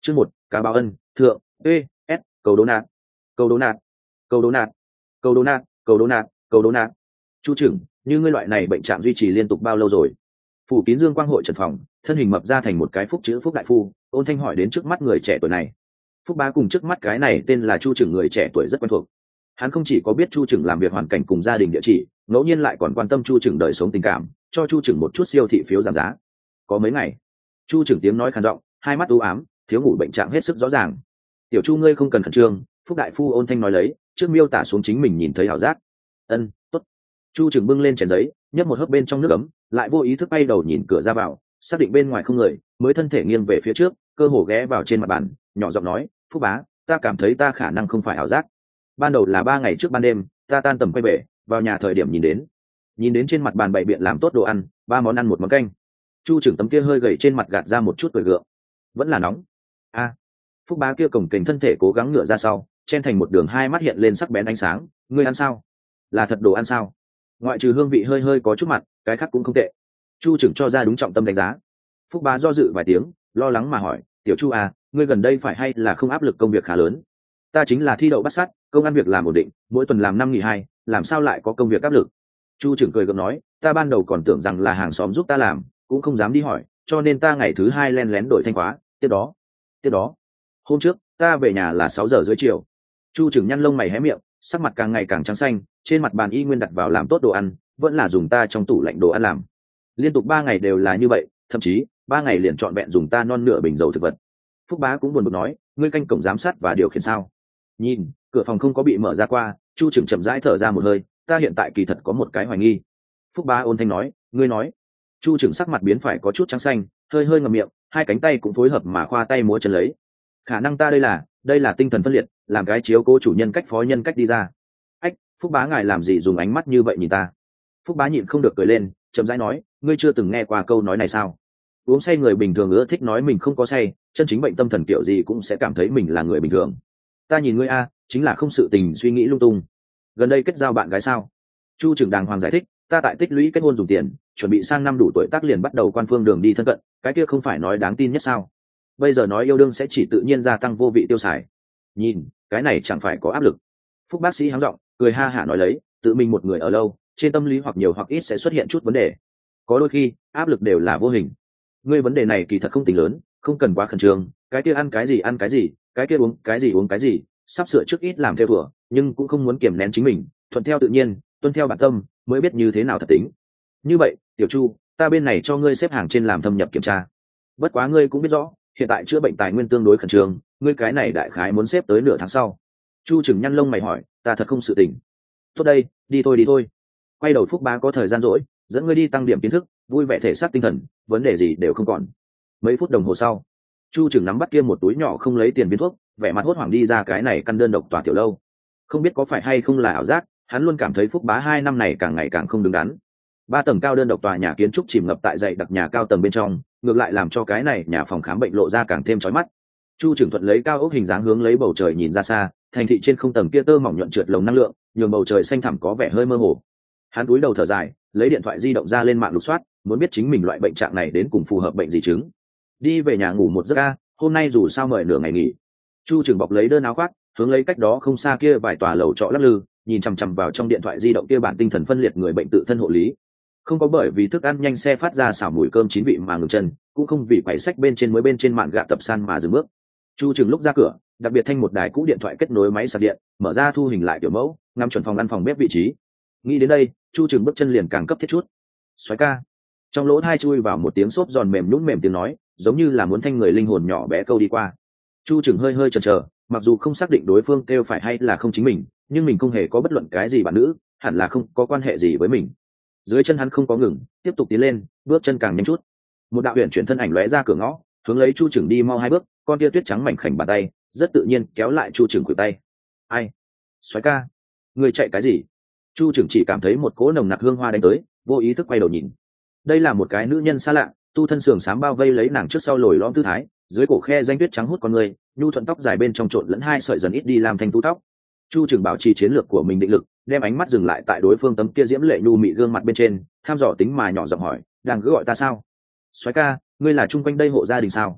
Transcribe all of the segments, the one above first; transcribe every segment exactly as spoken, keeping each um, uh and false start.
Chương một, cá báo ân, thượng, ê, s, cầu đố nạt, cầu đố nạt, cầu đố nạt, cầu đố nạt, cầu đố nạt, cầu đố nạt. Chu trưởng, như ngươi loại này bệnh trạm duy trì liên tục bao lâu rồi? Phủ kín dương quang hội trần phòng, thân hình mập ra thành một cái phúc chữ phúc đại phu, ôn thanh hỏi đến trước mắt người trẻ tuổi này. Phúc bá cùng trước mắt cái này tên là Chu trưởng người trẻ tuổi rất quen thuộc. Hắn không chỉ có biết Chu trưởng làm việc hoàn cảnh cùng gia đình địa chỉ, ngẫu nhiên lại còn quan tâm Chu trưởng đời sống tình cảm, cho Chu trưởng một chút siêu thị phiếu giảm giá. Có mấy ngày, Chu trưởng tiếng nói khàn giọng, hai mắt u ám, thiếu ngủ bệnh trạng hết sức rõ ràng. Tiểu Chu ngươi không cần khẩn trương, Phúc đại phu ôn thanh nói lấy, trước miêu tả xuống chính mình nhìn thấy ảo giác. Ân, tốt. Chu trưởng bưng lên chén giấy, nhấp một hớp bên trong nước ấm, lại vô ý thức bay đầu nhìn cửa ra vào, xác định bên ngoài không người, mới thân thể nghiêng về phía trước, cơ hồ ghé vào trên mặt bàn, nhỏ giọng nói, Phúc bá, ta cảm thấy ta khả năng không phải ảo giác. Ban đầu là ba ngày trước ban đêm, ta tan tầm quay về, vào nhà thời điểm nhìn đến, nhìn đến trên mặt bàn bày biện làm tốt đồ ăn, ba món ăn một món canh. Chu trưởng tấm kia hơi gầy trên mặt gạt ra một chút cười gượng, vẫn là nóng. A, à, Phúc bá kia cổng kềnh thân thể cố gắng ngửa ra sau, chen thành một đường, hai mắt hiện lên sắc bén ánh sáng. Ngươi ăn sao? Là thật đồ ăn sao? Ngoại trừ hương vị hơi hơi có chút mặn, cái khác cũng không tệ. Chu trưởng cho ra đúng trọng tâm đánh giá. Phúc bá do dự vài tiếng, lo lắng mà hỏi, tiểu Chu à, ngươi gần đây phải hay là không áp lực công việc khá lớn? Ta chính là thi đậu bắt sát, công ăn việc làm ổn định, mỗi tuần làm năm nghỉ hai, làm sao lại có công việc áp lực? Chu trưởng cười gượng nói, ta ban đầu còn tưởng rằng là hàng xóm giúp ta làm, cũng không dám đi hỏi, cho nên ta ngày thứ hai len lén đổi thanh khóa. Tiếp đó, tiếp đó, hôm trước ta về nhà là sáu giờ dưới chiều. Chu trưởng nhăn lông mày hé miệng, sắc mặt càng ngày càng trắng xanh, trên mặt bàn y nguyên đặt vào làm tốt đồ ăn, vẫn là dùng ta trong tủ lạnh đồ ăn làm. Liên tục ba ngày đều là như vậy, thậm chí ba ngày liền trọn vẹn dùng ta non nửa bình dầu thực vật. Phúc bá cũng buồn bực nói, ngươi canh cổng giám sát và điều khiển sao? Nhìn cửa phòng không có bị mở ra qua, Chu trưởng chậm rãi thở ra một hơi, ta hiện tại kỳ thật có một cái hoài nghi. Phúc bá ôn thanh nói, ngươi nói. Chu trưởng sắc mặt biến phải có chút trắng xanh, hơi hơi ngậm miệng, hai cánh tay cũng phối hợp mà khoa tay múa chân lấy. Khả năng ta đây là đây là tinh thần phân liệt, làm cái chiếu cố chủ nhân cách phó nhân cách đi ra. Ách, Phúc bá ngài làm gì dùng ánh mắt như vậy nhìn ta? Phúc bá nhịn không được cười lên, chậm rãi nói, ngươi chưa từng nghe qua câu nói này sao? Uống say người bình thường ưa thích nói mình không có say, chân chính bệnh tâm thần kiểu gì cũng sẽ cảm thấy mình là người bình thường. Ta nhìn ngươi a, chính là không sự tình suy nghĩ lung tung. Gần đây kết giao bạn gái sao? Chu trưởng đàng hoàng giải thích, ta tại tích lũy kết hôn dùng tiền, chuẩn bị sang năm đủ tuổi tác liền bắt đầu quan phương đường đi thân cận, cái kia không phải nói đáng tin nhất sao? Bây giờ nói yêu đương sẽ chỉ tự nhiên gia tăng vô vị tiêu xài. Nhìn, cái này chẳng phải có áp lực. Phúc bác sĩ háng giọng, cười ha hả nói lấy, tự mình một người ở lâu, trên tâm lý hoặc nhiều hoặc ít sẽ xuất hiện chút vấn đề. Có đôi khi, áp lực đều là vô hình. Ngươi vấn đề này kỳ thật không tính lớn, không cần quá khẩn trương, cái kia ăn cái gì ăn cái gì, cái kia uống cái gì uống cái gì, sắp sửa trước ít làm theo vừa, nhưng cũng không muốn kiềm nén chính mình, thuận theo tự nhiên, tuân theo bản tâm, mới biết như thế nào thật tính. Như vậy, tiểu Chu, ta bên này cho ngươi xếp hàng trên làm thâm nhập kiểm tra. Bất quá ngươi cũng biết rõ, hiện tại chữa bệnh tài nguyên tương đối khẩn trương, ngươi cái này đại khái muốn xếp tới nửa tháng sau. Chu trưởng nhăn lông mày hỏi, ta thật không sự tình. Tốt đây, đi thôi đi thôi. Quay đầu Phúc bá có thời gian rỗi, dẫn ngươi đi tăng điểm kiến thức, vui vẻ thể xác tinh thần, vấn đề gì đều không còn. Mấy phút đồng hồ sau, Chu trưởng nắm bắt kia một túi nhỏ không lấy tiền viên thuốc, vẻ mặt hốt hoảng đi ra cái này căn đơn độc tòa tiểu lâu. Không biết có phải hay không là ảo giác, hắn luôn cảm thấy Phúc bá hai năm này càng ngày càng không đứng đắn. Ba tầng cao đơn độc tòa nhà kiến trúc chìm ngập tại dãy đặc nhà cao tầng bên trong, ngược lại làm cho cái này nhà phòng khám bệnh lộ ra càng thêm chói mắt. Chu trưởng thuận lấy cao ốc hình dáng hướng lấy bầu trời nhìn ra xa, thành thị trên không tầng kia tơ mỏng nhuận trượt lồng năng lượng, nhường bầu trời xanh thẳm có vẻ hơi mơ hồ. Hắn cúi đầu thở dài, lấy điện thoại di động ra lên mạng lục soát, muốn biết chính mình loại bệnh trạng này đến cùng phù hợp bệnh gì chứng. Đi về nhà ngủ một giấc a, hôm nay dù sao mời nửa ngày nghỉ. Chu trưởng bọc lấy đơn áo khoác, hướng lấy cách đó không xa kia vài tòa lầu trọ lắc lư, nhìn chằm chằm vào trong điện thoại di động kia bản tinh thần phân liệt người bệnh tự thân hộ lý. Không có bởi vì thức ăn nhanh xe phát ra xảo mùi cơm chín vị mà ngừng chân, cũng không vì quầy sách bên trên mới bên trên mạng gạ tập san mà dừng bước. Chu trưởng lúc ra cửa, đặc biệt thanh một đài cũ điện thoại kết nối máy sạc điện, mở ra thu hình lại kiểu mẫu, ngắm chuẩn phòng ăn phòng bếp vị trí. Nghĩ đến đây, Chu trưởng bước chân liền càng cấp thiết chút. Soái ca. Trong lỗ tai chui vào một tiếng xốp giòn mềm nhũn mềm tiếng nói, giống như là muốn thanh người linh hồn nhỏ bé câu đi qua. Chu trưởng hơi hơi chần chờ, mặc dù không xác định đối phương kêu phải hay là không chính mình, nhưng mình không hề có bất luận cái gì bạn nữ, hẳn là không có quan hệ gì với mình. Dưới chân hắn không có ngừng, tiếp tục tiến lên, bước chân càng nhanh chút. Một đạo huyền chuyển thân ảnh lóe ra cửa ngõ, hướng lấy Chu trưởng đi mau hai bước, con kia tuyết trắng mảnh khảnh bàn tay rất tự nhiên kéo lại Chu trưởng khuỷu tay. Ai? Soái ca, người chạy cái gì? Chu trưởng chỉ cảm thấy một cỗ nồng nặc hương hoa đánh tới, vô ý thức quay đầu nhìn. Đây là một cái nữ nhân xa lạ, tu thân sườn xám bao vây lấy nàng trước sau lồi lõm tư thái, dưới cổ khe danh tuyết trắng hút con người, nhu thuận tóc dài bên trong trộn lẫn hai sợi dần ít đi làm thành tu tóc. Chu trưởng bảo trì chiến lược của mình định lực, đem ánh mắt dừng lại tại đối phương tấm kia diễm lệ nhu mị gương mặt bên trên, tham dò tính mà nhỏ giọng hỏi, đang cứ gọi ta sao? Soái ca, ngươi là chung quanh đây hộ gia đình sao?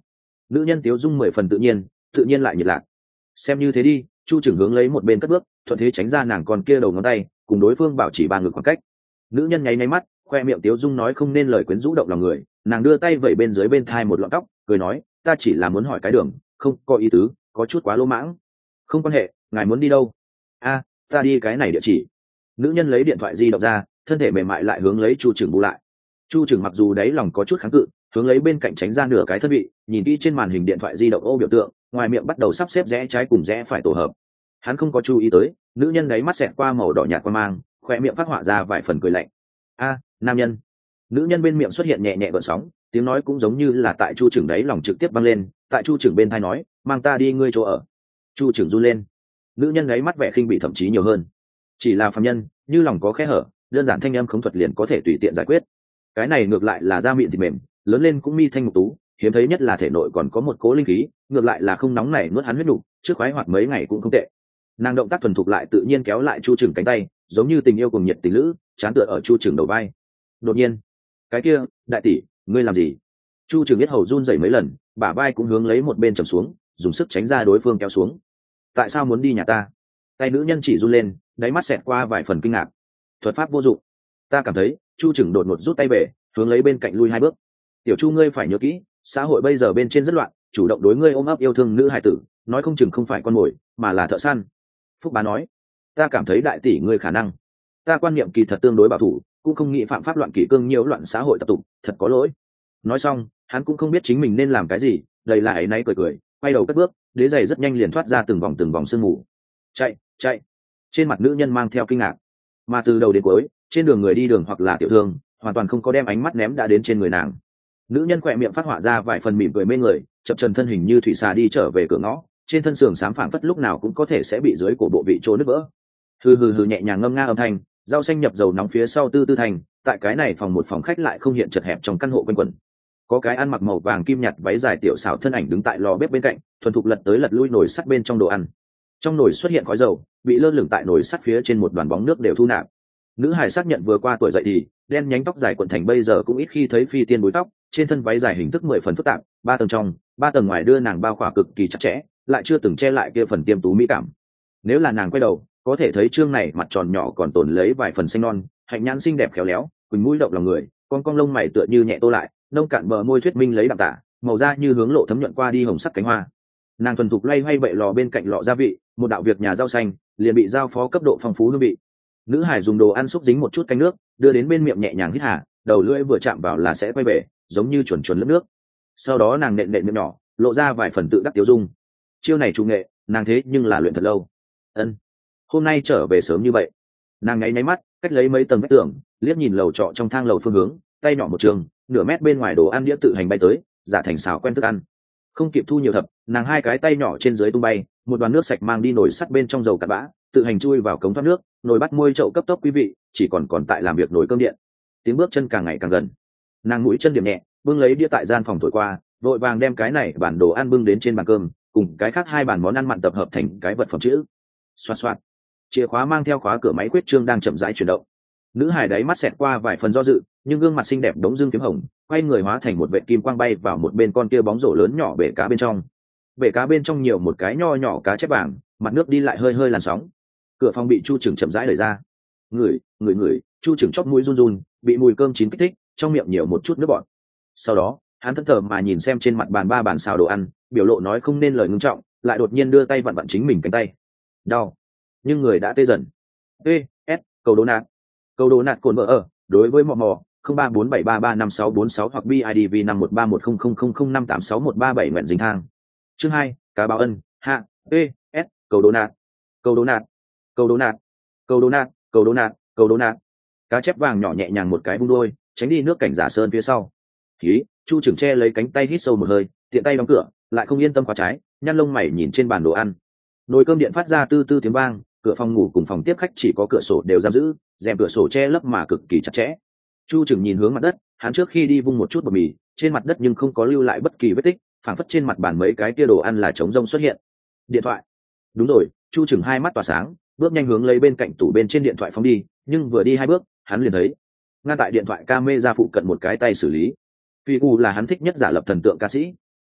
nữ nhân tiếu dung mười phần tự nhiên, tự nhiên lại nhiệt lạc. Xem như thế đi, chu trưởng hướng lấy một bên cất bước, thuận thế tránh ra nàng còn kia đầu ngón tay, cùng đối phương bảo chỉ ba ngực khoảng cách. Nữ nhân nháy nháy mắt, khoe miệng tiếu dung nói không nên lời quyến rũ động lòng người, nàng đưa tay vẩy bên dưới bên thai một lọn tóc, cười nói, ta chỉ là muốn hỏi cái đường, không có ý tứ, có chút quá lỗ mãng. Không quan hệ, ngài muốn đi đâu? A, ta đi cái này địa chỉ. Nữ nhân lấy điện thoại di động ra, thân thể mềm mại lại hướng lấy chu trưởng bu lại. Chu trưởng mặc dù đáy lòng có chút kháng cự, hướng lấy bên cạnh tránh ra nửa cái thân vị, nhìn kỹ trên màn hình điện thoại di động ô biểu tượng, ngoài miệng bắt đầu sắp xếp rẽ trái cùng rẽ phải tổ hợp. Hắn không có chú ý tới, nữ nhân đáy mắt xẹt qua màu đỏ nhạt qua mang, khoe miệng phát họa ra vài phần cười lạnh. A, nam nhân. Nữ nhân bên miệng xuất hiện nhẹ nhẹ gợn sóng, tiếng nói cũng giống như là tại chu trưởng đáy lòng trực tiếp vang lên, tại chu trưởng bên tai nói, mang ta đi ngươi chỗ ở. Chu trưởng run lên. Nữ nhân đáy mắt vẻ khinh bị thậm chí nhiều hơn. Chỉ là phàm nhân, như lòng có khe hở, đơn giản thanh âm khống thuật liền có thể tùy tiện giải quyết. Cái này ngược lại là da miệng thịt mềm, lớn lên cũng mi thanh mục tú, hiếm thấy nhất là thể nội còn có một cố linh khí, ngược lại là không nóng nảy nuốt hắn huyết đủ, trước khoái hoạt mấy ngày cũng không tệ. Nàng động tác thuần thục lại tự nhiên kéo lại chu trưởng cánh tay, giống như tình yêu cùng nhiệt tình lữ, chán tựa ở chu trưởng đầu vai. Đột nhiên, cái kia, đại tỷ, ngươi làm gì? Chu trưởng biết hầu run rẩy mấy lần, bả vai cũng hướng lấy một bên trầm xuống, dùng sức tránh ra đối phương kéo xuống. Tại sao muốn đi nhà ta? Tay nữ nhân chỉ run lên, đáy mắt xẹt qua vài phần kinh ngạc. Thuật pháp vô dụng. Ta cảm thấy, chu trưởng đột ngột rút tay về, hướng lấy bên cạnh lui hai bước. Tiểu chu ngươi phải nhớ kỹ, xã hội bây giờ bên trên rất loạn, chủ động đối ngươi ôm ấp yêu thương nữ hải tử, nói không chừng không phải con mồi, mà là thợ săn. Phúc bá nói, ta cảm thấy đại tỷ ngươi khả năng. Ta quan niệm kỳ thật tương đối bảo thủ, cũng không nghĩ phạm pháp loạn kỷ cương nhiễu loạn xã hội tập tục, thật có lỗi. Nói xong, hắn cũng không biết chính mình nên làm cái gì, đầy là ấy náy cười cười, quay đầu cất bước, đế giày rất nhanh liền thoát ra từng vòng từng vòng sương mù. Chạy, chạy. Trên mặt nữ nhân mang theo kinh ngạc, mà từ đầu đến cuối, trên đường người đi đường hoặc là tiểu thương, hoàn toàn không có đem ánh mắt ném đã đến trên người nàng. Nữ nhân khỏe miệng phát họa ra vài phần mỉm cười mê người, chập trần thân hình như thủy xà đi trở về cửa ngõ, trên thân sườn xám phảng phất lúc nào cũng có thể sẽ bị dưới cổ bộ vị trô nứt vỡ. Hừ hừ hừ nhẹ nhàng ngâm nga âm thanh, rau xanh nhập dầu nóng phía sau tư tư thành, tại cái này phòng một phòng khách lại không hiện chật hẹp trong căn hộ quanh quẩn. Có cái ăn mặc màu vàng kim nhạt váy dài tiểu xảo thân ảnh đứng tại lò bếp bên cạnh, thuần thục lật tới lật lui nồi sắt bên trong đồ ăn. Trong nồi xuất hiện khói dầu, bị lơ lửng tại nồi sắt phía trên một đoàn bóng nước đều thu nạp. Nữ hải xác nhận vừa qua tuổi dậy thì, đen nhánh tóc dài quận thành bây giờ cũng ít khi thấy phi tiên búi tóc, trên thân váy dài hình thức mười phần phức tạp, ba tầng trong, ba tầng ngoài đưa nàng bao khỏa cực kỳ chặt chẽ, lại chưa từng che lại kia phần tiêm tú mỹ cảm. Nếu là nàng quay đầu, có thể thấy trương này mặt tròn nhỏ còn tồn lấy vài phần xanh non, hạnh nhãn xinh đẹp khéo léo, quỳnh mũi động lòng người, con cong lông mày tựa như nhẹ tô lại, nông cạn bờ môi thuyết minh lấy đậm tả, màu da như hướng lộ thấm nhuận qua đi hồng sắc cánh hoa. Nàng thuần thục loay hoay bậy lò bên cạnh lọ gia vị, một đạo việc nhà rau xanh liền bị giao phó cấp độ phong phú hương vị. Nữ hải dùng đồ ăn xúc dính một chút canh nước, đưa đến bên miệng nhẹ nhàng hít hà, đầu lưỡi vừa chạm vào là sẽ quay về, giống như chuẩn chuẩn lướt nước. Sau đó nàng nện nện miệng nhỏ, lộ ra vài phần tự đắc tiêu dung. Chiêu này trung nghệ, nàng thế nhưng là luyện thật lâu. Ân, hôm nay trở về sớm như vậy. Nàng ngáy nháy mắt, cách lấy mấy tầng vách tường, liếc nhìn lầu trọ trong thang lầu phương hướng, tay nhỏ một trường, nửa mét bên ngoài đồ ăn đĩa tự hành bay tới, giả thành xào quen thức ăn. Không kịp thu nhiều thập, nàng hai cái tay nhỏ trên dưới tung bay, một đoàn nước sạch mang đi nồi sắt bên trong dầu cặn bã, tự hành chui vào cống thoát nước, nồi bắt môi chậu cấp tốc quý vị, chỉ còn còn tại làm việc nồi cơm điện. Tiếng bước chân càng ngày càng gần, nàng mũi chân điểm nhẹ, bưng lấy đĩa tại gian phòng thổi qua, vội vàng đem cái này bản đồ ăn bưng đến trên bàn cơm, cùng cái khác hai bàn món ăn mặn tập hợp thành cái vật phẩm chữ. Xoạt xoạt, chìa khóa mang theo khóa cửa máy quyết trương đang chậm rãi chuyển động. Nữ hải đáy mắt xẹt qua vài phần do dự, nhưng gương mặt xinh đẹp đống dương phím hồng, quay người hóa thành một vệ kim quang bay vào một bên con kia bóng rổ lớn nhỏ bể cá bên trong. Bể cá bên trong nhiều một cái nho nhỏ cá chép vàng, mặt nước đi lại hơi hơi làn sóng. Cửa phòng bị chu trưởng chậm rãi đẩy ra. Người, người người, chu trưởng chóp mũi run run, bị mùi cơm chín kích thích, trong miệng nhiều một chút nước bọt. Sau đó, hắn thẫn thờ mà nhìn xem trên mặt bàn ba bàn xào đồ ăn, biểu lộ nói không nên lời ngưng trọng, lại đột nhiên đưa tay vặn vặn chính mình cánh tay. Đau, nhưng người đã tê dần. E, S, cầu đố nạt. Cầu đố nạt cồn vợ ở, đối với mò mò, không ba bốn bảy ba ba năm sáu bốn sáu hoặc bê i đê vê năm một ba một không không không không năm tám sáu một ba bảy nguyện dính thang. Chương hai, cá báo ân, hạ, E, S, cầu đố nạt. Cầu đố nạt. Cầu đố nạt. Cầu đố nạt, cầu đố nạt, cầu đố nạt. Cá chép vàng nhỏ nhẹ nhàng một cái vung đôi, tránh đi nước cảnh giả sơn phía sau. Khí, chu trưởng che lấy cánh tay hít sâu một hơi, tiện tay đóng cửa, lại không yên tâm khóa trái, nhăn lông mày nhìn trên bàn đồ ăn. Nồi cơm điện phát ra tư tư tiếng vang, cửa phòng ngủ cùng phòng tiếp khách chỉ có cửa sổ đều giam giữ, rèm cửa sổ che lấp mà cực kỳ chặt chẽ. Chu trưởng nhìn hướng mặt đất, hắn trước khi đi vung một chút bột mì trên mặt đất nhưng không có lưu lại bất kỳ vết tích, phảng phất trên mặt bàn mấy cái kia đồ ăn là trống rông xuất hiện. Điện thoại. Đúng rồi, chu trưởng hai mắt tỏa sáng, bước nhanh hướng lấy bên cạnh tủ bên trên điện thoại phóng đi, nhưng vừa đi hai bước, hắn liền thấy ngăn tại điện thoại camera phụ cận một cái tay xử lý. Phi U là hắn thích nhất giả lập thần tượng ca sĩ.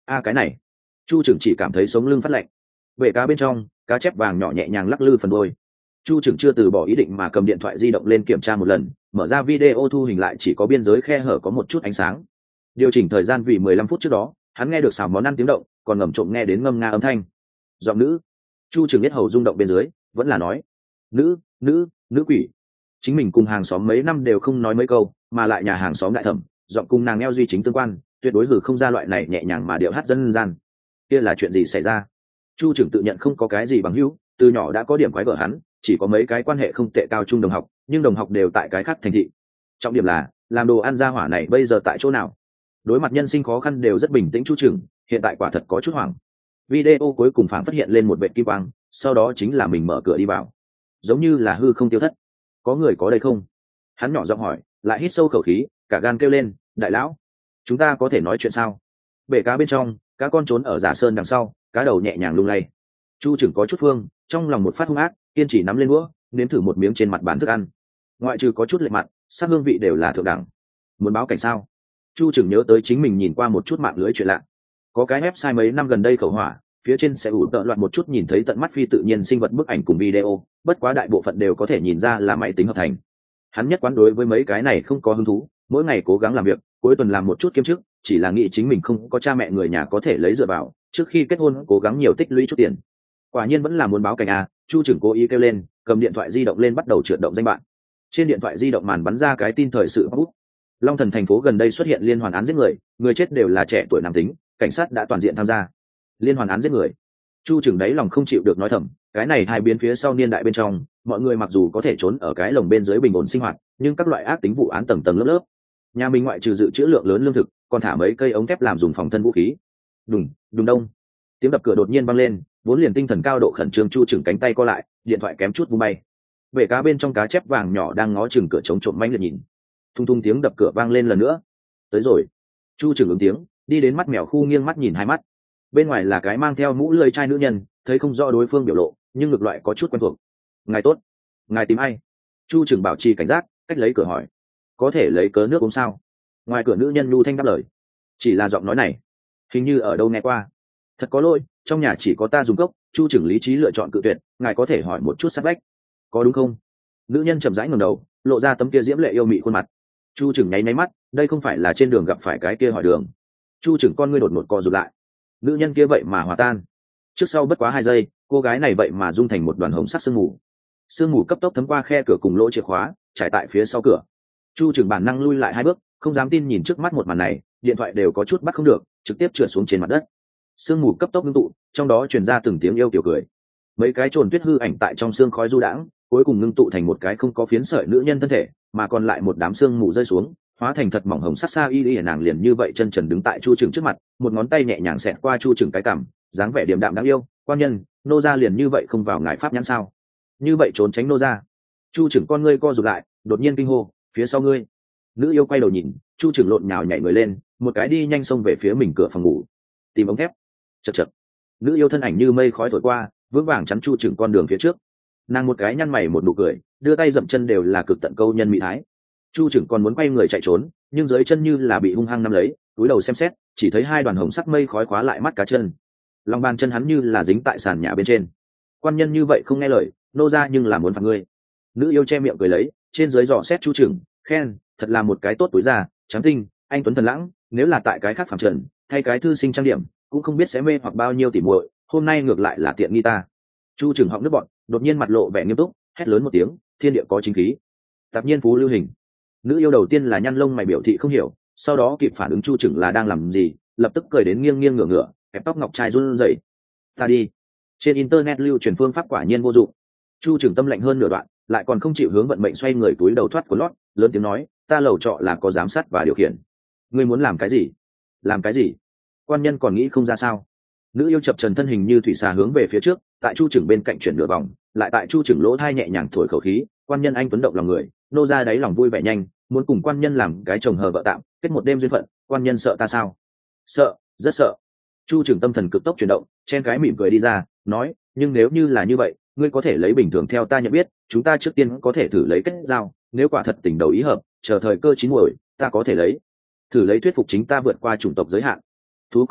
a cái này chu trưởng chỉ cảm thấy sống lưng phát lạnh. Bể cá bên trong cá chép vàng nhỏ nhẹ nhàng lắc lư phần đôi. Chu trưởng chưa từ bỏ ý định mà cầm điện thoại di động lên kiểm tra một lần, mở ra video thu hình lại chỉ có biên giới khe hở có một chút ánh sáng. Điều chỉnh thời gian vì mười lăm phút trước đó hắn nghe được xào món ăn tiếng động, còn ngầm trộm nghe đến ngâm nga âm thanh. Giọng nữ. Chu trưởng biết hầu rung động bên dưới vẫn là nói nữ nữ nữ quỷ. Chính mình cùng hàng xóm mấy năm đều không nói mấy câu, mà lại nhà hàng xóm đại thẩm giọng cùng nàng eo duy chính tương quan, tuyệt đối hử không ra loại này nhẹ nhàng mà điệu hát dân gian. Kia là chuyện gì xảy ra? Chu trưởng tự nhận không có cái gì bằng hữu, từ nhỏ đã có điểm quái vợ hắn, chỉ có mấy cái quan hệ không tệ cao trung đồng học, nhưng đồng học đều tại cái khác thành thị. Trọng điểm là làm đồ ăn ra hỏa này bây giờ tại chỗ nào? Đối mặt nhân sinh khó khăn đều rất bình tĩnh chu trưởng, hiện tại quả thật có chút hoảng. Video cuối cùng phảng phát hiện lên một vệt kim quang, sau đó chính là mình mở cửa đi vào, giống như là hư không tiêu thất. Có người có đây không? Hắn nhỏ giọng hỏi, lại hít sâu khẩu khí, cả gan kêu lên, đại lão, chúng ta có thể nói chuyện sao? Bể cá bên trong cá con trốn ở giả sơn đằng sau, cá đầu nhẹ nhàng lung lay. Chu trưởng có chút phương, trong lòng một phát hung ác, kiên trì nắm lên đũa, nếm thử một miếng trên mặt bàn thức ăn. Ngoại trừ có chút lệ mặn, sắc hương vị đều là thượng đẳng. Muốn báo cảnh sao? Chu trưởng nhớ tới chính mình nhìn qua một chút mạng lưới chuyện lạ, có cái website mấy năm gần đây khẩu hỏa, phía trên sẽ ủ tợ loạn một chút nhìn thấy tận mắt phi tự nhiên sinh vật bức ảnh cùng video, bất quá đại bộ phận đều có thể nhìn ra là máy tính hợp thành. Hắn nhất quán đối với mấy cái này không có hứng thú, mỗi ngày cố gắng làm việc, cuối tuần làm một chút kiêm chức, chỉ là nghĩ chính mình không có cha mẹ người nhà có thể lấy dựa vào, trước khi kết hôn cố gắng nhiều tích lũy chút tiền. Quả nhiên vẫn là muốn báo cảnh à? Chu trưởng cố ý kêu lên, cầm điện thoại di động lên bắt đầu trượt động danh bạn. Trên điện thoại di động màn bắn ra cái tin thời sự bút. Long Thần thành phố gần đây xuất hiện liên hoàn án giết người, người chết đều là trẻ tuổi nam tính, cảnh sát đã toàn diện tham gia. Liên hoàn án giết người. Chu trưởng đáy lòng không chịu được nói thầm, cái này hai biến phía sau niên đại bên trong, mọi người mặc dù có thể trốn ở cái lồng bên dưới bình ổn sinh hoạt, nhưng các loại ác tính vụ án tầng tầng lớp lớp. Nhà mình ngoại trừ dự trữ lượng lớn lương thực, còn thả mấy cây ống thép làm dùng phòng thân vũ khí. Đùng, đùng đông. Tiếng đập cửa đột nhiên vang lên, vốn liền tinh thần cao độ khẩn trương Chu trưởng cánh tay co lại, điện thoại kém chút vung bay. Bể cá bên trong cá chép vàng nhỏ đang ngó chừng cửa chống trộm manh liệt nhìn. Thung thung tiếng đập cửa vang lên lần nữa. Tới rồi. Chu trưởng ứng tiếng, đi đến mắt mèo khu nghiêng mắt nhìn hai mắt. Bên ngoài là cái mang theo mũ lưỡi chai nữ nhân, thấy không rõ đối phương biểu lộ, nhưng ngược lại có chút quen thuộc. Ngài tốt, ngài tìm ai? Chu trưởng bảo trì cảnh giác, cách lấy cửa hỏi, có thể lấy cớ nước uống sao? Ngoài cửa nữ nhân nhu thanh đáp lời, chỉ là giọng nói này, hình như ở đâu nghe qua. Thật có lỗi, trong nhà chỉ có ta dùng cốc. Chu trưởng lý trí lựa chọn cự tuyệt, ngài có thể hỏi một chút sát vách, có đúng không? Nữ nhân chậm rãi ngẩng đầu, lộ ra tấm kia diễm lệ yêu mị khuôn mặt. Chu trưởng nháy nháy mắt, đây không phải là trên đường gặp phải cái kia hỏi đường. Chu trưởng con ngươi đột ngột co rụt lại. Nữ nhân kia vậy mà hòa tan. Trước sau bất quá hai giây, cô gái này vậy mà dung thành một đoàn hồng sắc sương mù. Sương mù cấp tốc thấm qua khe cửa cùng lỗ chìa khóa, trải tại phía sau cửa. Chu trưởng bản năng lui lại hai bước, không dám tin nhìn trước mắt một màn này, điện thoại đều có chút bắt không được, trực tiếp trượt xuống trên mặt đất. Sương mù cấp tốc ngưng tụ, trong đó truyền ra từng tiếng yêu kiểu cười. Mấy cái trồn tuyết hư ảnh tại trong sương khói du đãng, cuối cùng ngưng tụ thành một cái không có phiến sợi nữ nhân thân thể, mà còn lại một đám sương mù rơi xuống, hóa thành thật mỏng hồng sắc xa y y nàng liền như vậy chân trần đứng tại Chu trưởng trước mặt, một ngón tay nhẹ nhàng xẹt qua Chu trưởng cái cằm, dáng vẻ điềm đạm đáng yêu. Quan nhân, nô gia liền như vậy không vào ngài pháp nhãn sao? Như vậy trốn tránh nô gia. Chu trưởng con ngươi co rụt lại, đột nhiên kinh hô, phía sau ngươi. Nữ yêu quay đầu nhìn, Chu trưởng lộn nhào nhảy người lên, một cái đi nhanh xông về phía mình cửa phòng ngủ, tìm ống thép. Chậc chậc. Nữ yêu thân ảnh như mây khói thổi qua, vững vàng chắn Chu trưởng con đường phía trước. Nàng một cái nhăn mày một nụ cười, đưa tay dậm chân đều là cực tận câu nhân mỹ thái. Chu trưởng còn muốn quay người chạy trốn, nhưng dưới chân như là bị hung hăng nắm lấy, cúi đầu xem xét, chỉ thấy hai đoàn hồng sắc mây khói khóa lại mắt cá chân. Lòng bàn chân hắn như là dính tại sàn nhà bên trên. Quan nhân như vậy không nghe lời, nô ra nhưng là muốn phạt ngươi. Nữ yêu che miệng cười lấy, trên dưới dò xét Chu trưởng, khen, thật là một cái tốt túi da, trắng tinh, anh tuấn thần lãng, nếu là tại cái khác phàm trần, thay cái thư sinh trang điểm, cũng không biết sẽ mê hoặc bao nhiêu tỉ muội, hôm nay ngược lại là tiện nghi ta. Chu trưởng họng nước bọn, đột nhiên mặt lộ vẻ nghiêm túc, hét lớn một tiếng, thiên địa có chính khí. Tạp nhiên phú lưu hình. Nữ yêu đầu tiên là nhăn lông mày biểu thị không hiểu, sau đó kịp phản ứng Chu trưởng là đang làm gì, lập tức cười đến nghiêng nghiêng ngửa ngửa, kẹp tóc ngọc trai run rẩy. Ta đi. Trên internet lưu truyền phương pháp quả nhiên vô dụng. Chu trưởng tâm lạnh hơn nửa đoạn, lại còn không chịu hướng vận mệnh xoay người túi đầu thoát của lót, lớn tiếng nói, ta lầu trọ là có giám sát và điều khiển. Ngươi muốn làm cái gì? Làm cái gì? Quan nhân còn nghĩ không ra sao. Nữ yêu chập trần thân hình như thủy xà hướng về phía trước, tại Chu trưởng bên cạnh chuyển nửa vòng, lại tại Chu trưởng lỗ thai nhẹ nhàng thổi khẩu khí, quan nhân anh tuấn động lòng người, nô ra đáy lòng vui vẻ nhanh, muốn cùng quan nhân làm cái chồng hờ vợ tạm, kết một đêm duyên phận. Quan nhân sợ ta sao? Sợ, rất sợ. Chu trưởng tâm thần cực tốc chuyển động, chen cái mỉm cười đi ra, nói, nhưng nếu như là như vậy, ngươi có thể lấy bình thường theo ta nhận biết, chúng ta trước tiên có thể thử lấy kết giao, nếu quả thật tình đầu ý hợp, chờ thời cơ chín muồi, ta có thể lấy thử lấy thuyết phục chính ta vượt qua chủng tộc giới hạn. Thú không được,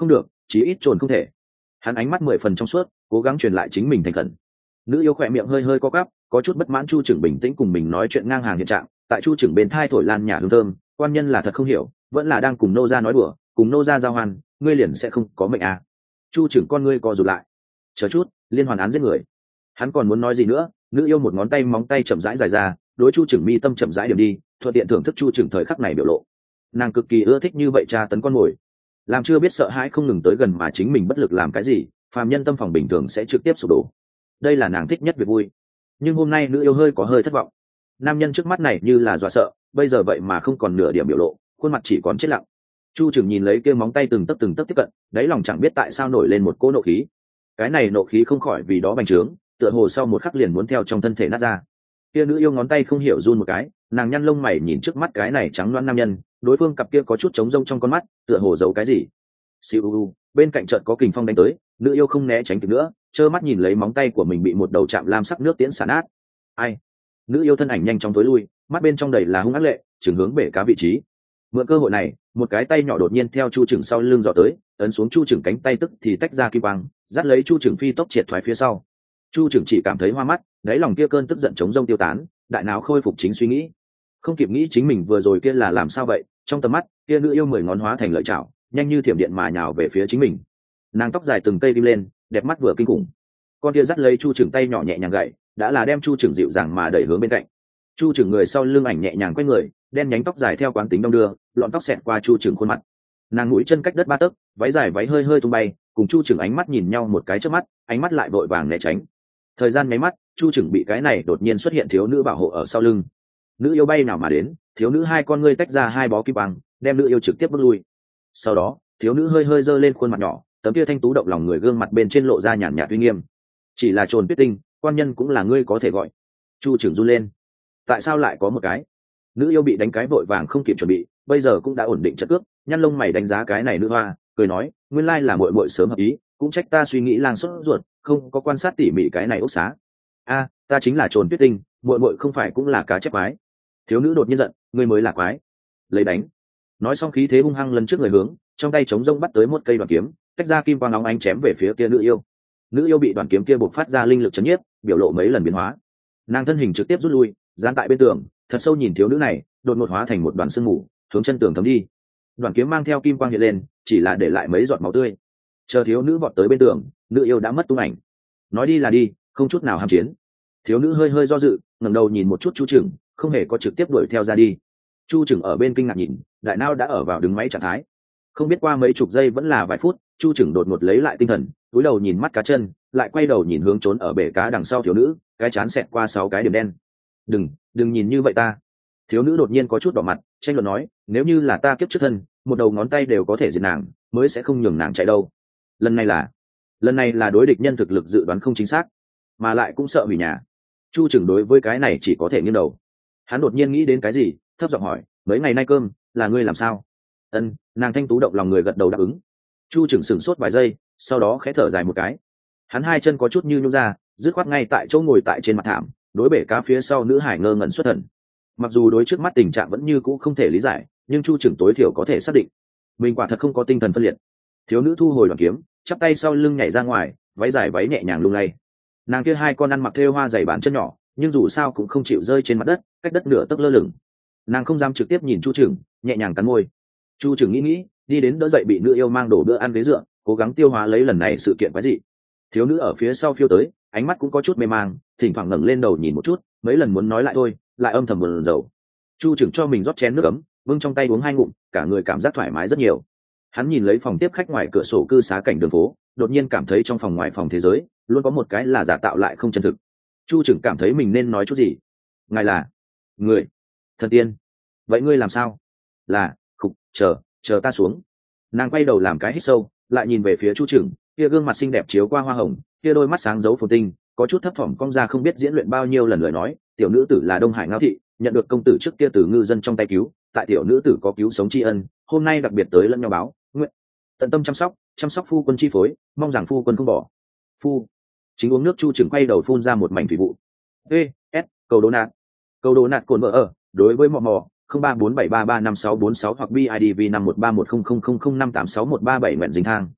chí ít trồn không thể. Hắn ánh mắt mười phần trong suốt, cố gắng truyền lại chính mình thành khẩn. Nữ yêu khỏe miệng hơi hơi co quắp, có chút bất mãn chu trưởng bình tĩnh cùng mình nói chuyện ngang hàng hiện trạng. Tại chu trưởng bên thai thổi lan nhả hương thơm, quan nhân là thật không hiểu, vẫn là đang cùng nô gia nói đùa, cùng nô gia giao hoan, ngươi liền sẽ không có mệnh à. Chu trưởng con ngươi co rụt lại. Chờ chút, liên hoàn án giết người. Hắn còn muốn nói gì nữa, nữ yêu một ngón tay móng tay chậm rãi dài ra, đối chu trưởng mi tâm chậm rãi điểm đi, thuận tiện thưởng thức chu trưởng thời khắc này biểu lộ. Nàng cực kỳ ưa thích như vậy tra tấn con mồi, làm chưa biết sợ hãi không ngừng tới gần mà chính mình bất lực làm cái gì, phàm nhân tâm phòng bình thường sẽ trực tiếp sụp đổ. Đây là nàng thích nhất việc vui. Nhưng hôm nay nữ yêu hơi có hơi thất vọng. Nam nhân trước mắt này như là dọa sợ, bây giờ vậy mà không còn nửa điểm biểu lộ, khuôn mặt chỉ còn chết lặng. Chu trưởng nhìn lấy kia móng tay từng tấc từng tấc tiếp cận, đáy lòng chẳng biết tại sao nổi lên một cỗ nộ khí. Cái này nộ khí không khỏi vì đó bành trướng, tựa hồ sau một khắc liền muốn theo trong thân thể nát ra. Kia nữ yêu ngón tay không hiểu run một cái, nàng nhăn lông mày nhìn trước mắt cái này trắng loáng nam nhân, đối phương cặp kia có chút trống rông trong con mắt, tựa hồ giấu cái gì. Siêu, bên cạnh chợt có kình phong đánh tới, nữ yêu không né tránh kịp nữa, trơ mắt nhìn lấy móng tay của mình bị một đầu chạm lam sắc nước tiễn xả nát. Ai? Nữ yêu thân ảnh nhanh chóng tối lui, mắt bên trong đầy là hung ác lệ, chừng hướng bể cá vị trí. Mượn cơ hội này, một cái tay nhỏ đột nhiên theo chu trưởng sau lưng dò tới, ấn xuống chu trưởng cánh tay tức thì tách ra kim quang, dắt lấy chu trưởng phi tốc triệt thoái phía sau. Chu trưởng chỉ cảm thấy hoa mắt, đáy lòng kia cơn tức giận chống rông tiêu tán, đại não khôi phục chính suy nghĩ. Không kịp nghĩ chính mình vừa rồi kia là làm sao vậy, trong tầm mắt kia nữ yêu mười ngón hóa thành lợi chảo, nhanh như thiểm điện mà nhào về phía chính mình. Nàng tóc dài từng cây đim lên, đẹp mắt vừa kinh khủng. Con kia dắt lấy chu trưởng tay nhỏ nhẹ nhàng gậy, đã là đem chu trưởng dịu dàng mà đẩy hướng bên cạnh. Chu trưởng người sau lưng ảnh nhẹ nhàng quay người, đen nhánh tóc dài theo quán tính đông đưa, lọn tóc xẹt qua chu trưởng khuôn mặt. Nàng mũi chân cách đất ba tấc, váy dài váy hơi hơi tung bay, cùng chu trưởng ánh mắt nhìn nhau một cái trước mắt, ánh mắt lại vội vàng né tránh. Thời gian nháy mắt, chu trưởng bị cái này đột nhiên xuất hiện thiếu nữ bảo hộ ở sau lưng. Nữ yêu bay nào mà đến, thiếu nữ hai con ngươi tách ra hai bó kim quang, đem nữ yêu trực tiếp bước lui. Sau đó, thiếu nữ hơi hơi giơ lên khuôn mặt nhỏ, tấm kia thanh tú động lòng người gương mặt bên trên lộ ra nhàn nhạt uy nghiêm. Chỉ là trồn tuyết tinh, quan nhân cũng là ngươi có thể gọi. Chu trưởng run lên. Tại sao lại có một cái? Nữ yêu bị đánh cái vội vàng không kịp chuẩn bị, bây giờ cũng đã ổn định chất cước, nhăn lông mày đánh giá cái này nữ hoa, cười nói, nguyên lai là muội muội sớm hợp ý, cũng trách ta suy nghĩ lang sốt ruột, không có quan sát tỉ mỉ cái này ốc xá. A, ta chính là trồn tuyết tinh, muội muội không phải cũng là cá chép quái. Thiếu nữ đột nhiên giận, ngươi mới là quái. Lấy đánh. Nói xong khí thế hung hăng lần trước người hướng, trong tay chống rông bắt tới một cây đoàn kiếm, tách ra kim quang óng ánh chém về phía kia nữ yêu. Nữ yêu bị đoàn kiếm kia bộc phát ra linh lực chấn nhiếp, biểu lộ mấy lần biến hóa. Nàng thân hình trực tiếp rút lui, dán tại bên tường, thật sâu nhìn thiếu nữ này, đột ngột hóa thành một đoàn sương mù, hướng chân tường thấm đi. Đoàn kiếm mang theo kim quang hiện lên, chỉ là để lại mấy giọt máu tươi. Chờ thiếu nữ vọt tới bên tường, nữ yêu đã mất tung ảnh. Nói đi là đi, không chút nào ham chiến. Thiếu nữ hơi hơi do dự, ngẩng đầu nhìn một chút chu trưởng, không hề có trực tiếp đuổi theo ra đi. Chu trưởng ở bên kinh ngạc nhìn, đại não đã ở vào đứng máy trạng thái. Không biết qua mấy chục giây vẫn là vài phút, chu trưởng đột ngột lấy lại tinh thần, cúi đầu nhìn mắt cá chân, lại quay đầu nhìn hướng trốn ở bể cá đằng sau thiếu nữ, cái chán xẹt qua sáu cái điểm đen. đừng đừng nhìn như vậy ta. Thiếu nữ đột nhiên có chút đỏ mặt, tranh luận nói, nếu như là ta kiếp trước thân, một đầu ngón tay đều có thể diệt nàng, mới sẽ không nhường nàng chạy đâu. Lần này là lần này là đối địch nhân thực lực dự đoán không chính xác, mà lại cũng sợ hủy nhà. Chu trưởng đối với cái này chỉ có thể nghiêng đầu. Hắn đột nhiên nghĩ đến cái gì, thấp giọng hỏi, mấy ngày nay cơm là ngươi làm sao? Ân, nàng thanh tú động lòng người gật đầu đáp ứng. Chu trưởng sửng sốt vài giây, sau đó khẽ thở dài một cái. Hắn hai chân có chút như nhún ra, dứt khoát ngay tại chỗ ngồi tại trên mặt thảm, đối bể cá phía sau nữ hải ngơ ngẩn xuất thần. Mặc dù đối trước mắt tình trạng vẫn như cũ không thể lý giải, nhưng chu trưởng tối thiểu có thể xác định mình quả thật không có tinh thần phân liệt. Thiếu nữ thu hồi đoàn kiếm, chắp tay sau lưng nhảy ra ngoài, váy dài váy nhẹ nhàng lung lay. Nàng kia hai con ăn mặc thêu hoa dày bàn chân nhỏ, nhưng dù sao cũng không chịu rơi trên mặt đất, cách đất nửa tấc lơ lửng. Nàng không dám trực tiếp nhìn chu trưởng, nhẹ nhàng cắn môi. Chu trưởng nghĩ nghĩ, đi đến đỡ dậy bị nữ yêu mang đổ bữa ăn ghế dựa, cố gắng tiêu hóa lấy lần này sự kiện quái dị. Thiếu nữ ở phía sau phiêu tới, ánh mắt cũng có chút mê mang, thỉnh thoảng ngẩng lên đầu nhìn một chút, mấy lần muốn nói lại thôi, lại âm thầm buồn rầu. Chu trưởng cho mình rót chén nước ấm, bưng trong tay uống hai ngụm, cả người cảm giác thoải mái rất nhiều. Hắn nhìn lấy phòng tiếp khách ngoài cửa sổ cư xá cảnh đường phố, đột nhiên cảm thấy trong phòng ngoài phòng thế giới luôn có một cái là giả tạo lại không chân thực. Chu trưởng cảm thấy mình nên nói chút gì. Ngài là người thần tiên, vậy ngươi làm sao? Là khục, chờ chờ ta xuống. Nàng quay đầu làm cái hít sâu, lại nhìn về phía chu trưởng, kia gương mặt xinh đẹp chiếu qua hoa hồng, kia đôi mắt sáng giấu phồn tinh, có chút thấp thỏm cong ra không biết diễn luyện bao nhiêu lần lời nói. Tiểu nữ tử là Đông Hải Ngao thị, nhận được công tử trước kia từ ngư dân trong tay cứu, tại tiểu nữ tử có cứu sống tri ân, hôm nay đặc biệt tới lẫn nhau báo nguyện tận tâm chăm sóc chăm sóc phu quân chi phối, mong rằng phu quân không bỏ. Phu chính uống nước chu trưởng quay đầu phun ra một mảnh thủy vụ. E S cầu đố nạt cầu đố nạt cồn vợ ở đối với mò mò không ba bốn bảy ba ba năm sáu bốn sáu hoặc bidv năm một ba một không không không không năm tám sáu một ba bảy nguyện dính thang.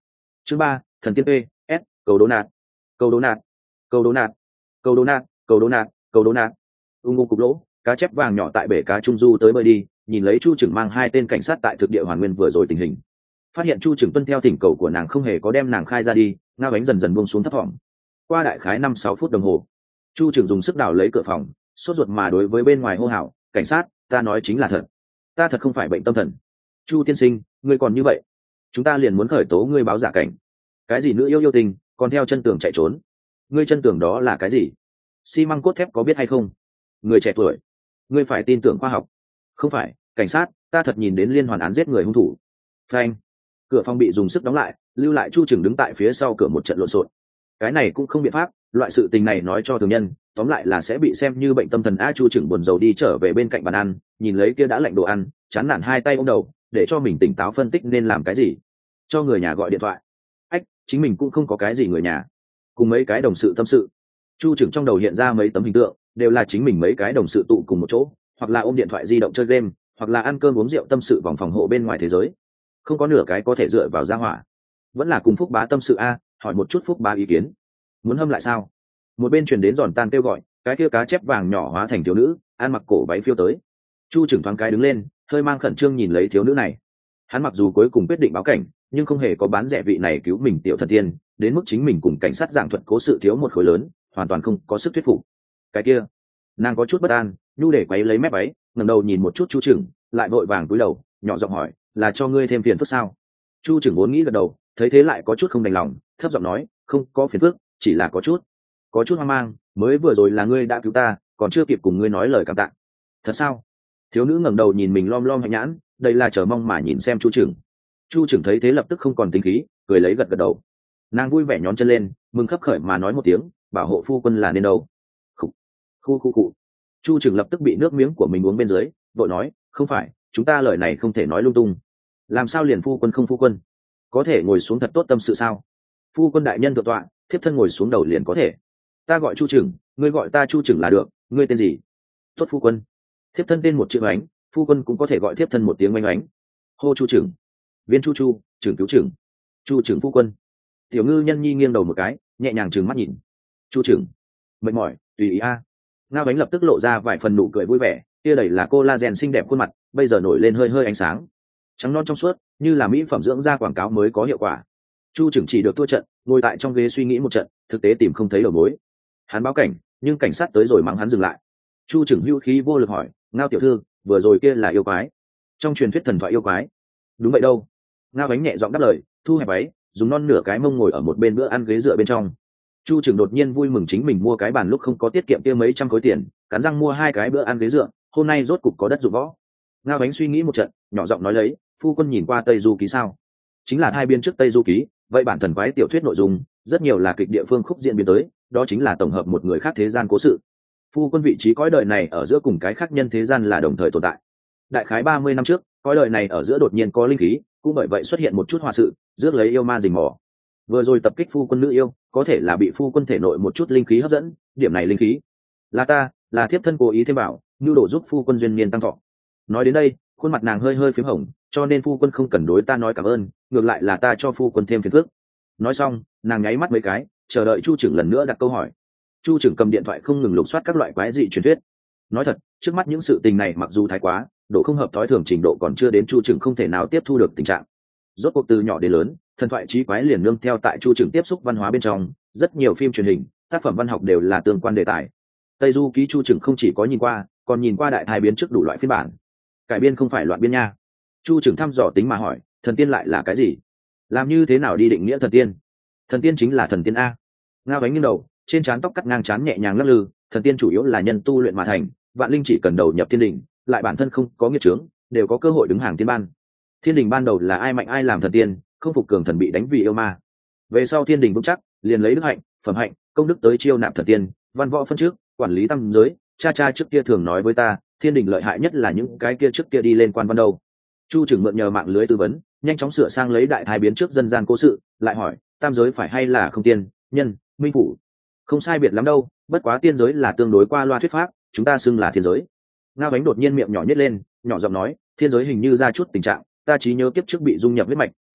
Chương ba, thần tiên p s cầu đố nạt cầu đố nạt cầu đố nạt cầu đố nạt cầu đố nạt cầu đố nạt ung ngu cục lỗ, cá chép vàng nhỏ tại bể cá trung du tới bơi đi, nhìn lấy Chu Trừng mang hai tên cảnh sát tại thực địa hoàn nguyên vừa rồi tình hình, phát hiện Chu Trừng tuân theo thỉnh cầu của nàng không hề có đem nàng khai ra đi, Ngao Ánh dần dần buông xuống thấp thỏm. Qua đại khái năm sáu phút đồng hồ, Chu Trừng dùng sức đào lấy cửa phòng, sốt ruột mà đối với bên ngoài hô hào, cảnh sát, ta nói chính là thật, ta thật không phải bệnh tâm thần. Chu tiên sinh, ngươi còn như vậy, chúng ta liền muốn khởi tố ngươi báo giả cảnh. Cái gì nữ yêu yêu tình, còn theo chân tường chạy trốn, ngươi chân tường đó là cái gì? Xi măng cốt thép có biết hay không? Người trẻ tuổi, ngươi phải tin tưởng khoa học. Không phải, cảnh sát, ta thật nhìn đến liên hoàn án giết người hung thủ. Phanh, cửa phòng bị dùng sức đóng lại, lưu lại Chu Trừng đứng tại phía sau cửa một trận lộn xộn. Cái này cũng không biện pháp, loại sự tình này nói cho thường nhân, tóm lại là sẽ bị xem như bệnh tâm thần. A Chu Trừng buồn rầu đi trở về bên cạnh bàn ăn, nhìn lấy kia đã lạnh đồ ăn, chán nản hai tay ôm đầu, để cho mình tỉnh táo phân tích nên làm cái gì. Cho người nhà gọi điện thoại. Ách, chính mình cũng không có cái gì người nhà, cùng mấy cái đồng sự tâm sự. Chu Trừng trong đầu hiện ra mấy tấm hình tượng, đều là chính mình mấy cái đồng sự tụ cùng một chỗ, hoặc là ôm điện thoại di động chơi game, hoặc là ăn cơm uống rượu tâm sự vòng phòng hộ bên ngoài thế giới. Không có nửa cái có thể dựa vào gia hỏa. Vẫn là cùng Phúc Bá tâm sự a, hỏi một chút Phúc Bá ý kiến. Muốn hâm lại sao? Một bên truyền đến giòn tan kêu gọi, cái kia cá chép vàng nhỏ hóa thành thiếu nữ, ăn mặc cổ váy phiêu tới. Chu Trừng thoáng cái đứng lên, hơi mang khẩn trương nhìn lấy thiếu nữ này. Hắn mặc dù cuối cùng quyết định báo cảnh, nhưng không hề có bán rẻ vị này cứu mình tiểu thần tiên, đến mức chính mình cùng cảnh sát giảng thuật cố sự thiếu một khối lớn, hoàn toàn không có sức thuyết phục. Cái kia, nàng có chút bất an, nhu để quấy lấy mép váy, ngẩng đầu nhìn một chút Chu Trừng, lại vội vàng cúi đầu, nhỏ giọng hỏi, là cho ngươi thêm phiền phức sao? Chu Trừng vốn nghĩ gật đầu, thấy thế lại có chút không đành lòng, thấp giọng nói, không có phiền phức, chỉ là có chút có chút hoang mang, mới vừa rồi là ngươi đã cứu ta, còn chưa kịp cùng ngươi nói lời cảm tạ. Thật sao? Thiếu nữ ngẩng đầu nhìn mình lom lom hạnh nhãn, đây là chờ mong mà nhìn xem Chu Trừng. Chu Trừng thấy thế lập tức không còn tính khí, cười lấy gật gật đầu. Nàng vui vẻ nhón chân lên, mừng khấp khởi mà nói một tiếng, bảo hộ phu quân là nên đâu. Khủ, khu khu cụ. Chu Trừng lập tức bị nước miếng của mình uống bên dưới, vội nói, không phải, chúng ta lời này không thể nói lung tung. Làm sao liền phu quân không phu quân? Có thể ngồi xuống thật tốt tâm sự sao? Phu quân đại nhân thượng tọa, thiếp thân ngồi xuống đầu liền có thể. Ta gọi Chu Trừng, ngươi gọi ta Chu Trừng là được, ngươi tên gì? Tốt phu quân. Thiếp thân tên một chữ ánh, phu quân cũng có thể gọi thiếp thân một tiếng oanh oánh. Hô Chu Trừng. Viên Chu Chu, Trừng cứu Trừng. Chu Trừng phu quân. Tiểu ngư nhân nhi nghiêng đầu một cái, nhẹ nhàng trừng mắt nhìn. Chu Trừng. Mệt mỏi, tùy ý a. Ngao Ánh lập tức lộ ra vài phần nụ cười vui vẻ, kia đầy là collagen xinh đẹp khuôn mặt, bây giờ nổi lên hơi hơi ánh sáng, trắng non trong suốt, như là mỹ phẩm dưỡng da quảng cáo mới có hiệu quả. Chu Trừng chỉ được thua trận, ngồi tại trong ghế suy nghĩ một trận, thực tế tìm không thấy đầu mối. Hắn báo cảnh, nhưng cảnh sát tới rồi mắng hắn dừng lại. Chu Trừng hưu khí vô lực hỏi, Ngao tiểu thư, vừa rồi kia là yêu quái? Trong truyền thuyết thần thoại yêu quái? Đúng vậy đâu. Ngao Ánh nhẹ giọng đáp lời, thu hẹp váy, dùng non nửa cái mông ngồi ở một bên bữa ăn ghế dựa bên trong. Chu Trừng đột nhiên vui mừng chính mình mua cái bàn lúc không có tiết kiệm kia mấy trăm khối tiền, cắn răng mua hai cái bữa ăn ghế dựa, hôm nay rốt cục có đất dụng võ. Ngao Ánh suy nghĩ một trận, nhỏ giọng nói lấy, phu quân nhìn qua Tây Du Ký sao? Chính là hai biên trước Tây Du Ký, vậy bản thần quái tiểu thuyết nội dung rất nhiều là kịch địa phương khúc diễn biến tới, đó chính là tổng hợp một người khác thế gian cố sự. Phu quân vị trí cõi đời này ở giữa cùng cái khác nhân thế gian là đồng thời tồn tại. Đại khái ba mươi năm trước, cõi đời này ở giữa đột nhiên có linh khí, cũng bởi vậy xuất hiện một chút họa sự, rước lấy yêu ma rình mò. Vừa rồi tập kích phu quân nữ yêu, có thể là bị phu quân thể nội một chút linh khí hấp dẫn, điểm này linh khí là ta, là thiếp thân cố ý thêm bảo, nhu đồ giúp phu quân duyên niên tăng thọ. Nói đến đây, khuôn mặt nàng hơi hơi phím hồng, cho nên phu quân không cần đối ta nói cảm ơn, ngược lại là ta cho phu quân thêm phiền phức. Nói xong, nàng nháy mắt mấy cái, chờ đợi Chu Trừng lần nữa đặt câu hỏi. Chu Trừng cầm điện thoại không ngừng lục soát các loại quái dị truyền thuyết. Nói thật, trước mắt những sự tình này mặc dù thái quá, độ không hợp thói thường trình độ còn chưa đến Chu Trừng không thể nào tiếp thu được tình trạng. Rốt cuộc từ nhỏ đến lớn, thần thoại chí quái liền nương theo tại Chu Trừng tiếp xúc văn hóa bên trong, rất nhiều phim truyền hình, tác phẩm văn học đều là tương quan đề tài. Tây Du Ký Chu Trừng không chỉ có nhìn qua, còn nhìn qua đại thái biến trước đủ loại phiên bản. Cải biên không phải loạn biên nha. Chu Trừng thăm dò tính mà hỏi, thần tiên lại là cái gì? Làm như thế nào đi định nghĩa thần tiên? Thần tiên chính là thần tiên a. Ngao Ánh nghiêng đầu, trên trán tóc cắt ngang trán nhẹ nhàng lắc lư, thần tiên chủ yếu là nhân tu luyện mà thành, vạn linh chỉ cần đầu nhập thiên đình, lại bản thân không có nghiệp chướng, đều có cơ hội đứng hàng tiên ban. Thiên đình ban đầu là ai mạnh ai làm thần tiên, không phục cường thần bị đánh vì yêu ma. Về sau thiên đình vững chắc, liền lấy đức hạnh, phẩm hạnh, công đức tới chiêu nạp thần tiên, văn võ phân trước, quản lý tam giới. Cha cha trước kia thường nói với ta, thiên đình lợi hại nhất là những cái kia trước kia đi lên quan văn đâu. Chu Trừng mượn nhờ mạng lưới tư vấn, nhanh chóng sửa sang lấy đại thái biến trước dân gian cố sự, lại hỏi, tam giới phải hay là không tiên, nhân, minh phủ? Không sai biệt lắm đâu, bất quá tiên giới là tương đối qua loa thuyết pháp, chúng ta xưng là thiên giới. Ngao Ánh đột nhiên miệng nhỏ nhếch lên, nhỏ giọng nói, thiên giới hình như ra chút tình trạng, ta trí nhớ kiếp trước bị dung nhập huyết mạch,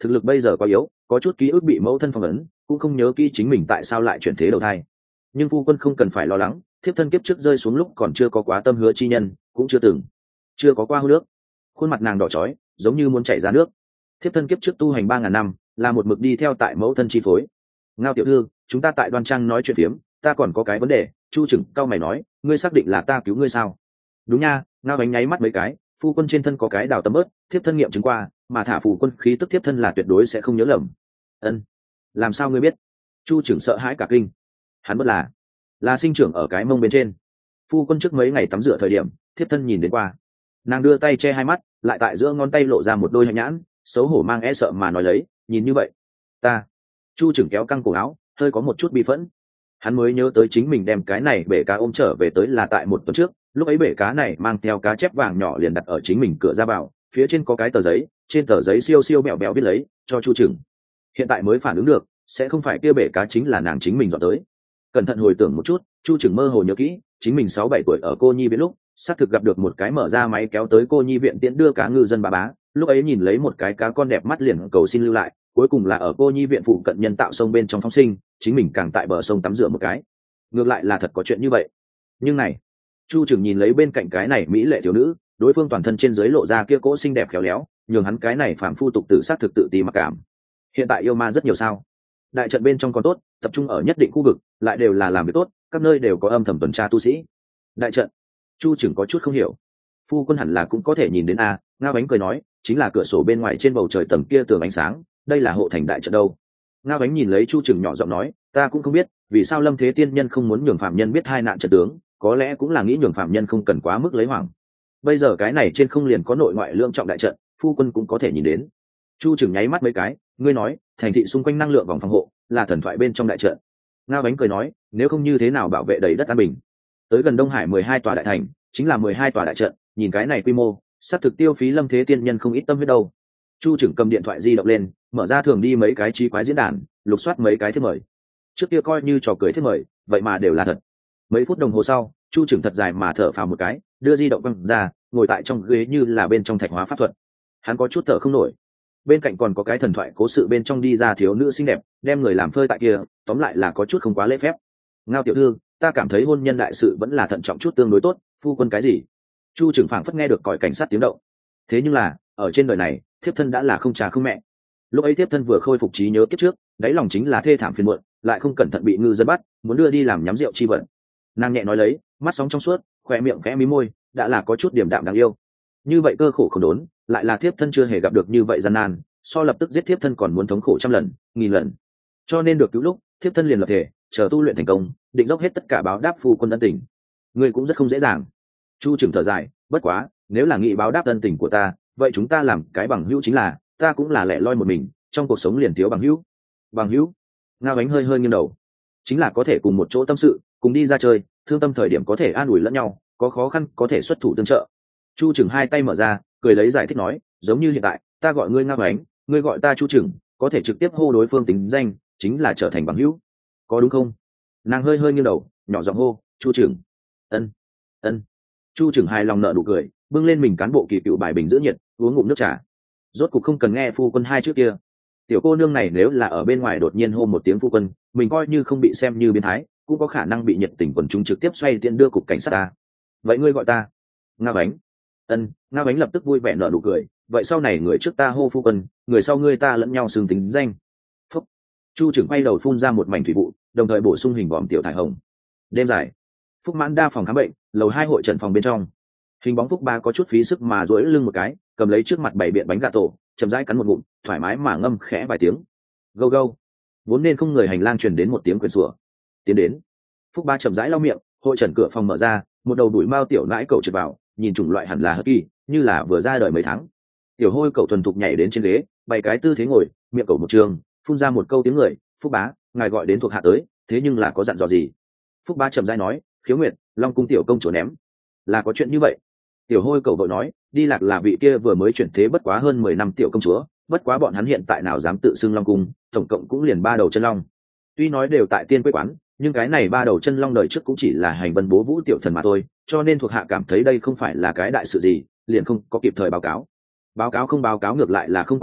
thực lực bây giờ quá yếu, có chút ký ức bị mẫu thân phong ấn, cũng không nhớ kỹ chính mình tại sao lại chuyển thế đầu thai. Nhưng phu quân không cần phải lo lắng, thiếp thân kiếp trước rơi xuống lúc còn chưa có quá tâm hứa chi nhân, cũng chưa từng chưa có qua hô nước. Khuôn mặt nàng đỏ chói, giống như muốn chảy ra nước. Thiếp thân kiếp trước tu hành ba ngàn năm, là một mực đi theo tại mẫu thân chi phối. Ngao tiểu thư, chúng ta tại đoan trang nói chuyện phiếm, ta còn có cái vấn đề. Chu Trừng cao mày nói, ngươi xác định là ta cứu ngươi sao? Đúng nha. Ngao Ánh nháy mắt mấy cái, phu quân trên thân có cái đào tấm ớt, thiếp thân nghiệm chứng qua, mà thả phù quân khí tức thiếp thân là tuyệt đối sẽ không nhớ lầm. Ân, làm sao ngươi biết? Chu Trừng sợ hãi cả kinh. Hắn bất là là sinh trưởng ở cái mông bên trên. Phu quân trước mấy ngày tắm rửa thời điểm, thiếp thân nhìn đến qua. Nàng đưa tay che hai mắt, lại tại giữa ngón tay lộ ra một đôi hạnh nhãn, xấu hổ mang e sợ mà nói lấy, nhìn như vậy ta. Chu Trừng kéo căng cổ áo, hơi có một chút bi phẫn. Hắn mới nhớ tới chính mình đem cái này bể cá ôm trở về tới là tại một tuần trước, lúc ấy bể cá này mang theo cá chép vàng nhỏ liền đặt ở chính mình cửa ra vào, phía trên có cái tờ giấy, trên tờ giấy siêu siêu mẹo mẹo viết lấy cho Chu Trừng. Hiện tại mới phản ứng được, sẽ không phải kia bể cá chính là nàng chính mình dọn tới. Cẩn thận hồi tưởng một chút, Chu Trừng mơ hồ nhớ kỹ, chính mình sáu bảy tuổi ở cô nhi viện lúc, xác thực gặp được một cái mở ra máy kéo tới cô nhi viện tiễn đưa cá ngư dân bà bá, lúc ấy nhìn lấy một cái cá con đẹp mắt liền cầu xin lưu lại, cuối cùng là ở cô nhi viện phụ cận nhân tạo sông bên trong phóng sinh, chính mình càng tại bờ sông tắm rửa một cái. Ngược lại là thật có chuyện như vậy. Nhưng này, Chu Trừng nhìn lấy bên cạnh cái này mỹ lệ thiếu nữ, đối phương toàn thân trên dưới lộ ra kia cỗ xinh đẹp khéo léo, nhường hắn cái này phàm phu tục tử sát thực tự ti mặc cảm. Hiện tại yêu ma rất nhiều sao? Đại trận bên trong còn tốt, tập trung ở nhất định khu vực, lại đều là làm việc tốt, các nơi đều có âm thầm tuần tra tu sĩ. Đại trận, Chu Trừng có chút không hiểu. Phu quân hẳn là cũng có thể nhìn đến a. Ngao Ánh cười nói, chính là cửa sổ bên ngoài trên bầu trời tầng kia tường ánh sáng, đây là hộ thành đại trận đâu. Ngao Ánh nhìn lấy Chu Trừng nhỏ giọng nói, ta cũng không biết vì sao Lâm Thế Tiên Nhân không muốn nhường phạm nhân biết hai nạn trận tướng, có lẽ cũng là nghĩ nhường phạm nhân không cần quá mức lấy hoảng. Bây giờ cái này trên không liền có nội ngoại lương trọng đại trận, phu quân cũng có thể nhìn đến. Chu Trừng nháy mắt mấy cái, ngươi nói thành thị xung quanh năng lượng vòng phòng hộ là thần thoại bên trong đại trận. Ngao Ánh cười nói, nếu không như thế nào bảo vệ đầy đất an bình. Tới gần Đông Hải mười hai tòa đại thành, chính là mười hai tòa đại trận, nhìn cái này quy mô, sắp thực tiêu phí Lâm Thế Tiên Nhân không ít tâm huyết đâu. Chu Trừng cầm điện thoại di động lên, mở ra thường đi mấy cái trí quái diễn đàn, lục soát mấy cái thiếp mời. Trước kia coi như trò cười thiếp mời, vậy mà đều là thật. Mấy phút đồng hồ sau, Chu Trừng thật dài mà thở phào một cái, đưa di động quăng ra, ngồi tại trong ghế như là bên trong thạch hóa pháp thuật. Hắn có chút thở không nổi. Bên cạnh còn có cái thần thoại cố sự bên trong đi ra thiếu nữ xinh đẹp, đem người làm phơi tại kia, tóm lại là có chút không quá lễ phép. Ngao tiểu thư, ta cảm thấy hôn nhân đại sự vẫn là thận trọng chút tương đối tốt, phu quân cái gì? Chu Trừng phảng phất nghe được còi cảnh sát tiếng động. Thế nhưng là, ở trên đời này, thiếp thân đã là không cha không mẹ. Lúc ấy thiếp thân vừa khôi phục trí nhớ kiếp trước, đáy lòng chính là thê thảm phiền muộn, lại không cẩn thận bị ngư dân bắt, muốn đưa đi làm nhắm rượu chi vận. Nàng nhẹ nói lấy, mắt sóng trong suốt, khỏe miệng khẽ mí môi, đã là có chút điểm đạm đáng yêu. Như vậy cơ khổ không đốn, lại là thiếp thân chưa hề gặp được như vậy gian nan, so lập tức giết thiếp thân còn muốn thống khổ trăm lần, nghìn lần. Cho nên được cứu lúc, thiếp thân liền lập thể, chờ tu luyện thành công, định dốc hết tất cả báo đáp phu quân ân tình. Ngươi cũng rất không dễ dàng. Chu Trừng thở dài, bất quá, nếu là nghị báo đáp ân tình của ta, vậy chúng ta làm cái bằng hữu chính là, ta cũng là lẻ loi một mình, trong cuộc sống liền thiếu bằng hữu. Bằng hữu? Ngao Ánh hơi hơi nghiêng đầu. Chính là có thể cùng một chỗ tâm sự, cùng đi ra chơi, thương tâm thời điểm có thể an ủi lẫn nhau, có khó khăn có thể xuất thủ tương trợ. Chu Trừng hai tay mở ra, cười lấy giải thích nói, giống như hiện tại, ta gọi ngươi Ngao Ánh, ngươi gọi ta Chu Trừng, có thể trực tiếp hô đối phương tính danh, chính là trở thành bằng hữu, có đúng không? Nàng hơi hơi nghiêng đầu, nhỏ giọng hô, Chu Trừng. Ân, ân. Chu Trừng hài lòng nở nụ cười, bưng lên mình cán bộ kỳ cựu bài bình giữ nhiệt, uống ngụm nước trà. Rốt cục không cần nghe phu quân hai trước kia. Tiểu cô nương này nếu là ở bên ngoài đột nhiên hô một tiếng phu quân, mình coi như không bị xem như biến thái, cũng có khả năng bị nhiệt tình quần chúng trực tiếp xoay tiện đưa cục cảnh sát ta. Vậy ngươi gọi ta Ngao Ánh. Ân. Ngao Ánh lập tức vui vẻ nở nụ cười, vậy sau này người trước ta hô phu quân, người sau ngươi ta lẫn nhau xưng tính danh. Phúc. Chu Trừng quay đầu phun ra một mảnh thủy vụ, đồng thời bổ sung hình vòm tiểu thải hồng. Đêm dài, Phúc Mãn đa phòng khám bệnh, lầu hai hội trần phòng bên trong. Hình bóng Phúc Ba có chút phí sức mà duỗi lưng một cái, cầm lấy trước mặt bảy biện bánh gà tổ, chậm rãi cắn một ngụm, thoải mái mà ngâm khẽ vài tiếng. Gâu gâu. Vốn nên không người hành lang truyền đến một tiếng quyền sủa. Tiến đến. Phúc Ba chậm rãi lau miệng, hội trần cửa phòng mở ra, một đầu đuổi mao tiểu nãi cậu trượt vào, nhìn chủng loại hẳn là hất kỳ, như là vừa ra đời mấy tháng. Tiểu hôi cậu thuần thục nhảy đến trên ghế, bày cái tư thế ngồi, miệng cậu một trường, phun ra một câu tiếng người, Phúc Bá, ngài gọi đến thuộc hạ tới, thế nhưng là có dặn dò gì? Phúc Bá chậm rãi nói, Khiếu Nguyệt, Long cung tiểu công chúa ném. Là có chuyện như vậy. Tiểu hôi cậu vội nói, đi lạc là vị kia vừa mới chuyển thế bất quá hơn mười năm tiểu công chúa, bất quá bọn hắn hiện tại nào dám tự xưng Long cung, tổng cộng cũng liền ba đầu chân long. Tuy nói đều tại tiên quế quán, nhưng cái này ba đầu chân long đời trước cũng chỉ là hành vân bố vũ tiểu thần mà thôi, cho nên thuộc hạ cảm thấy đây không phải là cái đại sự gì, liền không có kịp thời báo cáo. Báo cáo không báo cáo ngược lại là không quan trọng,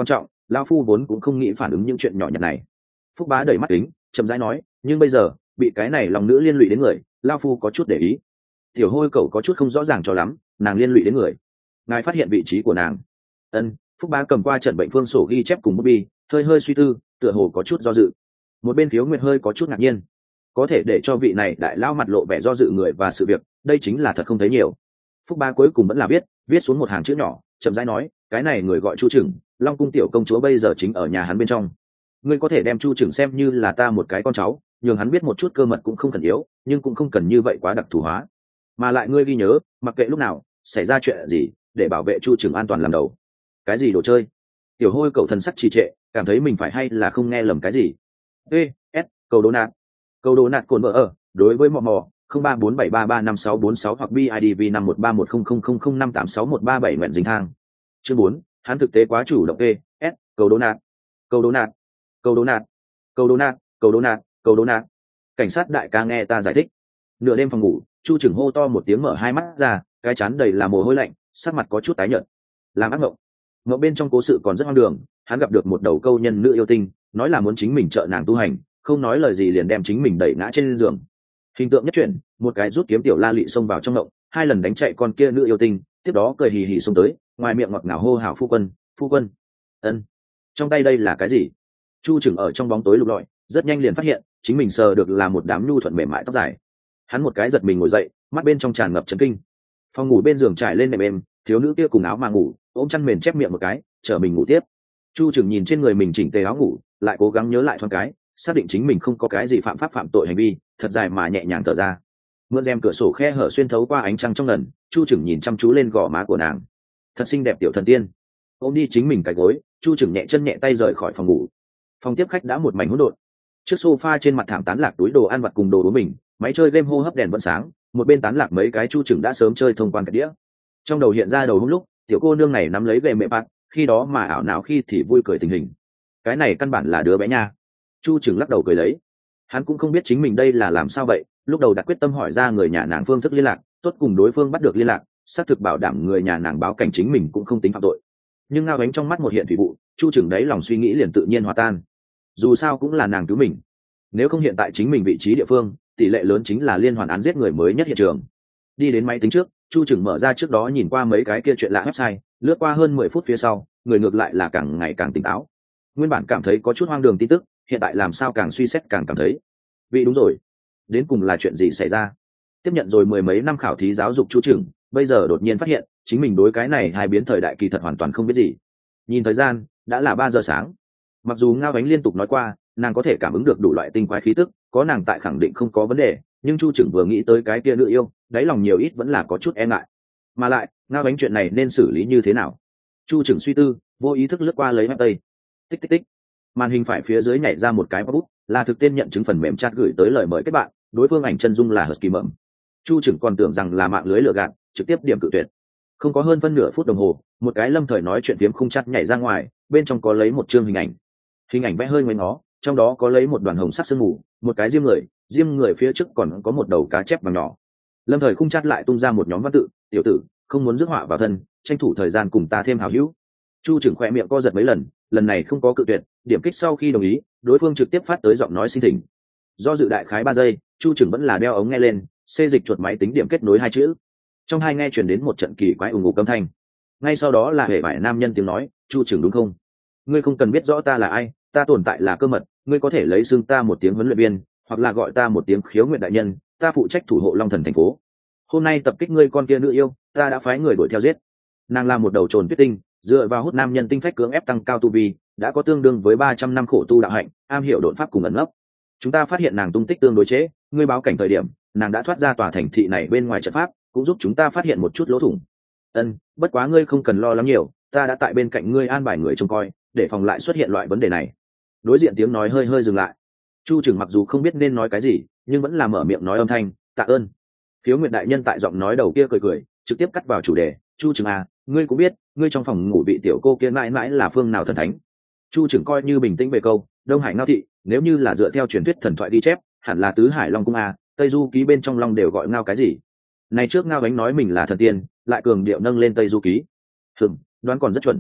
lao phu vốn cũng không nghĩ phản ứng những chuyện nhỏ nhặt này. Phúc Bá đẩy mắt kính chậm rãi nói, nhưng bây giờ bị cái này lòng nữ liên lụy đến người, lao phu có chút để ý. Tiểu hôi cậu có chút không rõ ràng cho lắm, nàng liên lụy đến người, ngài phát hiện vị trí của nàng? Ân. Phúc Bá cầm qua trận bệnh phương sổ ghi chép cùng bút bi, hơi hơi suy tư, tựa hồ có chút do dự. Một bên Thiếu Nguyệt hơi có chút ngạc nhiên, có thể để cho vị này đại lao mặt lộ vẻ do dự người và sự việc, đây chính là thật không thấy nhiều. Phúc Bá cuối cùng vẫn là viết viết xuống một hàng chữ nhỏ, chậm rãi nói, cái này người gọi Chu Trừng, Long cung tiểu công chúa bây giờ chính ở nhà hắn bên trong. Ngươi có thể đem Chu Trừng xem như là ta một cái con cháu, nhường hắn biết một chút cơ mật cũng không cần yếu, nhưng cũng không cần như vậy quá đặc thù hóa. Mà lại ngươi ghi nhớ, mặc kệ lúc nào xảy ra chuyện gì, để bảo vệ Chu Trừng an toàn làm đầu. Cái gì đồ chơi? Tiểu hôi cậu thần sắc trì trệ, cảm thấy mình phải hay là không nghe lầm cái gì. Ê, S, cầu đố nạt. Cầu đố nạt cồn vợ ở, đối với mò mò, không ba bốn bảy ba ba năm sáu bốn sáu hoặc bê i đê vê năm một ba một không không không không năm tám sáu một ba bảy nguyện dính thang. Chương bốn, hắn thực tế quá chủ động. Ê, S, cầu đố nạt. Cầu đố nạt. Cầu đố nạt. Cầu đố nạt, cầu đố nạt, cầu đố nạt. Cảnh sát đại ca nghe ta giải thích. Nửa đêm phòng ngủ, Chu Trừng hô to một tiếng mở hai mắt ra, cái chán đầy là mồ hôi lạnh, sắc mặt có chút tái nhợt. Làm ác mộng. Mộng bên trong cố sự còn rất hoang đường, hắn gặp được một đầu câu nhân nữ yêu tinh, nói là muốn chính mình trợ nàng tu hành, không nói lời gì liền đem chính mình đẩy ngã trên giường. Hình tượng nhất chuyển, một cái rút kiếm tiểu la lị xông vào trong mộng, hai lần đánh chạy con kia nữ yêu tinh, tiếp đó cười hì hì xông tới, ngoài miệng ngọt ngào hô hào phu quân, phu quân. Ân. Trong tay đây là cái gì? Chu Trừng ở trong bóng tối lục lọi, rất nhanh liền phát hiện chính mình sờ được là một đám nhu thuận mềm mại tóc dài. Hắn một cái giật mình ngồi dậy, mắt bên trong tràn ngập chấn kinh. Phòng ngủ bên giường trải lên nệm êm, thiếu nữ kia cùng áo mà ngủ, ôm chăn mền chép miệng một cái, chờ mình ngủ tiếp. Chu Trừng nhìn trên người mình chỉnh tề áo ngủ, lại cố gắng nhớ lại thoáng cái, xác định chính mình không có cái gì phạm pháp phạm tội hành vi, thật dài mà nhẹ nhàng thở ra. Mượn rèm cửa sổ khe hở xuyên thấu qua ánh trăng trong lần, Chu Trừng nhìn chăm chú lên gò má của nàng, thật xinh đẹp tiểu thần tiên. Ôm đi chính mình cái gối, Chu Trừng nhẹ chân nhẹ tay rời khỏi phòng ngủ. Phòng tiếp khách đã một mảnh hỗn độn. Trước sofa trên mặt thảm tán lạc túi đồ ăn vặt cùng đồ uống mình, máy chơi game hô hấp đèn vẫn sáng, một bên tán lạc mấy cái Chu Trừng đã sớm chơi thông quan cái đĩa. Trong đầu hiện ra đầu hôm lúc tiểu cô nương này nắm lấy gậy mẹ bạc, khi đó mà ảo não khi thì vui cười tình hình. Cái này căn bản là đứa bé nha. Chu Trừng lắc đầu cười lấy. Hắn cũng không biết chính mình đây là làm sao vậy, lúc đầu đặt quyết tâm hỏi ra người nhà nàng phương thức liên lạc, tốt cùng đối phương bắt được liên lạc, xác thực bảo đảm người nhà nàng báo cảnh chính mình cũng không tính phạm tội. Nhưng ngao ánh trong mắt một hiện thủy vụ, Chu Trừng đấy lòng suy nghĩ liền tự nhiên hòa tan. Dù sao cũng là nàng cứu mình, nếu không hiện tại chính mình vị trí địa phương, tỷ lệ lớn chính là liên hoàn án giết người mới nhất hiện trường. Đi đến máy tính trước, Chu Trừng mở ra trước đó nhìn qua mấy cái kia chuyện lạ website, lướt qua hơn mười phút phía sau, người ngược lại là càng ngày càng tỉnh táo. Nguyên bản cảm thấy có chút hoang đường tin tức, hiện tại làm sao càng suy xét càng cảm thấy vị đúng rồi. Đến cùng là chuyện gì xảy ra? Tiếp nhận rồi mười mấy năm khảo thí giáo dục Chu Trừng, bây giờ đột nhiên phát hiện chính mình đối cái này hai biến thời đại kỳ thật hoàn toàn không biết gì. Nhìn thời gian, đã là ba giờ sáng. Mặc dù Ngao Ánh liên tục nói qua nàng có thể cảm ứng được đủ loại tinh quái khí tức, có nàng tại khẳng định không có vấn đề, nhưng Chu Trừng vừa nghĩ tới cái kia nữ yêu, đáy lòng nhiều ít vẫn là có chút e ngại. Mà lại Ngao Ánh chuyện này nên xử lý như thế nào? Chu Trừng suy tư, vô ý thức lướt qua lấy web tây. Tích tích tích. Màn hình phải phía dưới nhảy ra một cái pop-up, là thực tên nhận chứng phần mềm chat gửi tới lời mời kết bạn, đối phương ảnh chân dung là Husky Mậm. Chu Trừng còn tưởng rằng là mạng lưới lừa gạt, trực tiếp điểm cự tuyệt. Không có hơn phân nửa phút đồng hồ, một cái lâm thời nói chuyện phiếm khung chat nhảy ra ngoài, bên trong có lấy một chương hình ảnh. Hình ảnh vẽ hơi ngoáy ngó, trong đó có lấy một đoàn hồng sắc sương mù, một cái diêm người, diêm người phía trước còn có một đầu cá chép vàng nhỏ. Lâm thời khung chat lại tung ra một nhóm văn tự, tiểu tử, không muốn rước họa vào thân, tranh thủ thời gian cùng ta thêm hảo hữu. Chu Trừng khỏe miệng co giật mấy lần, lần này không có cự tuyệt, điểm kích sau khi đồng ý, đối phương trực tiếp phát tới giọng nói xin thỉnh. Do dự đại khái ba giây, Chu Trừng vẫn là đeo ống nghe lên, xê dịch chuột máy tính điểm kết nối hai chữ. Trong hai nghe truyền đến một trận kỳ quái ùng ục âm thanh. Ngay sau đó là hệ vải nam nhân tiếng nói, Chu Trừng đúng không? Ngươi không cần biết rõ ta là ai, ta tồn tại là cơ mật, ngươi có thể lấy xưng ta một tiếng huấn luyện viên, hoặc là gọi ta một tiếng khiếu nguyện đại nhân, ta phụ trách thủ hộ Long Thần thành phố. Hôm nay tập kích ngươi con kia nữ yêu, ta đã phái người đuổi theo giết. Nàng là một đầu trồn tuyết tinh, dựa vào hút nam nhân tinh phách cưỡng ép tăng cao tu vi, đã có tương đương với ba trăm năm khổ tu đạo hạnh, am hiểu độn pháp cùng ẩn nấp. Chúng ta phát hiện nàng tung tích tương đối chế, ngươi báo cảnh thời điểm, nàng đã thoát ra tòa thành thị này bên ngoài trận pháp, cũng giúp chúng ta phát hiện một chút lỗ thủng. Ân, bất quá ngươi không cần lo lắng nhiều, ta đã tại bên cạnh ngươi an bài người trông coi, để phòng lại xuất hiện loại vấn đề này. Đối diện tiếng nói hơi hơi dừng lại. Chu Trừng mặc dù không biết nên nói cái gì, nhưng vẫn là mở miệng nói âm thanh, tạ ơn. Khiếu Nguyệt đại nhân tại giọng nói đầu kia cười cười, trực tiếp cắt vào chủ đề, Chu Trừng à, ngươi cũng biết, ngươi trong phòng ngủ bị tiểu cô kia mãi mãi là phương nào thần thánh. Chu Trừng coi như bình tĩnh về câu, Đông Hải Ngao thị, nếu như là dựa theo truyền thuyết thần thoại ghi chép, hẳn là tứ hải long cung à, Tây Du ký bên trong long đều gọi ngao cái gì. Này trước Ngao Ánh nói mình là thần tiên, lại cường điệu nâng lên Tây Du ký. Hừm, đoán còn rất chuẩn.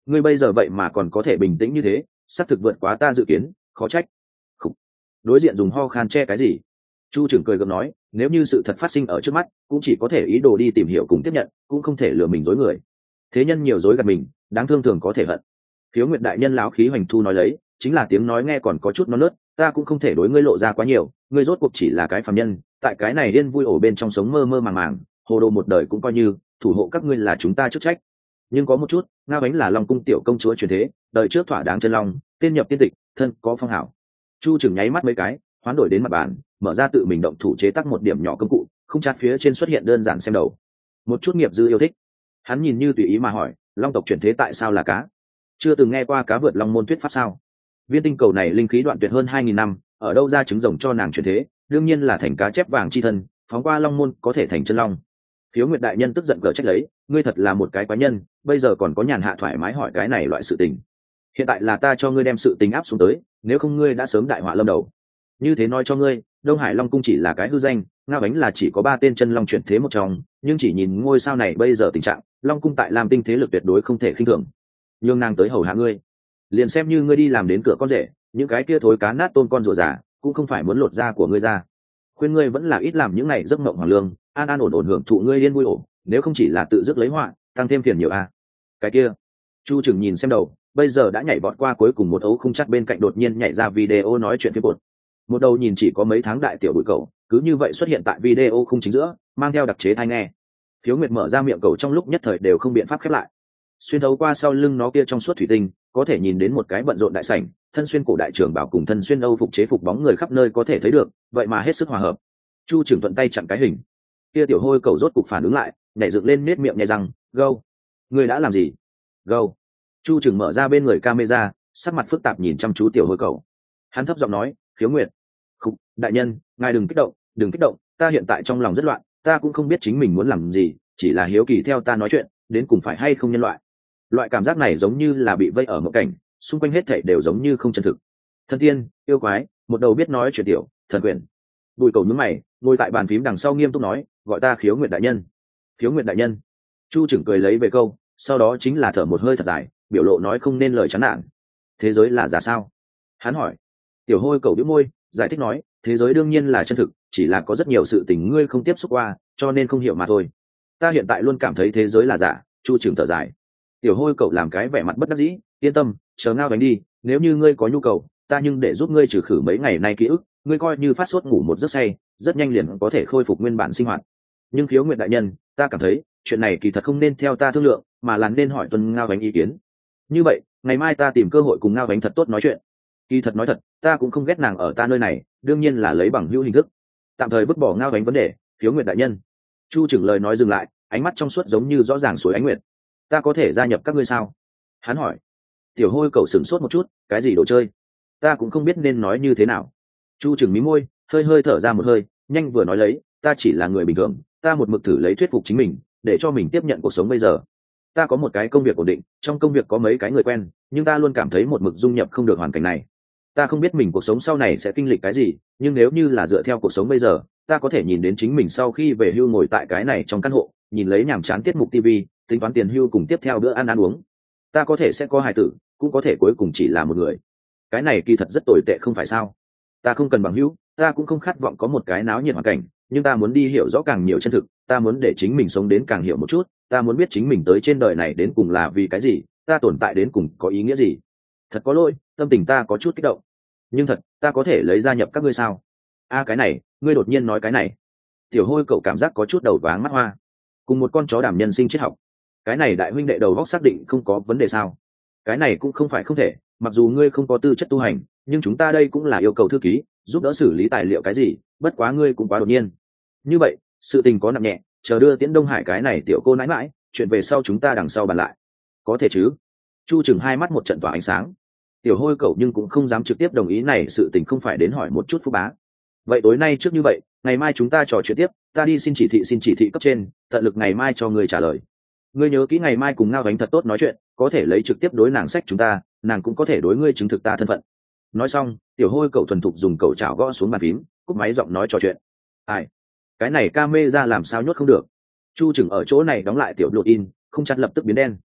ngươi bây giờ vậy mà còn có thể bình tĩnh như thế, xác thực vượt quá ta dự kiến, khó trách. Khủ. Đối diện dùng ho khan che cái gì? Chu trưởng cười gượng nói, nếu như sự thật phát sinh ở trước mắt, cũng chỉ có thể ý đồ đi tìm hiểu cùng tiếp nhận, cũng không thể lừa mình dối người. Thế nhân nhiều dối gạt mình, đáng thương thường có thể hận. Khiếu Nguyệt đại nhân láo khí hoành thu nói lấy, chính là tiếng nói nghe còn có chút non nớt, ta cũng không thể đối ngươi lộ ra quá nhiều, ngươi rốt cuộc chỉ là cái phàm nhân, tại cái này điên vui ổ bên trong sống mơ mơ màng màng, hồ đồ một đời cũng coi như, thủ hộ các ngươi là chúng ta chức trách. Nhưng có một chút, Ngao Ánh là Long cung tiểu công chúa truyền thế, đời trước thỏa đáng chân long, tên nhập tiên tịch, thân có phong hảo. Chu Trừng nháy mắt mấy cái, hoán đổi đến mặt bàn, mở ra tự mình động thủ chế tác một điểm nhỏ công cụ, không chát phía trên xuất hiện đơn giản xem đầu. Một chút nghiệp dư yêu thích. Hắn nhìn như tùy ý mà hỏi, long tộc chuyển thế tại sao là cá? Chưa từng nghe qua cá vượt long môn thuyết pháp sao? Viên tinh cầu này linh khí đoạn tuyệt hơn hai nghìn năm, ở đâu ra trứng rồng cho nàng chuyển thế, đương nhiên là thành cá chép vàng chi thân, phóng qua long môn có thể thành chân long. Khiếu Nguyệt đại nhân tức giận cờ trách lấy, ngươi thật là một cái quái nhân, bây giờ còn có nhàn hạ thoải mái hỏi cái này loại sự tình. Hiện tại là ta cho ngươi đem sự tình áp xuống tới, nếu không ngươi đã sớm đại họa lâm đầu. Như thế nói cho ngươi, Đông Hải Long cung chỉ là cái hư danh, Ngao Ánh là chỉ có ba tên chân long chuyển thế một trong, nhưng chỉ nhìn ngôi sao này bây giờ tình trạng, Long cung tại Lam Tinh thế lực tuyệt đối không thể khinh thường. Nhường nàng tới hầu hạ ngươi, liền xem như ngươi đi làm đến cửa con rể, những cái kia thối cá nát tôn con rùa giả, cũng không phải muốn lột da của ngươi ra. Khuyên ngươi vẫn là ít làm những này giấc mộng hoàng lương, an an ổn ổn hưởng thụ ngươi liên vui ổ, nếu không chỉ là tự dứt lấy họa, tăng thêm phiền nhiều a. À. Cái kia, Chu Trừng nhìn xem đầu, bây giờ đã nhảy vọt qua cuối cùng một ấu không chắc bên cạnh đột nhiên nhảy ra video nói chuyện phía bột. Một đầu nhìn chỉ có mấy tháng đại tiểu bụi cầu, cứ như vậy xuất hiện tại video khung chính giữa, mang theo đặc chế tai nghe. Khiếu Nguyệt mở ra miệng cầu trong lúc nhất thời đều không biện pháp khép lại. Xuyên thấu qua sau lưng nó kia trong suốt thủy tinh, có thể nhìn đến một cái bận rộn đại sảnh, thân xuyên cổ đại trưởng bảo cùng thân xuyên Âu phục chế phục bóng người khắp nơi có thể thấy được, vậy mà hết sức hòa hợp. Chu Trường thuận tay chặn cái hình. Kia tiểu hôi cầu rốt cục phản ứng lại, nhảy dựng lên nết miệng nhai răng, "Gâu, ngươi đã làm gì?" "Gâu." Chu Trường mở ra bên người camera, sắc mặt phức tạp nhìn chăm chú tiểu hôi cầu. Hắn thấp giọng nói, "Khiếu Nguyệt, khục, đại nhân, ngài đừng kích động, đừng kích động, ta hiện tại trong lòng rất loạn, ta cũng không biết chính mình muốn làm gì, chỉ là hiếu kỳ theo ta nói chuyện, đến cùng phải hay không nhân loại." Loại cảm giác này giống như là bị vây ở một cảnh, xung quanh hết thảy đều giống như không chân thực. Thần tiên, yêu quái, một đầu biết nói chuyện tiểu, thần quyền. Bùi cầu nhướng mày, ngồi tại bàn phím đằng sau nghiêm túc nói, "Gọi ta Khiếu Nguyệt đại nhân." "Khiếu Nguyệt đại nhân." Chu Trừng cười lấy về câu, sau đó chính là thở một hơi thật dài, biểu lộ nói không nên lời chán nản. "Thế giới là giả sao?" Hắn hỏi. Tiểu hôi cầu bĩu môi, giải thích nói, "Thế giới đương nhiên là chân thực, chỉ là có rất nhiều sự tình ngươi không tiếp xúc qua, cho nên không hiểu mà thôi. Ta hiện tại luôn cảm thấy thế giới là giả." Chu Trừng thở dài. Tiểu hôi cậu làm cái vẻ mặt bất đắc dĩ, "Yên tâm, chờ Ngao đánh đi, nếu như ngươi có nhu cầu, ta nhưng để giúp ngươi trừ khử mấy ngày nay ký ức, ngươi coi như phát sốt ngủ một giấc say, rất nhanh liền có thể khôi phục nguyên bản sinh hoạt. Nhưng Khiếu Nguyệt đại nhân, ta cảm thấy chuyện này kỳ thật không nên theo ta thương lượng, mà là nên hỏi tuân Ngao đánh ý kiến. Như vậy, ngày mai ta tìm cơ hội cùng Ngao đánh thật tốt nói chuyện. Kỳ thật nói thật, ta cũng không ghét nàng ở ta nơi này, đương nhiên là lấy bằng hữu hình thức. Tạm thời vứt bỏ Ngao đánh vấn đề, Khiếu Nguyệt đại nhân." Chu Trừng lời nói dừng lại, ánh mắt trong suốt giống như rõ ràng suối ánh nguyệt. "Ta có thể gia nhập các ngươi sao?" Hắn hỏi. Tiểu hôi cậu sửng sốt một chút, "Cái gì đồ chơi?" "Ta cũng không biết nên nói như thế nào." Chu Trừng mí môi, hơi hơi thở ra một hơi, nhanh vừa nói lấy, "Ta chỉ là người bình thường, ta một mực thử lấy thuyết phục chính mình, để cho mình tiếp nhận cuộc sống bây giờ. Ta có một cái công việc ổn định, trong công việc có mấy cái người quen, nhưng ta luôn cảm thấy một mực dung nhập không được hoàn cảnh này. Ta không biết mình cuộc sống sau này sẽ kinh lịch cái gì, nhưng nếu như là dựa theo cuộc sống bây giờ, ta có thể nhìn đến chính mình sau khi về hưu ngồi tại cái này trong căn hộ, nhìn lấy nhàm chán tiết mục ti vi, tính toán tiền hưu cùng tiếp theo bữa ăn ăn uống. Ta có thể sẽ có hài tử, cũng có thể cuối cùng chỉ là một người. Cái này kỳ thật rất tồi tệ không phải sao? Ta không cần bằng hữu, ta cũng không khát vọng có một cái náo nhiệt hoàn cảnh, nhưng ta muốn đi hiểu rõ càng nhiều chân thực, ta muốn để chính mình sống đến càng hiểu một chút, ta muốn biết chính mình tới trên đời này đến cùng là vì cái gì, ta tồn tại đến cùng có ý nghĩa gì." Thật có lỗi, tâm tình ta có chút kích động. Nhưng thật, ta có thể lấy gia nhập các ngươi sao? A cái này, ngươi đột nhiên nói cái này. Tiểu hôi cậu cảm giác có chút đầu váng mắt hoa. Cùng một con chó đảm nhân sinh triết học. Cái này đại huynh đệ đầu góc xác định không có vấn đề sao? Cái này cũng không phải không thể, mặc dù ngươi không có tư chất tu hành, nhưng chúng ta đây cũng là yêu cầu thư ký, giúp đỡ xử lý tài liệu cái gì, bất quá ngươi cũng quá đột nhiên. Như vậy, sự tình có nặng nhẹ, chờ đưa Tiễn Đông Hải cái này tiểu cô nãi mãi, chuyện về sau chúng ta đằng sau bàn lại. Có thể chứ? Chu Trừng hai mắt một trận tỏa ánh sáng. Tiểu hôi cậu nhưng cũng không dám trực tiếp đồng ý này, sự tình không phải đến hỏi một chút Phú bá. Vậy tối nay trước như vậy, ngày mai chúng ta trò chuyện tiếp, ta đi xin chỉ thị xin chỉ thị cấp trên, tận lực ngày mai cho người trả lời. Ngươi nhớ kỹ ngày mai cùng Ngao Gánh thật tốt nói chuyện, có thể lấy trực tiếp đối nàng sách chúng ta, nàng cũng có thể đối ngươi chứng thực ta thân phận." Nói xong, tiểu hôi cậu thuần thục dùng cậu chảo gõ xuống bàn phím, cúp máy giọng nói trò chuyện. Ai? Cái này camera làm sao nhốt không được? Chu Trừng ở chỗ này đóng lại tiểu lột in, không chặt lập tức biến đen.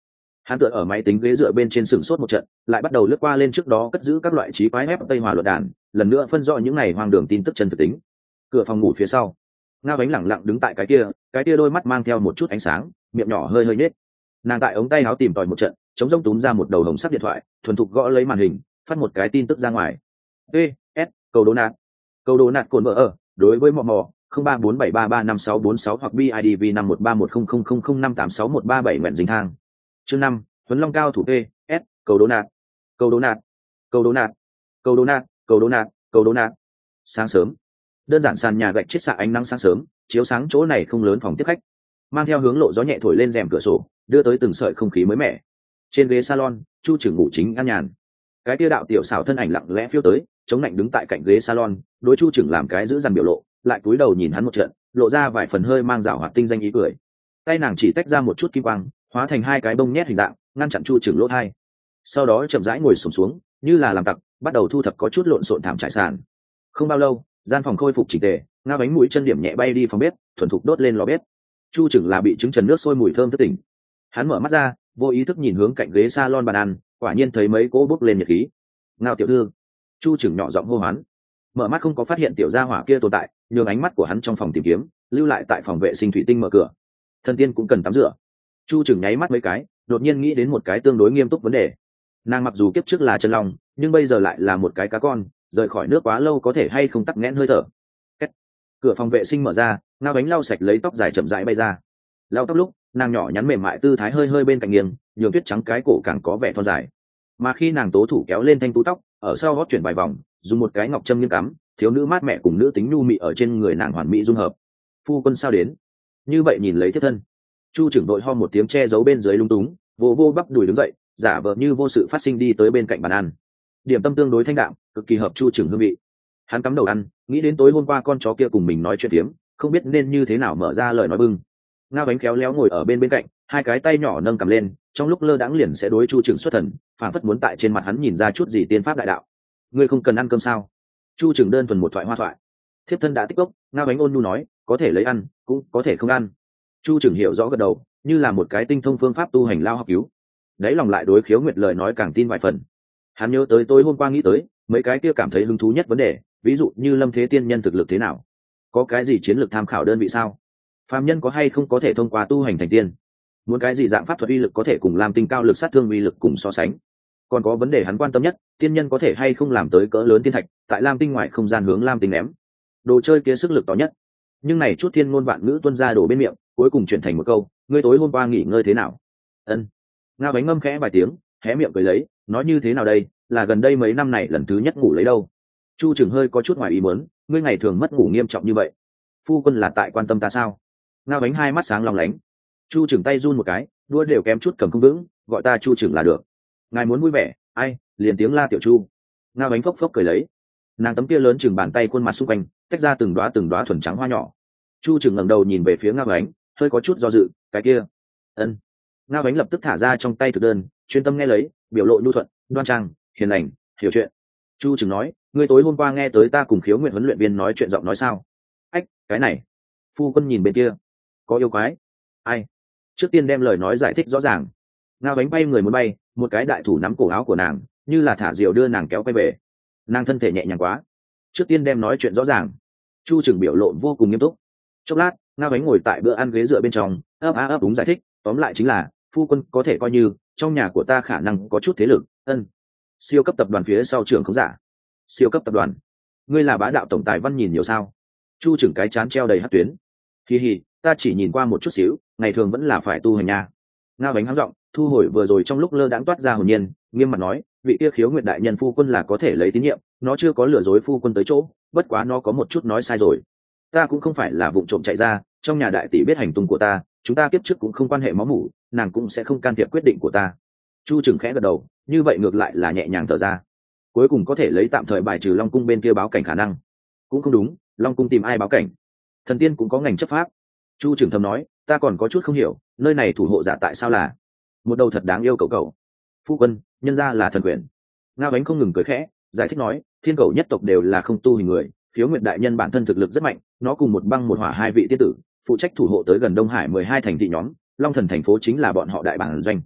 Hắn tựa ở máy tính ghế dựa bên trên sừng sốt một trận, lại bắt đầu lướt qua lên trước đó cất giữ các loại trí quái ép tây hòa luận đàn, lần nữa phân rõ những này hoang đường tin tức chân thực tính. Cửa phòng ngủ phía sau, Ngao Ánh lẳng lặng đứng tại cái kia, cái kia đôi mắt mang theo một chút ánh sáng, miệng nhỏ hơi hơi nhếch. Nàng tại ống tay áo tìm tòi một trận, chống rông túm ra một đầu hồng sắc điện thoại, thuần thục gõ lấy màn hình, phát một cái tin tức ra ngoài. Ê, S, cầu đố nạt. Cầu đố nạt cồn vợ ở, đối với mò mò, không ba bốn bảy ba ba năm sáu bốn sáu hoặc bê i đê vê năm một ba một không không không không năm tám sáu một ba bảy nguyện dính thang. Chương năm, Huấn Long cao thủ P, S, cầu đố nạt. Cầu đố nạt. Cầu đố nạt. Cầu đố nạt, cầu đố nạt, cầu đố nạt. Sáng sớm, đơn giản sàn nhà gạch chiết xạ ánh nắng sáng sớm, chiếu sáng chỗ này không lớn phòng tiếp khách, mang theo hướng lộ gió nhẹ thổi lên rèm cửa sổ, đưa tới từng sợi không khí mới mẻ. Trên ghế salon, Chu Trưởng ngủ chính an nhàn. Cái tia đạo tiểu xảo thân ảnh lặng lẽ phiêu tới, chống lạnh đứng tại cạnh ghế salon, đối Chu Trưởng làm cái giữ dằn biểu lộ, lại cúi đầu nhìn hắn một trận, lộ ra vài phần hơi mang rảo hoạt tinh danh ý cười. Tay nàng chỉ tách ra một chút kim quang, hóa thành hai cái bông nhét hình dạng, ngăn chặn Chu Trưởng lỗ hai. Sau đó chậm rãi ngồi xổm xuống, như là làm tặc, bắt đầu thu thập có chút lộn xộn thảm trải sàn. Không bao lâu, gian phòng khôi phục chỉnh tề, Ngao Ánh mũi chân điểm nhẹ bay đi phòng bếp, thuần thục đốt lên lò bếp. Chu Trưởng là bị trứng trần nước sôi mùi thơm thức tỉnh. Hắn mở mắt ra, vô ý thức nhìn hướng cạnh ghế salon bàn ăn, quả nhiên thấy mấy cỗ bốc lên nhiệt khí. Ngao tiểu thư. Chu Trưởng nhỏ giọng hô hoán. Mở mắt không có phát hiện tiểu gia hỏa kia tồn tại, nhường ánh mắt của hắn trong phòng tìm kiếm, lưu lại tại phòng vệ sinh thủy tinh mở cửa. Thần tiên cũng cần tắm rửa. Chu Trưởng nháy mắt mấy cái, đột nhiên nghĩ đến một cái tương đối nghiêm túc vấn đề. Nàng mặc dù kiếp trước là chân long, nhưng bây giờ lại là một cái cá con, rời khỏi nước quá lâu có thể hay không tắc nghẽn hơi thở. Kết. Cửa phòng vệ sinh mở ra, Ngao Ánh lau sạch lấy tóc dài chậm rãi bay ra. Lau tóc lúc, nàng nhỏ nhắn mềm mại tư thái hơi hơi bên cạnh nghiêng, nhường tuyết trắng cái cổ càng có vẻ thon dài. Mà khi nàng tố thủ kéo lên thanh tú tóc, ở sau gót chuyển vài vòng, dùng một cái ngọc châm nghiêng cắm, thiếu nữ mát mẹ cùng nữ tính nhu mị ở trên người nàng hoàn mỹ dung hợp. Phu quân sao đến? Như vậy nhìn lấy thiết thân. Chu Trưởng đội ho một tiếng che giấu bên dưới lung túng, vô vô bắp đùi đứng dậy, giả vờ như vô sự phát sinh đi tới bên cạnh bàn ăn. Điểm tâm tương đối thanh đạm, cực kỳ hợp Chu Trưởng hương vị. Hắn cắm đầu ăn, nghĩ đến tối hôm qua con chó kia cùng mình nói chuyện tiếm, không biết nên như thế nào mở ra lời nói bưng. Ngao Ánh khéo léo ngồi ở bên bên cạnh, hai cái tay nhỏ nâng cầm lên, trong lúc lơ đãng liền sẽ đối Chu Trưởng xuất thần, phảng phất muốn tại trên mặt hắn nhìn ra chút gì tiên pháp đại đạo. Ngươi không cần ăn cơm sao? Chu Trưởng đơn thuần một thoại hoa thoại. Thiếp thân đã tích cốc, Ngao Ánh ôn nhu nói, có thể lấy ăn, cũng có thể không ăn. Chu Trưởng hiểu rõ gật đầu, như là một cái tinh thông phương pháp tu hành lao học cứu. Đấy lòng lại đối Khiếu Nguyệt lời nói càng tin vài phần. Hắn nhớ tới tối hôm qua nghĩ tới mấy cái kia cảm thấy hứng thú nhất vấn đề, ví dụ như Lâm Thế Tiên nhân thực lực thế nào, có cái gì chiến lược tham khảo đơn vị sao, phàm nhân có hay không có thể thông qua tu hành thành tiên, muốn cái gì dạng pháp thuật uy lực có thể cùng làm tinh cao lực sát thương uy lực cùng so sánh, còn có vấn đề hắn quan tâm nhất, tiên nhân có thể hay không làm tới cỡ lớn thiên thạch tại lam tinh ngoại không gian hướng lam tinh ném, đồ chơi kia sức lực to nhất. Nhưng này chút thiên ngôn vạn ngữ tuân ra đổ bên miệng, cuối cùng chuyển thành một câu, ngươi tối hôm qua nghỉ ngơi thế nào? Ân. Ngao Ánh ngâm khẽ vài tiếng, hé miệng cười lấy, nói như thế nào đây, là gần đây mấy năm này lần thứ nhất ngủ lấy đâu. Chu Trưởng hơi có chút ngoài ý muốn, ngươi ngày thường mất ngủ nghiêm trọng như vậy, phu quân là tại quan tâm ta sao? Ngao Ánh hai mắt sáng long lánh. Chu Trưởng tay run một cái, đũa đều kém chút cầm không vững, gọi ta Chu Trưởng là được. Ngài muốn vui vẻ, ai, liền tiếng la tiểu Chu. Ngao Ánh phốc phốc cười lấy, nàng tấm kia lớn chừng bàn tay khuôn mặt xung quanh, tách ra từng đóa từng đóa thuần trắng hoa nhỏ. Chu Trưởng ngẩng đầu nhìn về phía Ngao Ánh, hơi có chút do dự, cái kia. Ân. Ngao Ánh lập tức thả ra trong tay thực đơn, chuyên tâm nghe lấy, biểu lộ nhu thuận, đoan trang, hiền lành, hiểu chuyện. Chu Trưởng nói, ngươi tối hôm qua nghe tới ta cùng Khiếu Nguyệt huấn luyện viên nói chuyện giọng nói sao? Ách, cái này. Phu quân nhìn bên kia, có yêu quái. Ai? Trước tiên đem lời nói giải thích rõ ràng. Ngao Ánh bay người muốn bay, một cái đại thủ nắm cổ áo của nàng, như là thả diều đưa nàng kéo quay về. Nàng thân thể nhẹ nhàng quá. Trước tiên đem nói chuyện rõ ràng. Chu Trưởng biểu lộ vô cùng nghiêm túc. Chốc lát, Ngao Ánh ngồi tại bữa ăn ghế dựa bên trong, ấp á ấp đúng giải thích, tóm lại chính là, phu quân có thể coi như trong nhà của ta khả năng có chút thế lực. Ân. Siêu cấp tập đoàn phía sau trưởng không giả. Siêu cấp tập đoàn. Ngươi là bá đạo tổng tài văn nhìn nhiều sao? Chu Trưởng cái chán treo đầy hắc tuyến. Hi hi, ta chỉ nhìn qua một chút xíu, ngày thường vẫn là phải tu hành nha. Ngao Ánh hắng giọng, thu hồi vừa rồi trong lúc lơ đãng toát ra hồn nhiên, nghiêm mặt nói, vị kia Khiếu Nguyệt đại nhân phu quân là có thể lấy tín nhiệm, nó chưa có lừa dối phu quân tới chỗ, bất quá nó có một chút nói sai rồi. Ta cũng không phải là vụng trộm chạy ra, trong nhà đại tỷ biết hành tung của ta, chúng ta kiếp trước cũng không quan hệ máu mủ, nàng cũng sẽ không can thiệp quyết định của ta. Chu Trưởng khẽ gật đầu, như vậy ngược lại là nhẹ nhàng thở ra. Cuối cùng có thể lấy tạm thời bài trừ Long cung bên kia báo cảnh khả năng. Cũng không đúng, Long cung tìm ai báo cảnh? Thần tiên cũng có ngành chấp pháp. Chu Trưởng thầm nói, ta còn có chút không hiểu, nơi này thủ hộ giả tại sao là một đầu thật đáng yêu cậu cậu. Phu quân, nhân ra là thần quyền. Ngao Ánh không ngừng cười khẽ, giải thích nói, thiên cầu nhất tộc đều là không tu hình người, Khiếu Nguyệt đại nhân bản thân thực lực rất mạnh, nó cùng một băng một hỏa hai vị tiên tử, phụ trách thủ hộ tới gần Đông Hải mười hai thành thị nhóm, Long Thần thành phố chính là bọn họ đại bản doanh.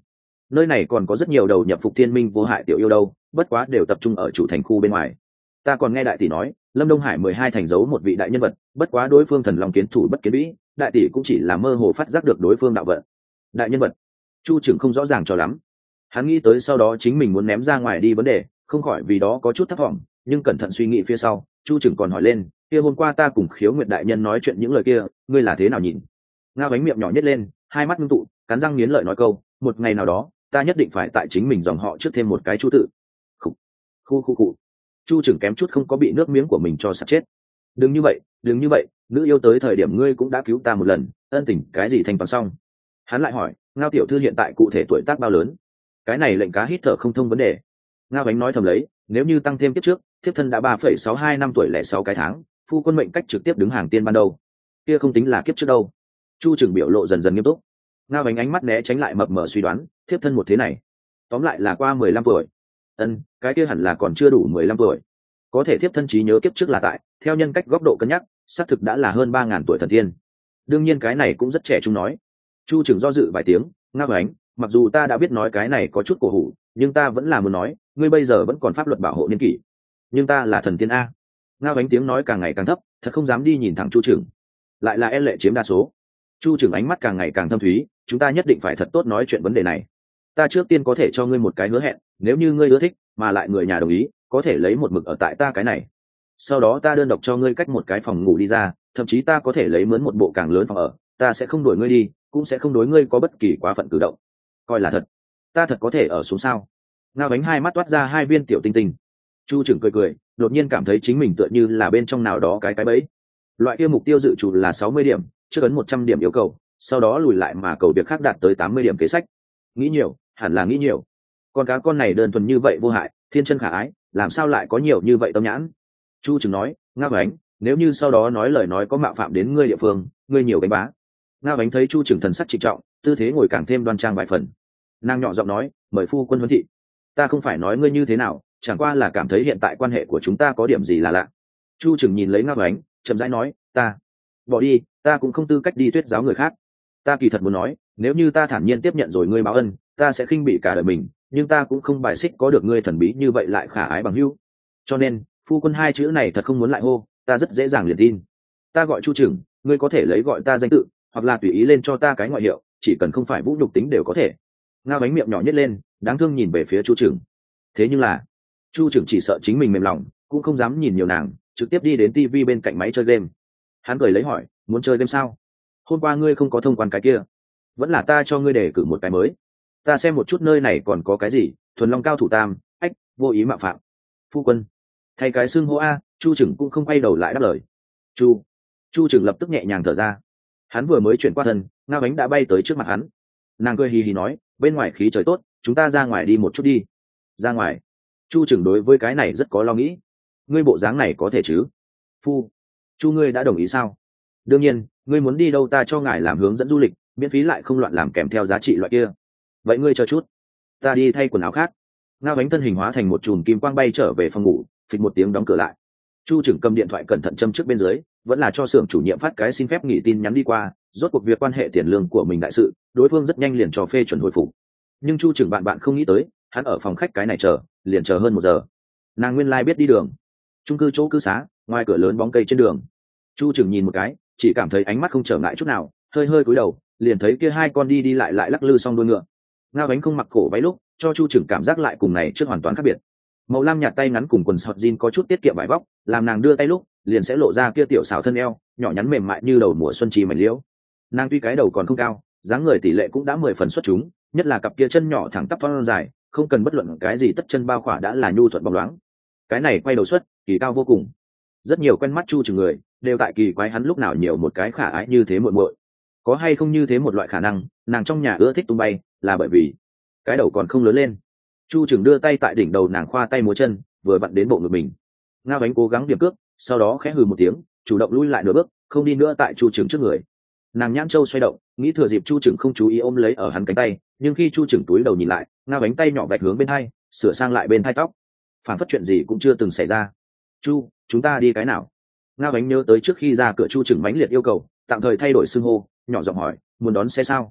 nơi này còn có rất nhiều đầu nhập phục thiên minh vô hại tiểu yêu đâu, bất quá đều tập trung ở chủ thành khu bên ngoài. Ta còn nghe đại tỷ nói Lâm Đông Hải mười hai thành giấu một vị đại nhân vật, bất quá đối phương thần long kiến thủ bất kiến vĩ, đại tỷ cũng chỉ là mơ hồ phát giác được đối phương đạo vận. Đại nhân vật, Chu trưởng không rõ ràng cho lắm. Hắn nghĩ tới sau đó chính mình muốn ném ra ngoài đi vấn đề, không khỏi vì đó có chút thất vọng, nhưng cẩn thận suy nghĩ phía sau, Chu trưởng còn hỏi lên, kia hôm qua ta cùng Khiếu Nguyệt đại nhân nói chuyện những lời kia, ngươi là thế nào nhìn? Ngao bánh miệng nhỏ nhếch lên, hai mắt ngưng tụ, cắn răng nghiến lợi nói câu, một ngày nào đó, ta nhất định phải tại chính mình dòng họ trước thêm một cái Chu tự. Khủ, khu khu khu. Chu trưởng kém chút không có bị nước miếng của mình cho sặc chết. Đừng như vậy, đừng như vậy, nữ yêu tới thời điểm ngươi cũng đã cứu ta một lần, ân tình cái gì thành toàn xong. Hắn lại hỏi, Ngao tiểu thư hiện tại cụ thể tuổi tác bao lớn? Cái này lệnh cá hít thở không thông vấn đề. Ngao bánh nói thầm lấy, nếu như tăng thêm kiếp trước, thiếp thân đã ba phẩy sáu hai năm tuổi lẻ sáu cái tháng, phu quân mệnh cách trực tiếp đứng hàng tiên ban đầu, kia không tính là kiếp trước đâu. Chu trưởng biểu lộ dần dần nghiêm túc. Ngao bánh ánh mắt né tránh lại mập mờ suy đoán, thiếp thân một thế này tóm lại là qua mười lăm tuổi. Ân, cái kia hẳn là còn chưa đủ mười lăm tuổi. Có thể thiếp thân trí nhớ kiếp trước là tại, theo nhân cách góc độ cân nhắc, xác thực đã là hơn ba ngàn tuổi thần tiên. Đương nhiên cái này cũng rất trẻ trung nói. Chu trưởng do dự vài tiếng, Ngao bánh, mặc dù ta đã biết nói cái này có chút cổ hủ, nhưng ta vẫn là muốn nói, ngươi bây giờ vẫn còn pháp luật bảo hộ niên kỷ. Nhưng ta là thần tiên a. Ngao bánh tiếng nói càng ngày càng thấp, thật không dám đi nhìn thẳng Chu trưởng. Lại là e lệ chiếm đa số. Chu trưởng ánh mắt càng ngày càng thâm thúy, chúng ta nhất định phải thật tốt nói chuyện vấn đề này. Ta trước tiên có thể cho ngươi một cái hứa hẹn, nếu như ngươi ưa thích, mà lại người nhà đồng ý, có thể lấy một mực ở tại ta cái này. Sau đó ta đơn độc cho ngươi cách một cái phòng ngủ đi ra, thậm chí ta có thể lấy mướn một bộ càng lớn phòng ở, ta sẽ không đuổi ngươi đi, cũng sẽ không đối ngươi có bất kỳ quá phận cử động. Coi là thật. Ta thật có thể ở xuống sao? Ngao bánh hai mắt toát ra hai viên tiểu tinh tinh. Chu trưởng cười cười, đột nhiên cảm thấy chính mình tựa như là bên trong nào đó cái cái bẫy. Loại kia mục tiêu dự trù là sáu mươi điểm, chưa ấn một trăm điểm yêu cầu, sau đó lùi lại mà cầu việc khác đạt tới tám mươi điểm kế sách. Nghĩ nhiều, hẳn là nghĩ nhiều. Con cá con này đơn thuần như vậy vô hại, thiên chân khả ái, làm sao lại có nhiều như vậy tâm nhãn? Chu trưởng nói, Ngao bánh, nếu như sau đó nói lời nói có mạo phạm đến ngươi địa phương, ngươi nhiều gánh bá. Ngao bánh thấy Chu trưởng thần sắc trịnh trọng, tư thế ngồi càng thêm đoan trang vài phần. Nàng nhỏ giọng nói, mời phu quân huấn thị. Ta không phải nói ngươi như thế nào, chẳng qua là cảm thấy hiện tại quan hệ của chúng ta có điểm gì là lạ. Chu trưởng nhìn lấy Ngao bánh, chậm rãi nói, ta bỏ đi, ta cũng không tư cách đi thuyết giáo người khác. Ta kỳ thật muốn nói, nếu như ta thản nhiên tiếp nhận rồi ngươi báo ân, ta sẽ khinh bị cả đời mình, nhưng ta cũng không bài xích có được ngươi thần bí như vậy lại khả ái bằng hữu. Cho nên, phu quân hai chữ này thật không muốn lại hô, ta rất dễ dàng liền tin. Ta gọi Chu trưởng, ngươi có thể lấy gọi ta danh tự, hoặc là tùy ý lên cho ta cái ngoại hiệu, chỉ cần không phải vũ nhục tính đều có thể. Ngao bánh miệng nhỏ nhếch lên, đáng thương nhìn về phía Chu trưởng. Thế nhưng là, Chu trưởng chỉ sợ chính mình mềm lòng, cũng không dám nhìn nhiều nàng, trực tiếp đi đến tivi bên cạnh máy chơi game. Hắn cười lấy hỏi, muốn chơi game sao? Hôm qua ngươi không có thông quan cái kia, vẫn là ta cho ngươi đề cử một cái mới. Ta xem một chút nơi này còn có cái gì. Thuần long cao thủ tam, ách, vô ý mạo phạm. Phu quân, thay cái xưng hô a. Chu trưởng cũng không quay đầu lại đáp lời. Chu, Chu trưởng lập tức nhẹ nhàng thở ra. Hắn vừa mới chuyển qua thân, Ngao bánh đã bay tới trước mặt hắn. Nàng cười hì hì nói, bên ngoài khí trời tốt, chúng ta ra ngoài đi một chút đi. Ra ngoài? Chu trưởng đối với cái này rất có lo nghĩ. Ngươi bộ dáng này có thể chứ? Phu, Chu ngươi đã đồng ý sao? Đương nhiên, ngươi muốn đi đâu ta cho ngài làm hướng dẫn du lịch, miễn phí lại không loạn làm kèm theo giá trị loại kia. Vậy ngươi chờ chút, ta đi thay quần áo khác. Ngao bánh thân hình hóa thành một chùm kim quang bay trở về phòng ngủ, phịch một tiếng đóng cửa lại. Chu trưởng cầm điện thoại cẩn thận châm trước bên dưới, vẫn là cho xưởng chủ nhiệm phát cái xin phép nghỉ tin nhắn đi qua, rốt cuộc việc quan hệ tiền lương của mình đại sự, đối phương rất nhanh liền cho phê chuẩn hồi phục. Nhưng Chu trưởng bạn bạn không nghĩ tới, hắn ở phòng khách cái này chờ, liền chờ hơn một giờ. Nàng nguyên lai like biết đi đường, chung cư chỗ cư xá, ngoài cửa lớn bóng cây trên đường. Chu trưởng nhìn một cái, chỉ cảm thấy ánh mắt không trở ngại chút nào, hơi hơi cúi đầu, liền thấy kia hai con đi đi lại lại lắc lư xong đuôi ngựa. Ngao bánh không mặc cổ váy lúc, cho Chu trưởng cảm giác lại cùng này trước hoàn toàn khác biệt. Màu lam nhạt tay ngắn cùng quần sọt jean có chút tiết kiệm vải vóc, làm nàng đưa tay lúc, liền sẽ lộ ra kia tiểu xảo thân eo, nhỏ nhắn mềm mại như đầu mùa xuân chi mảnh liễu. Nàng tuy cái đầu còn không cao, dáng người tỷ lệ cũng đã mười phần xuất chúng, nhất là cặp kia chân nhỏ thẳng tắp thon dài, không cần bất luận cái gì tất chân bao khỏa đã là nhu thuận bóng loáng. Cái này quay đầu xuất, kỳ cao vô cùng. Rất nhiều quen mắt Chu trưởng người, đều tại kỳ quái hắn lúc nào nhiều một cái khả ái như thế muội muội. Có hay không như thế một loại khả năng, nàng trong nhà ưa thích tung bay, là bởi vì cái đầu còn không lớn lên. Chu trưởng đưa tay tại đỉnh đầu nàng khoa tay múa chân, vừa vặn đến bộ ngực mình. Ngao bánh cố gắng điểm cước, sau đó khẽ hừ một tiếng, chủ động lui lại nửa bước, không đi nữa tại Chu trưởng trước người. Nàng nhãn châu xoay động, nghĩ thừa dịp Chu trưởng không chú ý ôm lấy ở hắn cánh tay, nhưng khi Chu trưởng túi đầu nhìn lại, Ngao bánh tay nhỏ vạch hướng bên hai, sửa sang lại bên hai tóc, phản phất chuyện gì cũng chưa từng xảy ra. Chu, chúng ta đi cái nào? Ngao bánh nhớ tới trước khi ra cửa Chu trưởng mãnh liệt yêu cầu tạm thời thay đổi xưng hô, nhỏ giọng hỏi, muốn đón xe sao?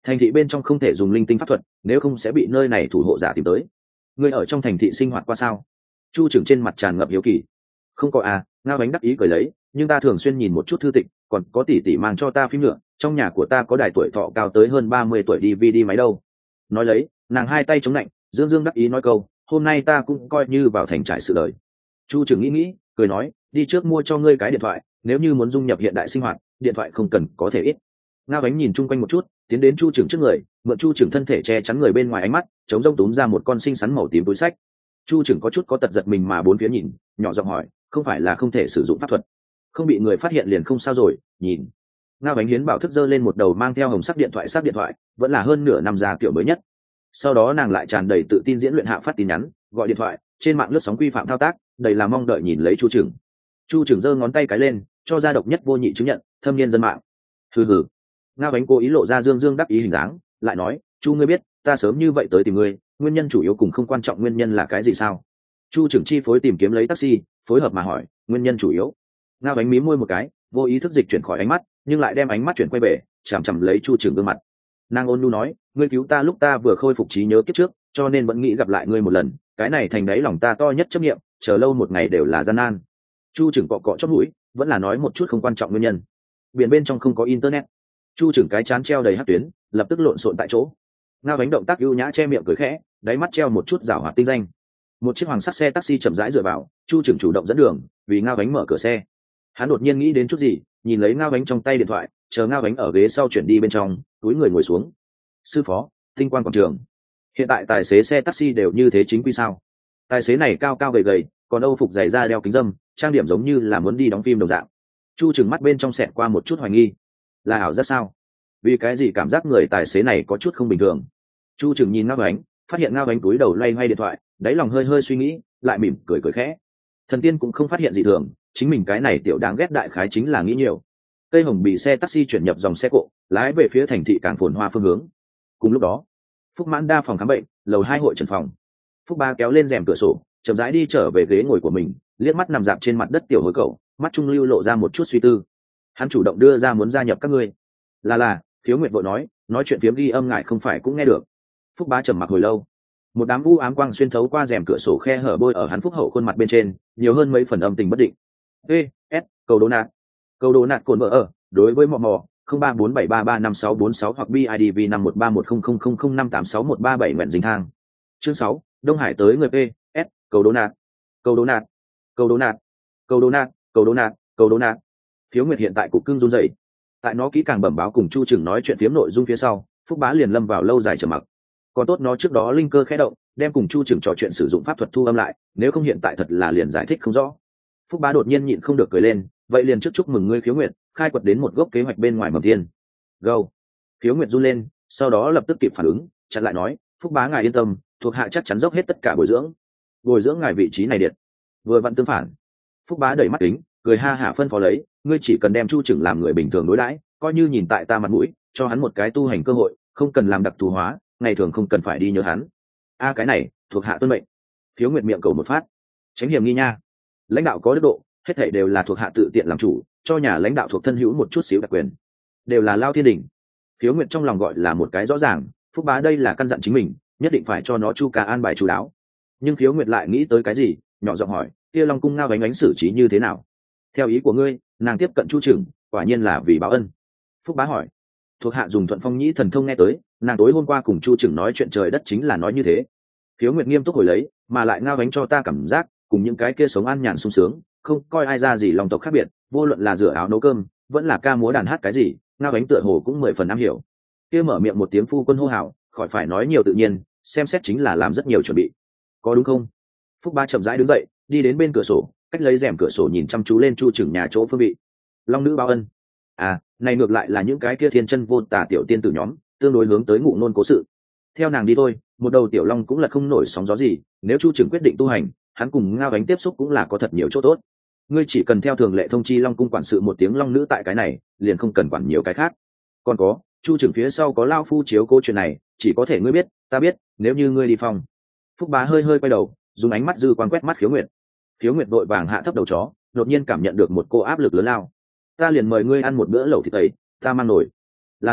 Thành thị bên trong không thể dùng linh tinh pháp thuật, nếu không sẽ bị nơi này thủ hộ giả tìm tới. Ngươi ở trong thành thị sinh hoạt qua sao? Chu trưởng trên mặt tràn ngập hiếu kỳ. Không có à, Ngao Ánh đắc ý cười lấy, nhưng ta thường xuyên nhìn một chút thư tịch, còn có tỷ tỷ mang cho ta phim nhựa, trong nhà của ta có đài tuổi thọ cao tới hơn ba mươi tuổi đi vi đi máy đâu. Nói lấy, nàng hai tay chống lạnh, dương dương đắc ý nói câu, hôm nay ta cũng coi như vào thành trải sự đời. Chu trưởng nghĩ nghĩ, cười nói, đi trước mua cho ngươi cái điện thoại, nếu như muốn dung nhập hiện đại sinh hoạt, điện thoại không cần có thể ít. Ngao Ánh nhìn chung quanh một chút, tiến đến Chu trưởng trước người, mượn Chu trưởng thân thể che chắn người bên ngoài ánh mắt, chống rông túm ra một con xinh xắn màu tím túi sách. Chu trưởng có chút có tật giật mình mà bốn phía nhìn, nhỏ giọng hỏi, không phải là không thể sử dụng pháp thuật, không bị người phát hiện liền không sao rồi. Nhìn, Ngao Ánh hiến bảo thức giơ lên một đầu mang theo hồng sắc điện thoại sắc điện thoại, vẫn là hơn nửa năm ra kiểu mới nhất. Sau đó nàng lại tràn đầy tự tin diễn luyện hạ phát tin nhắn, gọi điện thoại, trên mạng lướt sóng quy phạm thao tác, đầy là mong đợi nhìn lấy Chu trưởng. Chu trưởng giơ ngón tay cái lên, cho ra độc nhất vô nhị chứng nhận, thâm niên dân mạng. Hừ hừ. Ngao Ánh cố ý lộ ra dương dương đắc ý hình dáng, lại nói, Chu ngươi biết, ta sớm như vậy tới tìm ngươi, nguyên nhân chủ yếu cùng không quan trọng nguyên nhân là cái gì sao? Chu trưởng chi phối tìm kiếm lấy taxi, phối hợp mà hỏi, nguyên nhân chủ yếu. Ngao Ánh mím môi một cái, vô ý thức dịch chuyển khỏi ánh mắt, nhưng lại đem ánh mắt chuyển quay về, chằm chằm lấy Chu trưởng gương mặt. Nàng ôn nhu nói, ngươi cứu ta lúc ta vừa khôi phục trí nhớ kiếp trước, cho nên vẫn nghĩ gặp lại ngươi một lần, cái này thành đáy lòng ta to nhất chấp nghiệm, chờ lâu một ngày đều là gian nan. Chu trưởng cọ cọ chót mũi, vẫn là nói một chút không quan trọng nguyên nhân. Biển bên trong không có internet. Chu trưởng cái chán treo đầy hắc tuyến, lập tức lộn xộn tại chỗ. Ngao Ánh động tác ưu nhã che miệng cười khẽ, đáy mắt treo một chút giảo hoạt tinh danh. Một chiếc hoàng sắc xe taxi chậm rãi dựa vào, Chu trưởng chủ động dẫn đường, vì Ngao Ánh mở cửa xe. Hắn đột nhiên nghĩ đến chút gì, nhìn lấy Ngao Ánh trong tay điện thoại, chờ Ngao Ánh ở ghế sau chuyển đi bên trong, túi người ngồi xuống. Sư phó, tinh quan quảng trường. Hiện tại tài xế xe taxi đều như thế chính quy sao? Tài xế này cao cao gầy gầy, còn âu phục dày da đeo kính dâm, trang điểm giống như là muốn đi đóng phim đồng dạng. Chu trưởng mắt bên trong xẹt qua một chút hoài nghi, là ảo giác sao? Vì cái gì cảm giác người tài xế này có chút không bình thường? Chu trưởng nhìn Ngao Ánh, phát hiện Ngao Ánh túi đầu loay hoay điện thoại, đáy lòng hơi hơi suy nghĩ, lại mỉm cười cười khẽ. Thần tiên cũng không phát hiện gì thường, chính mình cái này tiểu đáng ghét đại khái chính là nghĩ nhiều. Cây hồng bị xe taxi chuyển nhập dòng xe cộ, lái về phía thành thị càng phồn hoa phương hướng. Cùng lúc đó, Phúc Mãn đa phòng khám bệnh, lầu hai hội trần phòng. Phúc Ba kéo lên rèm cửa sổ, chậm rãi đi trở về ghế ngồi của mình, liếc mắt nằm dạp trên mặt đất tiểu hối cậu, mắt trung lưu lộ ra một chút suy tư. Hắn chủ động đưa ra muốn gia nhập các ngươi. Là là, Khiếu Nguyệt vội nói, nói chuyện phiếm ghi âm ngại không phải cũng nghe được. Phúc Bá trầm mặc hồi lâu, một đám u ám quang xuyên thấu qua rèm cửa sổ khe hở bôi ở hắn phúc hậu khuôn mặt bên trên, nhiều hơn mấy phần âm tình bất định. E S cầu đố nạt, cầu đố nạt cồn vợ ở, đối với mò mò không ba bốn bảy ba ba năm sáu bốn sáu hoặc bê i đê vê năm một ba một không không không không năm tám sáu một ba bảy nguyện dính thang. Chương sáu, Đông Hải tới người P S cầu đố nạt, cầu đố nạt, cầu đố nạt, cầu đố nạt, cầu đố nạt, cầu đố nạt. Khiếu Nguyệt hiện tại cục cưng run rẩy. Tại nó kỹ càng bẩm báo cùng Chu Trừng nói chuyện phiếm nội dung phía sau, Phúc Bá liền lâm vào lâu dài trầm mặc. Còn tốt nó trước đó linh cơ khẽ động, đem cùng Chu Trừng trò chuyện sử dụng pháp thuật thu âm lại, nếu không hiện tại thật là liền giải thích không rõ. Phúc Bá đột nhiên nhịn không được cười lên, vậy liền trước chúc mừng ngươi Khiếu Nguyệt, khai quật đến một gốc kế hoạch bên ngoài mầm tiên. Go. Khiếu Nguyệt run lên, sau đó lập tức kịp phản ứng, chặn lại nói, Phúc Bá ngài yên tâm, thuộc hạ chắc chắn dốc hết tất cả bồi dưỡng. Bồi dưỡng ngài vị trí này điện. Vừa vặn tương phản. Phúc Bá đẩy mắt kính, cười ha hả phân phó lấy, ngươi chỉ cần đem Chu Trừng làm người bình thường đối đãi, coi như nhìn tại ta mặt mũi, cho hắn một cái tu hành cơ hội, không cần làm đặc thù hóa, ngày thường không cần phải đi nhớ hắn. A cái này, thuộc hạ tuân mệnh. Khiếu Nguyệt miệng cầu một phát, tránh hiểm nghi nha. Lãnh đạo có đức độ, hết thảy đều là thuộc hạ tự tiện làm chủ, cho nhà lãnh đạo thuộc thân hữu một chút xíu đặc quyền, đều là lao thiên đình. Khiếu Nguyệt trong lòng gọi là một cái rõ ràng, Phúc Bá đây là căn dặn chính mình, nhất định phải cho nó Chu Ca an bài chú đáo. Nhưng Khiếu Nguyệt lại nghĩ tới cái gì, nhỏ giọng hỏi, kia Long cung Ngao Ánh Ánh xử trí như thế nào? Theo ý của ngươi, nàng tiếp cận Chu Trừng, quả nhiên là vì báo ân. Phúc Bá hỏi. Thuộc hạ dùng thuận phong nhĩ thần thông nghe tới, nàng tối hôm qua cùng Chu Trừng nói chuyện trời đất chính là nói như thế. Khiếu Nguyệt nghiêm túc hồi lấy, mà lại Ngao Ánh cho ta cảm giác cùng những cái kia sống an nhàn sung sướng, không coi ai ra gì lòng tộc khác biệt, vô luận là rửa áo nấu cơm, vẫn là ca múa đàn hát cái gì, Ngao Ánh tựa hồ cũng mười phần am hiểu. Kia mở miệng một tiếng phu quân hô hào, khỏi phải nói nhiều tự nhiên, xem xét chính là làm rất nhiều chuẩn bị. Có đúng không? Phúc Bá chậm rãi đứng dậy, đi đến bên cửa sổ, cách lấy rèm cửa sổ nhìn chăm chú lên Chu Trừng nhà chỗ phương vị. Long nữ báo ân. À, này ngược lại là những cái kia thiên chân vô tà tiểu tiên tử nhóm, tương đối hướng tới ngụ nôn cố sự. Theo nàng đi thôi, một đầu tiểu long cũng là không nổi sóng gió gì, nếu Chu Trừng quyết định tu hành, hắn cùng Ngao Ánh tiếp xúc cũng là có thật nhiều chỗ tốt. Ngươi chỉ cần theo thường lệ thông chi Long cung quản sự một tiếng long nữ tại cái này, liền không cần quản nhiều cái khác. Còn có, Chu Trừng phía sau có lao phu chiếu cố chuyện này, chỉ có thể ngươi biết, ta biết, nếu như ngươi đi phòng. Phúc Bá hơi hơi quay đầu, dùng ánh mắt dư quan quét mắt Khiếu Nguyệt. Khiếu Nguyệt vội vàng hạ thấp đầu chó, đột nhiên cảm nhận được một cô áp lực lớn lao. Ta liền mời ngươi ăn một bữa lẩu thịt ấy, ta mang nổi. Là là,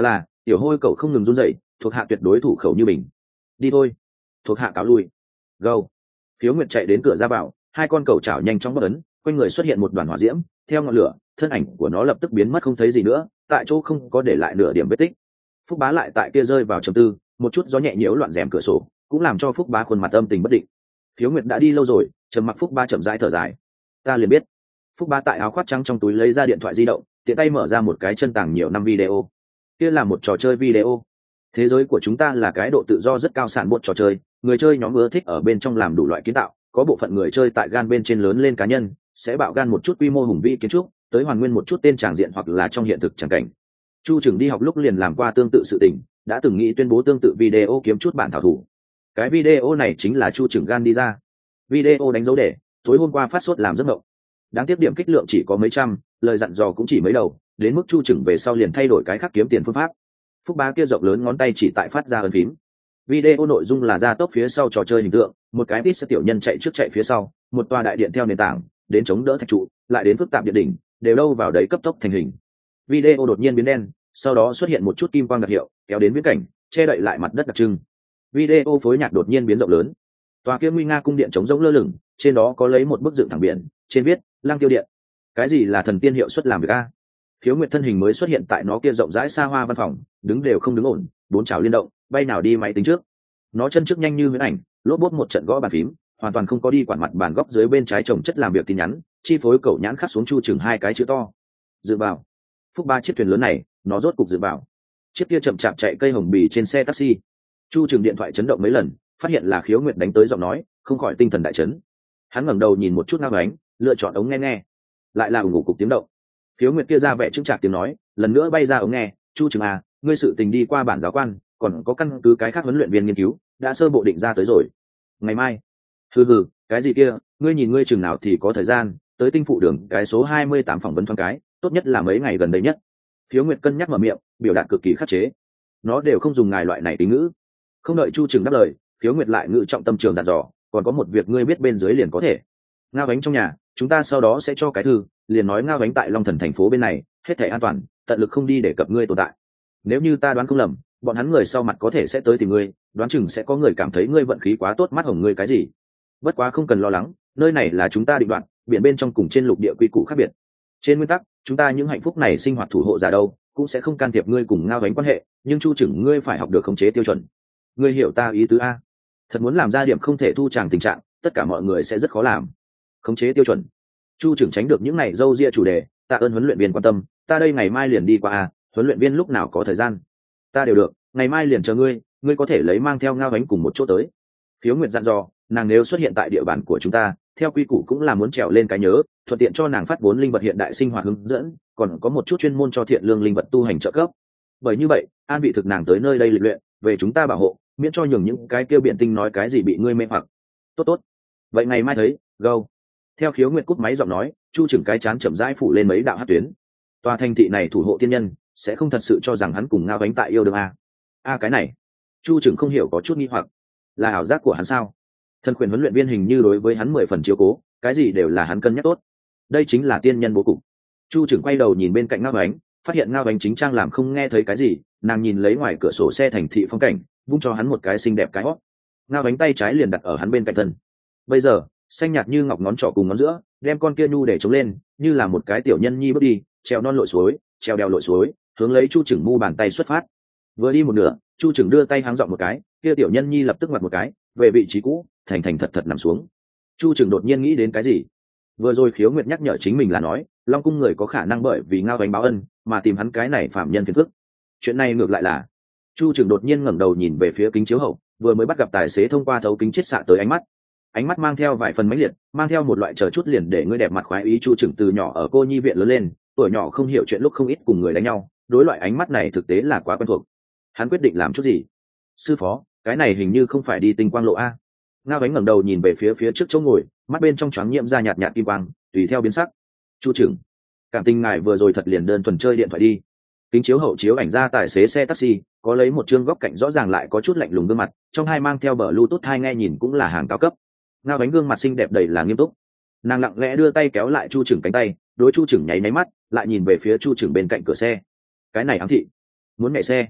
tiểu hôi cậu không ngừng run rẩy, thuộc hạ tuyệt đối thủ khẩu như mình. Đi thôi, thuộc hạ cáo lui. Gâu. Khiếu Nguyệt chạy đến cửa ra vào, hai con cẩu chảo nhanh chóng bất ấn, quanh người xuất hiện một đoàn hỏa diễm, theo ngọn lửa, thân ảnh của nó lập tức biến mất không thấy gì nữa, tại chỗ không có để lại nửa điểm vết tích. Phúc Bá lại tại kia rơi vào trầm tư, một chút gió nhẹ nhiễu loạn rèm cửa sổ, cũng làm cho Phúc Bá khuôn mặt âm tình bất định. Khiếu Nguyệt đã đi lâu rồi, trầm mặc. Phúc Bá chậm rãi thở dài. Ta liền biết. Phúc Bá tại áo khoác trắng trong túi lấy ra điện thoại di động, tiện tay mở ra một cái chân tàng nhiều năm video. Kia là một trò chơi video. Thế giới của chúng ta là cái độ tự do rất cao sản buộc trò chơi, người chơi nhóm ưa thích ở bên trong làm đủ loại kiến tạo, có bộ phận người chơi tại gan bên trên lớn lên cá nhân, sẽ bạo gan một chút quy mô hùng vĩ kiến trúc, tới hoàn nguyên một chút tên tràng diện hoặc là trong hiện thực chẳng cảnh. Chu Trừng đi học lúc liền làm qua tương tự sự tình, đã từng nghĩ tuyên bố tương tự video kiếm chút bản thảo thủ. Cái video này chính là Chu Trừng gan đi ra. Video đánh dấu để tối hôm qua phát sốt làm giấc mộng. Đáng tiếc điểm kích lượng chỉ có mấy trăm, lời dặn dò cũng chỉ mấy đầu, đến mức Chu Trừng về sau liền thay đổi cái khác kiếm tiền phương pháp. Phúc Bá kia rộng lớn ngón tay chỉ tại phát ra ấn phím. Video nội dung là ra tốc phía sau trò chơi hình tượng, một cái tít sẽ tiểu nhân chạy trước chạy phía sau, một tòa đại điện theo nền tảng, đến chống đỡ thạch trụ, lại đến phức tạp điện đỉnh, đều đâu vào đấy cấp tốc thành hình. Video đột nhiên biến đen, sau đó xuất hiện một chút kim quang đặc hiệu, kéo đến viễn cảnh, che đậy lại mặt đất đặc trưng. Video phối nhạc đột nhiên biến rộng lớn. Tòa kia nguy nga cung điện chống rỗng lơ lửng, trên đó có lấy một bức dựng thẳng biển, trên viết Lang Tiêu Điện. Cái gì là thần tiên hiệu suất làm việc a? Khiếu Nguyệt thân hình mới xuất hiện tại nó kia rộng rãi xa hoa văn phòng, đứng đều không đứng ổn, bốn chảo liên động, bay nào đi máy tính trước. Nó chân trước nhanh như huyễn ảnh, lốp bốp một trận gõ bàn phím, hoàn toàn không có đi quản mặt bàn góc dưới bên trái chồng chất làm việc tin nhắn, chi phối cậu nhãn khắc xuống Chu Trừng hai cái chữ to. Dự bảo. Phúc Ba chiếc thuyền lớn này, nó rốt cục dự bảo. Chiếc kia chậm chạp chạy cây hồng bì trên xe taxi. Chu Trừng điện thoại chấn động mấy lần, phát hiện là Khiếu Nguyệt đánh tới giọng nói, không khỏi tinh thần đại chấn. Hắn ngẩng đầu nhìn một chút Ngao Ánh, lựa chọn ống nghe nghe. Lại là ủng ngủ cục tiếng động. Khiếu Nguyệt kia ra vẻ chững chạc tiếng nói, lần nữa bay ra ống nghe, Chu Trừng à, ngươi sự tình đi qua bản giáo quan, còn có căn cứ cái khác huấn luyện viên nghiên cứu, đã sơ bộ định ra tới rồi. Ngày mai. Hừ hừ, cái gì kia, ngươi nhìn ngươi chừng nào thì có thời gian, tới tinh phụ đường cái số hai mươi tám phỏng vấn thoáng cái, tốt nhất là mấy ngày gần đây nhất. Khiếu Nguyệt cân nhắc mở miệng, biểu đạt cực kỳ khắc chế. Nó đều không dùng ngài loại này tính ngữ. Không đợi Chu Trừng đáp lời, Khiếu Nguyệt lại ngữ trọng tâm trường dặn dò, còn có một việc ngươi biết bên dưới liền có thể. Ngao Ánh trong nhà, chúng ta sau đó sẽ cho cái thư, liền nói Ngao Ánh tại Long Thần thành phố bên này, hết thảy an toàn, tận lực không đi để cập ngươi tồn tại. Nếu như ta đoán không lầm, bọn hắn người sau mặt có thể sẽ tới tìm ngươi, đoán chừng sẽ có người cảm thấy ngươi vận khí quá tốt, mắt hồng ngươi cái gì. Bất quá không cần lo lắng, nơi này là chúng ta định đoạt, biển bên trong cùng trên lục địa quy củ khác biệt. Trên nguyên tắc, chúng ta những hạnh phúc này sinh hoạt thủ hộ giả đâu, cũng sẽ không can thiệp ngươi cùng Ngao Ánh quan hệ, nhưng Chu Trừng ngươi phải học được khống chế tiêu chuẩn. Ngươi hiểu ta ý tứ a? Thật muốn làm ra điểm không thể thu tràng tình trạng, tất cả mọi người sẽ rất khó làm. Khống chế tiêu chuẩn. Chu Trừng tránh được những này dâu ria chủ đề, tạ ơn huấn luyện viên quan tâm, ta đây ngày mai liền đi qua a, huấn luyện viên lúc nào có thời gian. Ta đều được, ngày mai liền chờ ngươi, ngươi có thể lấy mang theo Ngao Ánh cùng một chỗ tới. Khiếu Nguyệt dặn dò, nàng nếu xuất hiện tại địa bàn của chúng ta, theo quy củ cũng là muốn trèo lên cái nhớ, thuận tiện cho nàng phát vốn linh vật hiện đại sinh hoạt hướng dẫn, còn có một chút chuyên môn cho thiện lương linh vật tu hành trợ cấp. Bởi như vậy, an vị thực nàng tới nơi đây lịch luyện, về chúng ta bảo hộ, miễn cho nhường những cái kêu biện tinh nói cái gì bị ngươi mê hoặc. Tốt tốt. Vậy ngày mai thấy, go. Theo Khiếu Nguyệt cúp máy giọng nói, Chu Trừng cái chán chậm rãi phủ lên mấy đạo hắc tuyến. Tòa thành thị này thủ hộ tiên nhân, sẽ không thật sự cho rằng hắn cùng Ngao Ánh tại yêu đương a. A cái này, Chu Trừng không hiểu có chút nghi hoặc, là ảo giác của hắn sao? Thân quyền huấn luyện viên hình như đối với hắn mười phần chiếu cố, cái gì đều là hắn cân nhắc tốt. Đây chính là tiên nhân bố cục. Chu Trừng quay đầu nhìn bên cạnh Ngao Ánh, phát hiện Ngao Ánh chính trang làm không nghe thấy cái gì, nàng nhìn lấy ngoài cửa sổ xe thành thị phong cảnh, vung cho hắn một cái xinh đẹp cái hót. Ngao Ánh tay trái liền đặt ở hắn bên cạnh thân. Bây giờ, xanh nhạt như ngọc ngón trỏ cùng ngón giữa, đem con kia nhu để chống lên, như là một cái tiểu nhân nhi bước đi, trèo non lội suối, trèo đèo lội suối, hướng lấy Chu Trừng mu bàn tay xuất phát. Vừa đi một nửa, Chu Trừng đưa tay háng giọng một cái, kia tiểu nhân nhi lập tức ngoặt một cái, về vị trí cũ, thành thành thật thật nằm xuống. Chu Trừng đột nhiên nghĩ đến cái gì. Vừa rồi Khiếu Nguyệt nhắc nhở chính mình là nói, Long cung người có khả năng bởi vì Ngao Ánh báo ân, mà tìm hắn cái này phạm nhân phiền phức. Chuyện này ngược lại là, Chu Trừng đột nhiên ngẩng đầu nhìn về phía kính chiếu hậu, vừa mới bắt gặp tài xế thông qua thấu kính chiết xạ tới ánh mắt. Ánh mắt mang theo vài phần mãnh liệt, mang theo một loại chờ chút liền để ngươi đẹp mặt khoái ý. Chu Trừng từ nhỏ ở cô nhi viện lớn lên, tuổi nhỏ không hiểu chuyện lúc không ít cùng người đánh nhau, đối loại ánh mắt này thực tế là quá quen thuộc. Hắn quyết định làm chút gì? Sư phó, cái này hình như không phải đi tinh quang lộ a. Ngao Ánh ngẩng đầu nhìn về phía phía trước chỗ ngồi, mắt bên trong choáng nhiễm ra nhạt nhạt kim quang, tùy theo biến sắc. Chu Trừng, cảm tình ngài vừa rồi thật liền đơn thuần chơi điện thoại đi. Kính chiếu hậu chiếu ảnh ra tài xế xe taxi, có lấy một trương góc cạnh rõ ràng lại có chút lạnh lùng gương mặt, trong hai mang theo bờ bluetooth hai nghe nhìn cũng là hàng cao cấp. Ngao Ánh gương mặt xinh đẹp đầy là nghiêm túc, nàng lặng lẽ đưa tay kéo lại Chu Trừng cánh tay, đối Chu Trừng nháy nháy mắt, lại nhìn về phía Chu Trừng bên cạnh cửa xe. Cái này ám thị, muốn nhảy xe.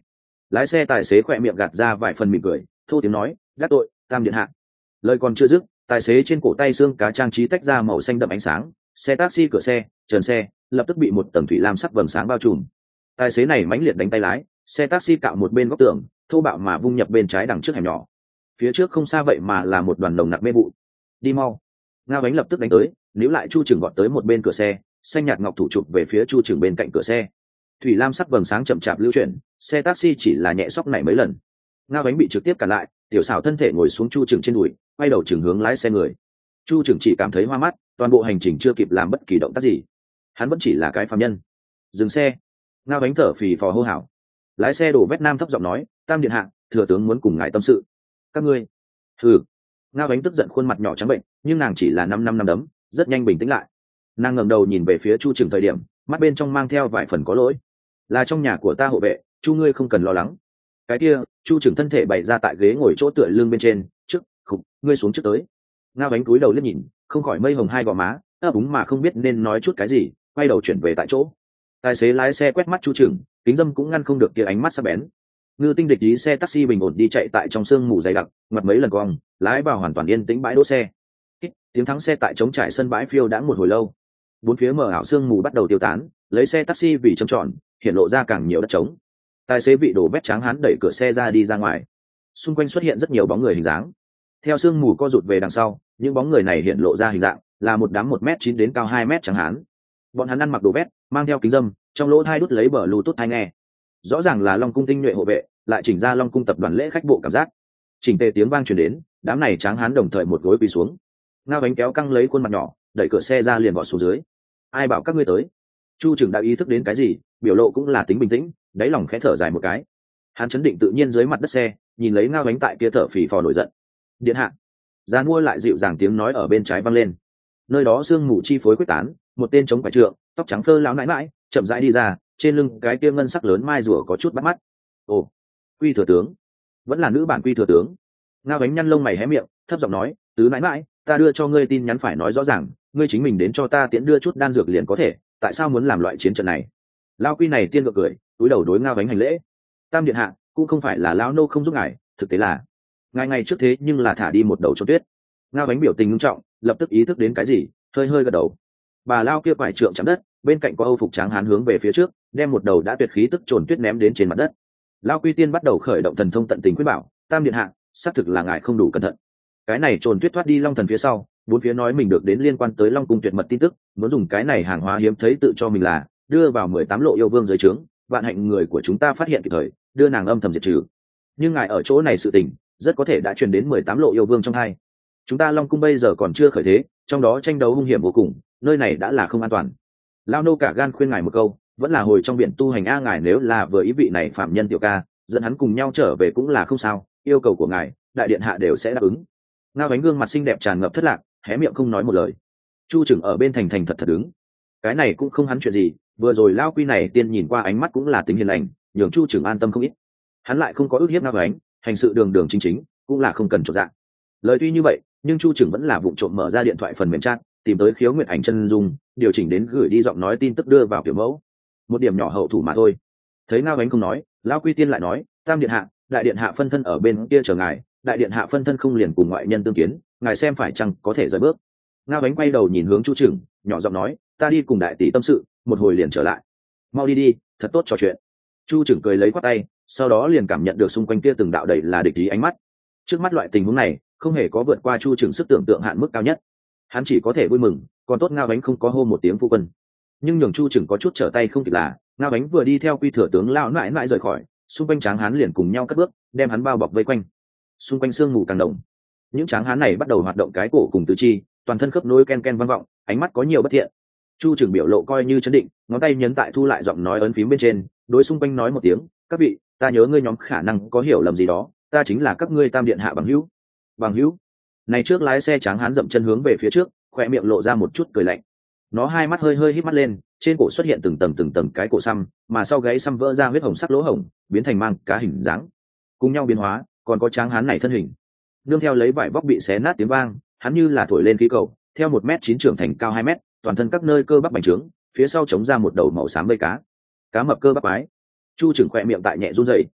Lái xe tài xế khỏe miệng gạt ra vài phần mỉm cười, thô tiếng nói, đắc tội Tam điện hạ. Lời còn chưa dứt, tài xế trên cổ tay xương cá trang trí tách ra màu xanh đậm ánh sáng, xe taxi cửa xe trần xe lập tức bị một tầng thủy lam sắc vầng sáng bao trùm. Tài xế này mãnh liệt đánh tay lái, xe taxi cạo một bên góc tường, thô bạo mà vung nhập bên trái đằng trước hẻm nhỏ. Phía trước không xa vậy mà là một đoàn nồng nặc mê vụ. Đi mau. Ngao Ánh lập tức đánh tới, níu lại Chu Trường vọt tới một bên cửa xe, xanh nhạt ngọc thủ chụp về phía Chu Trường bên cạnh cửa xe. Thủy lam sắc vầng sáng chậm chạp lưu chuyển, xe taxi chỉ là nhẹ sóc này mấy lần. Ngao Ánh bị trực tiếp cản lại, tiểu xảo thân thể ngồi xuống Chu Trường trên đùi, quay đầu chừng hướng lái xe người. Chu Trường chỉ cảm thấy hoa mắt, toàn bộ hành trình chưa kịp làm bất kỳ động tác gì. Hắn vẫn chỉ là cái phàm nhân. Dừng xe. Ngao Ánh thở phì phò hô hào. Lái xe đổ vét nam thấp giọng nói, Tam điện hạ, thừa tướng muốn cùng ngài tâm sự. Các ngươi. Hừ. Ngao Ánh tức giận, khuôn mặt nhỏ trắng bệnh, nhưng nàng chỉ là năm năm năm đấm, rất nhanh bình tĩnh lại. Nàng ngẩng đầu nhìn về phía Chu Trường thời điểm, mắt bên trong mang theo vài phần có lỗi. Là trong nhà của ta hộ vệ, Chu ngươi không cần lo lắng. Cái kia, Chu Trường thân thể bày ra tại ghế ngồi chỗ tựa lưng bên trên, trước, khục, ngươi xuống trước tới. Ngao Ánh cúi đầu liếc nhìn, không khỏi mây hồng hai gò má, ấp úng mà không biết nên nói chút cái gì, quay đầu chuyển về tại chỗ. Tài xế lái xe quét mắt Chu Trường, kính dâm cũng ngăn không được kia ánh mắt sắc bén. Ngư Tinh địch ý xe taxi bình ổn đi chạy tại trong sương mù dày đặc, ngoặt mấy lần cong, lái vào hoàn toàn yên tĩnh bãi đỗ xe. Tiếng thắng xe tại trống trải sân bãi phiêu đãng một hồi lâu. Bốn phía mờ ảo sương mù bắt đầu tiêu tán, lấy xe taxi vì trống tròn, hiện lộ ra càng nhiều đất trống. Tài xế vị đổ vét tráng hán đẩy cửa xe ra đi ra ngoài. Xung quanh xuất hiện rất nhiều bóng người hình dáng. Theo sương mù co rụt về đằng sau, những bóng người này hiện lộ ra hình dạng là một đám một mét chín đến cao hai mét tráng hán. Bọn hắn ăn mặc đồ vét, mang theo kính dâm, trong lỗ thai đút lấy bờ Bluetooth tai nghe. Rõ ràng là Long cung tinh nhuệ hộ vệ, lại chỉnh ra Long cung tập đoàn lễ khách bộ cảm giác. Chỉnh tề tiếng vang truyền đến, đám này tráng hán đồng thời một gối quỳ xuống. Ngao Ánh kéo căng lấy khuôn mặt nhỏ, đẩy cửa xe ra liền bỏ xuống dưới. Ai bảo các ngươi tới? Chu Trường đã ý thức đến cái gì, biểu lộ cũng là tính bình tĩnh, đáy lòng khẽ thở dài một cái. Hắn chấn định tự nhiên dưới mặt đất xe, nhìn lấy Ngao Ánh tại kia thở phì phò nổi giận. Điện hạ. Giàn mua lại dịu dàng tiếng nói ở bên trái vang lên. Nơi đó sương mù chi phối quyết tán, một tên chống phải trượng, tóc trắng phơ lão nãi nãi, chậm rãi đi ra, trên lưng cái kia ngân sắc lớn mai rùa có chút bắt mắt. Ồ, Quy thừa tướng, vẫn là nữ bản Quy thừa tướng. Ngao Ánh nhăn lông mày hé miệng, thấp giọng nói, tứ nãi nãi, ta đưa cho ngươi tin nhắn phải nói rõ ràng, ngươi chính mình đến cho ta tiễn đưa chút đan dược liền có thể, tại sao muốn làm loại chiến trận này? Lao Quy này tiên gượng cười, cúi đầu đối Ngao Ánh hành lễ. Tam điện hạ, cũng không phải là lão nô không giúp ngài, thực tế là ngài ngày trước thế nhưng là thả đi một đầu trốn tuyết. Ngao Ánh biểu tình nghiêm trọng, lập tức ý thức đến cái gì, hơi hơi gật đầu. Bà lao kia quải trượng chạm đất, bên cạnh có Âu phục tráng hán hướng về phía trước, đem một đầu đã tuyệt khí tức trồn tuyết ném đến trên mặt đất. Lao Quy tiên bắt đầu khởi động thần thông tận tình quyết bảo, Tam điện hạ, xác thực là ngài không đủ cẩn thận. Cái này trồn tuyết thoát đi Long thần phía sau, bốn phía nói mình được đến liên quan tới Long cung tuyệt mật tin tức, muốn dùng cái này hàng hóa hiếm thấy tự cho mình là đưa vào mười tám lộ yêu vương dưới trướng, vạn hạnh người của chúng ta phát hiện kịp thời, đưa nàng âm thầm diệt trừ. Nhưng ngài ở chỗ này sự tình rất có thể đã truyền đến mười tám lộ yêu vương trong hai. Chúng ta Long cung bây giờ còn chưa khởi thế, trong đó tranh đấu hung hiểm vô cùng, nơi này đã là không an toàn. Lao nô cả gan khuyên ngài một câu, vẫn là hồi trong biển tu hành a, ngài nếu là vừa ý vị này phạm nhân tiểu ca, dẫn hắn cùng nhau trở về cũng là không sao, yêu cầu của ngài đại điện hạ đều sẽ đáp ứng. Ngao Ánh gương mặt xinh đẹp tràn ngập thất lạc, hé miệng không nói một lời. Chu Trường ở bên thành thành thật thật đứng. Cái này cũng không hắn chuyện gì, vừa rồi Lao Quy này tiên nhìn qua ánh mắt cũng là tính hiền lành, nhường Chu Trường an tâm không ít. Hắn lại không có ước hiếp Ngao Ánh, hành sự đường đường chính chính, cũng là không cần trộn dạng. Lời tuy như vậy, nhưng Chu Trường vẫn là vụng trộm mở ra điện thoại phần mềm chat, tìm tới Khiếu Nguyệt Ảnh chân dung, điều chỉnh đến gửi đi giọng nói tin tức đưa vào kiểu mẫu. Một điểm nhỏ hậu thủ mà thôi. Thấy Ngao Ánh không nói, Lao Quy tiên lại nói, Tam điện hạ, đại điện hạ phân thân ở bên kia chờ ngài, đại điện hạ phân thân không liền cùng ngoại nhân tương kiến, ngài xem phải chăng có thể rời bước. Ngao Ánh quay đầu nhìn hướng Chu Trường, nhỏ giọng nói, ta đi cùng đại tỷ tâm sự, một hồi liền trở lại. Mau đi đi, thật tốt trò chuyện. Chu Trường cười lấy quát tay, sau đó liền cảm nhận được xung quanh kia từng đạo đầy là địch ý ánh mắt. Trước mắt loại tình huống này không hề có vượt qua Chu Trường sức tưởng tượng hạn mức cao nhất, hắn chỉ có thể vui mừng, còn tốt Ngao Ánh không có hô một tiếng phu quân. Nhưng nhường Chu Trường có chút trở tay không kịp là, Ngao Ánh vừa đi theo Quy thừa tướng lao nãi nãi rời khỏi, xung quanh tráng hán liền cùng nhau cất bước, đem hắn bao bọc vây quanh. Xung quanh sương mù càng động, những tráng hán này bắt đầu hoạt động cái cổ cùng tứ chi, toàn thân khớp nối ken ken vang vọng, ánh mắt có nhiều bất thiện. Chu Trường biểu lộ coi như chấn định, ngón tay nhấn tại thu lại giọng nói ấn phím bên trên, đối xung quanh nói một tiếng, các vị, ta nhớ ngươi nhóm khả năng có hiểu lầm gì đó, ta chính là các ngươi Tam điện hạ bằng hữu. Bằng hữu? Này trước lái xe tráng hán dậm chân hướng về phía trước, khỏe miệng lộ ra một chút cười lạnh. Nó hai mắt hơi hơi híp mắt lên, trên cổ xuất hiện từng tầng từng tầng cái cổ xăm, mà sau gáy xăm vỡ ra huyết hồng sắc lỗ hổng, biến thành mang cá hình dáng. Cùng nhau biến hóa, còn có tráng hán này thân hình. Nương theo lấy vải vóc bị xé nát tiếng vang, hắn như là thổi lên khí cầu, theo một mét chín trưởng thành cao hai mét, toàn thân các nơi cơ bắp bành trướng, phía sau chống ra một đầu màu xám bầy cá. Cá mập cơ bắp ái. Chu Trường khỏe miệng tại nhẹ run rẩy.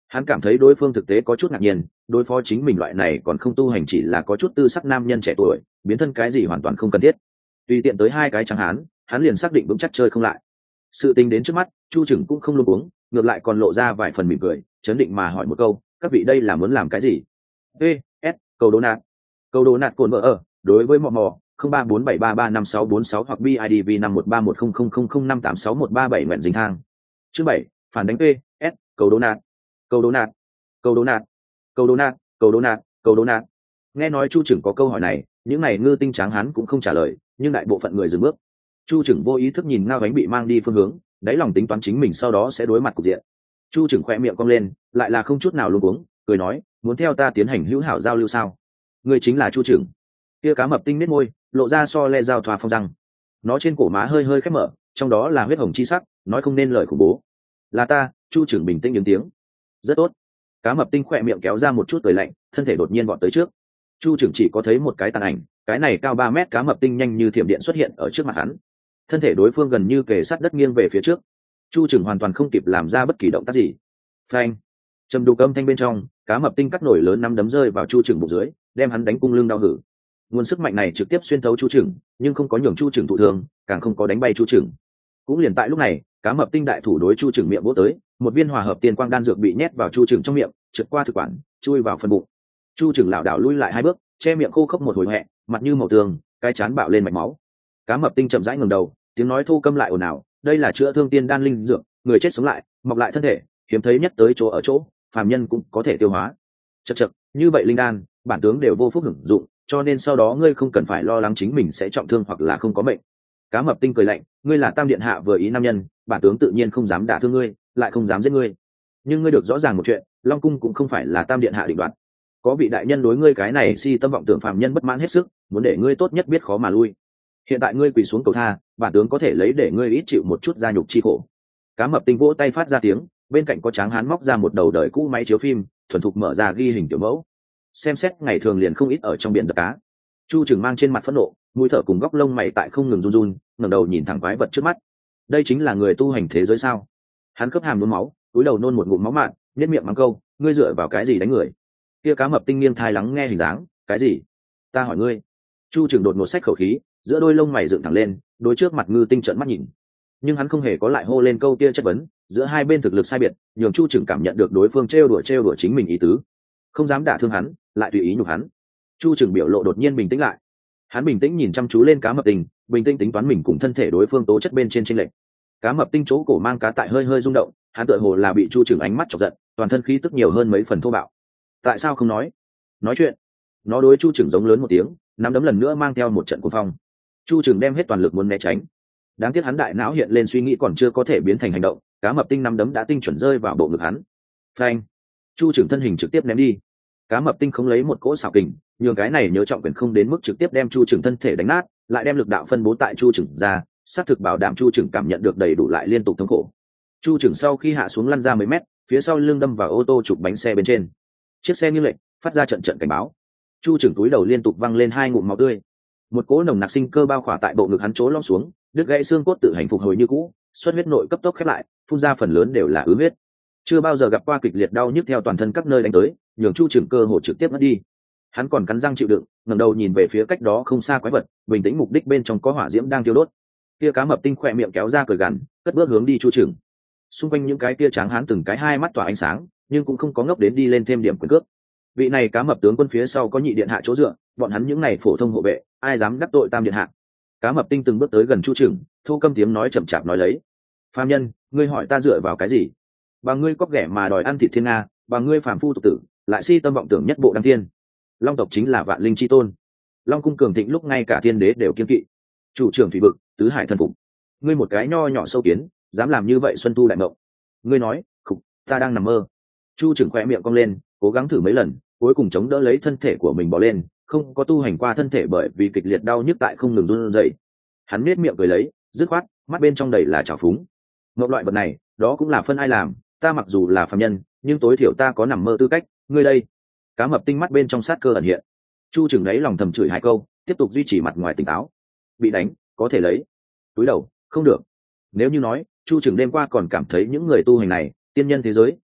Hắn cảm thấy đối phương thực tế có chút ngạc nhiên, đối phó chính mình loại này còn không tu hành chỉ là có chút tư sắc nam nhân trẻ tuổi, biến thân cái gì hoàn toàn không cần thiết. Tùy tiện tới hai cái trắng hán, hắn liền xác định vững chắc chơi không lại. Sự tình đến trước mắt, Chu Trừng cũng không luống cuống, ngược lại còn lộ ra vài phần mỉm cười, chấn định mà hỏi một câu, các vị đây là muốn làm cái gì? ê ét cầu đố nạt. Cầu đố nạt cồn vợ ở, đối với mò mò không ba bốn bảy ba ba năm sáu bốn sáu hoặc bidv năm một ba một không không không không năm tám sáu một ba bảy nguyện dính thang. Chương bảy, phản đánh ê ét cầu đố nạt. Cầu đố nạt. Cầu đố nạt. Cầu đố nạt. Cầu đố nạt. Cầu đố nạt. Nghe nói Chu Trừng có câu hỏi này, những này ngư tinh tráng hắn cũng không trả lời, nhưng đại bộ phận người dừng bước. Chu Trừng vô ý thức nhìn ngao bánh bị mang đi phương hướng, đáy lòng tính toán chính mình sau đó sẽ đối mặt cục diện. Chu Trừng khỏe miệng cong lên, lại là không chút nào luống cuống, cười nói, muốn theo ta tiến hành hữu hảo giao lưu sao? Người chính là Chu Trừng. Kia cá mập tinh nết môi, lộ ra so le dao thoa phong răng. Nó trên cổ má hơi hơi khép mở, trong đó là huyết hồng chi sắc, nói không nên lời khủng bố. Là ta. Chu Trừng bình tĩnh những tiếng. Rất tốt. Cá mập tinh khỏe miệng kéo ra một chút cười lạnh, thân thể đột nhiên vọt tới trước. Chu Trừng chỉ có thấy một cái tàn ảnh, cái này cao ba mét cá mập tinh nhanh như thiểm điện xuất hiện ở trước mặt hắn. Thân thể đối phương gần như kề sát đất nghiêng về phía trước. Chu Trừng hoàn toàn không kịp làm ra bất kỳ động tác gì. Phanh. Trầm đục âm thanh bên trong, cá mập tinh cắt nổi lớn năm đấm rơi vào Chu Trừng bụng dưới, đem hắn đánh cung lưng đau hử. Nguồn sức mạnh này trực tiếp xuyên thấu Chu Trừng, nhưng không có nhường Chu Trừng thụ thương, càng không có đánh bay Chu Trừng. Cũng liền tại lúc này, cá mập tinh đại thủ đối Chu Trừng miệng vỗ tới, một viên hòa hợp tiên quang đan dược bị nhét vào Chu Trừng trong miệng, trượt qua thực quản, chui vào phần bụng. Chu Trừng lảo đảo lui lại hai bước, che miệng khô khốc một hồi hoẹ, mặt như màu tường, cái chán bạo lên mạch máu. Cá mập tinh chậm rãi ngẩng đầu, tiếng nói thu câm lại ồn ào, đây là chữa thương tiên đan linh dược, người chết sống lại, mọc lại thân thể, hiếm thấy nhất tới chỗ ở chỗ, phàm nhân cũng có thể tiêu hóa. Chậc chậc, như vậy linh đan, bản tướng đều vô phúc hưởng dụng, cho nên sau đó ngươi không cần phải lo lắng chính mình sẽ trọng thương hoặc là không có mệnh. Cá mập tinh cười lạnh, ngươi là Tam điện hạ vừa ý nam nhân, bản tướng tự nhiên không dám đả thương ngươi, lại không dám giết ngươi. Nhưng ngươi được rõ ràng một chuyện, Long cung cũng không phải là Tam điện hạ định đoạt. Có vị đại nhân đối ngươi cái này si tâm vọng tưởng phàm nhân bất mãn hết sức, muốn để ngươi tốt nhất biết khó mà lui. Hiện tại ngươi quỳ xuống cầu tha, bản tướng có thể lấy để ngươi ít chịu một chút gia nhục chi khổ. Cá mập tinh vỗ tay phát ra tiếng, bên cạnh có tráng hán móc ra một đầu đời cũ máy chiếu phim, thuần thục mở ra ghi hình tiểu mẫu. Xem xét ngày thường liền không ít ở trong biển đập cá. Chu Trừng mang trên mặt phẫn nộ, mũi thở cùng góc lông mày tại không ngừng run run, ngẩng đầu nhìn thẳng quái vật trước mắt. Đây chính là người tu hành thế giới sao? Hắn cấp hàm nôn máu, túi đầu nôn một ngụm máu mạn, nhếch miệng mắng câu, ngươi dựa vào cái gì đánh người? Kia cá mập tinh nghiêng thai lắng nghe hình dáng, cái gì? Ta hỏi ngươi. Chu Trừng đột ngột xách khẩu khí, giữa đôi lông mày dựng thẳng lên, đối trước mặt ngư tinh trợn mắt nhìn. Nhưng hắn không hề có lại hô lên câu kia chất vấn, giữa hai bên thực lực sai biệt, nhường Chu Trừng cảm nhận được đối phương trêu đùa trêu đùa chính mình ý tứ, không dám đả thương hắn, lại tùy ý nhục hắn. Chu Trừng biểu lộ đột nhiên bình tĩnh lại. Hắn bình tĩnh nhìn chăm chú lên cá mập tinh, bình tĩnh tính toán mình cùng thân thể đối phương tố chất bên trên chênh lệch. Cá mập tinh chỗ cổ mang cá tại hơi hơi rung động, hắn tựa hồ là bị Chu Trừng ánh mắt chọc giận, toàn thân khí tức nhiều hơn mấy phần thô bạo. Tại sao không nói? Nói chuyện. Nó đối Chu Trừng giống lớn một tiếng, nắm đấm lần nữa mang theo một trận cuồng phong. Chu Trừng đem hết toàn lực muốn né tránh. Đáng tiếc hắn đại não hiện lên suy nghĩ còn chưa có thể biến thành hành động, cá mập tinh nắm đấm đã tinh chuẩn rơi vào bộ ngực hắn. Phanh! Chu Trừng thân hình trực tiếp ném đi. Cá mập tinh không lấy một cỗ xảo kình, nhường cái này nhớ trọng quyền không đến mức trực tiếp đem Chu Trừng thân thể đánh nát, lại đem lực đạo phân bố tại Chu Trừng ra, xác thực bảo đảm Chu Trừng cảm nhận được đầy đủ lại liên tục thống khổ. Chu Trừng sau khi hạ xuống lăn ra mấy mét, phía sau lưng đâm vào ô tô trục bánh xe bên trên. Chiếc xe nghiêng lệch, phát ra trận trận cảnh báo. Chu Trừng túi đầu liên tục văng lên hai ngụm máu tươi. Một cỗ nồng nặc sinh cơ bao khỏa tại bộ ngực hắn chỗ lõm xuống, đứt gãy xương cốt tự hành phục hồi như cũ, xuất huyết nội cấp tốc khép lại, phun ra phần lớn đều là ứ huyết. Chưa bao giờ gặp qua kịch liệt đau nhức theo toàn thân các nơi đánh tới, nhường Chu Trừng cơ hồ trực tiếp mất đi. Hắn còn cắn răng chịu đựng, ngẩng đầu nhìn về phía cách đó không xa quái vật, bình tĩnh mục đích bên trong có hỏa diễm đang thiêu đốt. Kia cá mập tinh khỏe miệng kéo ra cười gằn, cất bước hướng đi Chu Trừng. Xung quanh những cái kia tráng hán từng cái hai mắt tỏa ánh sáng, nhưng cũng không có ngốc đến đi lên thêm điểm quyền cước. Vị này cá mập tướng quân phía sau có nhị điện hạ chỗ dựa, bọn hắn những này phổ thông hộ vệ, ai dám đắc tội tam điện hạ? Cá mập tinh từng bước tới gần Chu Trừng, thu câm tiếng nói chậm chạp nói lấy: phàm nhân, ngươi hỏi ta dựa vào cái gì? Bà ngươi cóc ghẻ mà đòi ăn thịt thiên nga, bà ngươi phàm phu tục tử, lại si tâm vọng tưởng nhất bộ đăng thiên. Long tộc chính là vạn linh chi tôn, Long cung cường thịnh lúc ngay cả thiên đế đều kiên kỵ. Chủ trưởng thủy vực, tứ hải thần phục. Ngươi một cái nho nhỏ sâu kiến, dám làm như vậy xuân thu đại mộng. Ngươi nói, khục, ta đang nằm mơ. Chu Trừng khỏe miệng cong lên, cố gắng thử mấy lần, cuối cùng chống đỡ lấy thân thể của mình bò lên, không có tu hành qua thân thể bởi vì kịch liệt đau nhức tại không ngừng run rẩy. Hắn nết miệng cười lấy, dứt khoát, mắt bên trong đầy là trào phúng. Ngọc loại vật này, đó cũng là phân ai làm, ta mặc dù là phàm nhân, nhưng tối thiểu ta có nằm mơ tư cách, ngươi đây. Cá mập tinh mắt bên trong sát cơ ẩn hiện. Chu Trừng đấy lòng thầm chửi hai câu, tiếp tục duy trì mặt ngoài tỉnh táo. Bị đánh, có thể lấy. Túi đầu, không được. Nếu như nói, Chu Trừng đêm qua còn cảm thấy những người tu hành này, tiên nhân thế giới,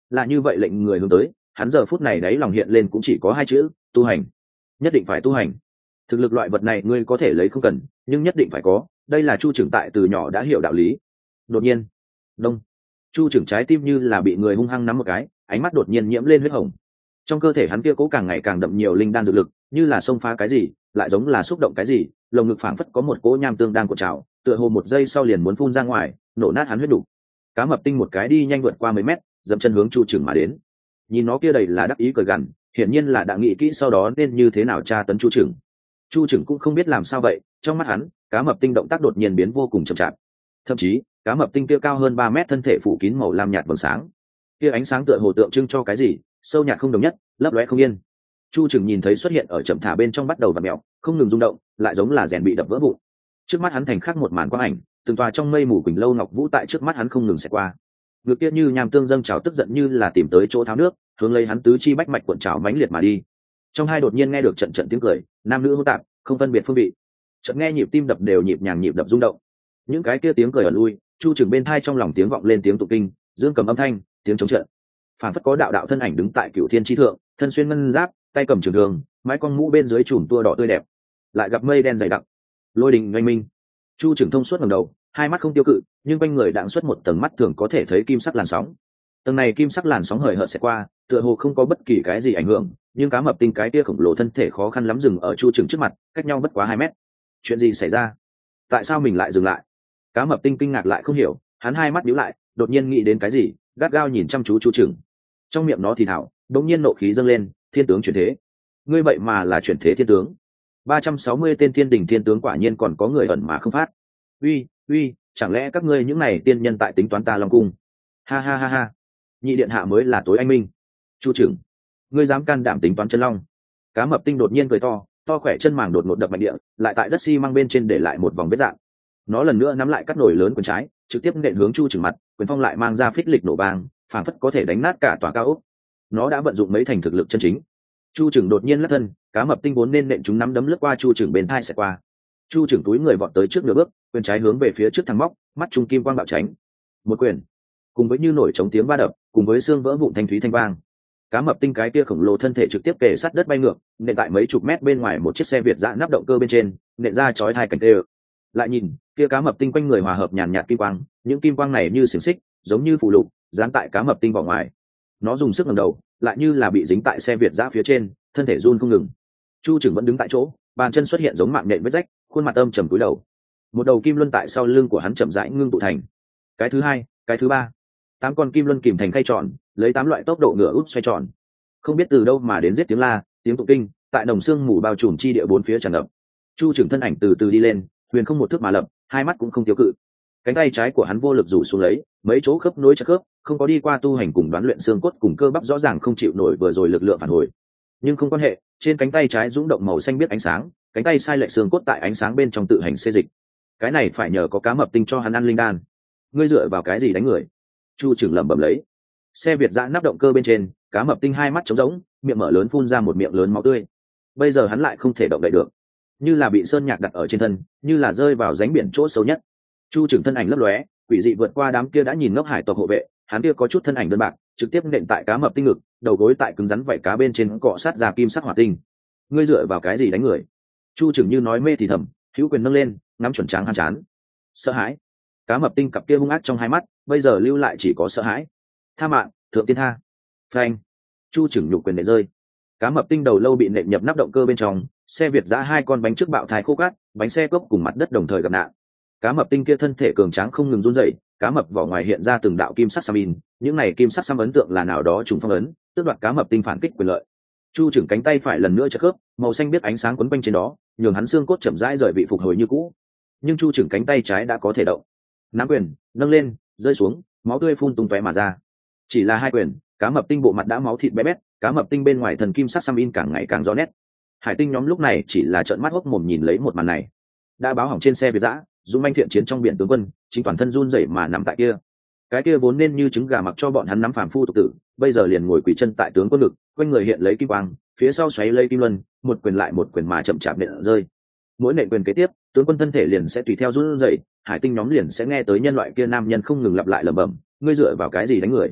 là như vậy lệnh người hướng tới. Hắn giờ phút này đấy lòng hiện lên cũng chỉ có hai chữ: tu hành. Nhất định phải tu hành. Thực lực loại vật này ngươi có thể lấy không cần, nhưng nhất định phải có, đây là Chu Trưởng tại từ nhỏ đã hiểu đạo lý. Đột nhiên, đông, Chu Trưởng trái tim như là bị người hung hăng nắm một cái, ánh mắt đột nhiên nhiễm lên huyết hồng. Trong cơ thể hắn kia cố càng ngày càng đậm nhiều linh đan dược lực, như là xông phá cái gì, lại giống là xúc động cái gì, lồng ngực phảng phất có một cỗ nham tương đang cuộn trào, tựa hồ một giây sau liền muốn phun ra ngoài, nổ nát hắn huyết đủ. Cá mập tinh một cái đi nhanh vượt qua mấy mét, dậm chân hướng Chu Trưởng mà đến. Nhìn nó kia đầy là đắc ý cười gằn, hiển nhiên là đã nghĩ kỹ sau đó nên như thế nào tra tấn Chu Trưởng. Chu Trưởng cũng không biết làm sao vậy, trong mắt hắn, cá mập tinh động tác đột nhiên biến vô cùng chậm chạp. Thậm chí, cá mập tinh kia cao hơn ba mét thân thể phủ kín màu lam nhạt vầng sáng. Kia ánh sáng tựa hồ tượng trưng cho cái gì, sâu nhạt không đồng nhất, lấp lóe không yên. Chu Trưởng nhìn thấy xuất hiện ở chậm thả bên trong bắt đầu vặn mèo, không ngừng rung động, lại giống là rèn bị đập vỡ vụn. Trước mắt hắn thành khắc một màn quang ảnh, từng tòa trong mây mù quỳnh lâu ngọc vũ tại trước mắt hắn không ngừng xẹt qua. Ngực kia như nham tương dâng trào tức giận như là tìm tới chỗ tháo nước, hướng lấy hắn tứ chi bách mạch cuộn trào mãnh liệt mà đi. Trong hai đột nhiên nghe được trận trận tiếng cười, nam nữ hỗn tạp, không phân biệt phương vị. Chợt nghe nhịp tim đập đều nhịp nhàng nhịp đập rung động. Những cái kia tiếng cười ẩn lui, Chu Trưởng bên thai trong lòng tiếng vọng lên tiếng tụng kinh, dương cầm âm thanh, tiếng chống trận. Phản phất có đạo đạo thân ảnh đứng tại cửu thiên chi thượng, thân xuyên ngân giáp, tay cầm trường thương, mái con mũ bên dưới chùm tua đỏ tươi đẹp. Lại gặp mây đen dày đặc, lôi đình oanh minh. Chu Trưởng thông suốt ngẩng đầu, hai mắt không tiêu cự, nhưng quanh người đãng xuất một tầng mắt thường có thể thấy kim sắc làn sóng. Tầng này kim sắc làn sóng hời hợt sẽ qua, tựa hồ không có bất kỳ cái gì ảnh hưởng, nhưng cá mập tinh cái kia khổng lồ thân thể khó khăn lắm dừng ở Chu Trưởng trước mặt, cách nhau bất quá hai mét. Chuyện gì xảy ra? Tại sao mình lại dừng lại? Cá mập tinh kinh ngạc lại không hiểu, hắn hai mắt nhíu lại, đột nhiên nghĩ đến cái gì, gắt gao nhìn chăm chú Chu Trưởng. Trong miệng nó thì thào, đột nhiên nộ khí dâng lên, thiên tướng chuyển thế. Ngươi vậy mà là chuyển thế thiên tướng? ba trăm sáu mươi tên thiên đình thiên tướng quả nhiên còn có người ẩn mà không phát. Uy, uy, chẳng lẽ các ngươi những này tiên nhân tại tính toán ta Long cung? Ha ha ha ha. Nhị điện hạ mới là tối anh minh. Chu Trưởng, ngươi dám can đảm tính toán chân long? Cá mập tinh đột nhiên cười to, to khỏe chân màng đột ngột đập mạnh địa, lại tại đất xi măng bên trên để lại một vòng vết dạng. Nó lần nữa nắm lại cắt nổi lớn quyền trái, trực tiếp nện hướng Chu Trưởng mặt, quyền phong lại mang ra phích lịch nổ bang, phảng phất có thể đánh nát cả tòa cao ốc. Nó đã vận dụng mấy thành thực lực chân chính. Chu Trưởng đột nhiên lắc thân, cá mập tinh vốn nên nện chúng nắm đấm lướt qua Chu Trưởng bên thai sẽ qua. Chu Trưởng túi người vọt tới trước nửa bước, quyền trái hướng về phía trước thẳng móc, mắt trung kim quang bạo tránh. Một quyền, cùng với như nổi trống tiếng va đập, cùng với xương vỡ vụn thanh thúy thanh vang. Cá mập tinh cái kia khổng lồ thân thể trực tiếp kề sát đất bay ngược, nện tại mấy chục mét bên ngoài một chiếc xe Việt dã nắp động cơ bên trên, nện ra chói hai cảnh tê. Lại nhìn, kia cá mập tinh quanh người hòa hợp nhàn nhạt kim quang, những kim quang này như xiềng xích, giống như phù lục, dán tại cá mập tinh vỏ ngoài. Nó dùng sức ngẩng đầu, lại như là bị dính tại xe Việt dã phía trên, thân thể run không ngừng. Chu Trưởng vẫn đứng tại chỗ, bàn chân xuất hiện giống mạng nhện vết rách, khuôn mặt âm trầm cúi đầu. Một đầu kim luân tại sau lưng của hắn chậm rãi ngưng tụ thành. Cái thứ hai, cái thứ ba, tám con kim luân kìm thành khay tròn, lấy tám loại tốc độ ngựa út xoay tròn. Không biết từ đâu mà đến giết tiếng la, tiếng tụng kinh, tại đồng xương mù bao trùm chi địa bốn phía tràn ngập. Chu Trưởng thân ảnh từ từ đi lên, huyền không một thước mà lập, hai mắt cũng không tiêu cự. Cánh tay trái của hắn vô lực rủ xuống lấy, mấy chỗ khớp nối chặt khớp, không có đi qua tu hành cùng đoán luyện xương cốt cùng cơ bắp rõ ràng không chịu nổi vừa rồi lực lượng phản hồi. Nhưng không quan hệ, trên cánh tay trái dũng động màu xanh biết ánh sáng, cánh tay sai lệch xương cốt tại ánh sáng bên trong tự hành xê dịch. Cái này phải nhờ có cá mập tinh cho hắn ăn linh đan. Ngươi dựa vào cái gì đánh người? Chu Trưởng lẩm bẩm lấy. Xe Việt dã nắp động cơ bên trên, cá mập tinh hai mắt trống rỗng, miệng mở lớn phun ra một miệng lớn máu tươi. Bây giờ hắn lại không thể động đậy được, như là bị sơn nhạc đặt ở trên thân, như là rơi vào rãnh biển chỗ sâu nhất. Chu Trưởng thân ảnh lấp lóe, quỷ dị vượt qua đám kia đã nhìn ngốc hải tộc hộ vệ, hắn kia có chút thân ảnh đơn bạc, trực tiếp nện tại cá mập tinh ngực, đầu gối tại cứng rắn vảy cá bên trên cọ sát ra kim sắc hỏa tinh. Ngươi dựa vào cái gì đánh người? Chu Trưởng như nói mê thì thầm, hữu quyền nâng lên, ngắm chuẩn tráng hắn chán. Sợ hãi. Cá mập tinh cặp kia hung ác trong hai mắt, bây giờ lưu lại chỉ có sợ hãi. Tha mạng, thượng tiên tha. Phanh. Chu Trưởng nhục quyền nện rơi. Cá mập tinh đầu lâu bị nện nhập nắp động cơ bên trong, xe Việt dã hai con bánh trước bạo thai khô cát, bánh xe cốc cùng mặt đất đồng thời gặp nạn. Cá mập tinh kia thân thể cường tráng không ngừng run rẩy, cá mập vỏ ngoài hiện ra từng đạo kim sắc xăm in, những này kim sắc xăm ấn tượng là nào đó trùng phong ấn, tước đoạt cá mập tinh phản kích quyền lợi. Chu Trưởng cánh tay phải lần nữa chật khớp, màu xanh biết ánh sáng quấn quanh trên đó, nhường hắn xương cốt chậm rãi rời vị phục hồi như cũ. Nhưng Chu Trưởng cánh tay trái đã có thể động. Nắm quyền, nâng lên, rơi xuống, máu tươi phun tung tóe mà ra. Chỉ là hai quyền, cá mập tinh bộ mặt đã máu thịt bé bét, cá mập tinh bên ngoài thần kim sắc xăm in càng ngày càng rõ nét. Hải tinh nhóm lúc này chỉ là trợn mắt hốc mồm nhìn lấy một màn này. Đã báo hỏng trên xe Việt dã, dũng manh thiện chiến trong biển tướng quân, chính toàn thân run rẩy mà nằm tại kia. Cái kia vốn nên như trứng gà mặc cho bọn hắn nắm phàm phu tục tử, bây giờ liền ngồi quỳ chân tại tướng quân ngực, quanh người hiện lấy kim quang, phía sau xoáy lấy kim luân, một quyền lại một quyền mà chậm chạp nện rơi. Mỗi nện quyền kế tiếp, tướng quân thân thể liền sẽ tùy theo run rẩy, hải tinh nhóm liền sẽ nghe tới nhân loại kia nam nhân không ngừng lặp lại lẩm bẩm, ngươi dựa vào cái gì đánh người?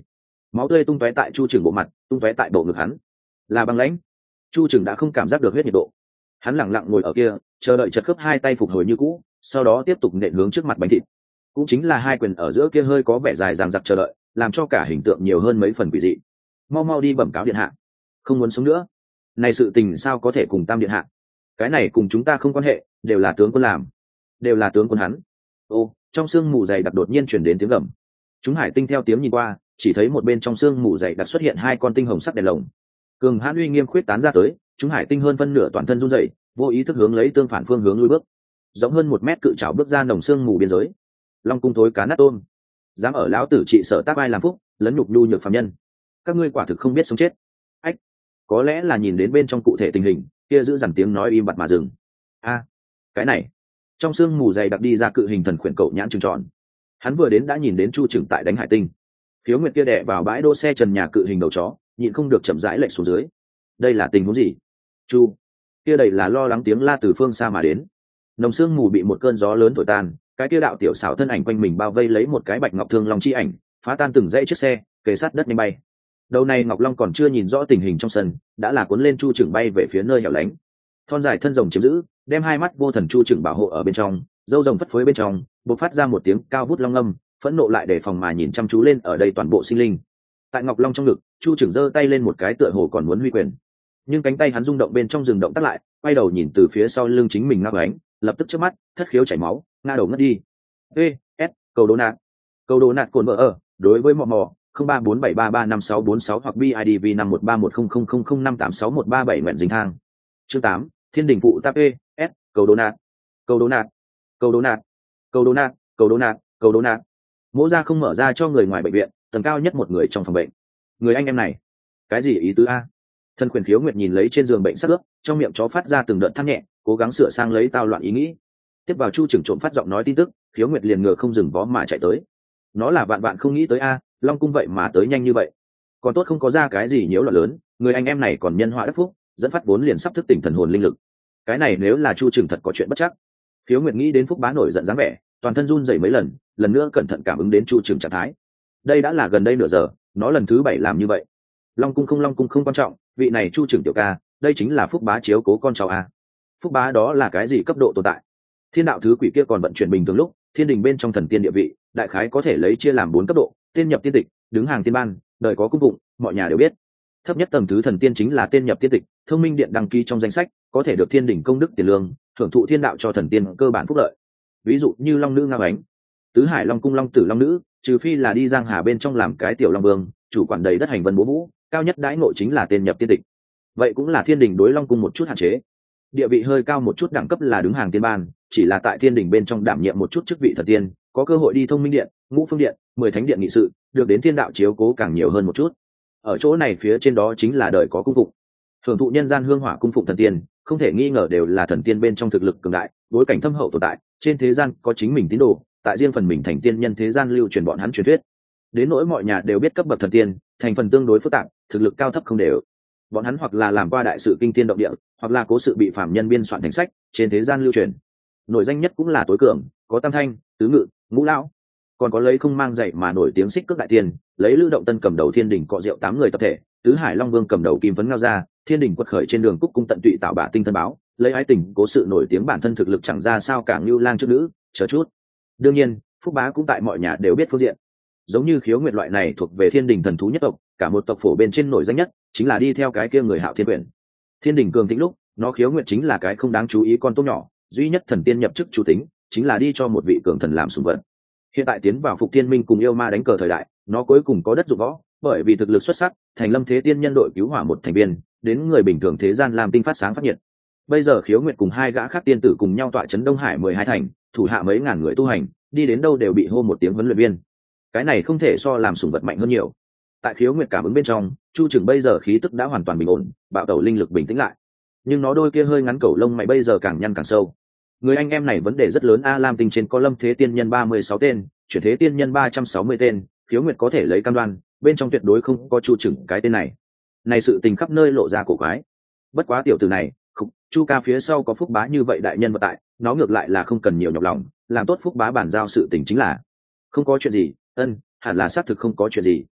máu tươi tung tóe tại chu trưởng bộ mặt, tung tóe tại bộ ngực hắn, là băng lãnh. Chu trưởng đã không cảm giác được huyết nhiệt độ, hắn lẳng lặng ngồi ở kia, chờ đợi chật khớp hai tay phục hồi như cũ, sau đó tiếp tục nện hướng trước mặt bánh thịt. Cũng chính là hai quyền ở giữa kia hơi có vẻ dài dằng dặc chờ đợi, làm cho cả hình tượng nhiều hơn mấy phần quỷ dị. Mau mau đi bẩm cáo điện hạ, không muốn sống nữa. Này sự tình sao có thể cùng Tam điện hạ? Cái này cùng chúng ta không quan hệ, đều là tướng quân làm, đều là tướng quân hắn. Ô, trong sương mù dày đặc đột nhiên chuyển đến tiếng gầm. Chúng hải tinh theo tiếng nhìn qua, chỉ thấy một bên trong sương mù dày đặc xuất hiện hai con tinh hồng sắc đèn lồng. Cường hãn uy nghiêm khuyết tán ra tới, chúng hải tinh hơn phân nửa toàn thân run rẩy, vô ý thức hướng lấy tương phản phương hướng lùi bước. Giống hơn một mét cự trảo bước ra nồng sương mù biên giới. Long cung thối cá nát tôm, dám ở lão tử trị sở tác ai làm phúc, lấn nhục nhu nhược phàm nhân. Các ngươi quả thực không biết sống chết. Ách, có lẽ là nhìn đến bên trong cụ thể tình hình, kia giữ dằn tiếng nói im bặt mà dừng. A, cái này, trong sương mù dày đặc đi ra cự hình thần khuyển cậu nhãn trừng tròn. Hắn vừa đến đã nhìn đến Chu Trừng tại đánh hải tinh. Khiếu Nguyệt kia đè vào bãi đỗ xe trần nhà cự hình đầu chó, nhịn không được chậm rãi lệch xuống dưới. Đây là tình huống gì? Chu, kia đầy là lo lắng tiếng la từ phương xa mà đến. Nồng sương mù bị một cơn gió lớn thổi tan, cái kia đạo tiểu xảo thân ảnh quanh mình bao vây lấy một cái bạch ngọc thương long chi ảnh, phá tan từng dãy chiếc xe, kề sát đất nhanh bay. Đầu này ngọc long còn chưa nhìn rõ tình hình trong sân, đã là cuốn lên Chu Trừng bay về phía nơi hẻo lánh. Thon dài thân rồng chiếm giữ, đem hai mắt vô thần Chu Trừng bảo hộ ở bên trong, râu rồng phất phới bên trong, bộc phát ra một tiếng cao vút long âm, phẫn nộ lại để phòng mà nhìn chăm chú lên ở đây toàn bộ sinh linh. Tại ngọc long trong ngực, Chu Trừng giơ tay lên một cái tựa hồ còn muốn huy quyền, nhưng cánh tay hắn rung động bên trong rừng động tắt lại, quay đầu nhìn từ phía sau lưng chính mình ngao ánh, lập tức trước mắt thất khiếu chảy máu, ngã đầu ngất đi. E S cầu đố nạt, cầu đố nạt cồn vợ ở đối với mò mò không ba bốn bảy ba ba năm sáu bốn sáu hoặc bidv năm một ba một không không không không năm tám sáu một ba bảy nguyện dính thang. Chương tám, Thiên đình phụ táp. E S cầu đố nạt, cầu đố nạt, cầu đố nạt, cầu đố nạt, cầu đố nạt, cầu đố nạt. Mỗ ra không mở ra cho người ngoài bệnh viện, tầng cao nhất một người trong phòng bệnh. Người anh em này, cái gì ý tứ a? Thân quyền Khiếu Nguyệt nhìn lấy trên giường bệnh sắc ướp, trong miệng chó phát ra từng đợt than nhẹ, cố gắng sửa sang lấy tao loạn ý nghĩ. Tiếp vào Chu Trừng trộm phát giọng nói tin tức, Khiếu Nguyệt liền ngựa không dừng vó mà chạy tới. Nó là vạn vạn không nghĩ tới a, Long cung vậy mà tới nhanh như vậy. Còn tốt không có ra cái gì nhiễu loạn lớn, người anh em này còn nhân họa đắc phúc, dẫn phát vốn liền sắp thức tỉnh thần hồn linh lực. Cái này nếu là Chu Trừng thật có chuyện bất chắc. Khiếu Nguyệt nghĩ đến Phúc Bá nổi giận dáng vẻ, toàn thân run rẩy mấy lần, lần nữa cẩn thận cảm ứng đến Chu Trừng trạng thái. Đây đã là gần đây nửa giờ, nó lần thứ bảy làm như vậy. Long cung không Long cung không quan trọng, vị này Chu Trừng tiểu ca, đây chính là Phúc Bá chiếu cố con cháu a. Phúc Bá đó là cái gì cấp độ tồn tại? Thiên đạo thứ quỷ kia còn vận chuyển bình thường lúc, thiên đình bên trong thần tiên địa vị, đại khái có thể lấy chia làm bốn cấp độ: tên nhập tiên tịch, đứng hàng tiên ban, đời có cung phụng, mọi nhà đều biết. Thấp nhất tầng thứ thần tiên chính là tên nhập tiên tịch, thông minh điện đăng ký trong danh sách, có thể được thiên đình công đức tiền lương, thưởng thụ thiên đạo cho thần tiên cơ bản phúc lợi. Ví dụ như long nữ ngao ánh, tứ hải long cung long tử long nữ, trừ phi là đi giang hà bên trong làm cái tiểu long vương, chủ quản đầy đất hành vân bố vũ, cao nhất đãi ngộ chính là tên nhập tiên tịch. Vậy cũng là thiên đình đối long cung một chút hạn chế. Địa vị hơi cao một chút đẳng cấp là đứng hàng tiên ban, chỉ là tại thiên đình bên trong đảm nhiệm một chút chức vị thần tiên, có cơ hội đi thông minh điện, ngũ phương điện, mười thánh điện nghị sự, được đến thiên đạo chiếu cố càng nhiều hơn một chút. Ở chỗ này phía trên đó chính là đời có cung phụng, hưởng thụ nhân gian hương hỏa cung phụng thần tiên, không thể nghi ngờ đều là thần tiên bên trong thực lực cường đại, bối cảnh thâm hậu tồn tại, trên thế gian có chính mình tín đồ, tại riêng phần mình thành tiên nhân thế gian lưu truyền bọn hắn truyền thuyết. Đến nỗi mọi nhà đều biết cấp bậc thần tiên, thành phần tương đối phức tạp, thực lực cao thấp không đều. Bọn hắn hoặc là làm qua đại sự kinh tiên động địa, hoặc là cố sự bị phạm nhân biên soạn thành sách, trên thế gian lưu truyền. Nổi danh nhất cũng là tối cường, có tam thanh, tứ ngự, ngũ lão, còn có lấy không mang dạy mà nổi tiếng xích cước đại tiên, lấy Lữ Động Tân cầm đầu thiên đình cọ rượu tám người tập thể, tứ hải long vương cầm đầu kim phấn ngao ra, thiên đình quật khởi trên đường cúc cung tận tụy tạo bạ tinh thân báo, lấy ái tình cố sự nổi tiếng bản thân thực lực chẳng ra sao cả lưu lang trước nữ, chờ chút. Đương nhiên, Phúc Bá cũng tại mọi nhà đều biết phương diện. Giống như Khiếu Nguyệt loại này thuộc về thiên đình thần thú nhất tộc, cả một tộc phổ bên trên nổi danh nhất chính là đi theo cái kia người Hạo Thiên Quyền. Thiên đình cường thịnh lúc, nó Khiếu Nguyệt chính là cái không đáng chú ý con tốt nhỏ, duy nhất thần tiên nhập chức chủ tính chính là đi cho một vị cường thần làm sủng vật. Hiện tại tiến vào Phục Thiên Minh cùng yêu ma đánh cờ thời đại, nó cuối cùng có đất dụng võ, bởi vì thực lực xuất sắc, thành Lâm Thế Tiên nhân đội cứu hỏa một thành viên, đến người bình thường thế gian làm tinh phát sáng phát nhiệt. Bây giờ Khiếu Nguyệt cùng hai gã khác tiên tử cùng nhau tọa trấn Đông Hải mười hai thành, thủ hạ mấy ngàn người tu hành, đi đến đâu đều bị hô một tiếng huấn luyện viên. Cái này không thể so làm sủng vật mạnh hơn nhiều. Tại Khiếu Nguyệt cảm ứng bên trong, Chu Trừng bây giờ khí tức đã hoàn toàn bình ổn, bạo tẩu linh lực bình tĩnh lại. Nhưng nó đôi kia hơi ngắn cẩu lông mày bây giờ càng nhăn càng sâu. Người anh em này vấn đề rất lớn a. Lam tinh trên có Lâm Thế Tiên nhân ba mươi sáu tên, chuyển thế tiên nhân ba trăm sáu mươi tên, Khiếu Nguyệt có thể lấy cam đoan, bên trong tuyệt đối không có Chu Trừng cái tên này. Này sự tình khắp nơi lộ ra cổ quái. Bất quá tiểu tử này, khục, Chu ca phía sau có Phúc Bá như vậy đại nhân vật tại, nó ngược lại là không cần nhiều nhọc lòng, làm tốt Phúc Bá bản giao sự tình chính là. Không có chuyện gì, ân, hẳn là xác thực không có chuyện gì.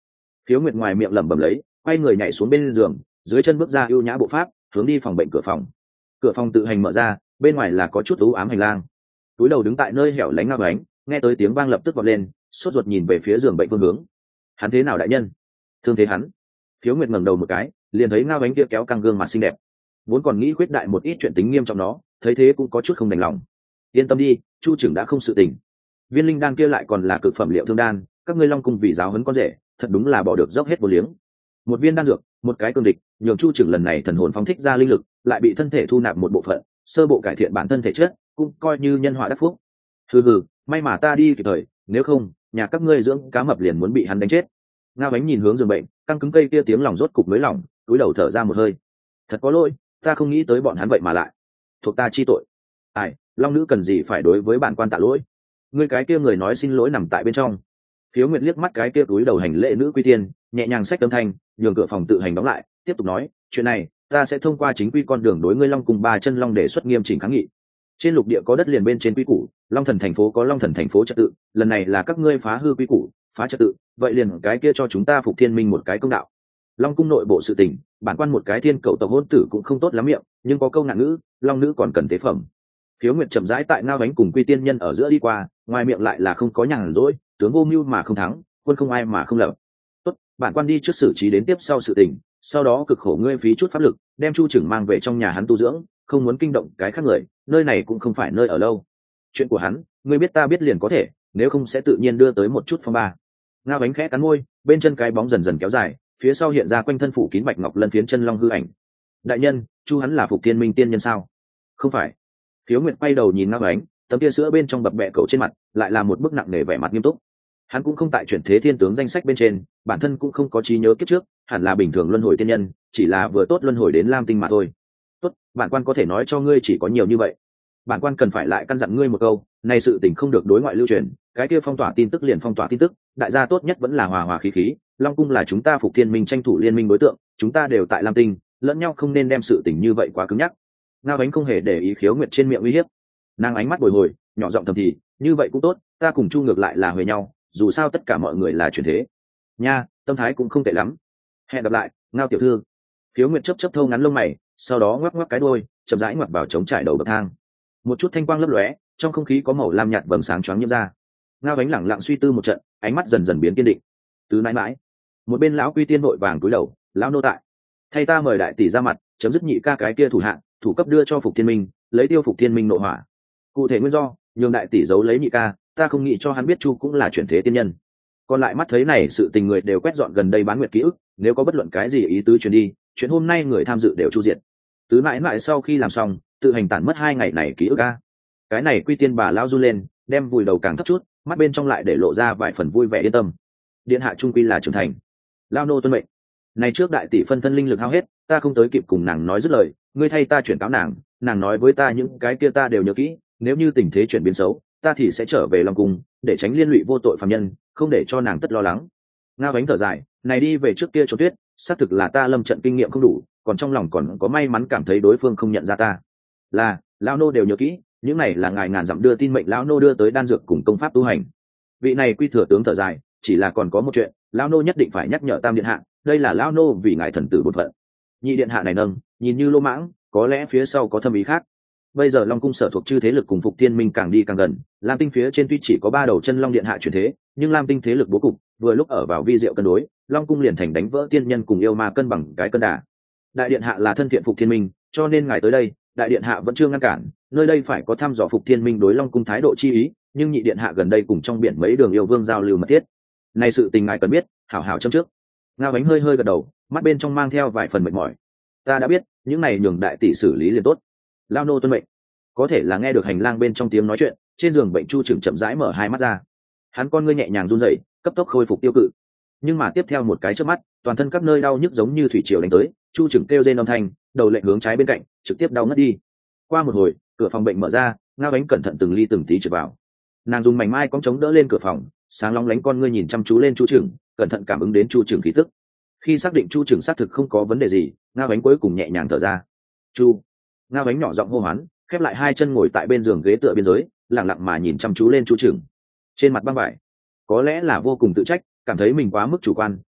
Khiếu Nguyệt ngoài miệng lẩm bẩm lấy, quay người nhảy xuống bên giường, dưới chân bước ra ưu nhã bộ pháp, hướng đi phòng bệnh cửa phòng. Cửa phòng tự hành mở ra, bên ngoài là có chút u ám hành lang. Túi đầu đứng tại nơi hẻo lánh Ngao Ánh, nghe tới tiếng vang lập tức vọt lên, sốt ruột nhìn về phía giường bệnh phương hướng. Hắn thế nào đại nhân? Thương thế hắn? Khiếu Nguyệt ngẩng đầu một cái, liền thấy Ngao Ánh kia kéo căng gương mặt xinh đẹp. Vốn còn nghĩ khuyết đại một ít chuyện tính nghiêm trọng nó, thấy thế cũng có chút không đành lòng. Yên tâm đi, Chu trưởng đã không sự tình. Viên linh đan kia lại còn là cực phẩm liệu thương đan, các ngươi Long cung vì giáo huấn con rể, thật đúng là bỏ được dốc hết vô liếng. Một viên đan dược, một cái cương địch, nhường Chu trưởng lần này thần hồn phóng thích ra linh lực, lại bị thân thể thu nạp một bộ phận, sơ bộ cải thiện bản thân thể chất, cũng coi như nhân họa đắc phúc. Hừ hừ, may mà ta đi kịp thời, nếu không, nhà các ngươi dưỡng cá mập liền muốn bị hắn đánh chết. Ngao Ánh nhìn hướng giường bệnh, căng cứng cây kia tiếng lòng rốt cục mới lòng, cúi đầu thở ra một hơi. Thật có lỗi, ta không nghĩ tới bọn hắn vậy mà lại thuộc ta chi tội. Ai, Long nữ cần gì phải đối với bản quan tạ lỗi? Ngươi cái kia người nói xin lỗi nằm tại bên trong. Khiếu Nguyệt liếc mắt cái kia túi đầu hành lễ nữ quy tiên, nhẹ nhàng xách âm thanh, nhường cửa phòng tự hành đóng lại, tiếp tục nói, chuyện này ta sẽ thông qua chính quy con đường đối ngươi Long cùng ba chân Long đề xuất nghiêm chỉnh kháng nghị. Trên lục địa có đất liền bên trên quy củ, Long thần thành phố có Long thần thành phố trật tự, lần này là các ngươi phá hư quy củ, phá trật tự, vậy liền cái kia cho chúng ta Phục Thiên Minh một cái công đạo. Long cung nội bộ sự tình, bản quan một cái thiên cầu tộc hôn tử cũng không tốt lắm miệng, nhưng có câu ngạn ngữ, Long nữ còn cần tế phẩm. Khiếu Nguyệt chậm rãi tại Ngao Ánh cùng Quy Tiên Nhân ở giữa đi qua, ngoài miệng lại là không có nhàn rỗi, tướng vô mưu mà không thắng, quân không ai mà không lập. Tốt, bản quan đi trước xử trí đến tiếp sau sự tình, sau đó cực khổ ngươi phí chút pháp lực, đem Chu trưởng mang về trong nhà hắn tu dưỡng, không muốn kinh động cái khác người, nơi này cũng không phải nơi ở lâu. Chuyện của hắn, ngươi biết ta biết liền có thể, nếu không sẽ tự nhiên đưa tới một chút phong ba. Ngao Ánh khẽ cắn môi, bên chân cái bóng dần dần kéo dài, phía sau hiện ra quanh thân phủ kín bạch ngọc lân phiến chân long hư ảnh. Đại nhân, Chu hắn là Phục Thiên Minh tiên nhân sao? Không phải. Khiếu Nguyệt quay đầu nhìn Ngao Ánh, tấm tia sữa bên trong bập bẹ cậu trên mặt, lại là một bức nặng nề vẻ mặt nghiêm túc. Hắn cũng không tại chuyển thế thiên tướng danh sách bên trên, bản thân cũng không có trí nhớ kiếp trước, hẳn là bình thường luân hồi tiên nhân, chỉ là vừa tốt luân hồi đến Lam Tinh mà thôi. Tốt, bản quan có thể nói cho ngươi chỉ có nhiều như vậy. Bản quan cần phải lại căn dặn ngươi một câu, này sự tình không được đối ngoại lưu truyền, cái kia phong tỏa tin tức liền phong tỏa tin tức, đại gia tốt nhất vẫn là hòa hòa khí khí, Long cung là chúng ta Phục Thiên Minh tranh thủ liên minh đối tượng, chúng ta đều tại Lam Tinh, lẫn nhau không nên đem sự tình như vậy quá cứng nhắc. Ngao Ánh không hề để ý Khiếu Nguyệt trên miệng uy hiếp, nàng ánh mắt bồi hồi, nhỏ giọng thầm thì, như vậy cũng tốt, ta cùng Chu ngược lại là huề nhau, dù sao tất cả mọi người là chuyển thế. Nha, tâm thái cũng không tệ lắm. Hẹn gặp lại, Ngao tiểu thư. Khiếu Nguyệt chớp chớp thâu ngắn lông mày, sau đó ngoắc ngoắc cái đuôi, chậm rãi ngoặt vào chống trải đầu bậc thang. Một chút thanh quang lấp lóe, trong không khí có màu lam nhạt vầng sáng choáng nhiễm ra. Ngao Ánh lẳng lặng suy tư một trận, ánh mắt dần dần biến kiên định. Tứ mãi mãi, một bên lão Quy Tiên vội vàng cúi đầu, lão nô tại, thay ta mời đại tỷ ra mặt, chấm dứt nhị ca cái kia thủ hạng, thủ cấp đưa cho Phục Thiên Minh, lấy tiêu Phục Thiên Minh nội hỏa. Cụ thể nguyên do, nhường đại tỷ giấu lấy nhị ca, ta không nghĩ cho hắn biết Chu cũng là chuyển thế tiên nhân. Còn lại mắt thấy này sự tình người đều quét dọn gần đây bán nguyệt ký ức, nếu có bất luận cái gì ý tứ truyền đi, chuyện hôm nay người tham dự đều chu diệt. Tứ mãi mãi sau khi làm xong, tự hành tản mất hai ngày này ký ức a. Cái này Quy Tiên bà lao run lên, đem vùi đầu càng thấp chút, mắt bên trong lại để lộ ra vài phần vui vẻ yên tâm. Điện hạ trung quy là trưởng thành. Lao nô tuân mệnh. Này trước đại tỷ phân thân linh lực hao hết, ta không tới kịp cùng nàng nói dứt lời, ngươi thay ta chuyển cáo nàng, nàng nói với ta những cái kia ta đều nhớ kỹ, nếu như tình thế chuyển biến xấu, ta thì sẽ trở về Long cung, để tránh liên lụy vô tội phàm nhân, không để cho nàng tất lo lắng. Ngao Ánh thở dài, này đi về trước kia cho tuyết, xác thực là ta lâm trận kinh nghiệm không đủ, còn trong lòng còn có may mắn cảm thấy đối phương không nhận ra ta. Là, lão nô đều nhớ kỹ, những này là ngài ngàn dặm đưa tin mệnh lão nô đưa tới đan dược cùng công pháp tu hành. Vị này Quy thừa tướng thở dài, chỉ là còn có một chuyện, lão nô nhất định phải nhắc nhở Tam điện hạ, đây là lão nô vì ngài thần tử bổn phận. Nhị điện hạ này nâng, nhìn như lô mãng, có lẽ phía sau có thâm ý khác. Bây giờ Long cung sở thuộc chư thế lực cùng Phục Thiên Minh càng đi càng gần, Lam Tinh phía trên tuy chỉ có ba đầu chân Long điện hạ chuyển thế, nhưng Lam Tinh thế lực bố cục vừa lúc ở vào vi diệu cân đối, Long cung liền thành đánh vỡ tiên nhân cùng yêu ma cân bằng cái cân đà. Đại điện hạ là thân thiện Phục Thiên Minh, cho nên ngài tới đây, đại điện hạ vẫn chưa ngăn cản, nơi đây phải có thăm dò Phục Thiên Minh đối Long cung thái độ chi ý, nhưng nhị điện hạ gần đây cùng trong biển mấy đường yêu vương giao lưu mật thiết. Này sự tình ngài cần biết, hảo hảo châm trước. Ngao Ánh hơi hơi gật đầu, mắt bên trong mang theo vài phần mệt mỏi. Ta đã biết, những này nhường đại tỷ xử lý liền tốt. Lao nô tuân mệnh. Có thể là nghe được hành lang bên trong tiếng nói chuyện, trên giường bệnh Chu trưởng chậm rãi mở hai mắt ra. Hắn con ngươi nhẹ nhàng run rẩy, cấp tốc khôi phục tiêu cự. Nhưng mà tiếp theo một cái chớp mắt, toàn thân các nơi đau nhức giống như thủy triều đánh tới, Chu trưởng kêu rên âm thanh, đầu lệch hướng trái bên cạnh, trực tiếp đau ngất đi. Qua một hồi, cửa phòng bệnh mở ra, Ngao Ánh cẩn thận từng ly từng tí trượt vào. Nàng dùng mảnh mai cong chống đỡ lên cửa phòng, sáng long lánh con ngươi nhìn chăm chú lên Chu trưởng, cẩn thận cảm ứng đến Chu trưởng khí tức. Khi xác định Chu trưởng xác thực không có vấn đề gì, Ngao Ánh cuối cùng nhẹ nhàng thở ra. Chu. Ngao Ánh nhỏ giọng hô hoán, khép lại hai chân ngồi tại bên giường ghế tựa biên giới, lặng lặng mà nhìn chăm chú lên Chu trưởng. Trên mặt băng vải, có lẽ là vô cùng tự trách, cảm thấy mình quá mức chủ quan,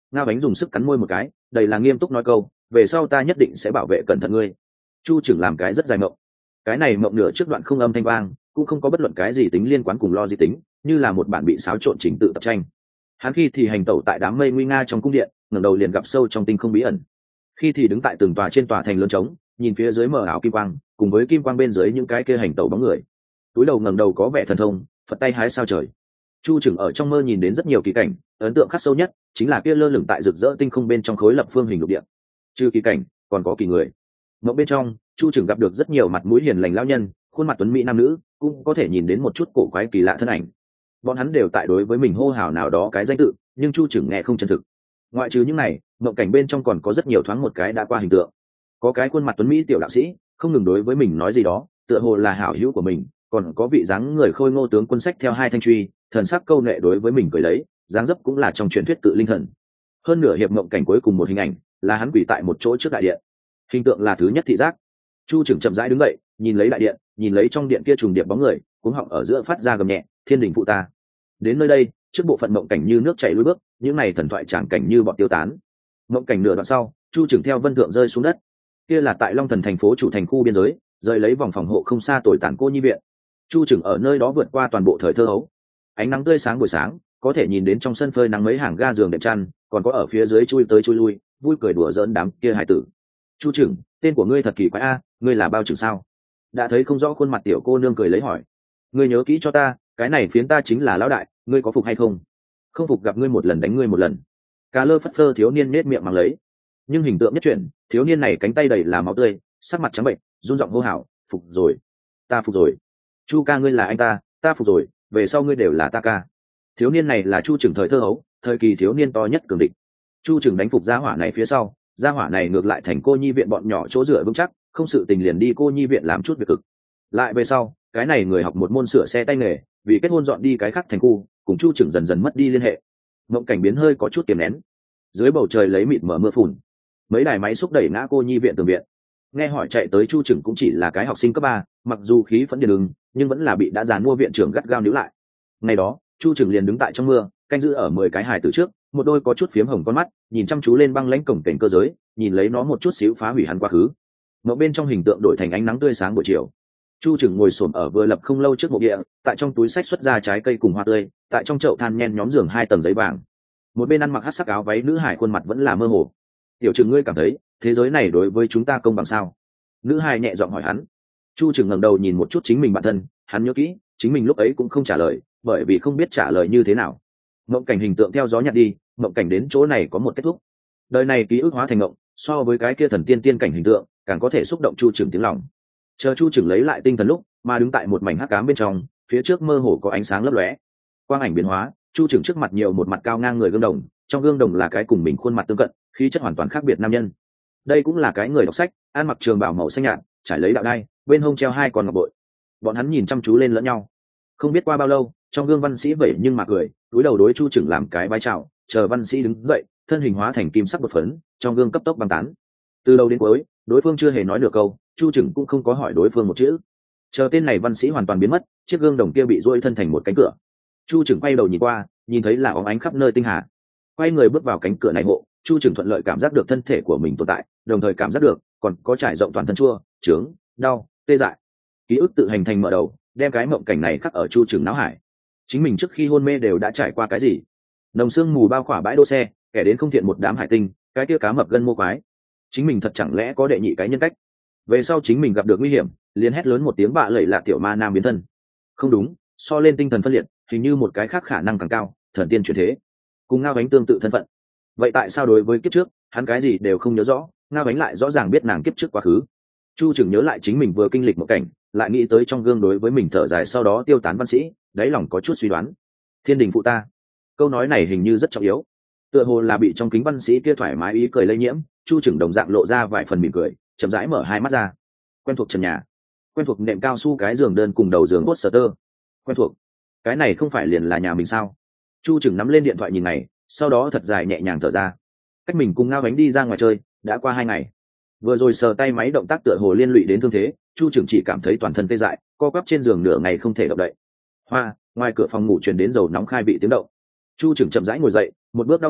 Ngao Bánh dùng sức cắn môi một cái, đầy là nghiêm túc nói câu, về sau ta nhất định sẽ bảo vệ cẩn thận ngươi. Chu trưởng làm cái rất dài mộng, cái này mộng nửa trước đoạn không âm thanh vang, cũng không có bất luận cái gì tính liên quan cùng lo gì tính, như là một bản bị xáo trộn trình tự tập tranh. Hắn khi thì hành tẩu tại đám mây nguy nga trong cung điện, ngẩng đầu liền gặp sâu trong tinh không bí ẩn, khi thì đứng tại từng tòa trên tòa thành lớn trống, nhìn phía dưới mờ ảo kim quang, cùng với kim quang bên dưới những cái kia hành tẩu bóng người. Túi đầu ngẩng đầu có vẻ thần thông, phật tay hái sao trời. Chu trưởng ở trong mơ nhìn đến rất nhiều kỳ cảnh, ấn tượng khắc sâu nhất chính là kia lơ lửng tại rực rỡ tinh không bên trong khối lập phương hình lục địa. Trừ kỳ cảnh, còn có kỳ người. Mộng bên trong, Chu trưởng gặp được rất nhiều mặt mũi hiền lành lão nhân, khuôn mặt tuấn mỹ nam nữ, cũng có thể nhìn đến một chút cổ quái kỳ lạ thân ảnh. Bọn hắn đều tại đối với mình hô hào nào đó cái danh tự, nhưng Chu trưởng nghe không chân thực. Ngoại trừ những này, mộng cảnh bên trong còn có rất nhiều thoáng một cái đã qua hình tượng. Có cái khuôn mặt tuấn mỹ tiểu đạo sĩ, không ngừng đối với mình nói gì đó, tựa hồ là hảo hữu của mình, còn có vị dáng người khôi ngô tướng quân sách theo hai thanh truy, thần sắc câu nệ đối với mình cười lấy, dáng dấp cũng là trong truyền thuyết cự linh thần. Hơn nửa hiệp mộng cảnh cuối cùng một hình ảnh là hắn quỳ tại một chỗ trước đại điện. Hình tượng là thứ nhất thị giác. Chu trưởng chậm rãi đứng dậy, nhìn lấy đại điện, nhìn lấy trong điện kia trùng điệp bóng người, cuống họng ở giữa phát ra gầm nhẹ, thiên đình phụ ta. Đến nơi đây, trước bộ phận mộng cảnh như nước chảy lùi bước, những này thần thoại tràng cảnh như bọn tiêu tán. Mộng cảnh nửa đoạn sau, Chu trưởng theo vân thượng rơi xuống đất. Kia là tại Long Thần thành phố chủ thành khu biên giới, rời lấy vòng phòng hộ không xa tồi tàn cô nhi viện. Chu trưởng ở nơi đó vượt qua toàn bộ thời thơ ấu. Ánh nắng tươi sáng buổi sáng, có thể nhìn đến trong sân phơi nắng mấy hàng ga giường đệm chăn, còn có ở phía dưới chui tới chui lui, vui cười đùa giỡn đám kia hải tử. Chu trưởng, tên của ngươi thật kỳ quái a, ngươi là bao trưởng sao? Đã thấy không rõ khuôn mặt tiểu cô nương cười lấy hỏi. Ngươi nhớ kỹ cho ta, cái này phiến ta chính là lão đại, ngươi có phục hay không? Không phục gặp ngươi một lần đánh ngươi một lần. Cá lơ phất phơ thiếu niên nết miệng mắng lấy. Nhưng hình tượng nhất chuyển, thiếu niên này cánh tay đầy là máu tươi, sắc mặt trắng bệnh, run giọng hô hào, phục rồi, ta phục rồi. Chu ca ngươi là anh ta, ta phục rồi, về sau ngươi đều là ta ca. Thiếu niên này là Chu trưởng thời thơ ấu, thời kỳ thiếu niên to nhất cường địch. Chu trưởng đánh phục gia hỏa này phía sau, gia hỏa này ngược lại thành cô nhi viện bọn nhỏ chỗ dựa vững chắc, không sự tình liền đi cô nhi viện làm chút việc cực. Lại về sau, cái này người học một môn sửa xe tay nghề, vì kết hôn dọn đi cái khác thành khu, cùng Chu trưởng dần dần mất đi liên hệ. Mộng cảnh biến hơi có chút kiềm nén. Dưới bầu trời lấy mịt mở mưa phùn, mấy đài máy xúc đẩy ngã cô nhi viện tường viện. Nghe hỏi chạy tới Chu trưởng cũng chỉ là cái học sinh cấp ba, mặc dù khí phẫn điên ứng, nhưng vẫn là bị đã dàn mua viện trưởng gắt gao níu lại. Ngày đó, Chu trưởng liền đứng tại trong mưa, canh giữ ở mười cái hài tử trước, một đôi có chút phiếm hồng con mắt, nhìn chăm chú lên băng lãnh cổng cảnh cơ giới, nhìn lấy nó một chút xíu phá hủy hắn quá khứ. Mộng bên trong hình tượng đổi thành ánh nắng tươi sáng buổi chiều. Chu trưởng ngồi xổm ở vừa lập không lâu trước mộ địa, tại trong túi sách xuất ra trái cây cùng hoa tươi, tại trong chậu than nhen nhóm giường hai tầng giấy vàng. Một bên ăn mặc hắc sắc áo váy nữ hải khuôn mặt vẫn là mơ hồ. Tiểu trưởng ngươi cảm thấy thế giới này đối với chúng ta công bằng sao? Nữ hải nhẹ giọng hỏi hắn. Chu trưởng ngẩng đầu nhìn một chút chính mình bản thân, hắn nhớ kỹ chính mình lúc ấy cũng không trả lời, bởi vì không biết trả lời như thế nào. Mộng cảnh hình tượng theo gió nhạt đi, mộng cảnh đến chỗ này có một kết thúc. Đời này ký ức hóa thành mộng, so với cái kia thần tiên tiên cảnh hình tượng càng có thể xúc động Chu trưởng tiếng lòng. Chờ Chu trưởng lấy lại tinh thần lúc mà đứng tại một mảnh hắc ám bên trong, phía trước mơ hồ có ánh sáng lấp lóe, quang ảnh biến hóa. Chu trưởng trước mặt nhiều một mặt cao ngang người gương đồng, trong gương đồng là cái cùng mình khuôn mặt tương cận, khí chất hoàn toàn khác biệt nam nhân. Đây cũng là cái người đọc sách, ăn mặc trường bào màu xanh nhạt, trải lấy đạo đai, bên hông treo hai con ngọc bội. Bọn hắn nhìn chăm chú lên lẫn nhau. Không biết qua bao lâu, trong gương văn sĩ vậy nhưng mà cười, cúi đầu đối Chu trưởng làm cái bái chào, chờ văn sĩ đứng dậy, thân hình hóa thành kim sắc bột phấn, trong gương cấp tốc băng tán. Từ đầu đến cuối, đối phương chưa hề nói được câu, Chu trưởng cũng không có hỏi đối phương một chữ. Chờ tên này văn sĩ hoàn toàn biến mất, chiếc gương đồng kia bị duỗi thân thành một cánh cửa. Chu trưởng quay đầu nhìn qua, nhìn thấy là óng ánh khắp nơi tinh hà. Quay người bước vào cánh cửa này hộ, Chu trưởng thuận lợi cảm giác được thân thể của mình tồn tại, đồng thời cảm giác được còn có trải rộng toàn thân chua, trướng, đau, tê dại. Ký ức tự hành thành mở đầu, đem cái mộng cảnh này khắc ở Chu trưởng não hải. Chính mình trước khi hôn mê đều đã trải qua cái gì? Nồng sương mù bao khỏa bãi đỗ xe, kẻ đến không thiện một đám hải tinh, cái kia cá mập gân mô quái. Chính mình thật chẳng lẽ có đệ nhị cái nhân cách? Về sau chính mình gặp được nguy hiểm, liền hét lớn một tiếng bạ lẫy lạ tiểu ma nam biến thân. Không đúng, so lên tinh thần phân liệt, hình như một cái khác khả năng càng cao, thần tiên chuyển thế, cùng Ngao Bánh tương tự thân phận. Vậy tại sao đối với kiếp trước, hắn cái gì đều không nhớ rõ, Ngao Bánh lại rõ ràng biết nàng kiếp trước quá khứ? Chu trưởng nhớ lại chính mình vừa kinh lịch một cảnh, lại nghĩ tới trong gương đối với mình thở dài sau đó tiêu tán văn sĩ, đáy lòng có chút suy đoán. Thiên đình phụ ta, câu nói này hình như rất trọng yếu, tựa hồ là bị trong kính văn sĩ kia thoải mái ý cười lây nhiễm. Chu trưởng đồng dạng lộ ra vài phần mỉm cười, chậm rãi mở hai mắt ra. Quen thuộc trần nhà, quen thuộc nệm cao su cái giường đơn cùng đầu giường poster, quen thuộc. Cái này không phải liền là nhà mình sao? Chu trưởng nắm lên điện thoại nhìn này, sau đó thật dài nhẹ nhàng thở ra. Cách mình cùng Ngao Bánh đi ra ngoài chơi đã qua hai ngày. Vừa rồi sờ tay máy động tác tựa hồ liên lụy đến thương thế, Chu trưởng chỉ cảm thấy toàn thân tê dại, co quắp trên giường nửa ngày không thể động đậy. Hoa, ngoài cửa phòng ngủ truyền đến dầu nóng khai vị tiếng động. Chu trưởng chậm rãi ngồi dậy, một bước đau xót,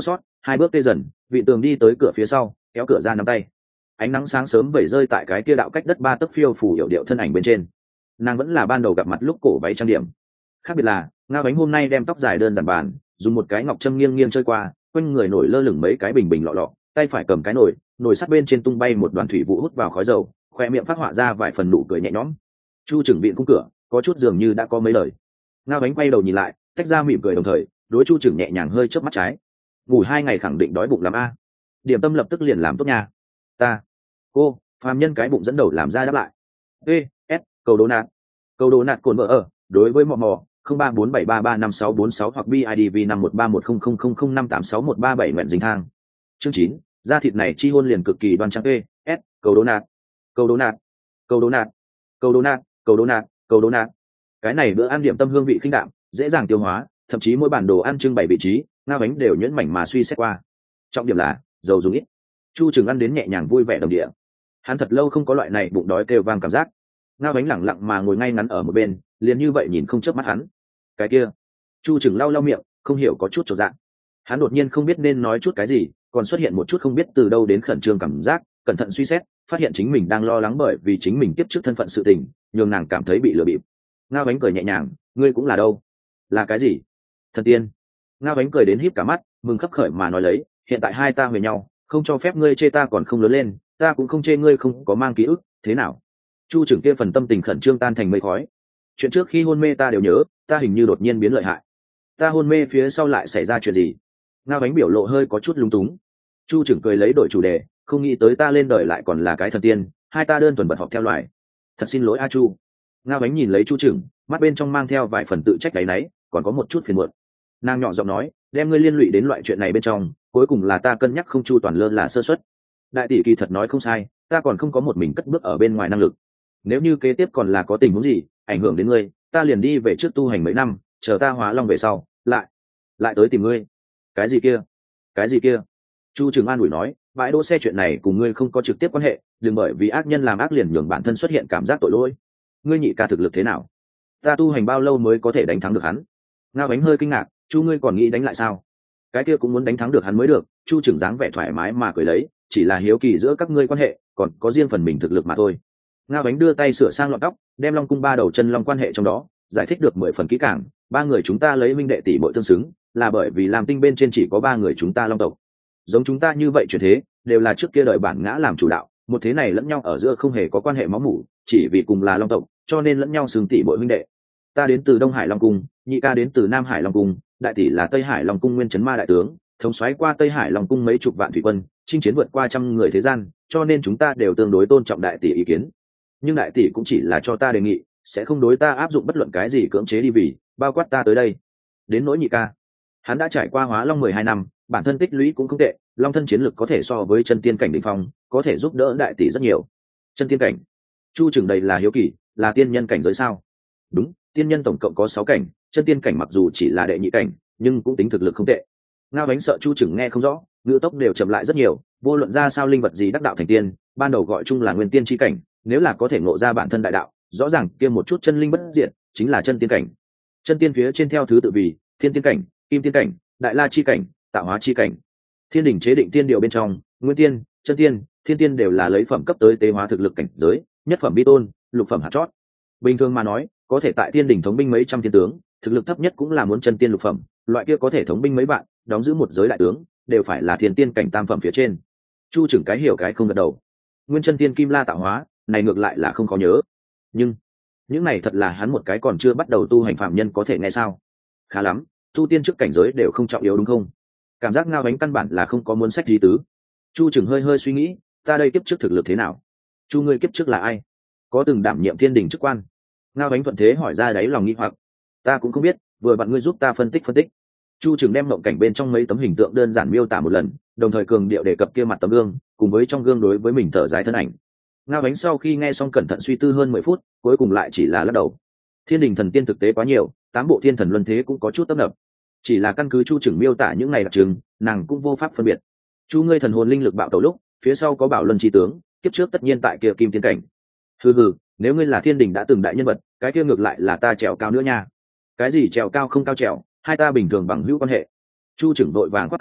hai bước tê dần, vị tường đi tới cửa phía sau, kéo cửa ra nắm tay. Ánh nắng sáng sớm vẩy rơi tại cái kia đạo cách đất ba tấc phiêu phủ hiệu điệu thân ảnh bên trên. Nàng vẫn là ban đầu gặp mặt lúc cổ váy trang điểm, khác biệt là Ngao Ánh hôm nay đem tóc dài đơn giản bàn, dùng một cái ngọc châm nghiêng nghiêng chơi qua, quanh người nổi lơ lửng mấy cái bình bình lọ lọ, tay phải cầm cái nồi, nồi sắt bên trên tung bay một đoàn thủy vụ hút vào khói dầu, khoe miệng phát họa ra vài phần nụ cười nhẹ nhõm. Chu Trừng viện cung cửa, có chút dường như đã có mấy lời. Ngao Ánh quay đầu nhìn lại, tách ra mỉm cười đồng thời, đối Chu Trừng nhẹ nhàng hơi chớp mắt trái. Ngủ hai ngày khẳng định đói bụng lắm a. Điểm tâm lập tức liền làm tốt nha. Ta, cô, phàm nhân cái bụng dẫn đầu làm ra đáp lại. Ê, S, cầu đố nạt. Cầu đố nạt cồn vợ ở, đối với mò mò, không ba bốn bảy ba ba năm sáu bốn sáu hoặc bê i đê vê năm một ba một không không không không năm tám sáu một ba bảy nguyện dính thang. Chương chín, da thịt này chi hôn liền cực kỳ đoan trang. Ê, S, cầu đố nạt. Cầu đố nạt. Cầu đố nạt. Cầu đố nạt, cầu đố nạt, cầu đố nạt. Cái này bữa ăn điểm tâm hương vị khinh đạm, dễ dàng tiêu hóa, thậm chí mỗi bản đồ ăn trưng bày vị trí, Ngao Ánh đều nhuyễn mảnh mà suy xét qua. Trọng điểm là dầu dùng ít. Chu Trừng ăn đến nhẹ nhàng vui vẻ đồng địa. Hắn thật lâu không có loại này bụng đói kêu vang cảm giác. Ngao Ánh lẳng lặng mà ngồi ngay ngắn ở một bên, liền như vậy nhìn không chớp mắt hắn. Cái kia, Chu Trừng lau lau miệng, không hiểu có chút chột dạ. Hắn đột nhiên không biết nên nói chút cái gì, còn xuất hiện một chút không biết từ đâu đến khẩn trương cảm giác, cẩn thận suy xét, phát hiện chính mình đang lo lắng bởi vì chính mình tiếp trước thân phận sự tình, nhường nàng cảm thấy bị lừa bịp. Ngao Ánh cười nhẹ nhàng, ngươi cũng là đâu? Là cái gì? Thần tiên. Ngao Ánh cười đến híp cả mắt, mừng khấp khởi mà nói lấy, hiện tại hai ta huề nhau, không cho phép ngươi chê ta còn không lớn lên, ta cũng không chê ngươi không có mang ký ức, thế nào? Chu Trừng kia phần tâm tình khẩn trương tan thành mây khói. Chuyện trước khi hôn mê ta đều nhớ, ta hình như đột nhiên biến lợi hại. Ta hôn mê phía sau lại xảy ra chuyện gì? Ngao Ánh biểu lộ hơi có chút lung túng. Chu Trừng cười lấy đổi chủ đề, không nghĩ tới ta lên đời lại còn là cái thần tiên, hai ta đơn thuần bật học theo loài. Thật xin lỗi a Chu. Ngao Ánh nhìn lấy Chu Trừng, mắt bên trong mang theo vài phần tự trách đáy náy, còn có một chút phiền muộn. Nàng nhỏ giọng nói, đem ngươi liên lụy đến loại chuyện này bên trong, cuối cùng là ta cân nhắc không chu toàn lơ là sơ suất. Đại tỷ kỳ thật nói không sai, ta còn không có một mình cất bước ở bên ngoài năng lực. Nếu như kế tiếp còn là có tình huống gì ảnh hưởng đến ngươi, ta liền đi về trước tu hành mấy năm, chờ ta hóa long về sau, lại lại tới tìm ngươi. Cái gì kia? Cái gì kia? Chu Trừng an ủi nói, bãi đỗ xe chuyện này cùng ngươi không có trực tiếp quan hệ, đừng bởi vì ác nhân làm ác liền nhường bản thân xuất hiện cảm giác tội lỗi. Ngươi nhị ca thực lực thế nào? Ta tu hành bao lâu mới có thể đánh thắng được hắn? Ngao Ánh hơi kinh ngạc, Chu ngươi còn nghĩ đánh lại sao? Cái kia cũng muốn đánh thắng được hắn mới được. Chu Trừng dáng vẻ thoải mái mà cười lấy, chỉ là hiếu kỳ giữa các ngươi quan hệ, còn có riêng phần mình thực lực mà thôi. Ngao Ánh đưa tay sửa sang lọn tóc, đem long cung ba đầu chân long quan hệ trong đó giải thích được mười phần kỹ càng. Ba người chúng ta lấy minh đệ tỷ muội tương xứng, là bởi vì làm tinh bên trên chỉ có ba người chúng ta long tộc. Giống chúng ta như vậy chuyển thế, đều là trước kia đời bản ngã làm chủ đạo, một thế này lẫn nhau ở giữa không hề có quan hệ máu mủ, chỉ vì cùng là long tộc, cho nên lẫn nhau xưng tỷ muội huynh đệ. Ta đến từ Đông Hải Long cung, nhị ca đến từ Nam Hải Long cung, đại tỷ là Tây Hải Long cung nguyên chấn ma đại tướng, thống soái qua Tây Hải Long cung mấy chục vạn thủy quân, chinh chiến vượt qua trăm người thế gian, cho nên chúng ta đều tương đối tôn trọng đại tỷ ý kiến. Nhưng đại tỷ cũng chỉ là cho ta đề nghị, sẽ không đối ta áp dụng bất luận cái gì cưỡng chế đi vì, bao quát ta tới đây. Đến nỗi nhị ca, hắn đã trải qua hóa long mười hai năm, bản thân tích lũy cũng không tệ, long thân chiến lực có thể so với chân tiên cảnh đỉnh phong, có thể giúp đỡ đại tỷ rất nhiều. Chân tiên cảnh? Chu Trừng đầy là hiếu kỳ, là tiên nhân cảnh giới sao? Đúng, tiên nhân tổng cộng có sáu cảnh, chân tiên cảnh mặc dù chỉ là đệ nhị cảnh, nhưng cũng tính thực lực không tệ. Ngao Ánh sợ Chu Trừng nghe không rõ, ngữ tốc đều chậm lại rất nhiều, vô luận ra sao linh vật gì đắc đạo thành tiên, ban đầu gọi chung là nguyên tiên chi cảnh, nếu là có thể ngộ ra bản thân đại đạo, rõ ràng kia một chút chân linh bất diệt, chính là chân tiên cảnh. Chân tiên phía trên theo thứ tự vì thiên tiên cảnh, kim tiên cảnh, đại la chi cảnh, tạo hóa chi cảnh. Thiên đình chế định tiên điều bên trong, nguyên tiên, chân tiên, thiên tiên đều là lấy phẩm cấp tới tế hóa thực lực cảnh giới, nhất phẩm vi tôn, lục phẩm hạt chót. Bình thường mà nói, có thể tại thiên đình thống binh mấy trăm thiên tướng, thực lực thấp nhất cũng là muốn chân tiên lục phẩm, loại kia có thể thống binh mấy bạn, đóng giữ một giới đại tướng, đều phải là thiên tiên cảnh tam phẩm phía trên. Chu Trừng cái hiểu cái không gật đầu. Nguyên chân tiên kim la tạo hóa, này ngược lại là không khó nhớ. Nhưng những này thật là hắn một cái còn chưa bắt đầu tu hành phạm nhân có thể nghe sao? Khá lắm, tu tiên trước cảnh giới đều không trọng yếu đúng không? Cảm giác Ngao Ánh căn bản là không có muốn sách gì tứ. Chu Trừng hơi hơi suy nghĩ, ta đây kiếp trước thực lực thế nào? Chu ngươi kiếp trước là ai? Có từng đảm nhiệm thiên đình chức quan? Ngao Ánh thuận thế hỏi ra đáy lòng nghi hoặc. Ta cũng không biết, vừa bạn ngươi giúp ta phân tích phân tích. Chu Trừng đem mộng cảnh bên trong mấy tấm hình tượng đơn giản miêu tả một lần, đồng thời cường điệu đề cập kia mặt tấm gương, cùng với trong gương đối với mình thở dài thân ảnh. Ngao Ánh sau khi nghe xong cẩn thận suy tư hơn mười phút, cuối cùng lại chỉ là lắc đầu. Thiên đình thần tiên thực tế quá nhiều, tám bộ thiên thần luân thế cũng có chút tấp nập. Chỉ là căn cứ Chu Trừng miêu tả những này đặc trưng, nàng cũng vô pháp phân biệt. Chu ngươi thần hồn linh lực bạo tẩu lúc, phía sau có bảo luân chi tướng, kiếp trước tất nhiên tại kia kim tiên cảnh. Hừ hừ, nếu ngươi là thiên đình đã từng đại nhân vật, cái kia ngược lại là ta trèo cao nữa nha. Cái gì trèo cao không cao trèo, hai ta bình thường bằng hữu quan hệ. Chu Trừng đội vàng quát tay,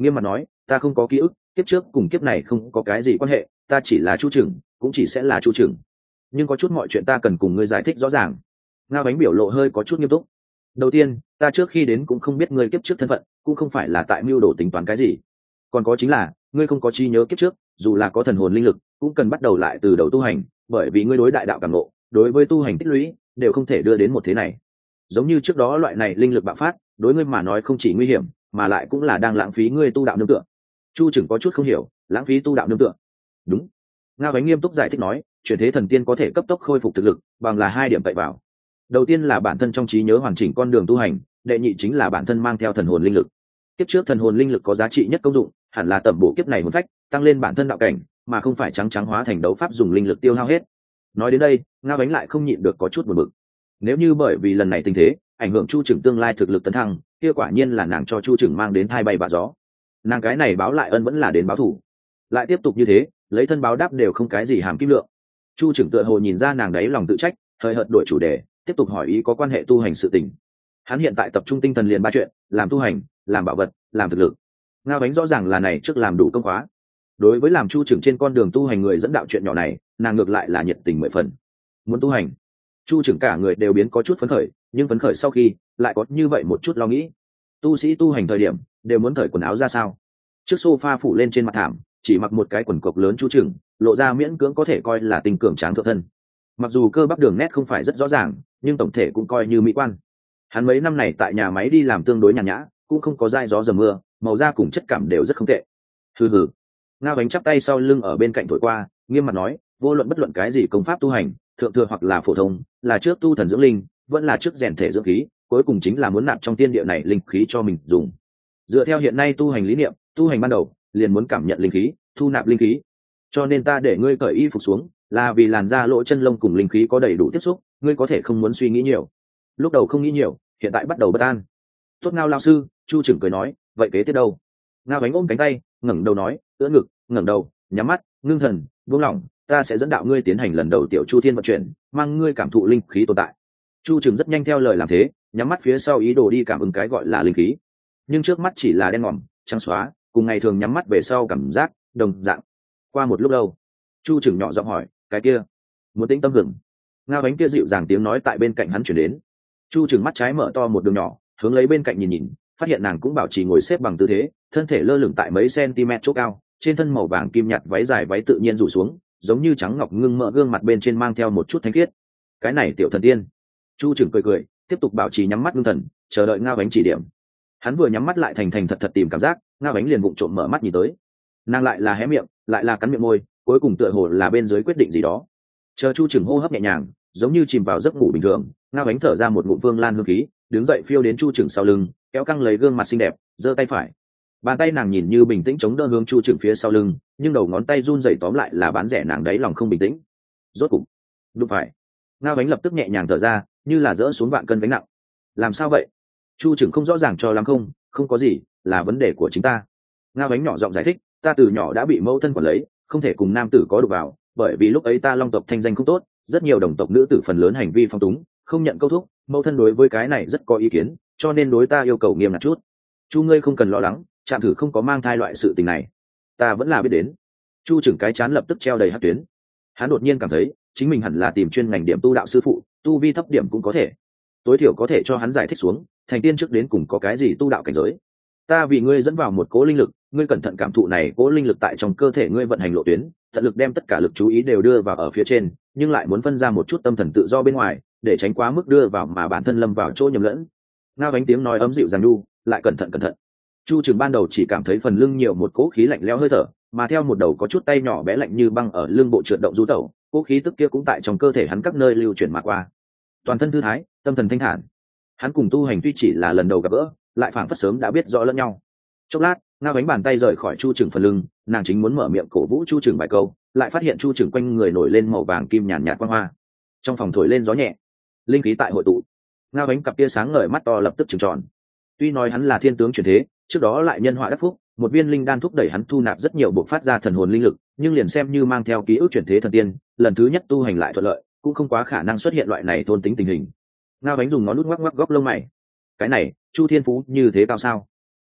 nghiêm mặt nói, ta không có ký ức, kiếp trước cùng kiếp này không có cái gì quan hệ, ta chỉ là chu trưởng, cũng chỉ sẽ là chu trưởng, nhưng có chút mọi chuyện ta cần cùng ngươi giải thích rõ ràng. Ngao Bánh biểu lộ hơi có chút nghiêm túc. Đầu tiên, ta trước khi đến cũng không biết ngươi kiếp trước thân phận, cũng không phải là tại mưu đồ tính toán cái gì, còn có chính là ngươi không có trí nhớ kiếp trước, dù là có thần hồn linh lực cũng cần bắt đầu lại từ đầu tu hành, bởi vì ngươi đối đại đạo cảm ngộ, đối với tu hành tích lũy đều không thể đưa đến một thế này. Giống như trước đó loại này linh lực bạo phát, đối ngươi mà nói không chỉ nguy hiểm, mà lại cũng là đang lãng phí ngươi tu đạo nương tựa. Chu Trừng có chút không hiểu, lãng phí tu đạo nương tựa? Đúng. Ngao Bánh nghiêm túc giải thích nói, chuyển thế thần tiên có thể cấp tốc khôi phục thực lực bằng là hai điểm tậy vào. Đầu tiên là bản thân trong trí nhớ hoàn chỉnh con đường tu hành, đệ nhị chính là bản thân mang theo thần hồn linh lực. Kiếp trước thần hồn linh lực có giá trị nhất công dụng, hẳn là tẩm bổ kiếp này hồn phách, tăng lên bản thân đạo cảnh, mà không phải trắng trắng hóa thành đấu pháp dùng linh lực tiêu hao hết. Nói đến đây, Ngao Bánh lại không nhịn được có chút buồn bực. Nếu như bởi vì lần này tình thế ảnh hưởng Chu Trừng tương lai thực lực tấn thăng, kia quả nhiên là nàng cho Chu Trừng mang đến thai bay vạ gió. Nàng cái này báo lại ân vẫn là đến báo thù, lại tiếp tục như thế, lấy thân báo đáp đều không cái gì hàm kim lượng. Chu Trừng tựa hồ nhìn ra nàng đấy lòng tự trách, hơi hợt đổi chủ đề, tiếp tục hỏi ý có quan hệ tu hành sự tình. Hắn hiện tại tập trung tinh thần liền ba chuyện: làm tu hành, làm bảo vật, làm thực lực. Ngao Bánh rõ ràng là này trước làm đủ công khóa. Đối với làm Chu Trừng trên con đường tu hành người dẫn đạo chuyện nhỏ này, nàng ngược lại là nhiệt tình mười phần. Muốn tu hành, Chu Trừng cả người đều biến có chút phấn khởi, nhưng phấn khởi sau khi lại có như vậy một chút lo nghĩ. Tu sĩ tu hành thời điểm đều muốn cởi quần áo ra sao? Trước sofa phủ lên trên mặt thảm, chỉ mặc một cái quần cộc lớn Chu Trừng, lộ ra miễn cưỡng có thể coi là tình cường tráng thượng thân. Mặc dù cơ bắp đường nét không phải rất rõ ràng, nhưng tổng thể cũng coi như mỹ quan. Hắn mấy năm này tại nhà máy đi làm tương đối nhàn nhã, cũng không có dai gió dầm mưa, màu da cùng chất cảm đều rất không tệ. Hừ hừ. Ngao Bánh chắp tay sau lưng ở bên cạnh thổi qua, nghiêm mặt nói, vô luận bất luận cái gì công pháp tu hành, thượng thừa hoặc là phổ thông, là trước tu thần dưỡng linh, vẫn là trước rèn thể dưỡng khí, cuối cùng chính là muốn nạp trong tiên địa này linh khí cho mình dùng. Dựa theo hiện nay tu hành lý niệm, tu hành ban đầu liền muốn cảm nhận linh khí, thu nạp linh khí. Cho nên ta để ngươi cởi y phục xuống, là vì làn da lỗ chân lông cùng linh khí có đầy đủ tiếp xúc, ngươi có thể không muốn suy nghĩ nhiều. Lúc đầu không nghĩ nhiều, hiện tại bắt đầu bất an. Tốt Ngao lão sư, Chu Trừng cười nói, vậy kế tiếp đâu? Ngao Bánh ôm cánh tay, ngẩng đầu nói, ưỡn ngực, ngẩng đầu, nhắm mắt, ngưng thần, buông lỏng, ta sẽ dẫn đạo ngươi tiến hành lần đầu tiểu chu thiên vận chuyển, mang ngươi cảm thụ linh khí tồn tại. Chu Trừng rất nhanh theo lời làm thế, nhắm mắt phía sau ý đồ đi cảm ứng cái gọi là linh khí, nhưng trước mắt chỉ là đen ngòm, trắng xóa, cùng ngày thường nhắm mắt về sau cảm giác đồng dạng. Qua một lúc lâu, Chu Trừng nhỏ giọng hỏi, cái kia muốn tĩnh tâm hưởng? Ngao Bánh kia dịu dàng tiếng nói tại bên cạnh hắn chuyển đến. Chu Trừng mắt trái mở to một đường nhỏ, hướng lấy bên cạnh nhìn nhìn, phát hiện nàng cũng bảo trì ngồi xếp bằng tư thế, thân thể lơ lửng tại mấy cm chỗ cao, trên thân màu vàng kim nhạt váy dài váy tự nhiên rủ xuống, giống như trắng ngọc ngưng mỡ gương mặt bên trên mang theo một chút thanh khiết. Cái này tiểu thần tiên. Chu Trừng cười cười, tiếp tục bảo trì nhắm mắt ngưng thần, chờ đợi Ngao Bánh chỉ điểm. Hắn vừa nhắm mắt lại thành thành thật thật tìm cảm giác, Ngao Bánh liền vụng trộm mở mắt nhìn tới. Nàng lại là hé miệng, lại là cắn miệng môi, cuối cùng tựa hồ là bên dưới quyết định gì đó. Chờ Chu Trừng hô hấp nhẹ nhàng, giống như chìm vào giấc ngủ bình thường, Ngao Bánh thở ra một ngụm vương lan hương khí, đứng dậy phiêu đến Chu Trừng sau lưng, kéo căng lấy gương mặt xinh đẹp, giơ tay phải. Bàn tay nàng nhìn như bình tĩnh chống đỡ hướng Chu Trừng phía sau lưng, nhưng đầu ngón tay run rẩy tóm lại là bán rẻ nàng đấy lòng không bình tĩnh. Rốt cục, đúng phải. Ngao Bánh lập tức nhẹ nhàng thở ra, như là dỡ xuống vạn cân gánh nặng. Làm sao vậy? Chu Trừng không rõ ràng cho lắm. Không, không có gì, là vấn đề của chính ta. Ngao Bánh nhỏ giọng giải thích, ta từ nhỏ đã bị mẫu thân quản lấy, không thể cùng nam tử có đụng vào, bởi vì lúc ấy ta Long tộc thanh danh không tốt, rất nhiều đồng tộc nữ tử phần lớn hành vi phong túng, không nhận câu thúc, mẫu thân đối với cái này rất có ý kiến, cho nên đối ta yêu cầu nghiêm ngặt chút. Chu ngươi không cần lo lắng, Trạm Thử không có mang thai loại sự tình này, ta vẫn là biết đến. Chu Trừng cái chán lập tức treo đầy hắc tuyến. Hắn đột nhiên cảm thấy chính mình hẳn là tìm chuyên ngành điểm tu đạo sư phụ, tu vi thấp điểm cũng có thể, tối thiểu có thể cho hắn giải thích xuống thành tiên trước đến cùng có cái gì tu đạo cảnh giới. Ta vì ngươi dẫn vào một cố linh lực, ngươi cẩn thận cảm thụ này cố linh lực tại trong cơ thể ngươi vận hành lộ tuyến, tận lực đem tất cả lực chú ý đều đưa vào ở phía trên, nhưng lại muốn phân ra một chút tâm thần tự do bên ngoài, để tránh quá mức đưa vào mà bản thân lâm vào chỗ nhầm lẫn. Ngao Bánh tiếng nói ấm dịu dàng nhu, lại cẩn thận cẩn thận. Chu Trừng ban đầu chỉ cảm thấy phần lưng nhiều một cỗ khí lạnh lẽo hơi thở, mà theo một đầu có chút tay nhỏ bé lạnh như băng ở lưng bộ trượt động du tẩu, cỗ khí tức kia cũng tại trong cơ thể hắn các nơi lưu chuyển mà qua. Toàn thân thư thái, tâm thần thanh thản. Hắn cùng tu hành tuy chỉ là lần đầu gặp gỡ, lại phảng phất sớm đã biết rõ lẫn nhau. Chốc lát, Ngao Bánh bàn tay rời khỏi Chu Trừng phần lưng, nàng chính muốn mở miệng cổ vũ Chu Trừng vài câu, lại phát hiện Chu Trừng quanh người nổi lên màu vàng kim nhàn nhạt quang hoa. Trong phòng thổi lên gió nhẹ, linh khí tại hội tụ. Ngao Bánh cặp tia sáng ngời mắt to lập tức trừng tròn. Tuy nói hắn là thiên tướng chuyển thế, trước đó lại nhân họa đắc phúc, một viên linh đan thúc đẩy hắn thu nạp rất nhiều bộ phát ra thần hồn linh lực, nhưng liền xem như mang theo ký ức chuyển thế thần tiên, lần thứ nhất tu hành lại thuận lợi, cũng không quá khả năng xuất hiện loại này thôn tính tình hình. Ngao Bánh dùng ngón nút ngoắc ngoắc góc lông mày. Cái này, Chu Thiên Phú như thế cao sao?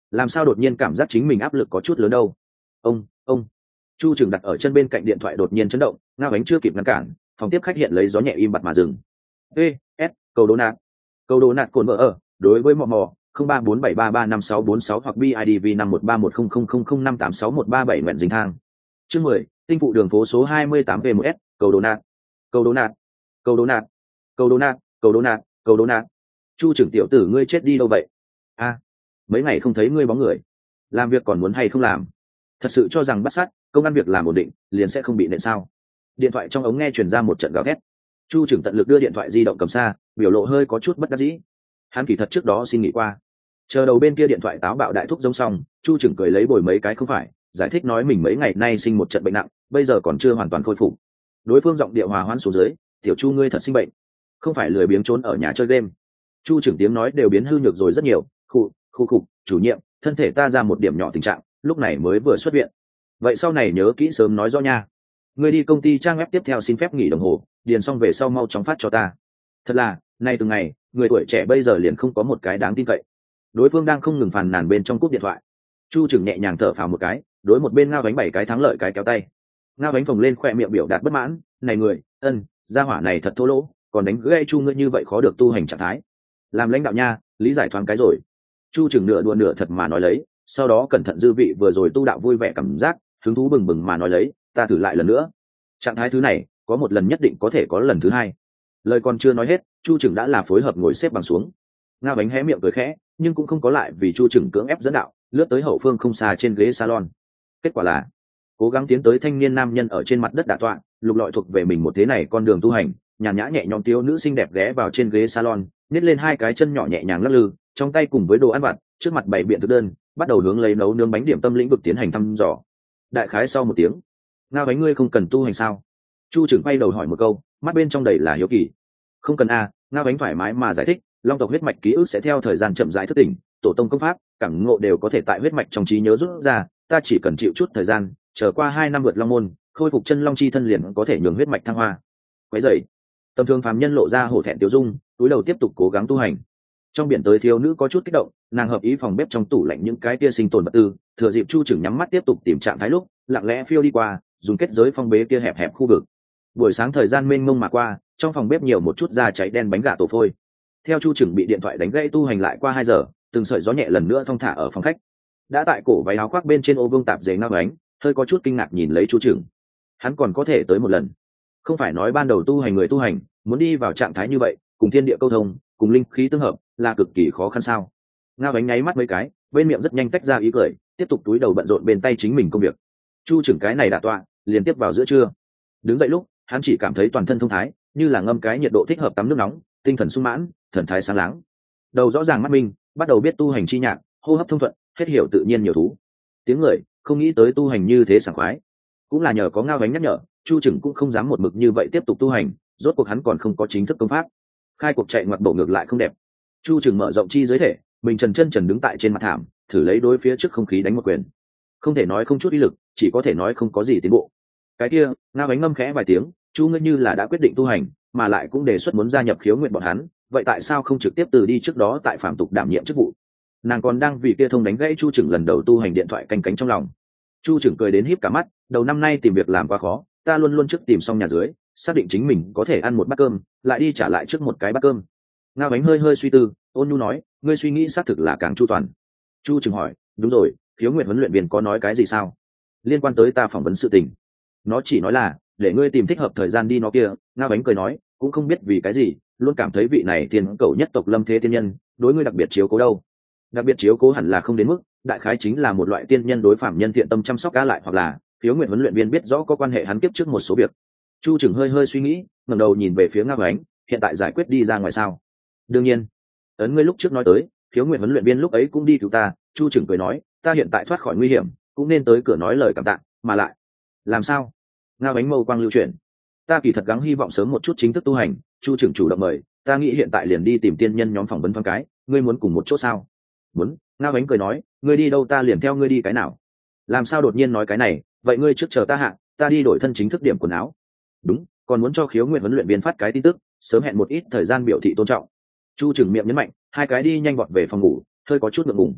làm sao đột nhiên cảm giác chính mình áp lực có chút lớn đâu. Ông ông chu trưởng đặt ở chân bên cạnh điện thoại đột nhiên chấn động, Ngao Ánh chưa kịp ngăn cản, phòng tiếp khách hiện lấy gió nhẹ im bặt mà dừng. ê s cầu đố nạt cầu đố nạt cồn vợ ở đối với mò mò không ba bốn bảy ba ba năm sáu bốn sáu hoặc bidv năm một ba một không không không không năm tám sáu một ba bảy nguyện dính thang. Chương mười, tinh phụ đường phố số hai mươi tám v một s cầu đố nạt cầu đố nạt cầu đố nạt cầu đố nạt cầu đố nạt cầu đố nạt. Chu trưởng tiểu tử ngươi chết đi đâu vậy? A, mấy ngày không thấy ngươi bóng người, làm việc còn muốn hay không làm? Thật sự cho rằng bắt sát công ăn việc làm ổn định liền sẽ không bị nện sao? Điện thoại trong ống nghe truyền ra một trận gào thét. Chu trưởng tận lực đưa điện thoại di động cầm xa, biểu lộ hơi có chút bất đắc dĩ. Hắn kỳ thật trước đó xin nghỉ qua, chờ đầu bên kia điện thoại táo bạo đại thúc giống xong, Chu trưởng cười lấy bồi mấy cái không phải, giải thích nói mình mấy ngày nay sinh một trận bệnh nặng, bây giờ còn chưa hoàn toàn khôi phục. Đối phương giọng điệu hòa hoãn xuống dưới, tiểu Chu ngươi thật sinh bệnh, không phải lười biếng trốn ở nhà chơi game. Chu trưởng tiếng nói đều biến hư nhược rồi rất nhiều, khu khu khục chủ nhiệm, thân thể ta ra một điểm nhỏ tình trạng, lúc này mới vừa xuất viện. Vậy sau này nhớ kỹ sớm nói rõ nha. Ngươi đi công ty trang web tiếp theo xin phép nghỉ đồng hồ, điền xong về sau mau chóng phát cho ta. Thật là, nay từng ngày, người tuổi trẻ bây giờ liền không có một cái đáng tin cậy. Đối phương đang không ngừng phàn nàn bên trong cúp điện thoại. Chu trưởng nhẹ nhàng thở phào một cái, đối một bên Ngao Ánh bảy cái thắng lợi cái kéo tay. Ngao Ánh phồng lên khoe miệng biểu đạt bất mãn, này người, ân, gia hỏa này thật thô lỗ, còn đánh gây Chu ngươi như vậy khó được tu hành trạng thái. Làm lãnh đạo nha, lý giải thoáng cái rồi. Chu trưởng nửa đùa nửa thật mà nói lấy, sau đó cẩn thận dư vị vừa rồi tu đạo vui vẻ cảm giác, hứng thú bừng bừng mà nói lấy, ta thử lại lần nữa. Trạng thái thứ này, có một lần nhất định có thể có lần thứ hai. Lời còn chưa nói hết, Chu trưởng đã là phối hợp ngồi xếp bằng xuống. Ngao Ánh hé miệng cười khẽ, nhưng cũng không có lại vì Chu trưởng cưỡng ép dẫn đạo, lướt tới hậu phương không xa trên ghế salon. Kết quả là, cố gắng tiến tới thanh niên nam nhân ở trên mặt đất đả tọa, lục lọi thuộc về mình một thế này con đường tu hành, nhàn nhã nhẹ nhõm thiếu nữ xinh đẹp ghé vào trên ghế salon, nhét lên hai cái chân nhỏ nhẹ nhàng lắc lư, trong tay cùng với đồ ăn vặt, trước mặt bày biện thực đơn, bắt đầu hướng lấy nấu nướng bánh điểm tâm lĩnh vực tiến hành thăm dò. Đại khái sau một tiếng, Ngao Ánh ngươi không cần tu hành sao? Chu trưởng quay đầu hỏi một câu, mắt bên trong đầy là hiếu kỳ. Không cần a, Ngao Ánh thoải mái mà giải thích, long tộc huyết mạch ký ức sẽ theo thời gian chậm rãi thức tỉnh, tổ tông công pháp, cảm ngộ đều có thể tại huyết mạch trong trí nhớ rút ra, ta chỉ cần chịu chút thời gian, chờ qua hai năm vượt long môn, khôi phục chân long chi thân liền có thể nhường huyết mạch thăng hoa. Quấy dậy, tầm thường phàm nhân lộ ra hổ thẹn tiêu dung, túi đầu tiếp tục cố gắng tu hành. Trong biển tới thiếu nữ có chút kích động, nàng hợp ý phòng bếp trong tủ lạnh những cái tia sinh tồn vật tư, thừa dịp Chu trưởng nhắm mắt tiếp tục tìm trạng thái lúc, lặng lẽ phiêu đi qua, dùng kết giới phong bế kia hẹp hẹp khu vực. Buổi sáng thời gian mênh mông mà qua, trong phòng bếp nhiều một chút da cháy đen bánh gà tổ phôi. Theo Chu trưởng bị điện thoại đánh gãy tu hành lại qua hai giờ, từng sợi gió nhẹ lần nữa thong thả ở phòng khách. Đã tại cổ váy áo khoác bên trên ô vương tạp dề Ngao Ánh, hơi có chút kinh ngạc nhìn lấy Chu trưởng. Hắn còn có thể tới một lần. Không phải nói ban đầu tu hành người tu hành, muốn đi vào trạng thái như vậy, cùng thiên địa câu thông, cùng linh khí tương hợp, là cực kỳ khó khăn sao? Ngao Ánh nháy mắt mấy cái, bên miệng rất nhanh tách ra ý cười, tiếp tục túi đầu bận rộn bên tay chính mình công việc. Chu trưởng cái này đả tọa, liền tiếp vào giữa trưa. Đứng dậy lúc, hắn chỉ cảm thấy toàn thân thông thái, như là ngâm cái nhiệt độ thích hợp tắm nước nóng, tinh thần sung mãn, thần thái sáng láng. Đầu rõ ràng mắt minh, bắt đầu biết tu hành chi nhạc, hô hấp thông thuận, hết hiểu tự nhiên nhiều thú. Tiếng người, không nghĩ tới tu hành như thế sảng khoái. Cũng là nhờ có Ngao Ánh nhắc nhở, Chu trưởng cũng không dám một mực như vậy tiếp tục tu hành, rốt cuộc hắn còn không có chính thức công pháp. Khai cuộc chạy ngoặt bộ ngược lại không đẹp. Chu trưởng mở rộng chi giới thể, mình trần chân trần đứng tại trên mặt thảm, thử lấy đối phía trước không khí đánh một quyền. Không thể nói không chút uy lực, chỉ có thể nói không có gì tiến bộ. Cái kia, Ngao Ánh ngâm khẽ vài tiếng, Chu ngươi như là đã quyết định tu hành, mà lại cũng đề xuất muốn gia nhập khiếu nguyện bọn hắn, vậy tại sao không trực tiếp từ đi trước đó tại phạm tục đảm nhiệm chức vụ? Nàng còn đang vì kia thông đánh gãy Chu trưởng lần đầu tu hành điện thoại canh cánh trong lòng. Chu trưởng cười đến híp cả mắt, đầu năm nay tìm việc làm quá khó, ta luôn luôn trước tìm xong nhà dưới, xác định chính mình có thể ăn một bát cơm, lại đi trả lại trước một cái bát cơm. Ngao Ánh hơi hơi suy tư, ôn nhu nói, ngươi suy nghĩ xác thực là càng chu toàn. Chu trưởng hỏi, đúng rồi, khiếu nguyện huấn luyện viên có nói cái gì sao? Liên quan tới ta phỏng vấn sự tình. Nó chỉ nói là, để ngươi tìm thích hợp thời gian đi nó kia. Ngao Ánh cười nói, cũng không biết vì cái gì, luôn cảm thấy vị này tiên cầu nhất tộc lâm thế tiên nhân, đối ngươi đặc biệt chiếu cố đâu. Đặc biệt chiếu cố hẳn là không đến mức, đại khái chính là một loại tiên nhân đối phạm nhân thiện tâm chăm sóc cá lại, hoặc là khiếu nguyện huấn luyện viên biết rõ có quan hệ hắn kiếp trước một số việc. Chu trưởng hơi hơi suy nghĩ, ngẩng đầu nhìn về phía Ngao Ánh, hiện tại giải quyết đi ra ngoài sao? Đương nhiên. Ấn ngươi lúc trước nói tới, khiếu nguyện huấn luyện viên lúc ấy cũng đi cứu ta. Chu trưởng cười nói, ta hiện tại thoát khỏi nguy hiểm, cũng nên tới cửa nói lời cảm tạ, mà lại làm sao? Ngao Ánh mâu quang lưu chuyển, ta kỳ thật gắng hy vọng sớm một chút chính thức tu hành. Chu trưởng chủ động mời, ta nghĩ hiện tại liền đi tìm tiên nhân nhóm phỏng vấn thoáng cái, ngươi muốn cùng một chỗ sao? Muốn. Ngao Ánh cười nói, ngươi đi đâu ta liền theo ngươi đi cái nào. Làm sao đột nhiên nói cái này? Vậy ngươi trước chờ ta hạ, ta đi đổi thân chính thức điểm quần áo. Đúng, còn muốn cho khiếu nguyện huấn luyện viên phát cái tin tức, sớm hẹn một ít thời gian biểu thị tôn trọng. Chu trưởng miệng nhấn mạnh, hai cái đi nhanh vọt về phòng ngủ, hơi có chút ngượng ngùng.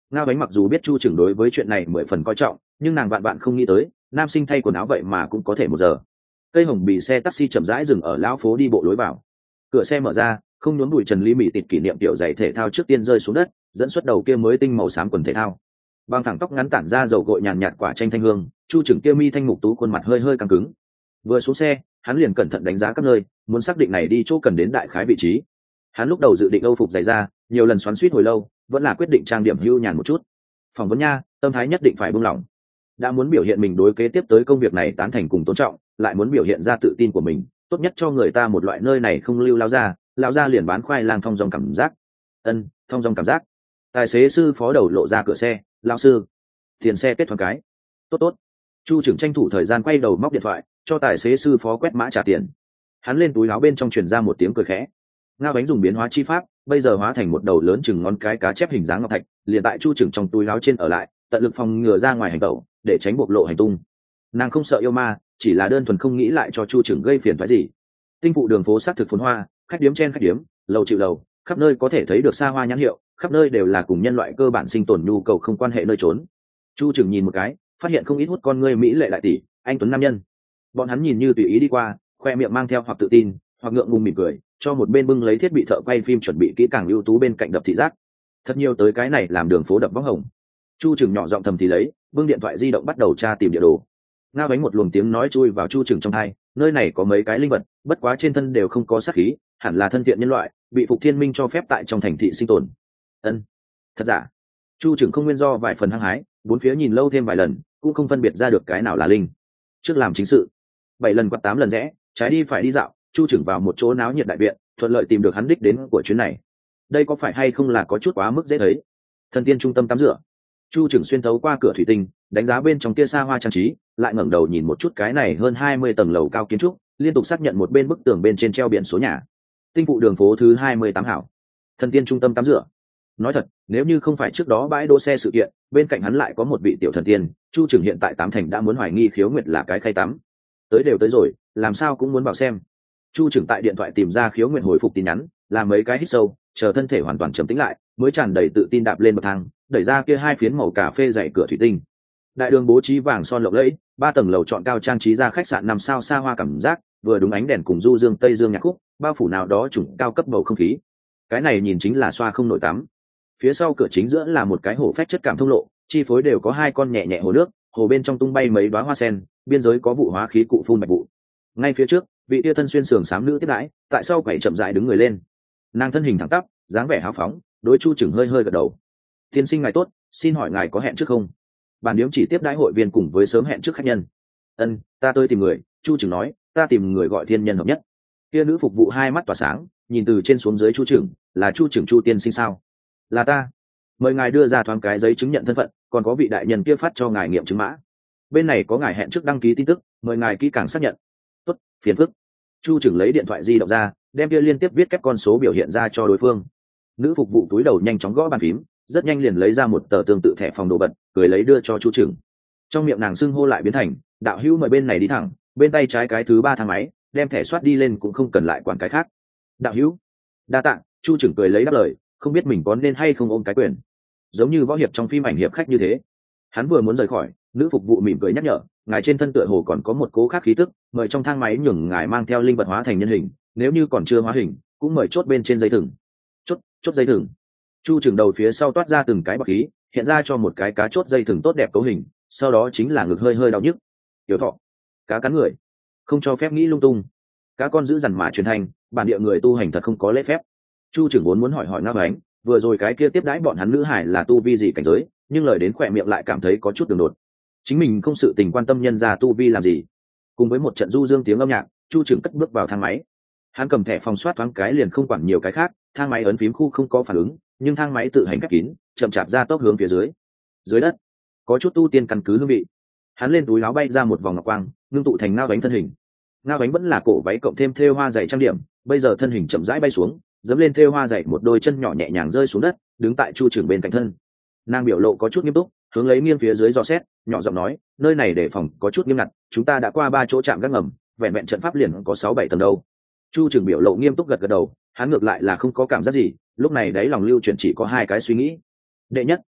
Ngao Bánh mặc dù biết Chu Trừng đối với chuyện này mười phần coi trọng, nhưng nàng vạn vạn không nghĩ tới nam sinh thay quần áo vậy mà cũng có thể một giờ. Cây hồng bị xe taxi chậm rãi dừng ở lão phố đi bộ lối vào, cửa xe mở ra, không nhốn bụi Trần Lý Mỹ tịt kỷ niệm tiểu giày thể thao trước tiên rơi xuống đất, dẫn xuất đầu kia mới tinh màu xám quần thể thao, bằng thẳng tóc ngắn tản ra dầu gội nhàn nhạt quả chanh thanh hương. Chu Trừng kia mi thanh mục tú, khuôn mặt hơi hơi căng cứng. Vừa xuống xe, hắn liền cẩn thận đánh giá các nơi, muốn xác định này đi chỗ cần đến đại khái vị trí. Hắn lúc đầu dự định âu phục giày ra, nhiều lần xoắn xuýt hồi lâu, vẫn là quyết định trang điểm hưu nhàn một chút. Phỏng vấn nha, tâm thái nhất định phải buông lỏng. Đã muốn biểu hiện mình đối kế tiếp tới công việc này tán thành cùng tôn trọng, lại muốn biểu hiện ra tự tin của mình, tốt nhất cho người ta một loại nơi này không lưu lao ra, lao ra liền bán khoai lang thong dong cảm giác. Ân, thong dong cảm giác. Tài xế sư phó đầu lộ ra cửa xe, lao sư, tiền xe kết thoáng cái. Tốt tốt. Chu Trừng tranh thủ thời gian quay đầu móc điện thoại, cho tài xế sư phó quét mã trả tiền. Hắn lên túi áo bên trong truyền ra một tiếng cười khẽ. Ngao Bánh dùng biến hóa chi pháp, bây giờ hóa thành một đầu lớn chừng ngón cái cá chép hình dáng ngọc thạch, liền tại Chu Trừng trong túi áo trên ở lại, tận lực phòng ngừa ra ngoài hành tẩu, để tránh bộc lộ hành tung. Nàng không sợ yêu ma, chỉ là đơn thuần không nghĩ lại cho Chu Trừng gây phiền phức gì. Tinh phụ đường phố sắc thực phồn hoa, khách điếm chen khách điếm, lầu chịu lầu, khắp nơi có thể thấy được xa hoa nhãn hiệu, khắp nơi đều là cùng nhân loại cơ bản sinh tồn nhu cầu không quan hệ nơi trốn. Chu Trừng nhìn một cái, phát hiện không ít hút con ngươi mỹ lệ đại tỷ, anh tuấn nam nhân. Bọn hắn nhìn như tùy ý đi qua, khoe miệng mang theo hoặc tự tin, hoặc ngượng ngùng mỉm cười, cho một bên bưng lấy thiết bị thợ quay phim chuẩn bị kỹ càng ưu tú bên cạnh đập thị giác. Thật nhiều tới cái này làm đường phố đập vóc hồng. Chu Trừng nhỏ giọng thầm thì lấy, bưng điện thoại di động bắt đầu tra tìm địa đồ. Ngao Bánh một luồng tiếng nói chui vào Chu Trừng trong tai, nơi này có mấy cái linh vật, bất quá trên thân đều không có sát khí, hẳn là thân thiện nhân loại, bị Phục Thiên Minh cho phép tại trong thành thị sinh tồn. Ân, thật giả? Chu Trừng không nguyên do vài phần hăng hái, bốn phía nhìn lâu thêm vài lần, cũng không phân biệt ra được cái nào là linh. Trước làm chính sự, bảy lần quạt tám lần rẽ, trái đi phải đi dạo, Chu Trừng vào một chỗ náo nhiệt đại viện, thuận lợi tìm được hắn đích đến của chuyến này. Đây có phải hay không là có chút quá mức dễ thấy? Thần tiên trung tâm tắm rửa. Chu Trừng xuyên thấu qua cửa thủy tinh, đánh giá bên trong kia xa hoa trang trí, lại ngẩng đầu nhìn một chút cái này hơn hai mươi tầng lầu cao kiến trúc, liên tục xác nhận một bên bức tường bên trên treo biển số nhà. Tinh phụ đường phố thứ hai mươi tám hảo. Thần tiên trung tâm tắm rửa. Nói thật, nếu như không phải trước đó bãi đỗ xe sự kiện, bên cạnh hắn lại có một vị tiểu thần tiên, Chu Trừng hiện tại tám thành đã muốn hoài nghi Khiếu Nguyệt là cái khay tắm. Tới đều tới rồi, làm sao cũng muốn vào xem. Chu Trừng tại điện thoại tìm ra Khiếu Nguyệt hồi phục tin nhắn, làm mấy cái hít sâu, chờ thân thể hoàn toàn trầm tĩnh lại, mới tràn đầy tự tin đạp lên bậc thang, đẩy ra kia hai phiến màu cà phê dày cửa thủy tinh. Đại đường bố trí vàng son lộng lẫy, ba tầng lầu chọn cao trang trí ra khách sạn năm sao xa hoa cảm giác, vừa đúng ánh đèn cùng du dương tây dương nhạc khúc, bao phủ nào đó chủng cao cấp bầu không khí. Cái này nhìn chính là xoa không nổi tắm. Phía sau cửa chính giữa là một cái hồ phách chất cảm thông lộ, chi phối đều có hai con nhẹ nhẹ hồ nước, hồ bên trong tung bay mấy đóa hoa sen, biên giới có vụ hóa khí cụ phun bạch vụ. Ngay phía trước, vị tia thân xuyên sườn xám nữ tiếp đãi, tại sau quẩy chậm rãi đứng người lên. Nàng thân hình thẳng tắp, dáng vẻ hào phóng, đối Chu Trừng hơi hơi gật đầu. Tiên sinh ngài tốt, xin hỏi ngài có hẹn trước không? Bản điếm chỉ tiếp đãi hội viên cùng với sớm hẹn trước khách nhân. Ân, ta tới tìm người. Chu Trừng nói, ta tìm người gọi thiên nhân hợp nhất. Kia nữ phục vụ hai mắt tỏa sáng, nhìn từ trên xuống dưới Chu Trừng, là Chu Trừng Chu tiên sinh sao? Là ta. Mời ngài đưa ra thoáng cái giấy chứng nhận thân phận, còn có vị đại nhân kia phát cho ngài nghiệm chứng mã. Bên này có ngài hẹn trước đăng ký tin tức, mời ngài kỹ càng xác nhận. Tốt, phiền phức. Chu Trừng lấy điện thoại di động ra, đem kia liên tiếp viết kép con số biểu hiện ra cho đối phương. Nữ phục vụ túi đầu nhanh chóng gõ bàn phím, rất nhanh liền lấy ra một tờ tương tự thẻ phòng đồ bật, cười lấy đưa cho Chu Trừng. Trong miệng nàng xưng hô lại biến thành, đạo hữu mời bên này đi thẳng, bên tay trái cái thứ ba thang máy, đem thẻ soát đi lên cũng không cần lại quản cái khác. Đạo hữu. Đa tạ. Chu Trừng cười lấy đáp lời, không biết mình có nên hay không ôm cái quyền. Giống như võ hiệp trong phim ảnh hiệp khách như thế. Hắn vừa muốn rời khỏi, nữ phục vụ mỉm cười nhắc nhở, ngài trên thân tựa hồ còn có một cố khác khí tức, mời trong thang máy nhường ngài mang theo linh vật hóa thành nhân hình, nếu như còn chưa hóa hình, cũng mời chốt bên trên dây thừng. Chốt, chốt dây thừng. Chu Trừng đầu phía sau toát ra từng cái bọc khí, hiện ra cho một cái cá chốt dây thừng tốt đẹp cấu hình, sau đó chính là ngực hơi hơi đau nhức. Tiểu thọ, cá cắn người, không cho phép nghĩ lung tung. Cá con giữ dằn mà truyền thành, bản địa người tu hành thật không có lễ phép. Chu Trừng vốn muốn hỏi hỏi Ngao Bánh, vừa rồi cái kia tiếp đãi bọn hắn nữ hải là tu vi gì cảnh giới, nhưng lời đến khỏe miệng lại cảm thấy có chút đường đột. Chính mình không sự tình quan tâm nhân gia tu vi làm gì. Cùng với một trận du dương tiếng âm nhạc, Chu Trừng cất bước vào thang máy. Hắn cầm thẻ phòng soát thoáng cái liền không quản nhiều cái khác, thang máy ấn phím khu không có phản ứng, nhưng thang máy tự hành khép kín, chậm chạp ra tốc hướng phía dưới. Dưới đất có chút tu tiên căn cứ hương vị. Hắn lên túi áo bay ra một vòng ngọc quang, ngưng tụ thành Ngao Bánh thân hình. Ngao Bánh vẫn là cổ váy cộng thêm thêu hoa dày trang điểm, bây giờ thân hình chậm rãi bay xuống, dẫm lên thêu hoa dày một đôi chân nhỏ nhẹ nhàng rơi xuống đất, đứng tại Chu Trừng bên cạnh thân. Nàng biểu lộ có chút nghiêm túc, hướng lấy nghiêng phía dưới dò xét, nhỏ giọng nói, nơi này đề phòng có chút nghiêm ngặt, chúng ta đã qua ba chỗ trạm gác ngầm, vẹn vẹn trận pháp liền có sáu bảy tầng đâu. Chu Trừng biểu lộ nghiêm túc gật gật đầu, hắn ngược lại là không có cảm giác gì, lúc này đáy lòng lưu chuyển chỉ có hai cái suy nghĩ. Đệ nhất,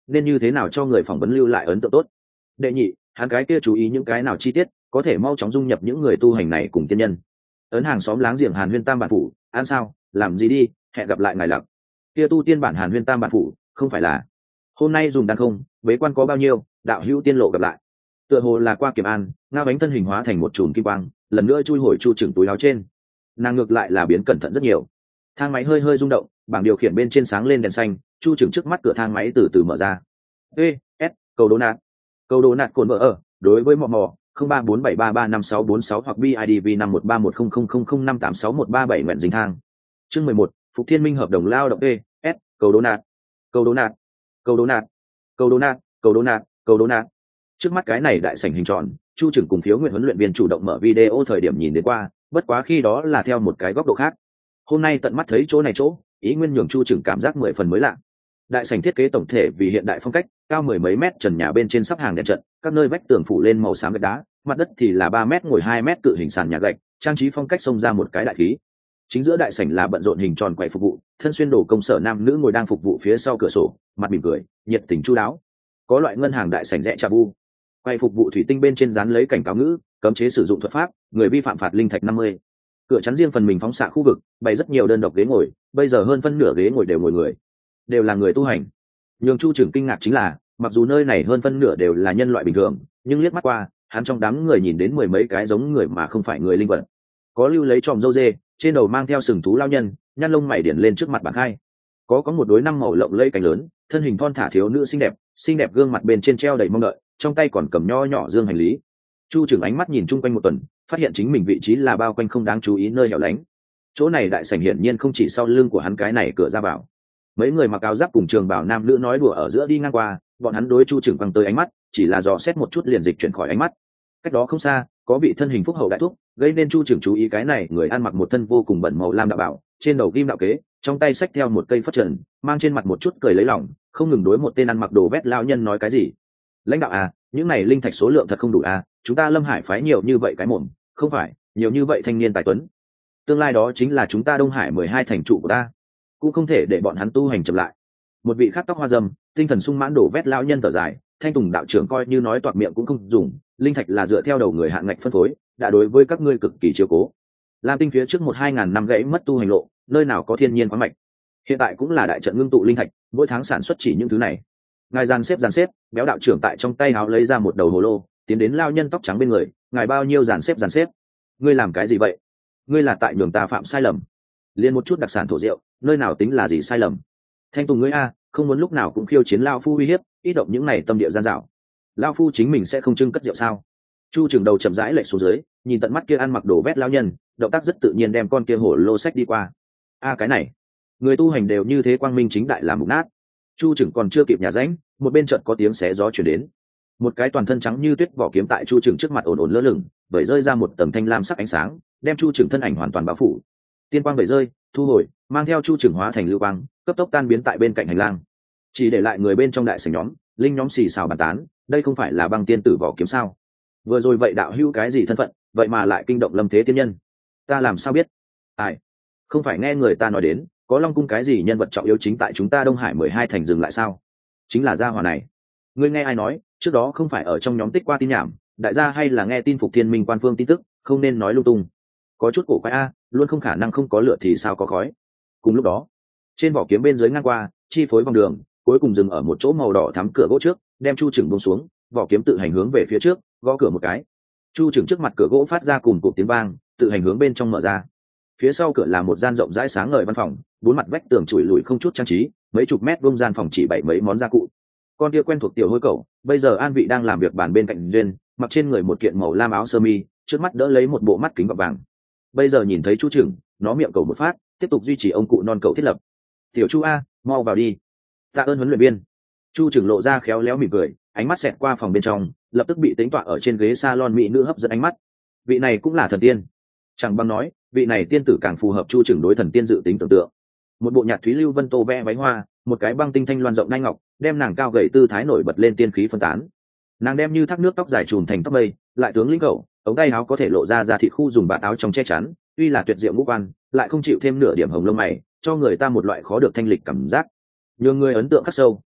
nên như thế nào cho người phỏng vấn lưu lại ấn tượng tốt. Đệ nhị, hắn cái kia chú ý những cái nào chi tiết có thể mau chóng dung nhập những người tu hành này cùng tiên nhân. Ấn hàng xóm láng giềng Hàn Huyên Tam bản phủ, ăn sao, làm gì đi, hẹn gặp lại ngài Lặc. Kia tu tiên bản Hàn Huyên Tam bản phủ, không phải là hôm nay dùng đàn không, bế quan có bao nhiêu, đạo hữu tiên lộ gặp lại. Tựa hồ là qua Kiểm An, Ngao bánh thân hình hóa thành một chùm kim quang, lần nữa chui hồi Chu Trừng túi áo trên. Nàng ngược lại là biến cẩn thận rất nhiều. Thang máy hơi hơi rung động, bảng điều khiển bên trên sáng lên đèn xanh, Chu Trừng trước mắt cửa thang máy từ từ mở ra. E, S, cầu đố nạt. Cầu đố nạt cồn vợ ở, đối với mò mò, không ba bốn bảy ba ba năm sáu bốn sáu hoặc bê i đê vê năm một ba một không không không không năm tám sáu một ba bảy nguyện dính thang. Chương mười một, Phục Thiên Minh hợp đồng lao động E, S, cầu đố nạt. Cầu đố nạt. Cầu đố nạt. Cầu đố nạt, cầu đố nạt, cầu đố nạt. Trước mắt cái này đại sảnh hình tròn, Chu Trừng cùng Khiếu Nguyện huấn luyện viên chủ động mở video thời điểm nhìn đến qua, bất quá khi đó là theo một cái góc độ khác. Hôm nay tận mắt thấy chỗ này chỗ, ý nguyên nhường Chu Trừng cảm giác mười phần mới lạ. Đại sảnh thiết kế tổng thể vì hiện đại phong cách, cao mười mấy mét, trần nhà bên trên sắp hàng đèn trận, các nơi vách tường phủ lên màu xám gạch đá, mặt đất thì là ba mét ngồi hai mét cự hình sàn nhà gạch, trang trí phong cách xông ra một cái đại khí. Chính giữa đại sảnh là bận rộn hình tròn quầy phục vụ, thân xuyên đồ công sở nam nữ ngồi đang phục vụ phía sau cửa sổ, mặt mỉm cười, nhiệt tình chu đáo. Có loại ngân hàng đại sảnh rẻ trà vu. Quầy phục vụ thủy tinh bên trên dán lấy cảnh cáo ngữ, cấm chế sử dụng thuật pháp, người vi phạm phạt linh thạch năm mươi. Cửa chắn riêng phần mình phóng xạ khu vực, bày rất nhiều đơn độc ghế ngồi, bây giờ hơn phân nửa ghế ngồi đều ngồi người, đều là người tu hành. Nhường Chu Trừng kinh ngạc chính là, mặc dù nơi này hơn phân nửa đều là nhân loại bình thường, nhưng liếc mắt qua, hắn trong đám người nhìn đến mười mấy cái giống người mà không phải người linh vật. Có lưu lấy tròm râu dê, trên đầu mang theo sừng thú lao nhân, nhăn lông mày điển lên trước mặt bảng khai. Có có một đối năm màu lộng lẫy cánh lớn, thân hình thon thả thiếu nữ xinh đẹp, xinh đẹp gương mặt bên trên treo đầy mong đợi, trong tay còn cầm nho nhỏ dương hành lý. Chu Trừng ánh mắt nhìn chung quanh một tuần, phát hiện chính mình vị trí là bao quanh không đáng chú ý nơi hẻo lánh. Chỗ này đại sảnh hiển nhiên không chỉ sau lưng của hắn cái này cửa ra vào. Mấy người mặc áo giáp cùng trường bảo nam nữ nói đùa ở giữa đi ngang qua, bọn hắn đối Chu Trừng quăng tới ánh mắt, chỉ là dò xét một chút liền dịch chuyển khỏi ánh mắt. Cách đó không xa, có vị thân hình phúc hậu đại thúc, gây nên Chu Trừng chú ý cái này người ăn mặc một thân vô cùng bẩn màu lam đạo bảo, trên đầu ghim đạo kế, trong tay xách theo một cây phất trần, mang trên mặt một chút cười lấy lòng, không ngừng đối một tên ăn mặc đồ vét lao nhân nói cái gì. Lãnh đạo à, những này linh thạch số lượng thật không đủ à, chúng ta Lâm Hải phái nhiều như vậy cái mồm, không phải, nhiều như vậy thanh niên tài tuấn. Tương lai đó chính là chúng ta Đông Hải mười hai thành trụ của ta, cũng không thể để bọn hắn tu hành chậm lại. Một vị khát tóc hoa dâm, tinh thần sung mãn đổ vét lao nhân thở dài, Thanh Tùng đạo trưởng coi như nói toạc miệng cũng không dùng, linh thạch là dựa theo đầu người hạn ngạch phân phối, đã đối với các ngươi cực kỳ chiếu cố. Lam Tinh phía trước một hai ngàn năm gãy mất tu hành lộ, nơi nào có thiên nhiên khoáng mạch. Hiện tại cũng là đại trận ngưng tụ linh thạch, mỗi tháng sản xuất chỉ những thứ này. Ngài dàn xếp dàn xếp, béo đạo trưởng tại trong tay áo lấy ra một đầu hồ lô, tiến đến lao nhân tóc trắng bên người, ngài bao nhiêu dàn xếp dàn xếp. Ngươi làm cái gì vậy? Ngươi là tại nhường ta phạm sai lầm. Liên một chút đặc sản thổ rượu, nơi nào tính là gì sai lầm? Thanh Tùng ngươi a, không muốn lúc nào cũng khiêu chiến lao phu uy hiếp, ít động những này tâm địa gian dảo. Lao phu chính mình sẽ không trưng cất rượu sao? Chu Trừng đầu chậm rãi lệch xuống dưới, nhìn tận mắt kia ăn mặc đồ vét lao nhân, động tác rất tự nhiên đem con kia hổ lô sách đi qua. A cái này, người tu hành đều như thế quang minh chính đại làm mục nát. Chu Trừng còn chưa kịp nhà rãnh, một bên chợt có tiếng xé gió truyền đến. Một cái toàn thân trắng như tuyết vỏ kiếm tại Chu Trừng trước mặt ồn ồn lơ lửng, vẩy rơi ra một tầng thanh lam sắc ánh sáng, đem Chu Trừng thân ảnh hoàn toàn bao phủ. Tiên quang vẩy rơi, thu hồi, mang theo Chu Trừng hóa thành lưu quang, cấp tốc tan biến tại bên cạnh hành lang. Chỉ để lại người bên trong đại sảnh nhóm, linh nhóm xì xào bàn tán, đây không phải là băng tiên tử vỏ kiếm sao? Vừa rồi vậy đạo hữu cái gì thân phận, vậy mà lại kinh động Lâm Thế tiên nhân? Ta làm sao biết? Ai? Không phải nghe người ta nói đến, có Long cung cái gì nhân vật trọng yếu chính tại chúng ta Đông Hải mười hai thành dừng lại sao? Chính là gia hỏa này. Ngươi nghe ai nói, trước đó không phải ở trong nhóm tích qua tin nhảm, đại gia hay là nghe tin Phục Thiên Minh quan phương tin tức, không nên nói lung tung. Có chút cổ quái a, luôn không khả năng không có lửa thì sao có khói. Cùng lúc đó, trên vỏ kiếm bên dưới ngang qua, chi phối vòng đường, cuối cùng dừng ở một chỗ màu đỏ thắm cửa gỗ trước, đem Chu Trừng buông xuống, vỏ kiếm tự hành hướng về phía trước, gõ cửa một cái. Chu Trừng trước mặt cửa gỗ phát ra cùng cụm tiếng vang, tự hành hướng bên trong mở ra. Phía sau cửa là một gian rộng rãi sáng ngời văn phòng, bốn mặt vách tường chùi lùi không chút trang trí, mấy chục mét vuông gian phòng chỉ bày mấy món gia cụ. Con kia quen thuộc tiểu hôi cẩu, bây giờ an vị đang làm việc bàn bên cạnh duyên, mặc trên người một kiện màu lam áo sơ mi, trước mắt đỡ lấy một bộ mắt kính gọng vàng. Bây giờ nhìn thấy Chu Trừng, nó miệng cầu một phát, tiếp tục duy trì ông cụ non cậu thiết lập. Tiểu Chu a, mau vào đi. Tạ ơn huấn luyện viên. Chu Trừng lộ ra khéo léo mỉm cười, ánh mắt xẹt qua phòng bên trong, lập tức bị tính tọa ở trên ghế salon mỹ nữ hấp dẫn ánh mắt. Vị này cũng là thần tiên. Chẳng bằng nói, vị này tiên tử càng phù hợp Chu Trừng đối thần tiên dự tính tưởng tượng. Một bộ nhạt thúy lưu vân tô vẽ váy hoa, một cái băng tinh thanh loan rộng nai ngọc, đem nàng cao gầy tư thái nổi bật lên tiên khí phân tán. Nàng đem như thác nước tóc dài trùm thành tóc mây, lại tướng linh cẩu, ống tay áo có thể lộ ra ra thịt khu dùng bạt áo trong che chắn, tuy là tuyệt diệu ngũ quan, lại không chịu thêm nửa điểm hồng lông mày, cho người ta một loại khó được thanh lịch cảm giác. Nhường người ấn tượng khắc sâu,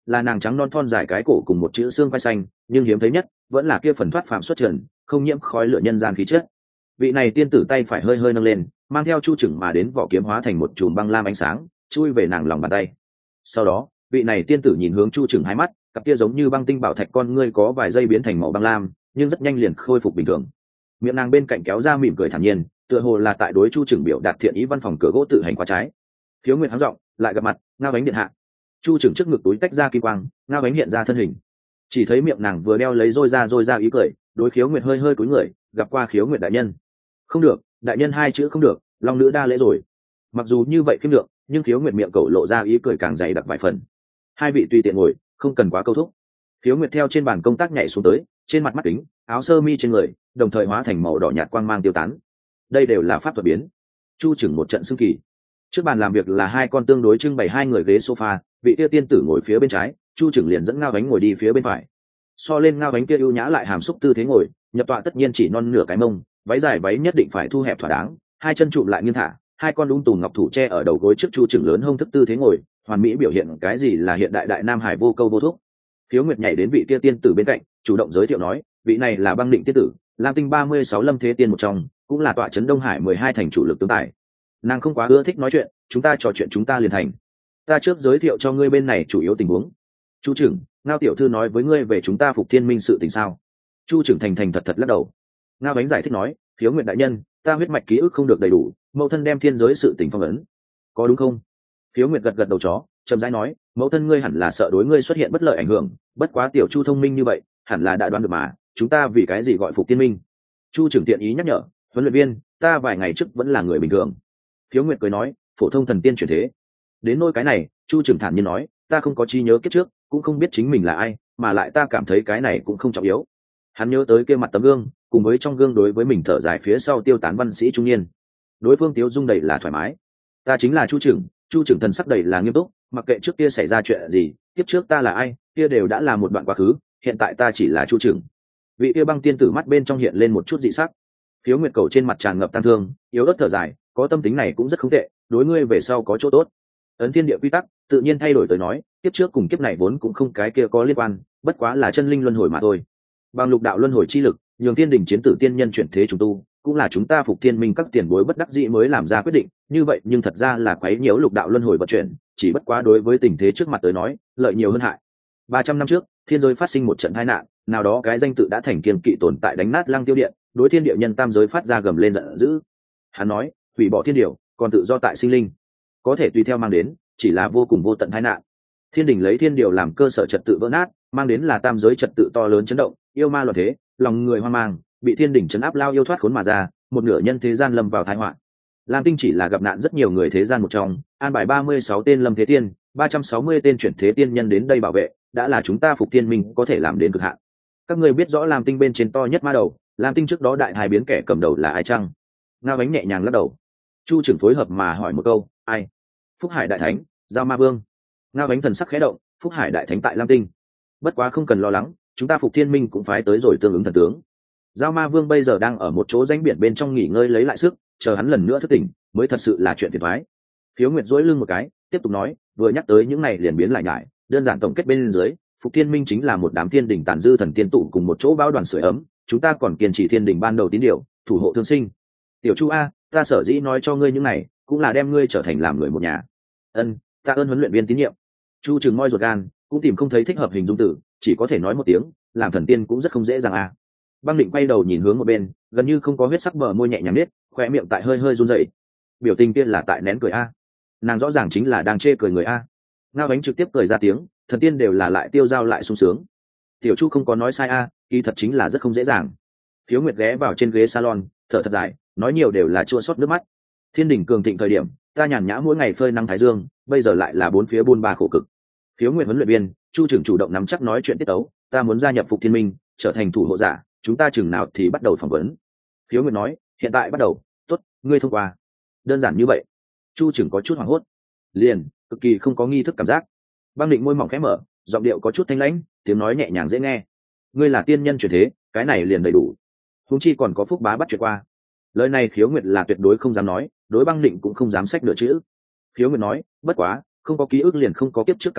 là nàng trắng non thon dài cái cổ cùng một chữ xương vai xanh, nhưng hiếm thấy nhất vẫn là kia phần thoát phàm xuất trần, không nhiễm khói lửa nhân gian khí chất. Vị này tiên tử tay phải hơi hơi nâng lên, mang theo chu chừng mà đến vỏ kiếm hóa thành một chùm băng lam ánh sáng, chui về nàng lòng bàn tay. Sau đó, vị này tiên tử nhìn hướng chu chừng hai mắt, cặp kia giống như băng tinh bảo thạch con ngươi có vài giây biến thành màu băng lam, nhưng rất nhanh liền khôi phục bình thường. Miệng nàng bên cạnh kéo ra mỉm cười thản nhiên, tựa hồ là tại đối chu chừng biểu đạt thiện ý. Văn phòng cửa gỗ tự hành qua trái. Khiếu Nguyệt hắng giọng, lại gặp mặt, Ngao Ánh điện hạ. Chu chừng trước ngực túi tách ra kim quang, Ngao Ánh hiện ra thân hình. Chỉ thấy miệng nàng vừa đeo lấy rôi ra rôi ra ý cười, đối Khiếu Nguyệt hơi hơi cúi người, gặp qua Khiếu Nguyệt đại nhân. Không được, đại nhân hai chữ không được, long nữ đa lễ rồi. Mặc dù như vậy khiêm lượng, nhưng Khiếu Nguyệt miệng cậu lộ ra ý cười càng dày đặc vài phần. Hai vị tùy tiện ngồi, không cần quá câu thúc. Khiếu Nguyệt theo trên bàn công tác nhảy xuống tới, trên mặt mắt kính, áo sơ mi trên người đồng thời hóa thành màu đỏ nhạt quang mang tiêu tán. Đây đều là pháp thuật biến. Chu chừng một trận xưng kỳ. Trước bàn làm việc là hai con tương đối trưng bày hai người ghế sofa, vị kia tiên tử ngồi phía bên trái, Chu chừng liền dẫn Ngao Ánh ngồi đi phía bên phải. So lên Ngao Ánh kia ưu nhã lại hàm xúc tư thế ngồi, nhập tọa tất nhiên chỉ non nửa cái mông, váy dài váy nhất định phải thu hẹp thỏa đáng, hai chân trụm lại nghiêng thả, hai con lung tùm ngọc thủ tre ở đầu gối trước Chu chừng lớn hông thức tư thế ngồi, hoàn mỹ biểu hiện cái gì là hiện đại đại nam hải vô câu vô thúc. Khiếu Nguyệt nhảy đến vị kia tiên tử bên cạnh, chủ động giới thiệu nói, vị này là Băng Định tiên tử, Lam Tinh ba mươi sáu lâm thế tiên một trong, cũng là tọa trấn Đông Hải mười hai thành chủ lực tướng tài. Nàng không quá ưa thích nói chuyện, chúng ta trò chuyện chúng ta liền thành. Ta trước giới thiệu cho ngươi bên này chủ yếu tình huống. Chu Trưởng, Ngao tiểu thư nói với ngươi về chúng ta Phục Thiên Minh sự tình sao? Chu Trưởng thành thành thật thật lắc đầu. Ngao Ánh giải thích nói, Khiếu Nguyệt đại nhân, ta huyết mạch ký ức không được đầy đủ, mẫu thân đem thiên giới sự tình phong ấn, có đúng không? Khiếu Nguyệt gật gật đầu chó, chậm rãi nói, mẫu thân ngươi hẳn là sợ đối ngươi xuất hiện bất lợi ảnh hưởng, bất quá tiểu Chu thông minh như vậy, hẳn là đã đoán được mà, chúng ta vì cái gì gọi Phục Thiên Minh? Chu Trưởng tiện ý nhắc nhở, huấn luyện viên, ta vài ngày trước vẫn là người bình thường. Khiếu Nguyệt cười nói, phổ thông thần tiên chuyển thế. Đến nỗi cái này, Chu Trưởng thản nhiên nói, ta không có trí nhớ kiếp trước, cũng không biết chính mình là ai, mà lại ta cảm thấy cái này cũng không trọng yếu. Hắn nhớ tới kia mặt tấm gương, cùng với trong gương đối với mình thở dài phía sau tiêu tán văn sĩ trung niên. Đối phương tiêu dung đầy là thoải mái. Ta chính là Chu Trưởng, Chu Trưởng thần sắc đầy là nghiêm túc, mặc kệ trước kia xảy ra chuyện gì, kiếp trước ta là ai, kia đều đã là một đoạn quá khứ, hiện tại ta chỉ là Chu Trưởng. Vị kia băng tiên tử mắt bên trong hiện lên một chút dị sắc. Khiếu Nguyệt cầu trên mặt tràn ngập tang thương, yếu ớt thở dài, có tâm tính này cũng rất không tệ, đối ngươi về sau có chỗ tốt. Ấn thiên địa quy tắc tự nhiên thay đổi tới nói, kiếp trước cùng kiếp này vốn cũng không cái kia có liên quan, bất quá là chân linh luân hồi mà thôi. Bằng lục đạo luân hồi chi lực, nhường thiên đình chiến tử tiên nhân chuyển thế trùng tu, cũng là chúng ta Phục Thiên Minh các tiền bối bất đắc dĩ mới làm ra quyết định, như vậy nhưng thật ra là quấy nhiễu lục đạo luân hồi vận chuyển, chỉ bất quá đối với tình thế trước mặt tới nói, lợi nhiều hơn hại. ba trăm năm trước, thiên giới phát sinh một trận tai nạn, nào đó cái danh tự đã thành kiên kỵ tồn tại đánh nát Lăng Tiêu Điện, đối thiên địa nhân tam giới phát ra gầm lên giận dữ. Hắn nói, hủy bỏ thiên điều, còn tự do tại sinh linh, có thể tùy theo mang đến, chỉ là vô cùng vô tận tai nạn. Thiên đình lấy thiên điều làm cơ sở trật tự vỡ nát, mang đến là tam giới trật tự to lớn chấn động, yêu ma loạn thế, lòng người hoang mang, bị thiên đình chấn áp lao yêu thoát khốn mà ra, một nửa nhân thế gian lâm vào tai họa. Lam Tinh chỉ là gặp nạn rất nhiều người thế gian một trong, an bài ba mươi sáu tên lâm thế tiên, ba trăm sáu mươi tên chuyển thế tiên nhân đến đây bảo vệ, đã là chúng ta Phục Thiên Minh có thể làm đến cực hạn. Các người biết rõ Lam Tinh bên trên to nhất ma đầu, Lam Tinh trước đó đại hai biến kẻ cầm đầu là ai chăng? Ngao Ánh nhẹ nhàng lắc đầu. Chu Trưởng phối hợp mà hỏi một câu, ai? Phúc Hải đại thánh, Giao Ma Vương. Ngao Ánh thần sắc khẽ động, Phúc Hải đại thánh tại Lam Tinh. Bất quá không cần lo lắng, chúng ta Phục Thiên Minh cũng phái tới rồi tương ứng thần tướng. Giao Ma Vương bây giờ đang ở một chỗ rãnh biển bên trong nghỉ ngơi lấy lại sức, chờ hắn lần nữa thức tỉnh, mới thật sự là chuyện phiền toái. Khiếu Nguyệt duỗi lưng một cái, tiếp tục nói, vừa nhắc tới những này liền biến lại nhải, đơn giản tổng kết bên dưới, Phục Thiên Minh chính là một đám thiên đình tàn dư thần tiên tụ cùng một chỗ báo đoàn sưởi ấm, chúng ta còn kiên trì thiên đình ban đầu tín điều, thủ hộ thương sinh. Tiểu Chu a, ta sở dĩ nói cho ngươi những này, cũng là đem ngươi trở thành làm người một nhà. Ân, ta ơn huấn luyện viên tín nhiệm. Chu Trường moi ruột gan, cũng tìm không thấy thích hợp hình dung từ, chỉ có thể nói một tiếng, làm thần tiên cũng rất không dễ dàng a. Băng Định quay đầu nhìn hướng một bên, gần như không có huyết sắc bờ môi nhẹ nhàng nết, khóe miệng tại hơi hơi run rẩy. Biểu tình kia là tại nén cười a. Nàng rõ ràng chính là đang chê cười người a. Ngao Ánh trực tiếp cười ra tiếng, thần tiên đều là lại tiêu dao lại sung sướng. Tiểu Chu không có nói sai a, kỳ thật chính là rất không dễ dàng. Phiếu Nguyệt ghé vào trên ghế salon, thở thật dài, nói nhiều đều là chua xót nước mắt. Thiên đình cường thịnh thời điểm, ta nhàn nhã mỗi ngày phơi nắng thái dương, bây giờ lại là bốn phía buôn ba khổ cực. Phiếu Nguyệt huấn luyện viên, Chu Trưởng chủ động nắm chắc nói chuyện tiết tấu, ta muốn gia nhập Phục Thiên Minh, trở thành thủ hộ giả, chúng ta chừng nào thì bắt đầu phỏng vấn. Phiếu Nguyệt nói, hiện tại bắt đầu, tốt, ngươi thông qua. Đơn giản như vậy. Chu Trưởng có chút hoảng hốt, liền cực kỳ không có nghi thức cảm giác. Băng Định môi mỏng khẽ mở, giọng điệu có chút thanh lãnh, tiếng nói nhẹ nhàng dễ nghe. Ngươi là tiên nhân chuyển thế, cái này liền đầy đủ. Huống chi còn có Phúc Bá bắt chuyện qua. Lời này Khiếu Nguyệt là tuyệt đối không dám nói, đối Băng Định cũng không dám xách nửa chữ. Khiếu Nguyệt nói, bất quá, không có ký ức liền không có kiếp trước cảm ngộ,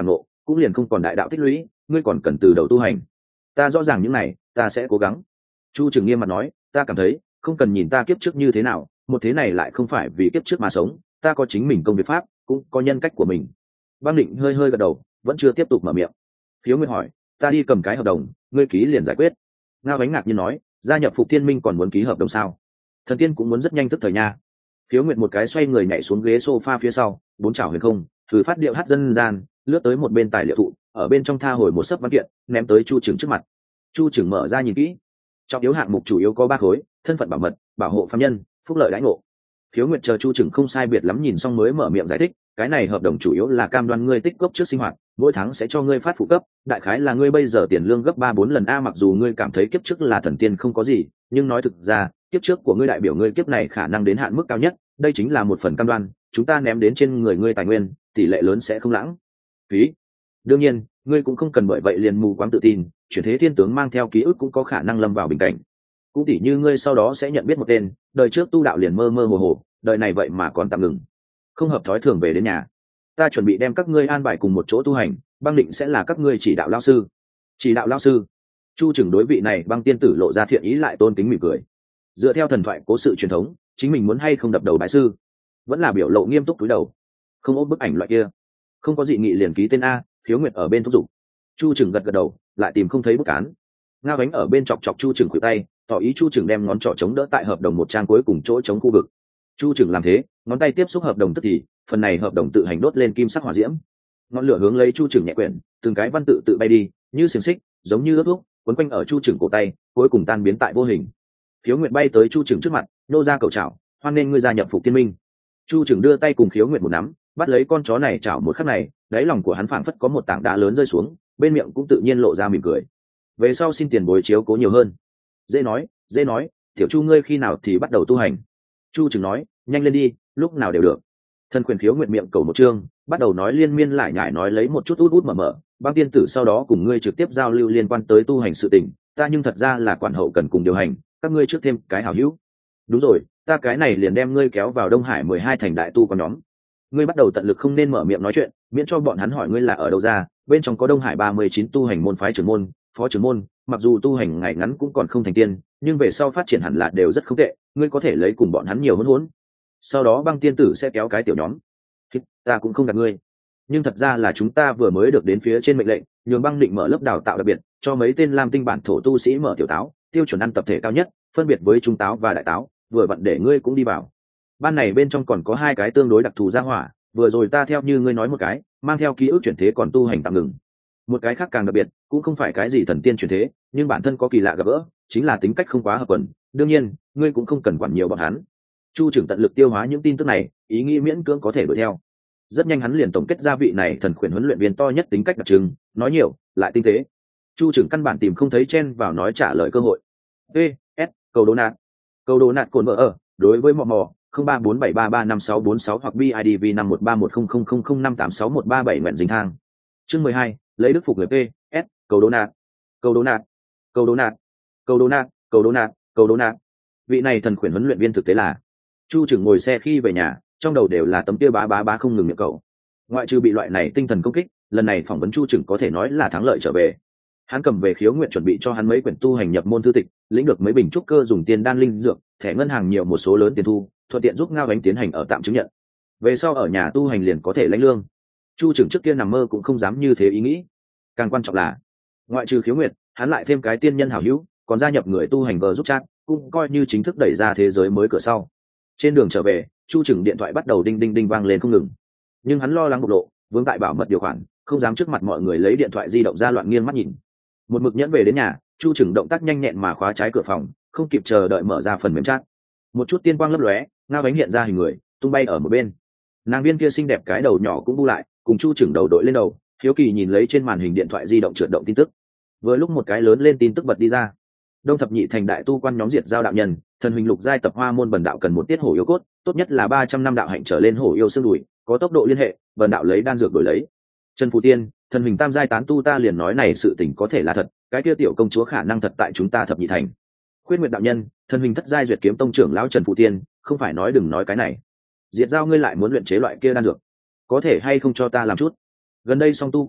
cũng liền không còn đại đạo tích lũy, ngươi còn cần từ đầu tu hành. Ta rõ ràng những này, ta sẽ cố gắng. Chu Trừng nghiêm mặt nói, ta cảm thấy không cần nhìn ta kiếp trước như thế nào, một thế này lại không phải vì kiếp trước mà sống, ta có chính mình công việc pháp, cũng có nhân cách của mình. Băng Định hơi hơi gật đầu, vẫn chưa tiếp tục mở miệng. Khiếu Nguyệt hỏi, ta đi cầm cái hợp đồng, ngươi ký liền giải quyết. Ngao Ánh ngạc nhiên nói, gia nhập Phục Thiên Minh còn muốn ký hợp đồng sao? Thần tiên cũng muốn rất nhanh tức thời nha. Khiếu Nguyệt một cái xoay người nhảy xuống ghế sofa phía sau, bốn chảo huyền không, thử phát điệu hát dân gian, lướt tới một bên tài liệu thụ, ở bên trong tha hồi một sấp văn kiện, ném tới Chu Trừng trước mặt. Chu Trừng mở ra nhìn kỹ. Trọng yếu hạng mục chủ yếu có ba khối: thân phận bảo mật, bảo hộ phàm nhân, phúc lợi đãi ngộ. Khiếu Nguyệt chờ Chu Trừng không sai biệt lắm nhìn xong mới mở miệng giải thích, cái này hợp đồng chủ yếu là cam đoan ngươi tích góp trước sinh hoạt, mỗi tháng sẽ cho ngươi phát phụ cấp, đại khái là ngươi bây giờ tiền lương gấp ba bốn lần a. Mặc dù ngươi cảm thấy kiếp trước là thần tiên không có gì, nhưng nói thực ra, kiếp trước của ngươi đại biểu ngươi kiếp này khả năng đến hạn mức cao nhất, đây chính là một phần cam đoan, chúng ta ném đến trên người ngươi tài nguyên, tỷ lệ lớn sẽ không lãng phí. Đương nhiên, ngươi cũng không cần bởi vậy liền mù quáng tự tin, chuyển thế thiên tướng mang theo ký ức cũng có khả năng lâm vào bình cảnh. Cũng tỉ như ngươi sau đó sẽ nhận biết một tên, đời trước tu đạo liền mơ mơ hồ hồ, đời này vậy mà còn tạm ngừng, không hợp thói thường về đến nhà. Ta chuẩn bị đem các ngươi an bài cùng một chỗ tu hành, Băng Định sẽ là các ngươi chỉ đạo lão sư. Chỉ đạo lão sư? Chu Trừng đối vị này Băng tiên tử lộ ra thiện ý lại tôn kính mỉm cười. Dựa theo thần thoại cố sự truyền thống, chính mình muốn hay không đập đầu bái sư, vẫn là biểu lộ nghiêm túc túi đầu, không ốp bức ảnh loại kia. Không có dị nghị liền ký tên a. Khiếu Nguyệt ở bên thúc giục. Chu Trừng gật gật đầu, lại tìm không thấy bức án. Ngao Ánh ở bên chọc chọc Chu Trừng khuỷu tay, tỏ ý Chu Trừng đem ngón trỏ chống đỡ tại hợp đồng một trang cuối cùng chỗ chống khu vực. Chu Trừng làm thế, ngón tay tiếp xúc hợp đồng tức thì phần này hợp đồng tự hành đốt lên kim sắc hỏa diễm, ngọn lửa hướng lấy Chu Trừng nhẹ quyển, từng cái văn tự tự bay đi như xiềng xích, giống như ướt thuốc quấn quanh ở Chu Trừng cổ tay, cuối cùng tan biến tại vô hình. Khiếu Nguyệt bay tới Chu Trừng trước mặt, nô ra cầu chảo, hoan nên ngươi gia nhập Phục Thiên Minh. Chu Trừng đưa tay cùng Khiếu Nguyệt một nắm, bắt lấy con chó này chảo một khắc này, đáy lòng của hắn phảng phất có một tảng đá lớn rơi xuống, bên miệng cũng tự nhiên lộ ra mỉm cười. Về sau xin tiền bồi chiếu cố nhiều hơn. Dễ nói, dễ nói, tiểu Chu ngươi khi nào thì bắt đầu tu hành? Chu Trừng nói, nhanh lên đi, lúc nào đều được. Thần quyền Khiếu Nguyệt miệng cầu một chương, bắt đầu nói liên miên lại nhải nói lấy một chút út út mở mở. Băng tiên tử sau đó cùng ngươi trực tiếp giao lưu liên quan tới tu hành sự tình, ta nhưng thật ra là quản hậu cần cùng điều hành, các ngươi trước thêm cái hảo hữu. Đúng rồi, ta cái này liền đem ngươi kéo vào Đông Hải mười hai thành đại tu có nhóm. Ngươi bắt đầu tận lực không nên mở miệng nói chuyện, miễn cho bọn hắn hỏi ngươi là ở đâu ra. Bên trong có Đông Hải ba mươi chín tu hành môn phái trưởng môn, phó trưởng môn, mặc dù tu hành ngày ngắn cũng còn không thành tiên, nhưng về sau phát triển hẳn là đều rất không tệ, ngươi có thể lấy cùng bọn hắn nhiều hỗn hỗn. Sau đó Băng tiên tử sẽ kéo cái tiểu nhóm. Ta cũng không gạt ngươi, nhưng thật ra là chúng ta vừa mới được đến phía trên mệnh lệnh, nhường Băng Định mở lớp đào tạo đặc biệt cho mấy tên lam tinh bản thổ tu sĩ mở tiểu táo, tiêu chuẩn ăn tập thể cao nhất, phân biệt với trung táo và đại táo, vừa vặn để ngươi cũng đi vào. Ban này bên trong còn có hai cái tương đối đặc thù gia hỏa, vừa rồi ta theo như ngươi nói một cái, mang theo ký ức chuyển thế còn tu hành tạm ngừng. Một cái khác càng đặc biệt, cũng không phải cái gì thần tiên chuyển thế, nhưng bản thân có kỳ lạ gặp gỡ, chính là tính cách không quá hợp quần. Đương nhiên, ngươi cũng không cần quản nhiều bọn hắn. Chu Trừng tận lực tiêu hóa những tin tức này, ý nghĩ miễn cưỡng có thể đuổi theo. Rất nhanh hắn liền tổng kết ra vị này thần khuyển huấn luyện viên to nhất tính cách đặc trưng, nói nhiều lại tinh tế. Chu Trừng căn bản tìm không thấy chen vào nói trả lời cơ hội. P S cầu đố nạt cầu đố nạt cồn vợ ở đối với mò mò không ba bốn bảy ba ba năm sáu bốn sáu hoặc bê i đê vê năm một ba một không không không không năm tám sáu một ba bảy nguyện dính thang. Chương mười hai, lấy đức phục người. P S cầu đố nạt cầu đố nạt cầu đố nạt cầu đố nạt cầu đố nạt cầu đố nạt. Vị này thần khuyển huấn luyện viên thực tế là Chu Trừng ngồi xe khi về nhà, trong đầu đều là tấm kia bá bá bá không ngừng miệng cậu. Ngoại trừ bị loại này tinh thần công kích, lần này phỏng vấn Chu Trừng có thể nói là thắng lợi trở về. Hắn cầm về Khiếu Nguyện chuẩn bị cho hắn mấy quyển tu hành nhập môn thư tịch, lĩnh được mấy bình trúc cơ dùng tiền đan linh dược, thẻ ngân hàng nhiều một số lớn tiền thu, thuận tiện giúp Ngao Ánh tiến hành ở tạm chứng nhận. Về sau ở nhà tu hành liền có thể lãnh lương. Chu Trừng trước kia nằm mơ cũng không dám như thế ý nghĩ. Càng quan trọng là, ngoại trừ Khiếu Nguyện, hắn lại thêm cái tiên nhân hảo hữu, còn gia nhập người tu hành vờ giúp chat, cũng coi như chính thức đẩy ra thế giới mới cửa sau. Trên đường trở về, Chu Trừng điện thoại bắt đầu đinh đinh đinh vang lên không ngừng, nhưng hắn lo lắng bộc lộ, vướng tại bảo mật điều khoản, không dám trước mặt mọi người lấy điện thoại di động ra loạn nghiêng mắt nhìn. Một mực nhẫn về đến nhà, Chu Trừng động tác nhanh nhẹn mà khóa trái cửa phòng, không kịp chờ đợi mở ra phần mềm chat. Một chút tiên quang lấp lóe, Ngao Ánh hiện ra hình người, tung bay ở một bên. Nàng viên kia xinh đẹp cái đầu nhỏ cũng bu lại, cùng Chu Trừng đầu đội lên đầu, hiếu kỳ nhìn lấy trên màn hình điện thoại di động trượt động tin tức. Vừa lúc một cái lớn lên tin tức bật đi ra. Đông thập nhị thành đại tu quan nhóm diệt giao đạo nhân, thần huỳnh lục giai tập hoa môn bần đạo cần một tiết hổ yêu cốt, tốt nhất là ba trăm năm đạo hạnh trở lên hổ yêu xương đùi, có tốc độ liên hệ, bần đạo lấy đan dược đổi lấy. Trần Phù Tiên, thần huỳnh tam giai tán tu ta liền nói này sự tình có thể là thật, cái kia tiểu công chúa khả năng thật tại chúng ta thập nhị thành. Khuyết Nguyệt đạo nhân, thần huỳnh thất giai duyệt kiếm tông trưởng lão Trần Phù Tiên, không phải nói đừng nói cái này. Diệt giao ngươi lại muốn luyện chế loại kia đan dược, có thể hay không cho ta làm chút? Gần đây song tu quá độ,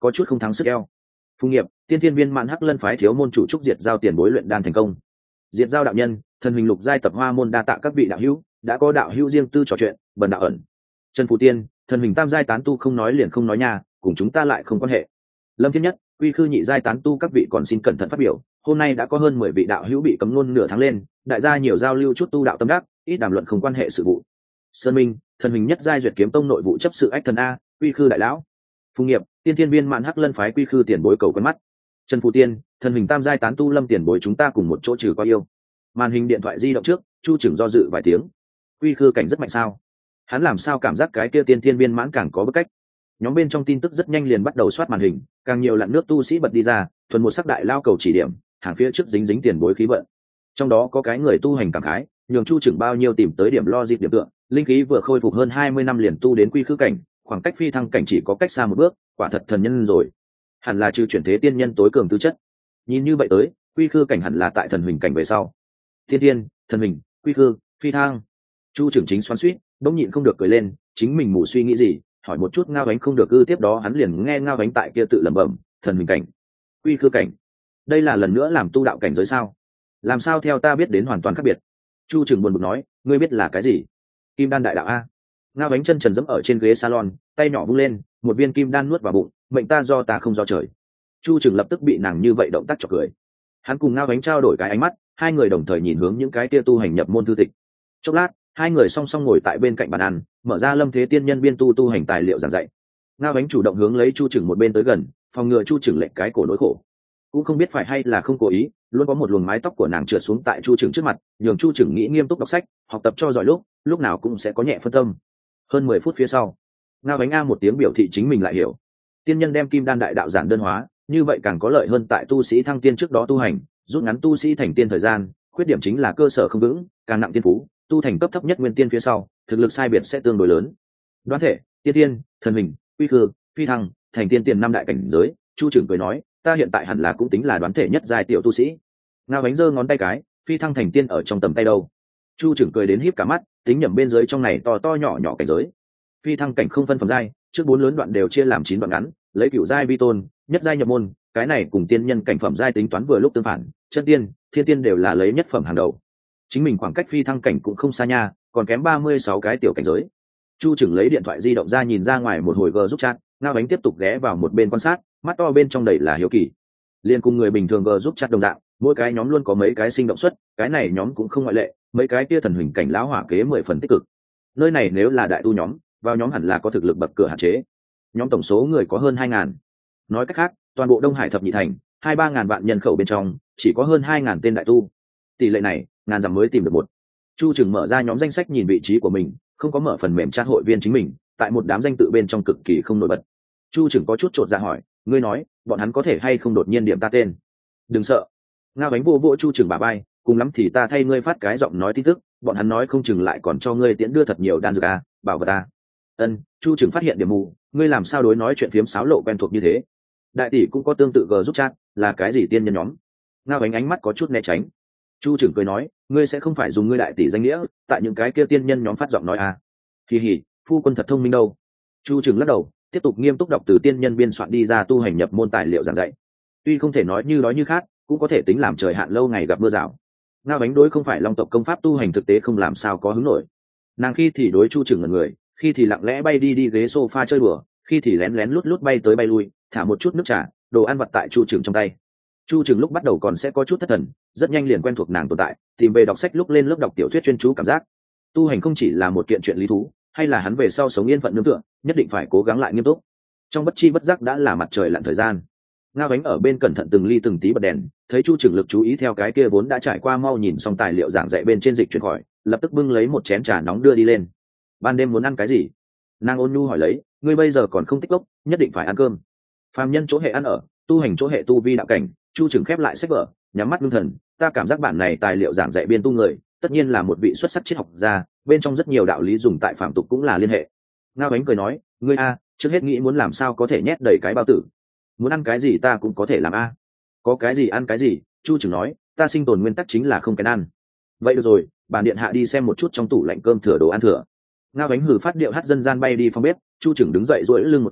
có chút không thắng sức eo. Phùng nghiệp, tiên thiên viên mãn hắc lân phái thiếu môn chủ trúc diệt giao tiền bối luyện đan thành công. Diệt giao đạo nhân, thần hình lục giai tập hoa môn đa tạ các vị đạo hữu, đã có đạo hữu riêng tư trò chuyện, bần đạo ẩn. Trần Phù Tiên, thần hình tam giai tán tu không nói liền không nói nha, cùng chúng ta lại không quan hệ. Lâm Thiên Nhất, quy khư nhị giai tán tu các vị còn xin cẩn thận phát biểu, hôm nay đã có hơn mười vị đạo hữu bị cấm ngôn nửa tháng lên, đại gia nhiều giao lưu chút tu đạo tâm đắc, ít đàm luận không quan hệ sự vụ. Sơn Minh, thần hình nhất giai duyệt kiếm tông nội vụ chấp sự ách thần a, quy khư đại lão. Phùng nghiệp, tiên thiên viên mãn hắc lân phái quy khư tiền bối cầu quen mắt. Trần Phù Tiên, thần hình tam giai tán tu Lâm tiền bối chúng ta cùng một chỗ trừ qua yêu. Màn hình điện thoại di động trước, Chu Trừng do dự vài tiếng. Quy khư cảnh rất mạnh sao? Hắn làm sao cảm giác cái kia tiên thiên viên mãn càng có bức cách? Nhóm bên trong tin tức rất nhanh liền bắt đầu soát màn hình, càng nhiều lặn nước tu sĩ bật đi ra, thuần một sắc đại lao cầu chỉ điểm, hàng phía trước dính dính tiền bối khí vận. Trong đó có cái người tu hành cảm khái, nhường Chu Trừng bao nhiêu tìm tới điểm lo dịp điểm tượng, linh khí vừa khôi phục hơn hai mươi năm liền tu đến quy khư cảnh, khoảng cách phi thăng cảnh chỉ có cách xa một bước, quả thật thần nhân rồi. Hẳn là trừ chuyển thế tiên nhân tối cường tư chất. Nhìn như vậy tới, quy khư cảnh hẳn là tại thần hình cảnh về sau. Thiên tiên, thần hình, quy khư, phi thăng. Chu Trừng chính xoắn xuýt, bỗng nhịn không được cười lên, chính mình mù suy nghĩ gì, hỏi một chút Ngao Ánh không được ư, tiếp đó hắn liền nghe Ngao Ánh tại kia tự lẩm bẩm, thần hình cảnh, quy khư cảnh, đây là lần nữa làm tu đạo cảnh giới sao? Làm sao theo ta biết đến hoàn toàn khác biệt? Chu Trừng buồn bực nói, ngươi biết là cái gì? Kim đan đại đạo a. Ngao Ánh chân trần dẫm ở trên ghế salon, tay nhỏ vung lên, một viên kim đan nuốt vào bụng, mệnh ta do ta không do trời. Chu Trừng lập tức bị nàng như vậy động tác chọc cười. Hắn cùng Ngao Ánh trao đổi cái ánh mắt, hai người đồng thời nhìn hướng những cái kia tu hành nhập môn thư tịch. Chốc lát, hai người song song ngồi tại bên cạnh bàn ăn, mở ra Lâm Thế Tiên nhân biên tu tu hành tài liệu giảng dạy. Ngao Ánh chủ động hướng lấy Chu Trừng một bên tới gần, phòng ngừa Chu Trừng lệch cái cổ nỗi khổ. Cũng không biết phải hay là không cố ý, luôn có một luồng mái tóc của nàng trượt xuống tại Chu Trừng trước mặt, nhường Chu Trừng nghĩ nghiêm túc đọc sách, học tập cho giỏi lúc, lúc nào cũng sẽ có nhẹ phân tâm. Hơn mười phút phía sau, Ngao Ánh a một tiếng biểu thị chính mình lại hiểu. Tiên nhân đem kim đan đại đạo giản đơn hóa, như vậy càng có lợi hơn tại tu sĩ thăng tiên trước đó tu hành, rút ngắn tu sĩ thành tiên thời gian, khuyết điểm chính là cơ sở không vững, càng nặng tiên phú, tu thành cấp thấp nhất nguyên tiên phía sau, thực lực sai biệt sẽ tương đối lớn. Đoán thể, tiên tiên, thần hình, quy khư, phi thăng, thành tiên tiền năm đại cảnh giới, Chu Trừng cười nói, ta hiện tại hẳn là cũng tính là đoán thể nhất giai tiểu tu sĩ. Ngao Ánh giơ ngón tay cái, phi thăng thành tiên ở trong tầm tay đâu? Chu Trừng cười đến híp cả mắt, tính nhẩm bên dưới trong này to to nhỏ nhỏ cảnh giới. Phi thăng cảnh không phân phẩm giai, trước bốn lớn đoạn đều chia làm chín đoạn ngắn, lấy cửu giai vi tôn, nhất giai nhập môn, cái này cùng tiên nhân cảnh phẩm giai tính toán vừa lúc tương phản, chân tiên, thiên tiên đều là lấy nhất phẩm hàng đầu. Chính mình khoảng cách phi thăng cảnh cũng không xa nha, còn kém ba mươi sáu cái tiểu cảnh giới. Chu Trừng lấy điện thoại di động ra nhìn ra ngoài một hồi gờ giúp chat, Ngao Ánh tiếp tục ghé vào một bên quan sát, mắt to bên trong đầy là hiếu kỳ. Liên cùng người bình thường gờ giúp chat đồng dạng, mỗi cái nhóm luôn có mấy cái sinh động suất, cái này nhóm cũng không ngoại lệ, mấy cái kia thần hình cảnh lão hỏa kế mười phần tích cực. Nơi này nếu là đại tu nhóm, vào nhóm hẳn là có thực lực bậc cửa hạn chế. Nhóm tổng số người có hơn hai ngàn. Nói cách khác, toàn bộ Đông Hải thập nhị thành, hai ba ngàn vạn nhân khẩu bên trong, chỉ có hơn hai ngàn tên đại tu. Tỷ lệ này, ngàn dặm mới tìm được một. Chu Trừng mở ra nhóm danh sách nhìn vị trí của mình, không có mở phần mềm chat hội viên chính mình, tại một đám danh tự bên trong cực kỳ không nổi bật. Chu Trừng có chút chột dạ hỏi, ngươi nói, bọn hắn có thể hay không đột nhiên điểm ta tên? Đừng sợ. Ngao Ánh vô vô Chu Trừng bả vai, cùng lắm thì ta thay ngươi phát cái giọng nói tin tức, bọn hắn nói không chừng lại còn cho ngươi tiễn đưa thật nhiều đan dược à, bảo vật ta. Ân, Chu Trừng phát hiện điểm mù, ngươi làm sao đối nói chuyện phiếm sáo lộ quen thuộc như thế? Đại tỷ cũng có tương tự g giúp chat, là cái gì tiên nhân nhóm? Ngao Ánh ánh mắt có chút né tránh. Chu Trừng cười nói, ngươi sẽ không phải dùng ngươi đại tỷ danh nghĩa, tại những cái kia tiên nhân nhóm phát giọng nói à? Kỳ hỉ, phu quân thật thông minh đâu. Chu Trừng lắc đầu, tiếp tục nghiêm túc đọc từ tiên nhân biên soạn đi ra tu hành nhập môn tài liệu giảng dạy. Tuy không thể nói như đói như khát, cũng có thể tính làm trời hạn lâu ngày gặp mưa rào. Ngao Ánh đối không phải long tộc công pháp tu hành thực tế không làm sao có hứng nổi. Nàng khi thì đối Chu Trừng ngẩn người, khi thì lặng lẽ bay đi đi ghế sofa chơi đùa, khi thì lén lén lút lút bay tới bay lui, thả một chút nước trà, đồ ăn vặt tại Chu Trừng trong tay. Chu Trừng lúc bắt đầu còn sẽ có chút thất thần, rất nhanh liền quen thuộc nàng tồn tại, tìm về đọc sách lúc lên lớp đọc tiểu thuyết chuyên chú cảm giác. Tu hành không chỉ là một kiện chuyện lý thú, hay là hắn về sau sống yên phận nương tựa, nhất định phải cố gắng lại nghiêm túc. Trong bất chi bất giác đã là mặt trời lặn thời gian. Ngao Ánh ở bên cẩn thận từng ly từng tí bật đèn, thấy Chu Trừng lực chú ý theo cái kia vốn đã trải qua mau nhìn xong tài liệu giảng dạy bên trên dịch chuyển khỏi, lập tức bưng lấy một chén trà nóng đưa đi lên. Ban đêm muốn ăn cái gì? Nàng ôn nhu hỏi lấy, ngươi bây giờ còn không tích lốc, nhất định phải ăn cơm. Phàm nhân chỗ hệ ăn ở, tu hành chỗ hệ tu vi đạo cảnh. Chu Trừng khép lại sách vở, nhắm mắt ngưng thần, ta cảm giác bản này tài liệu giảng dạy biên tu người, tất nhiên là một vị xuất sắc triết học gia, bên trong rất nhiều đạo lý dùng tại phạm tục cũng là liên hệ. Ngao Ánh cười nói, ngươi a, trước hết nghĩ muốn làm sao có thể nhét đầy cái bao tử. Muốn ăn cái gì ta cũng có thể làm a. Có cái gì ăn cái gì, Chu Trừng nói, ta sinh tồn nguyên tắc chính là không kén ăn. Vậy được rồi, bản điện hạ đi xem một chút trong tủ lạnh cơm thừa đồ ăn thừa. Ngao Ánh hử phát điệu hát dân gian bay đi phòng bếp, Chu Trừng đứng dậy duỗi lưng một cái,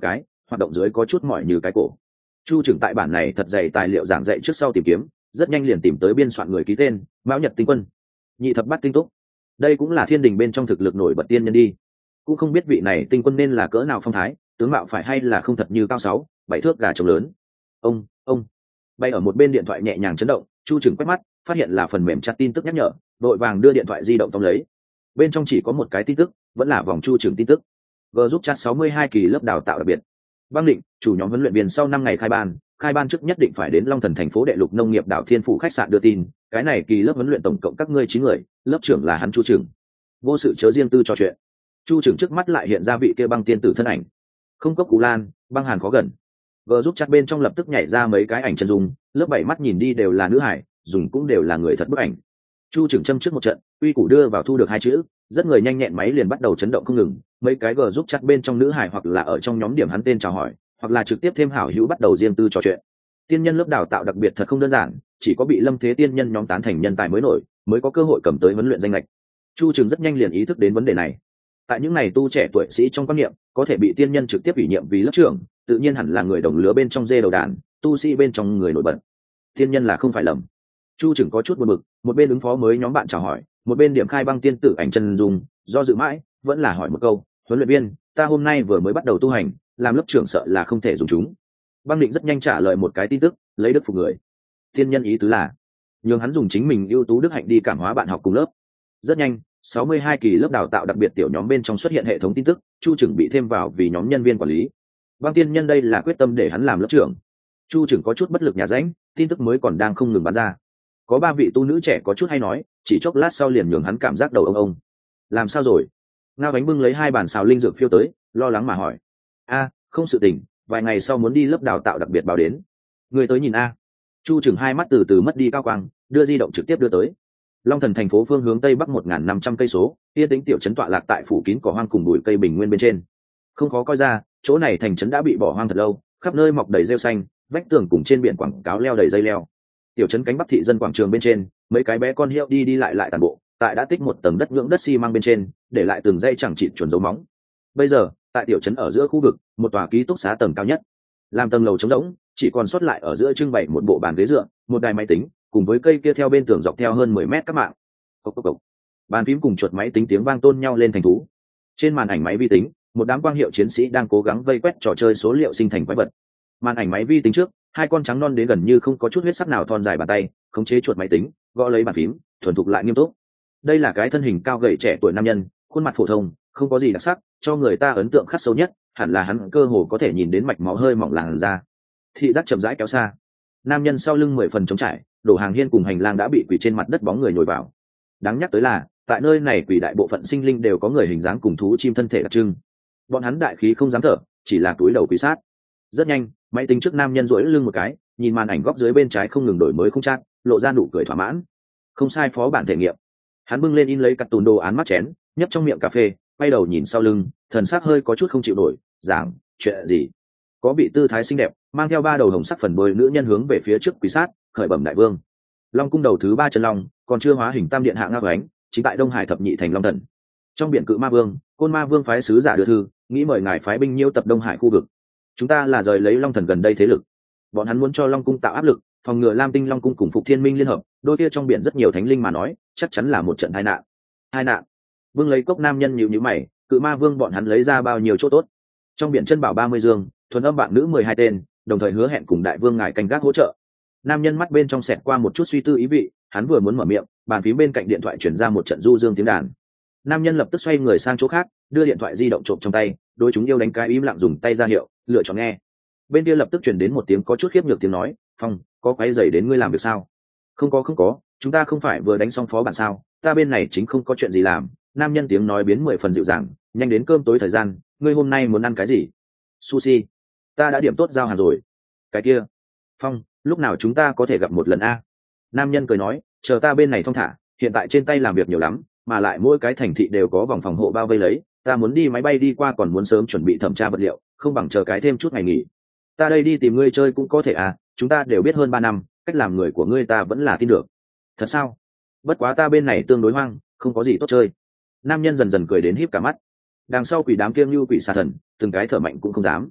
hoạt động dưới có chút mỏi như cái cổ. Chu trưởng tại bản này thật dày tài liệu giảng dạy trước sau tìm kiếm, rất nhanh liền tìm tới biên soạn người ký tên mão nhật tinh quân, nhị thập bát tinh túc. Đây cũng là thiên đình bên trong thực lực nổi bật tiên nhân đi. Cũng không biết vị này tinh quân nên là cỡ nào phong thái, tướng mạo phải hay là không thật như cao sáu bảy thước gà trống lớn. Ông ông bay ở một bên điện thoại nhẹ nhàng chấn động, Chu trưởng quét mắt phát hiện là phần mềm chat tin tức nhắc nhở, đội vàng đưa điện thoại di động tông lấy. Bên trong chỉ có một cái tin tức, vẫn là vòng Chu trưởng tin tức. G giúp chat sáu mươi hai kỳ lớp đào tạo đặc biệt. Băng định, chủ nhóm huấn luyện viên sau năm ngày khai ban, khai ban trước nhất định phải đến Long Thần thành phố đệ lục nông nghiệp đảo Thiên Phủ khách sạn đưa tin, cái này kỳ lớp huấn luyện tổng cộng các ngươi chín người, lớp trưởng là hắn Chu trưởng. Vô sự chớ riêng tư trò chuyện. Chu trưởng trước mắt lại hiện ra vị kia băng tiên tử thân ảnh. Không cốc Cú Lan, băng hàn khó gần. Vừa giúp chat bên trong lập tức nhảy ra mấy cái ảnh chân dung, lớp bảy mắt nhìn đi đều là nữ hải, dùng cũng đều là người thật bức ảnh. Chu trưởng châm trước một trận, uy củ đưa vào thu được hai chữ, rất người nhanh nhẹn máy liền bắt đầu chấn động không ngừng, mấy cái gờ giúp chat bên trong nữ hải hoặc là ở trong nhóm điểm hắn tên chào hỏi, hoặc là trực tiếp thêm hảo hữu bắt đầu riêng tư trò chuyện. Tiên nhân lớp đào tạo đặc biệt thật không đơn giản, chỉ có bị Lâm Thế tiên nhân nhóm tán thành nhân tài mới nổi, mới có cơ hội cầm tới huấn luyện danh lệch. Chu trưởng rất nhanh liền ý thức đến vấn đề này. Tại những này tu trẻ tuổi sĩ trong quan niệm, có thể bị tiên nhân trực tiếp ủy nhiệm vì lớp trưởng, tự nhiên hẳn là người đồng lứa bên trong dê đầu đàn, tu sĩ bên trong người nổi bật. Tiên nhân là không phải lầm. Chu trưởng có chút buồn bực, một bên ứng phó mới nhóm bạn chào hỏi, một bên điểm khai băng tiên tử ảnh chân dung, do dự mãi, vẫn là hỏi một câu, huấn luyện viên, ta hôm nay vừa mới bắt đầu tu hành, làm lớp trưởng sợ là không thể dùng chúng. Băng định rất nhanh trả lời một cái tin tức, lấy đức phục người. Tiên nhân ý tứ là nhường hắn dùng chính mình ưu tú đức hạnh đi cảm hóa bạn học cùng lớp. Rất nhanh, sáu mươi hai kỳ lớp đào tạo đặc biệt tiểu nhóm bên trong xuất hiện hệ thống tin tức, Chu trưởng bị thêm vào vì nhóm nhân viên quản lý. Băng tiên nhân đây là quyết tâm để hắn làm lớp trưởng. Chu trưởng có chút bất lực nhà rãnh, tin tức mới còn đang không ngừng bắn ra. Có ba vị tu nữ trẻ có chút hay nói, chỉ chốc lát sau liền nhường hắn cảm giác đầu ông ông. Làm sao rồi? Ngao Bánh bưng lấy hai bàn xào linh dược phiêu tới, lo lắng mà hỏi. A, không sự tình, vài ngày sau muốn đi lớp đào tạo đặc biệt báo đến. Người tới nhìn a. Chu trưởng hai mắt từ từ mất đi cao quang, đưa di động trực tiếp đưa tới. Long Thần thành phố phương hướng tây bắc một nghìn năm trăm cây số, yên tĩnh tiểu trấn tọa lạc tại phủ kín cỏ hoang cùng bụi cây bình nguyên bên trên. Không khó coi ra, chỗ này thành trấn đã bị bỏ hoang thật lâu, khắp nơi mọc đầy rêu xanh, vách tường cùng trên biển quảng cáo leo đầy dây leo. Tiểu trấn cánh bắc thị dân quảng trường bên trên, mấy cái bé con hiệu đi đi lại lại toàn bộ, tại đã tích một tầng đất nhưỡng đất xi măng bên trên, để lại từng dây chẳng chịt chuẩn dấu móng. Bây giờ, tại tiểu trấn ở giữa khu vực, một tòa ký túc xá tầng cao nhất, làm tầng lầu trống rỗng, chỉ còn sót lại ở giữa trưng bày một bộ bàn ghế dựa, một đài máy tính, cùng với cây kia theo bên tường dọc theo hơn mười mét các mạng. Cốc cốc cốc. Bàn phím cùng chuột máy tính tiếng vang tôn nhau lên thành thú. Trên màn ảnh máy vi tính, một đám quang hiệu chiến sĩ đang cố gắng vây quét trò chơi số liệu sinh thành quái vật. Màn ảnh máy vi tính trước, hai con trắng non đến gần như không có chút huyết sắc nào thon dài bàn tay, khống chế chuột máy tính, gõ lấy bàn phím, thuần thục lại nghiêm túc. Đây là cái thân hình cao gầy trẻ tuổi nam nhân, khuôn mặt phổ thông, không có gì đặc sắc, cho người ta ấn tượng khắc sâu nhất, hẳn là hắn cơ hồ có thể nhìn đến mạch máu hơi mỏng làn da. Thị giác chậm rãi kéo xa. Nam nhân sau lưng mười phần trống trải, đổ hàng hiên cùng hành lang đã bị quỷ trên mặt đất bóng người nhồi vào. Đáng nhắc tới là, tại nơi này quỷ đại bộ phận sinh linh đều có người hình dáng cùng thú chim thân thể đặc trưng. Bọn hắn đại khí không dám thở, chỉ là túi đầu quỷ sát. Rất nhanh, máy tính trước nam nhân duỗi lưng một cái, nhìn màn ảnh góc dưới bên trái không ngừng đổi mới không chát, lộ ra nụ cười thỏa mãn. Không sai, phó bản thể nghiệm. Hắn bưng lên in lấy cặt tùn đồ án mắt chén, nhấp trong miệng cà phê, quay đầu nhìn sau lưng, thần sắc hơi có chút không chịu nổi, giảng, chuyện gì? Có vị tư thái xinh đẹp, mang theo ba đầu hồng sắc phần bôi nữ nhân hướng về phía trước quỷ sát, khởi bẩm đại vương. Long cung đầu thứ ba chân long, còn chưa hóa hình tam điện hạ Ngao Bánh, chính tại Đông Hải thập nhị thành Long Thần. Trong biển Cự Ma Vương, Côn Ma Vương phái sứ giả đưa thư, nghĩ mời ngài phái binh nhiêu tập Đông Hải khu vực. Chúng ta là rời lấy Long Thần gần đây thế lực. Bọn hắn muốn cho Long cung tạo áp lực, phòng ngừa Lam Tinh Long cung cùng Phục Thiên Minh liên hợp, đôi kia trong biển rất nhiều thánh linh mà nói, chắc chắn là một trận tai nạn. Tai nạn. Vương lấy cốc nam nhân nhíu nhíu mày, Cự Ma Vương bọn hắn lấy ra bao nhiêu chỗ tốt. Trong biển chân bảo ba mươi dương, thuần âm bạn nữ mười hai tên, đồng thời hứa hẹn cùng đại vương ngài canh gác hỗ trợ. Nam nhân mắt bên trong xẹt qua một chút suy tư ý vị, hắn vừa muốn mở miệng, bàn phím bên cạnh điện thoại chuyển ra một trận du dương tiếng đàn. Nam nhân lập tức xoay người sang chỗ khác, đưa điện thoại di động trộm trong tay, đối chúng yêu đánh cái im lặng dùng tay ra hiệu, lựa chọn nghe. Bên kia lập tức chuyển đến một tiếng có chút khiếp nhược tiếng nói, Phong, có quấy rầy đến ngươi làm việc sao? Không có không có, chúng ta không phải vừa đánh xong phó bản sao, ta bên này chính không có chuyện gì làm. Nam nhân tiếng nói biến mười phần dịu dàng, nhanh đến cơm tối thời gian, ngươi hôm nay muốn ăn cái gì? Sushi. Ta đã điểm tốt giao hàng rồi. Cái kia. Phong, lúc nào chúng ta có thể gặp một lần a? Nam nhân cười nói, chờ ta bên này thong thả, hiện tại trên tay làm việc nhiều lắm, mà lại mỗi cái thành thị đều có vòng phòng hộ bao vây lấy, ta muốn đi máy bay đi qua còn muốn sớm chuẩn bị thẩm tra vật liệu, không bằng chờ cái thêm chút ngày nghỉ. Ta đây đi tìm ngươi chơi cũng có thể à, chúng ta đều biết hơn ba năm, cách làm người của ngươi ta vẫn là tin được. Thật sao? Bất quá ta bên này tương đối hoang, không có gì tốt chơi. Nam nhân dần dần cười đến híp cả mắt. Đằng sau quỷ đám kia như quỷ xà thần, từng cái thở mạnh cũng không dám.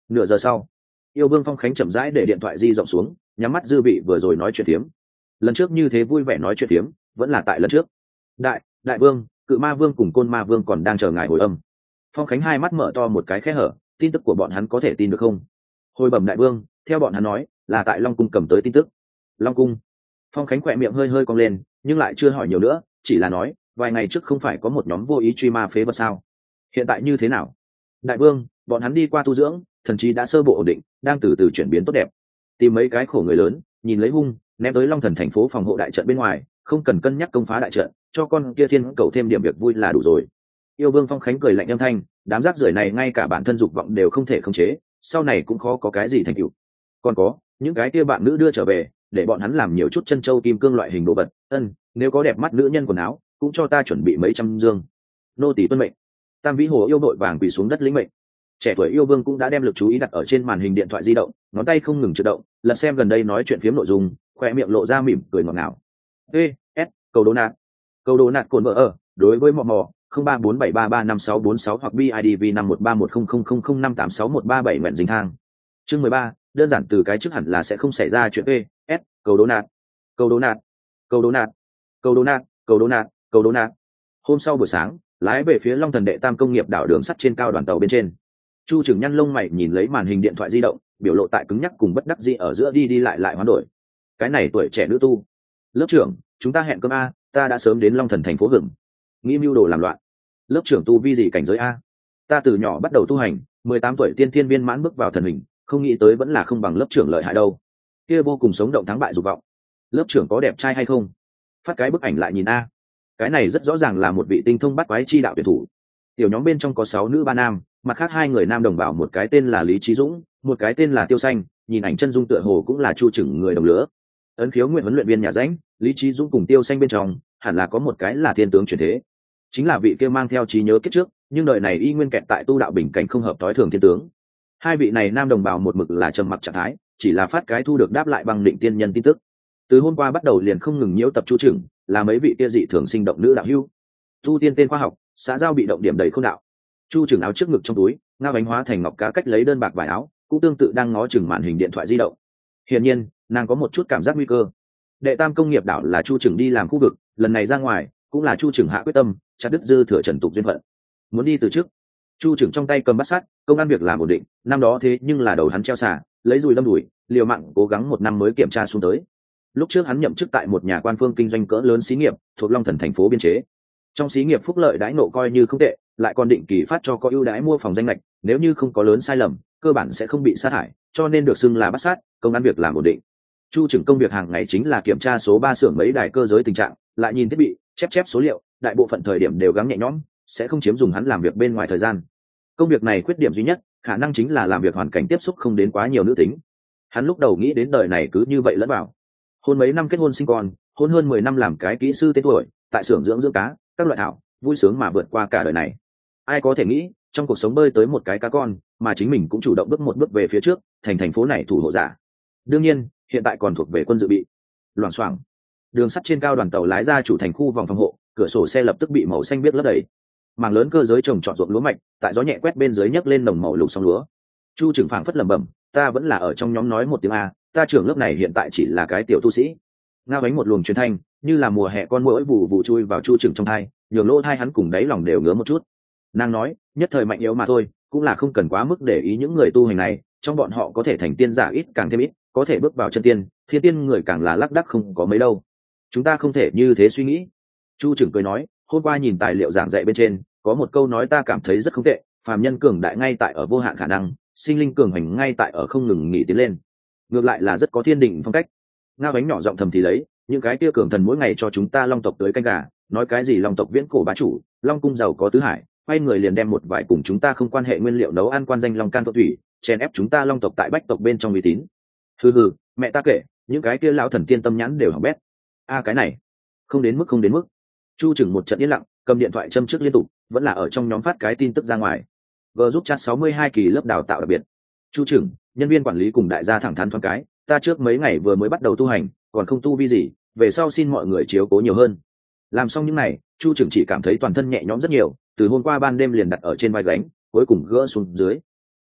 Nửa giờ sau, yêu vương Phong Khánh chậm rãi để điện thoại di rộng xuống, nhắm mắt dư vị vừa rồi nói chuyện phiếm. Lần trước như thế vui vẻ nói chuyện phiếm vẫn là tại lần trước. đại đại vương, cự ma vương cùng côn ma vương còn đang chờ ngài hồi âm. Phong Khánh hai mắt mở to một cái khe hở, tin tức của bọn hắn có thể tin được không? Hồi bẩm đại vương, theo bọn hắn nói là tại Long cung cầm tới tin tức. Long cung? Phong Khánh khỏe miệng hơi hơi cong lên, nhưng lại chưa hỏi nhiều nữa, chỉ là nói vài ngày trước không phải có một nhóm vô ý truy ma phế vật sao? Hiện tại như thế nào? Đại vương, bọn hắn đi qua tu dưỡng, thần trí đã sơ bộ ổn định, đang từ từ chuyển biến tốt đẹp. Tìm mấy cái khổ người lớn, nhìn lấy hung, ném tới Long thần thành phố phòng hộ đại trận bên ngoài, không cần cân nhắc công phá đại trận, cho con kia thiên cầu thêm điểm việc vui là đủ rồi. Yêu vương Phong Khánh cười lạnh âm thanh, đám rác rưởi này ngay cả bản thân dục vọng đều không thể khống chế, sau này cũng khó có cái gì thành tựu. Còn có những cái kia bạn nữ đưa trở về, để bọn hắn làm nhiều chút chân châu kim cương loại hình đồ vật. Ân, nếu có đẹp mắt nữ nhân quần áo, cũng cho ta chuẩn bị mấy trăm dương. Nô tỳ tuân mệnh. Tam vĩ hồ yêu đội vàng quỳ xuống đất lĩnh mệnh. Trẻ tuổi yêu vương cũng đã đem lực chú ý đặt ở trên màn hình điện thoại di động, ngón tay không ngừng chợt động, lật xem gần đây nói chuyện phiếm nội dung, khoe miệng lộ ra mỉm cười ngọt ngào. Ê, S, cầu đố nạt. Cầu đố nạt cồn vợ ở, đối với mò mò, không ba bốn bảy ba ba năm sáu bốn sáu hoặc bê i đê vê năm một ba một không không không không năm tám sáu một ba bảy nguyện dính thang. Chương mười ba, đơn giản từ cái trước hẳn là sẽ không xảy ra chuyện. Ê, S, cầu đố nạt. Cầu đố nạt. Cầu đố nạt. Cầu đố nạt, cầu đố nạt, cầu đố nạt. Hôm sau buổi sáng, lái về phía Long Thần Đệ Tam công nghiệp đảo đường sắt trên cao đoàn tàu bên trên. Chu Trừng nhăn lông mày nhìn lấy màn hình điện thoại di động, biểu lộ tại cứng nhắc cùng bất đắc dĩ ở giữa đi đi lại lại hoán đổi. Cái này tuổi trẻ nữ tu. Lớp trưởng, chúng ta hẹn cơm a, ta đã sớm đến Long Thần thành phố hưởng. Nghĩ mưu đồ làm loạn. Lớp trưởng tu vi gì cảnh giới a? Ta từ nhỏ bắt đầu tu hành, mười tám tuổi tiên thiên viên mãn bước vào thần hình, không nghĩ tới vẫn là không bằng lớp trưởng lợi hại đâu. Kia vô cùng sống động thắng bại dục vọng. Lớp trưởng có đẹp trai hay không? Phát cái bức ảnh lại nhìn a. Cái này rất rõ ràng là một vị tinh thông bắt quái chi đạo tuyển thủ. Tiểu nhóm bên trong có sáu nữ ba nam, mặt khác hai người nam đồng bào, một cái tên là Lý Chí Dũng, một cái tên là Tiêu Xanh, nhìn ảnh chân dung tựa hồ cũng là Chu Trừng người đồng lứa. Ấn khiếu nguyện huấn luyện viên nhà rãnh, Lý Chí Dũng cùng Tiêu Xanh bên trong, hẳn là có một cái là thiên tướng chuyển thế, chính là vị kia mang theo trí nhớ kiếp trước, nhưng đời này y nguyên kẹt tại tu đạo bình cảnh không hợp tối thường thiên tướng. Hai vị này nam đồng bào một mực là trầm mặc trạng thái, chỉ là phát cái thu được đáp lại bằng định tiên nhân tin tức. Từ hôm qua bắt đầu liền không ngừng nhiễu tập Chu Trừng, là mấy vị kia dị thường sinh động nữ đạo hữu. Tu tiên tên khoa học, xã giao bị động điểm đầy không đạo. Chu Trừng áo trước ngực trong túi, ngao bánh hóa thành ngọc cá cách lấy đơn bạc vải áo, cũng tương tự đang ngó chừng màn hình điện thoại di động. Hiển nhiên, nàng có một chút cảm giác nguy cơ. Đệ Tam công nghiệp đảo là Chu Trừng đi làm khu vực, lần này ra ngoài, cũng là Chu Trừng hạ quyết tâm, chặt đứt dư thừa trần tục duyên phận. Muốn đi từ trước. Chu Trừng trong tay cầm bát sắt, công ăn việc làm ổn định, năm đó thế nhưng là đầu hắn treo xả, lấy dùi lâm đuổi, liều mạng cố gắng một năm mới kiểm tra xuống tới. Lúc trước hắn nhậm chức tại một nhà quan phương kinh doanh cỡ lớn xí nghiệp, thuộc Long Thần thành phố biên chế. Trong xí nghiệp phúc lợi đãi nộ coi như không tệ, lại còn định kỳ phát cho có ưu đãi mua phòng danh lệch, nếu như không có lớn sai lầm, cơ bản sẽ không bị sa thải, cho nên được xưng là bát sát, công ăn việc làm ổn định. Chu Trừng công việc hàng ngày chính là kiểm tra số ba xưởng mấy đài cơ giới tình trạng, lại nhìn thiết bị, chép chép số liệu, đại bộ phận thời điểm đều gắng nhẹ nhõm, sẽ không chiếm dùng hắn làm việc bên ngoài thời gian. Công việc này khuyết điểm duy nhất, khả năng chính là làm việc hoàn cảnh tiếp xúc không đến quá nhiều nữ tính. Hắn lúc đầu nghĩ đến đời này cứ như vậy lẫn vào. Hôn mấy năm kết hôn sinh con, hôn hơn mười năm làm cái kỹ sư tên tuổi, tại xưởng dưỡng dưỡng cá, các loại thảo, vui sướng mà vượt qua cả đời này. Ai có thể nghĩ, trong cuộc sống bơi tới một cái cá con, mà chính mình cũng chủ động bước một bước về phía trước, thành thành phố này thủ hộ giả. Đương nhiên, hiện tại còn thuộc về quân dự bị. Loảng xoảng, đường sắt trên cao đoàn tàu lái ra chủ thành khu vòng phòng hộ, cửa sổ xe lập tức bị màu xanh biếc lấp đầy. Mảng lớn cơ giới trồng trọt ruộng lúa mạch, tại gió nhẹ quét bên dưới nhấc lên nồng màu lục sóng lúa. Chu Trừng phảng phất lẩm bẩm, ta vẫn là ở trong nhóm nói một tiếng a, ta trưởng lớp này hiện tại chỉ là cái tiểu tu sĩ. Ngao bánh một luồng truyền thanh, như là mùa hè con muỗi vụ vụ chui vào Chu Trừng trong thai, nhường lỗ thai hắn cùng đáy lòng đều ngứa một chút. Nàng nói, nhất thời mạnh yếu mà thôi, cũng là không cần quá mức để ý những người tu hành này, trong bọn họ có thể thành tiên giả ít càng thêm ít, có thể bước vào chân tiên, thiên tiên người càng là lác đác không có mấy đâu. Chúng ta không thể như thế suy nghĩ. Chu Trừng cười nói, hôm qua nhìn tài liệu giảng dạy bên trên, có một câu nói ta cảm thấy rất không tệ, phàm nhân cường đại ngay tại ở vô hạn khả năng, sinh linh cường hành ngay tại ở không ngừng nghỉ tiến lên. Ngược lại là rất có thiên định phong cách. Ngao bánh nhỏ giọng thầm thì lấy, những cái kia cường thần mỗi ngày cho chúng ta long tộc tới canh gà, nói cái gì long tộc viễn cổ bá chủ, long cung giàu có tứ hải, quay người liền đem một vài cùng chúng ta không quan hệ nguyên liệu nấu ăn quan danh long can phượng thủy, chèn ép chúng ta long tộc tại bách tộc bên trong uy tín. Hừ hừ, mẹ ta kể, những cái kia lão thần tiên tâm nhãn đều hỏng bét. A cái này, không đến mức không đến mức. Chu Trừng một trận yên lặng, cầm điện thoại châm trước liên tục, vẫn là ở trong nhóm phát cái tin tức ra ngoài. Vừa giúp chat sáu mươi hai kỳ lớp đào tạo đặc biệt. Chu Trừng, nhân viên quản lý cùng đại gia thẳng thắn thoáng cái, ta trước mấy ngày vừa mới bắt đầu tu hành, còn không tu vi gì, về sau xin mọi người chiếu cố nhiều hơn. Làm xong những này, Chu Trừng chỉ cảm thấy toàn thân nhẹ nhõm rất nhiều, từ hôm qua ban đêm liền đặt ở trên vai gánh, cuối cùng gỡ xuống dưới.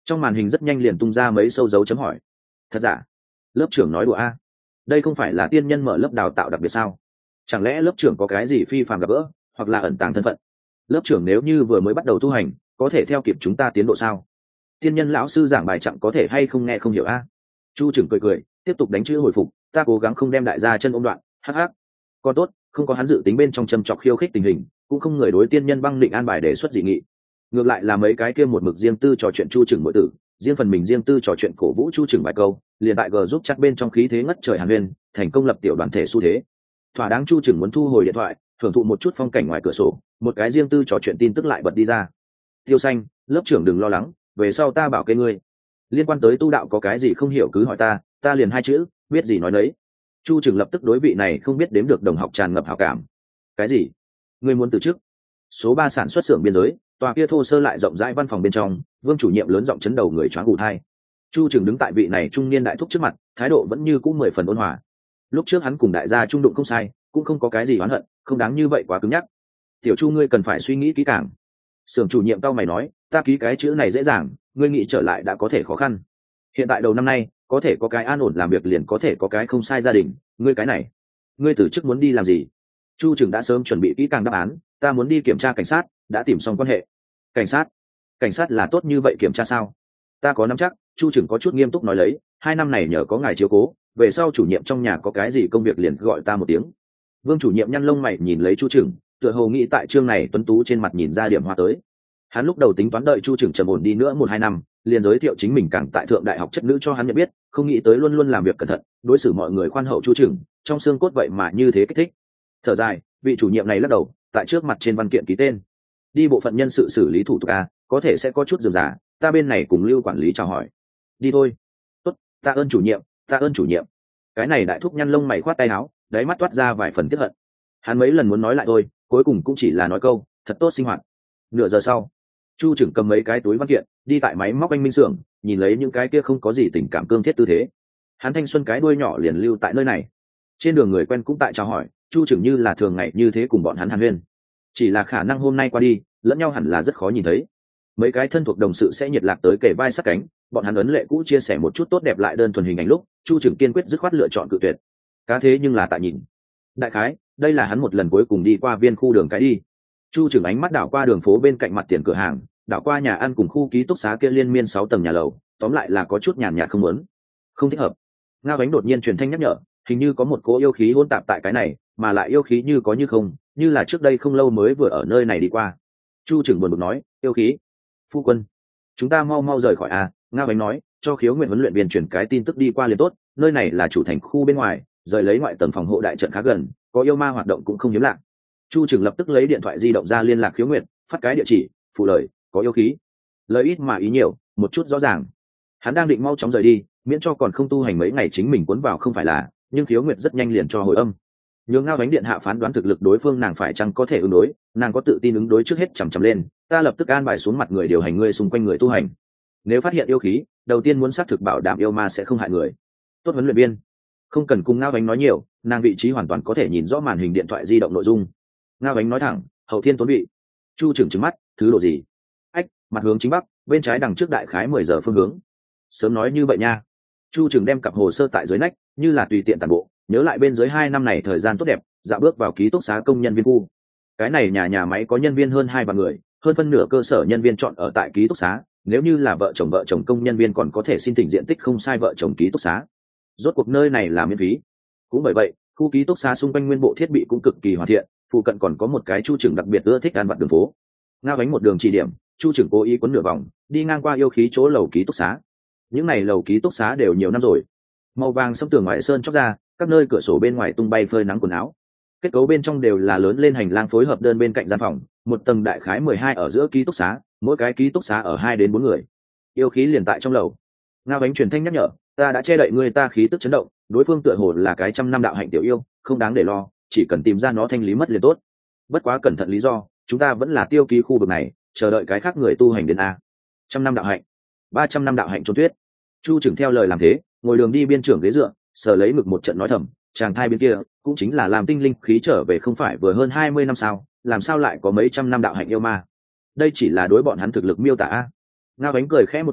Trong màn hình rất nhanh liền tung ra mấy sâu dấu chấm hỏi. Thật giả? Lớp trưởng nói đùa a? Đây không phải là tiên nhân mở lớp đào tạo đặc biệt sao? Chẳng lẽ lớp trưởng có cái gì phi phàm gặp gỡ, hoặc là ẩn tàng thân phận? Lớp trưởng nếu như vừa mới bắt đầu tu hành, có thể theo kịp chúng ta tiến độ sao? Tiên nhân lão sư giảng bài chậm có thể hay không nghe không hiểu a? Chu trưởng cười cười, tiếp tục đánh chữ hồi phục, ta cố gắng không đem đại gia chân ôm đoạn, hắc hắc. Còn tốt, không có hắn dự tính bên trong châm chọc khiêu khích tình hình, cũng không người đối tiên nhân băng định an bài đề xuất dị nghị. Ngược lại là mấy cái kia một mực riêng tư trò chuyện Chu trưởng mỗi tử, riêng phần mình riêng tư trò chuyện cổ vũ Chu trưởng vài câu, liền tại g giúp chắc bên trong khí thế ngất trời hàn huyên, thành công lập tiểu đoàn thể xu thế. Thỏa đáng Chu trưởng muốn thu hồi điện thoại, thưởng thụ một chút phong cảnh ngoài cửa sổ, một cái riêng tư trò chuyện tin tức lại bật đi ra. Tiêu Xanh, lớp trưởng đừng lo lắng, về sau ta bảo kê ngươi. Liên quan tới tu đạo có cái gì không hiểu cứ hỏi ta, ta liền hai chữ, biết gì nói đấy. Chu trưởng lập tức đối vị này không biết đếm được đồng học tràn ngập hảo cảm. Cái gì? Ngươi muốn từ chức? Số ba sản xuất xưởng biên giới, tòa kia thô sơ lại rộng rãi văn phòng bên trong, Vương chủ nhiệm lớn giọng chấn đầu người choáng ù thai. Chu trưởng đứng tại vị này trung niên đại thúc trước mặt, thái độ vẫn như cũ mười phần ôn hòa. Lúc trước hắn cùng đại gia trung đụng không sai, cũng không có cái gì oán hận, không đáng như vậy quá cứng nhắc. Tiểu Chu ngươi cần phải suy nghĩ kỹ càng. Xưởng chủ nhiệm cao mày nói, ta ký cái chữ này dễ dàng, ngươi nghĩ trở lại đã có thể khó khăn. Hiện tại đầu năm nay, có thể có cái an ổn làm việc liền có thể có cái không sai gia đình, ngươi cái này, ngươi từ chức muốn đi làm gì? Chu trưởng đã sớm chuẩn bị kỹ càng đáp án, ta muốn đi kiểm tra cảnh sát, đã tìm xong quan hệ. Cảnh sát? Cảnh sát là tốt như vậy kiểm tra sao? Ta có nắm chắc. Chu trưởng có chút nghiêm túc nói lấy, hai năm này nhờ có ngài chiếu cố, về sau chủ nhiệm trong nhà có cái gì công việc liền gọi ta một tiếng. Vương chủ nhiệm nhăn lông mày nhìn lấy Chu trưởng, tựa hồ nghĩ tại chương này tuấn tú trên mặt nhìn ra điểm hoa tới. Hắn lúc đầu tính toán đợi Chu trưởng trầm ổn đi nữa một hai năm, liền giới thiệu chính mình càng tại thượng đại học chất nữ cho hắn nhận biết, không nghĩ tới luôn luôn làm việc cẩn thận, đối xử mọi người khoan hậu Chu trưởng, trong xương cốt vậy mà như thế kích thích. Thở dài, vị chủ nhiệm này lắc đầu, tại trước mặt trên văn kiện ký tên. Đi bộ phận nhân sự xử lý thủ tục a, có thể sẽ có chút dườm giả, ta bên này cùng Lưu quản lý chào hỏi. Đi thôi. Tốt, ta ơn chủ nhiệm, ta ơn chủ nhiệm. Cái này đại thúc nhăn lông mày khoát tay áo, đáy mắt toát ra vài phần tiếc hận. Hắn mấy lần muốn nói lại thôi, cuối cùng cũng chỉ là nói câu, thật tốt sinh hoạt. Nửa giờ sau, Chu trưởng cầm mấy cái túi văn kiện, đi tại máy móc anh minh xưởng, nhìn lấy những cái kia không có gì tình cảm cương thiết tư thế. Hắn thanh xuân cái đuôi nhỏ liền lưu tại nơi này. Trên đường người quen cũng tại chào hỏi, Chu trưởng như là thường ngày như thế cùng bọn hắn hàn huyên. Chỉ là khả năng hôm nay qua đi, lẫn nhau hẳn là rất khó nhìn thấy. Mấy cái thân thuộc đồng sự sẽ nhiệt lạc tới kề vai sát cánh, bọn hắn ấn lệ cũ chia sẻ một chút tốt đẹp lại đơn thuần hình ảnh lúc, Chu trưởng kiên quyết dứt khoát lựa chọn cự tuyệt. Cá thế nhưng là tại nhìn. Đại khái, đây là hắn một lần cuối cùng đi qua viên khu đường cái đi. Chu trưởng ánh mắt đảo qua đường phố bên cạnh mặt tiền cửa hàng, đảo qua nhà ăn cùng khu ký túc xá kia liên miên sáu tầng nhà lầu, tóm lại là có chút nhàn nhạt không muốn, không thích hợp. Ngao Ánh đột nhiên truyền thanh nhắc nhở, hình như có một cỗ yêu khí hỗn tạp tại cái này, mà lại yêu khí như có như không, như là trước đây không lâu mới vừa ở nơi này đi qua. Chu trưởng buồn bực nói, yêu khí? Phu quân, chúng ta mau mau rời khỏi a. Ngao Ánh nói, cho Khiếu Nguyện huấn luyện viên chuyển cái tin tức đi qua liền tốt, nơi này là chủ thành khu bên ngoài, rời lấy ngoại tầng phòng hộ đại trận khá gần, có yêu ma hoạt động cũng không hiếm lạ. Chu trưởng lập tức lấy điện thoại di động ra liên lạc Khiếu Nguyện, phát cái địa chỉ, phụ lời, có yêu khí. Lời ít mà ý nhiều, một chút rõ ràng. Hắn đang định mau chóng rời đi, miễn cho còn không tu hành mấy ngày chính mình cuốn vào không phải là, nhưng Khiếu Nguyệt rất nhanh liền cho hồi âm. Nhường Ngao Ánh điện hạ phán đoán thực lực đối phương nàng phải chăng có thể ứng đối, nàng có tự tin ứng đối trước hết chằm chằm lên, ta lập tức an bài xuống mặt người điều hành ngươi xung quanh người tu hành. Nếu phát hiện yêu khí, đầu tiên muốn xác thực bảo đảm yêu ma sẽ không hại người. Tốt huấn luyện viên. Không cần cùng Ngao Ánh nói nhiều, nàng vị trí hoàn toàn có thể nhìn rõ màn hình điện thoại di động nội dung. Ngao Ánh nói thẳng, hậu thiên tốn vị. Chu trưởng trừng mắt, thứ độ gì? Ách, mặt hướng chính bắc, bên trái đằng trước đại khái mười giờ phương hướng. Sớm nói như vậy nha. Chu trưởng đem cặp hồ sơ tại dưới nách, như là tùy tiện tàn bộ, nhớ lại bên dưới hai năm này thời gian tốt đẹp, dạo bước vào ký túc xá công nhân viên khu. Cái này nhà nhà máy có nhân viên hơn hai vạn người, hơn phân nửa cơ sở nhân viên chọn ở tại ký túc xá, nếu như là vợ chồng vợ chồng công nhân viên còn có thể xin tỉnh diện tích không sai vợ chồng ký túc xá. Rốt cuộc nơi này là miễn phí. Cũng bởi vậy, khu ký túc xá xung quanh nguyên bộ thiết bị cũng cực kỳ hoàn thiện, phụ cận còn có một cái Chu trưởng đặc biệt ưa thích ăn vặt đường phố. Ngao Ánh một đường chỉ điểm, Chu trưởng cố ý quấn nửa vòng, đi ngang qua yêu khí chỗ lầu ký túc xá. Những này lầu ký túc xá đều nhiều năm rồi, màu vàng sẫm tường ngoại sơn chóc ra, các nơi cửa sổ bên ngoài tung bay phơi nắng quần áo. Kết cấu bên trong đều là lớn lên hành lang phối hợp đơn bên cạnh gian phòng, một tầng đại khái mười hai ở giữa ký túc xá, mỗi cái ký túc xá ở hai đến bốn người. Yêu khí liền tại trong lầu. Ngao Ánh truyền thanh nhắc nhở, ta đã che đậy người ta khí tức chấn động, đối phương tựa hồ là cái trăm năm đạo hạnh tiểu yêu, không đáng để lo, chỉ cần tìm ra nó thanh lý mất liền tốt. Bất quá cẩn thận lý do, chúng ta vẫn là tiêu ký khu vực này, chờ đợi cái khác người tu hành đến a. Trăm năm đạo hạnh, ba trăm năm đạo hạnh trốn tuyết. Chu trưởng theo lời làm thế, ngồi đường đi biên trưởng ghế dựa, sờ lấy ngực một trận nói thầm, chàng thai bên kia cũng chính là làm tinh linh khí trở về không phải vừa hơn hai mươi năm sao, làm sao lại có mấy trăm năm đạo hạnh yêu ma. Đây chỉ là đối bọn hắn thực lực miêu tả a. Ngao Ánh cười khẽ một tiếng,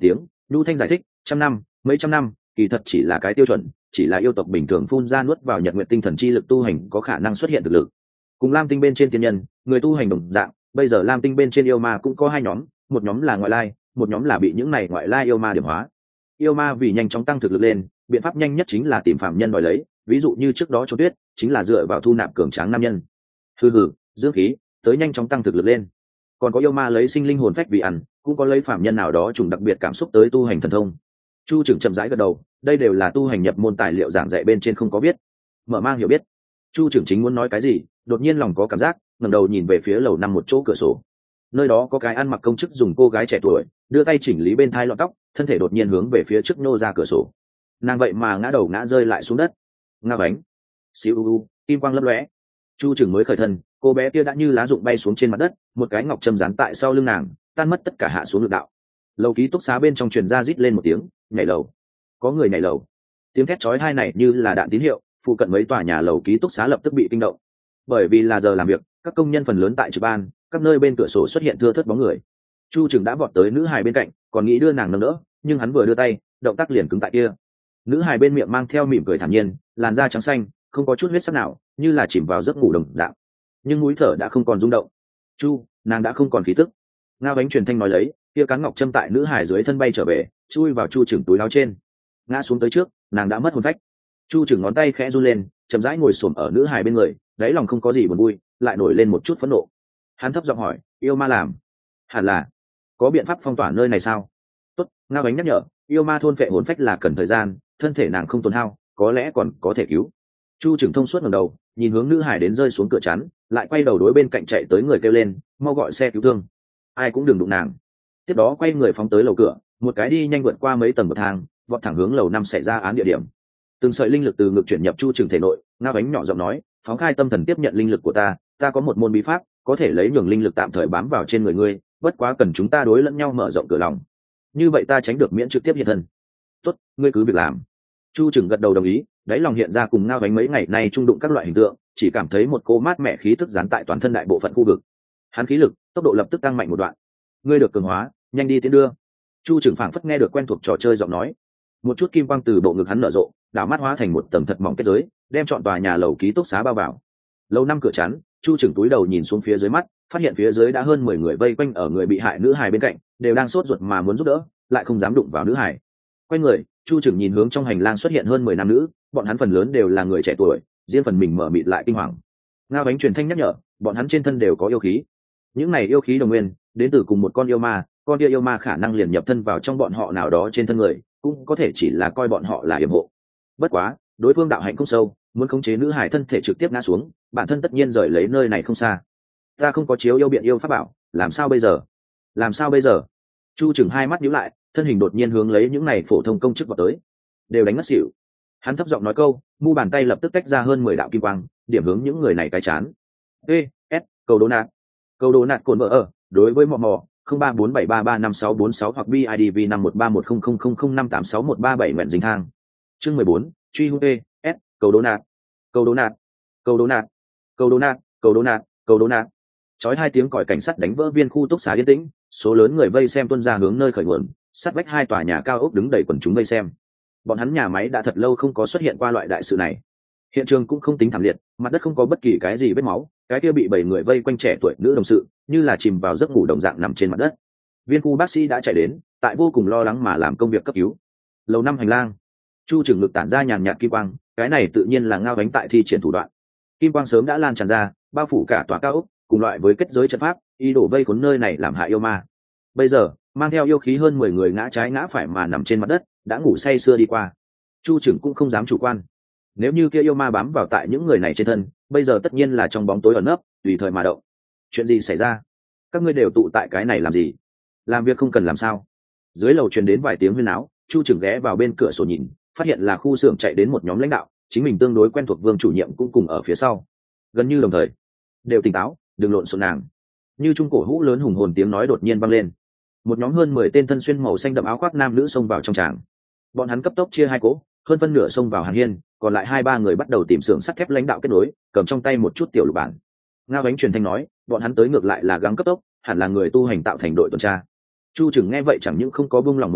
Nhu Thanh giải thích, trăm năm mấy trăm năm kỳ thật chỉ là cái tiêu chuẩn, chỉ là yêu tộc bình thường phun ra nuốt vào nhật nguyện tinh thần chi lực tu hành có khả năng xuất hiện thực lực. Cùng lam tinh bên trên tiên nhân người tu hành đồng dạng, bây giờ lam tinh bên trên yêu ma cũng có hai nhóm, một nhóm là ngoại lai, một nhóm là bị những này ngoại lai yêu ma điểm hóa. Yêu ma vì nhanh chóng tăng thực lực lên, biện pháp nhanh nhất chính là tìm phạm nhân đòi lấy, ví dụ như trước đó cho tuyết chính là dựa vào thu nạp cường tráng nam nhân hừ hừ dưỡng khí tới nhanh chóng tăng thực lực lên. Còn có yêu ma lấy sinh linh hồn phách vì ăn, cũng có lấy phạm nhân nào đó trùng đặc biệt cảm xúc tới tu hành thần thông. Chu trưởng chậm rãi gật đầu, đây đều là tu hành nhập môn tài liệu giảng dạy bên trên không có biết. Mở mang hiểu biết. Chu trưởng chính muốn nói cái gì, đột nhiên lòng có cảm giác, ngẩng đầu nhìn về phía lầu năm một chỗ cửa sổ. Nơi đó có cái ăn mặc công chức dùng cô gái trẻ tuổi đưa tay chỉnh lý bên thai lọn tóc, thân thể đột nhiên hướng về phía trước nô ra cửa sổ. Nàng vậy mà ngã đầu ngã rơi lại xuống đất. Nga bánh siêu u kim quang lấp lóe. Chu trưởng mới khởi thân, cô bé kia đã như lá rụng bay xuống trên mặt đất, một cái ngọc châm dán tại sau lưng nàng, tan mất tất cả hạ xuống lực đạo. Lầu ký túc xá bên trong truyền ra rít lên một tiếng, nhảy lầu. Có người nhảy lầu. Tiếng thét chói tai này như là đạn tín hiệu, phụ cận mấy tòa nhà lầu ký túc xá lập tức bị kinh động. Bởi vì là giờ làm việc, các công nhân phần lớn tại trực ban, các nơi bên cửa sổ xuất hiện thưa thớt bóng người. Chu trưởng đã vọt tới nữ hài bên cạnh, còn nghĩ đưa nàng nâng đỡ, nhưng hắn vừa đưa tay, động tác liền cứng tại kia. Nữ hài bên miệng mang theo mỉm cười thản nhiên, làn da trắng xanh, không có chút huyết sắc nào, như là chìm vào giấc ngủ đồng dạng, nhưng mũi thở đã không còn rung động. Chu, nàng đã không còn khí tức. Ngao Bánh truyền thanh nói lấy, kia cán ngọc châm tại nữ hải dưới thân bay trở về, chui vào Chu trưởng túi áo trên. Ngã xuống tới trước, nàng đã mất hồn phách. Chu trưởng ngón tay khẽ run lên, chậm rãi ngồi xổm ở nữ hải bên người, đáy lòng không có gì buồn vui, lại nổi lên một chút phẫn nộ. Hắn thấp giọng hỏi, yêu ma làm? Hẳn là có biện pháp phong tỏa nơi này sao? Tốt, Ngao Bánh nhắc nhở, yêu ma thôn phệ hồn phách là cần thời gian, thân thể nàng không tổn hao, có lẽ còn có thể cứu. Chu trưởng thông suốt ngẩng đầu, nhìn hướng nữ hải đến rơi xuống cửa chắn, lại quay đầu đối bên cạnh chạy tới người kêu lên, mau gọi xe cứu thương, ai cũng đừng đụng nàng. Tiếp đó quay người phóng tới lầu cửa, một cái đi nhanh vượt qua mấy tầng bậc thang, vọt thẳng hướng lầu năm xảy ra án địa điểm. Từng sợi linh lực từ ngực chuyển nhập Chu trưởng thể nội, Ngao Bánh nhỏ giọng nói, phóng khai tâm thần tiếp nhận linh lực của ta, ta có một môn bí pháp, có thể lấy nhường linh lực tạm thời bám vào trên người ngươi, bất quá cần chúng ta đối lẫn nhau mở rộng cửa lòng, như vậy ta tránh được miễn trực tiếp hiện thân. Tốt, ngươi cứ việc làm. Chu trưởng gật đầu đồng ý, đáy lòng hiện ra cùng Ngao Bánh mấy ngày nay trung đụng các loại hình tượng, chỉ cảm thấy một cô mát mẻ khí tức dán tại toàn thân đại bộ phận khu vực. Hắn khí lực, tốc độ lập tức tăng mạnh một đoạn. Ngươi được cường hóa, nhanh đi tiến đưa. Chu trưởng phảng phất nghe được quen thuộc trò chơi giọng nói. Một chút kim quang từ bộ ngực hắn nở rộ, đảo mắt hóa thành một tầng thật mỏng kết giới, đem trọn tòa nhà lầu ký túc xá bao vào. Lầu năm cửa chắn, Chu trưởng túi đầu nhìn xuống phía dưới mắt, phát hiện phía dưới đã hơn mười người vây quanh ở người bị hại nữ hài bên cạnh, đều đang sốt ruột mà muốn giúp đỡ, lại không dám đụng vào nữ hài. Quay người, Chu trưởng nhìn hướng trong hành lang xuất hiện hơn mười nam nữ, bọn hắn phần lớn đều là người trẻ tuổi, riêng phần mình mở mịt lại kinh hoàng. Ngao Bánh truyền thanh nhắc nhở, bọn hắn trên thân đều có yêu khí. Những này yêu khí đồng nguyên, đến từ cùng một con yêu ma, con kia yêu ma khả năng liền nhập thân vào trong bọn họ nào đó trên thân người, cũng có thể chỉ là coi bọn họ là yểm hộ. Bất quá, đối phương đạo hạnh không sâu, muốn khống chế nữ hải thân thể trực tiếp ngã xuống, bản thân tất nhiên rời lấy nơi này không xa. Ta không có chiếu yêu biện yêu pháp bảo, làm sao bây giờ? Làm sao bây giờ? Chu trưởng hai mắt nhíu lại, thân hình đột nhiên hướng lấy những này phổ thông công chức vào tới, đều đánh ngất xỉu. Hắn thấp giọng nói câu, mu bàn tay lập tức tách ra hơn mười đạo kim quang, điểm hướng những người này cái chán. E, S, cầu đố nạt. Cầu đố nạt cồn vợ ở, đối với mò mò, không ba bốn bảy ba ba năm sáu bốn sáu hoặc bê i đê vê năm một ba một không không không không năm tám sáu một ba bảy nguyện dính thang. Chương mười bốn, truy hút E, S, cầu đố nạt. Cầu đố nạt. Cầu đố nạt. Cầu đố nạt, cầu đố nạt, cầu đố nạt. Chói hai tiếng còi cảnh sát đánh vỡ viên khu túc xá yên tĩnh, số lớn người vây xem tuôn ra hướng nơi khởi nguồn, sát vách hai tòa nhà cao ốc đứng đầy quần chúng vây xem. Bọn hắn nhà máy đã thật lâu không có xuất hiện qua loại đại sự này. Hiện trường cũng không tính thảm liệt, mặt đất không có bất kỳ cái gì vết máu, cái kia bị bảy người vây quanh trẻ tuổi nữ đồng sự, như là chìm vào giấc ngủ đồng dạng nằm trên mặt đất. Viên khu bác sĩ đã chạy đến, tại vô cùng lo lắng mà làm công việc cấp cứu. Lầu năm hành lang, Chu trưởng ngực tản ra nhàn nhạt kim quang, cái này tự nhiên là Ngao Bánh tại thi triển thủ đoạn. Kim quang sớm đã lan tràn ra, bao phủ cả tòa cao ốc, cùng loại với kết giới trận pháp, ý đổ vây khốn nơi này làm hại yêu ma. Bây giờ, mang theo yêu khí hơn mười người ngã trái ngã phải mà nằm trên mặt đất, đã ngủ say sưa đi qua. Chu trưởng cũng không dám chủ quan. Nếu như kia yêu ma bám vào tại những người này trên thân, bây giờ tất nhiên là trong bóng tối ẩn nấp, tùy thời mà động. Chuyện gì xảy ra? Các ngươi đều tụ tại cái này làm gì? Làm việc không cần làm sao? Dưới lầu truyền đến vài tiếng huyên náo, Chu trưởng ghé vào bên cửa sổ nhìn, phát hiện là khu xưởng chạy đến một nhóm lãnh đạo, chính mình tương đối quen thuộc Vương chủ nhiệm cũng cùng ở phía sau. Gần như đồng thời, đều tỉnh táo, đừng lộn xộn nàng. Như trung cổ hũ lớn hùng hồn tiếng nói đột nhiên vang lên. Một nhóm hơn mười tên thân xuyên màu xanh đậm áo khoác nam nữ xông vào trong tràng. Bọn hắn cấp tốc chia hai cỗ, hơn phân nửa xông vào hàng hiên, còn lại hai ba người bắt đầu tìm xưởng sắt thép lãnh đạo kết nối, cầm trong tay một chút tiểu lục bản. Ngao Bánh truyền thanh nói, bọn hắn tới ngược lại là gắng cấp tốc, hẳn là người tu hành tạo thành đội tuần tra. Chu trưởng nghe vậy chẳng những không có buông lòng một hơi,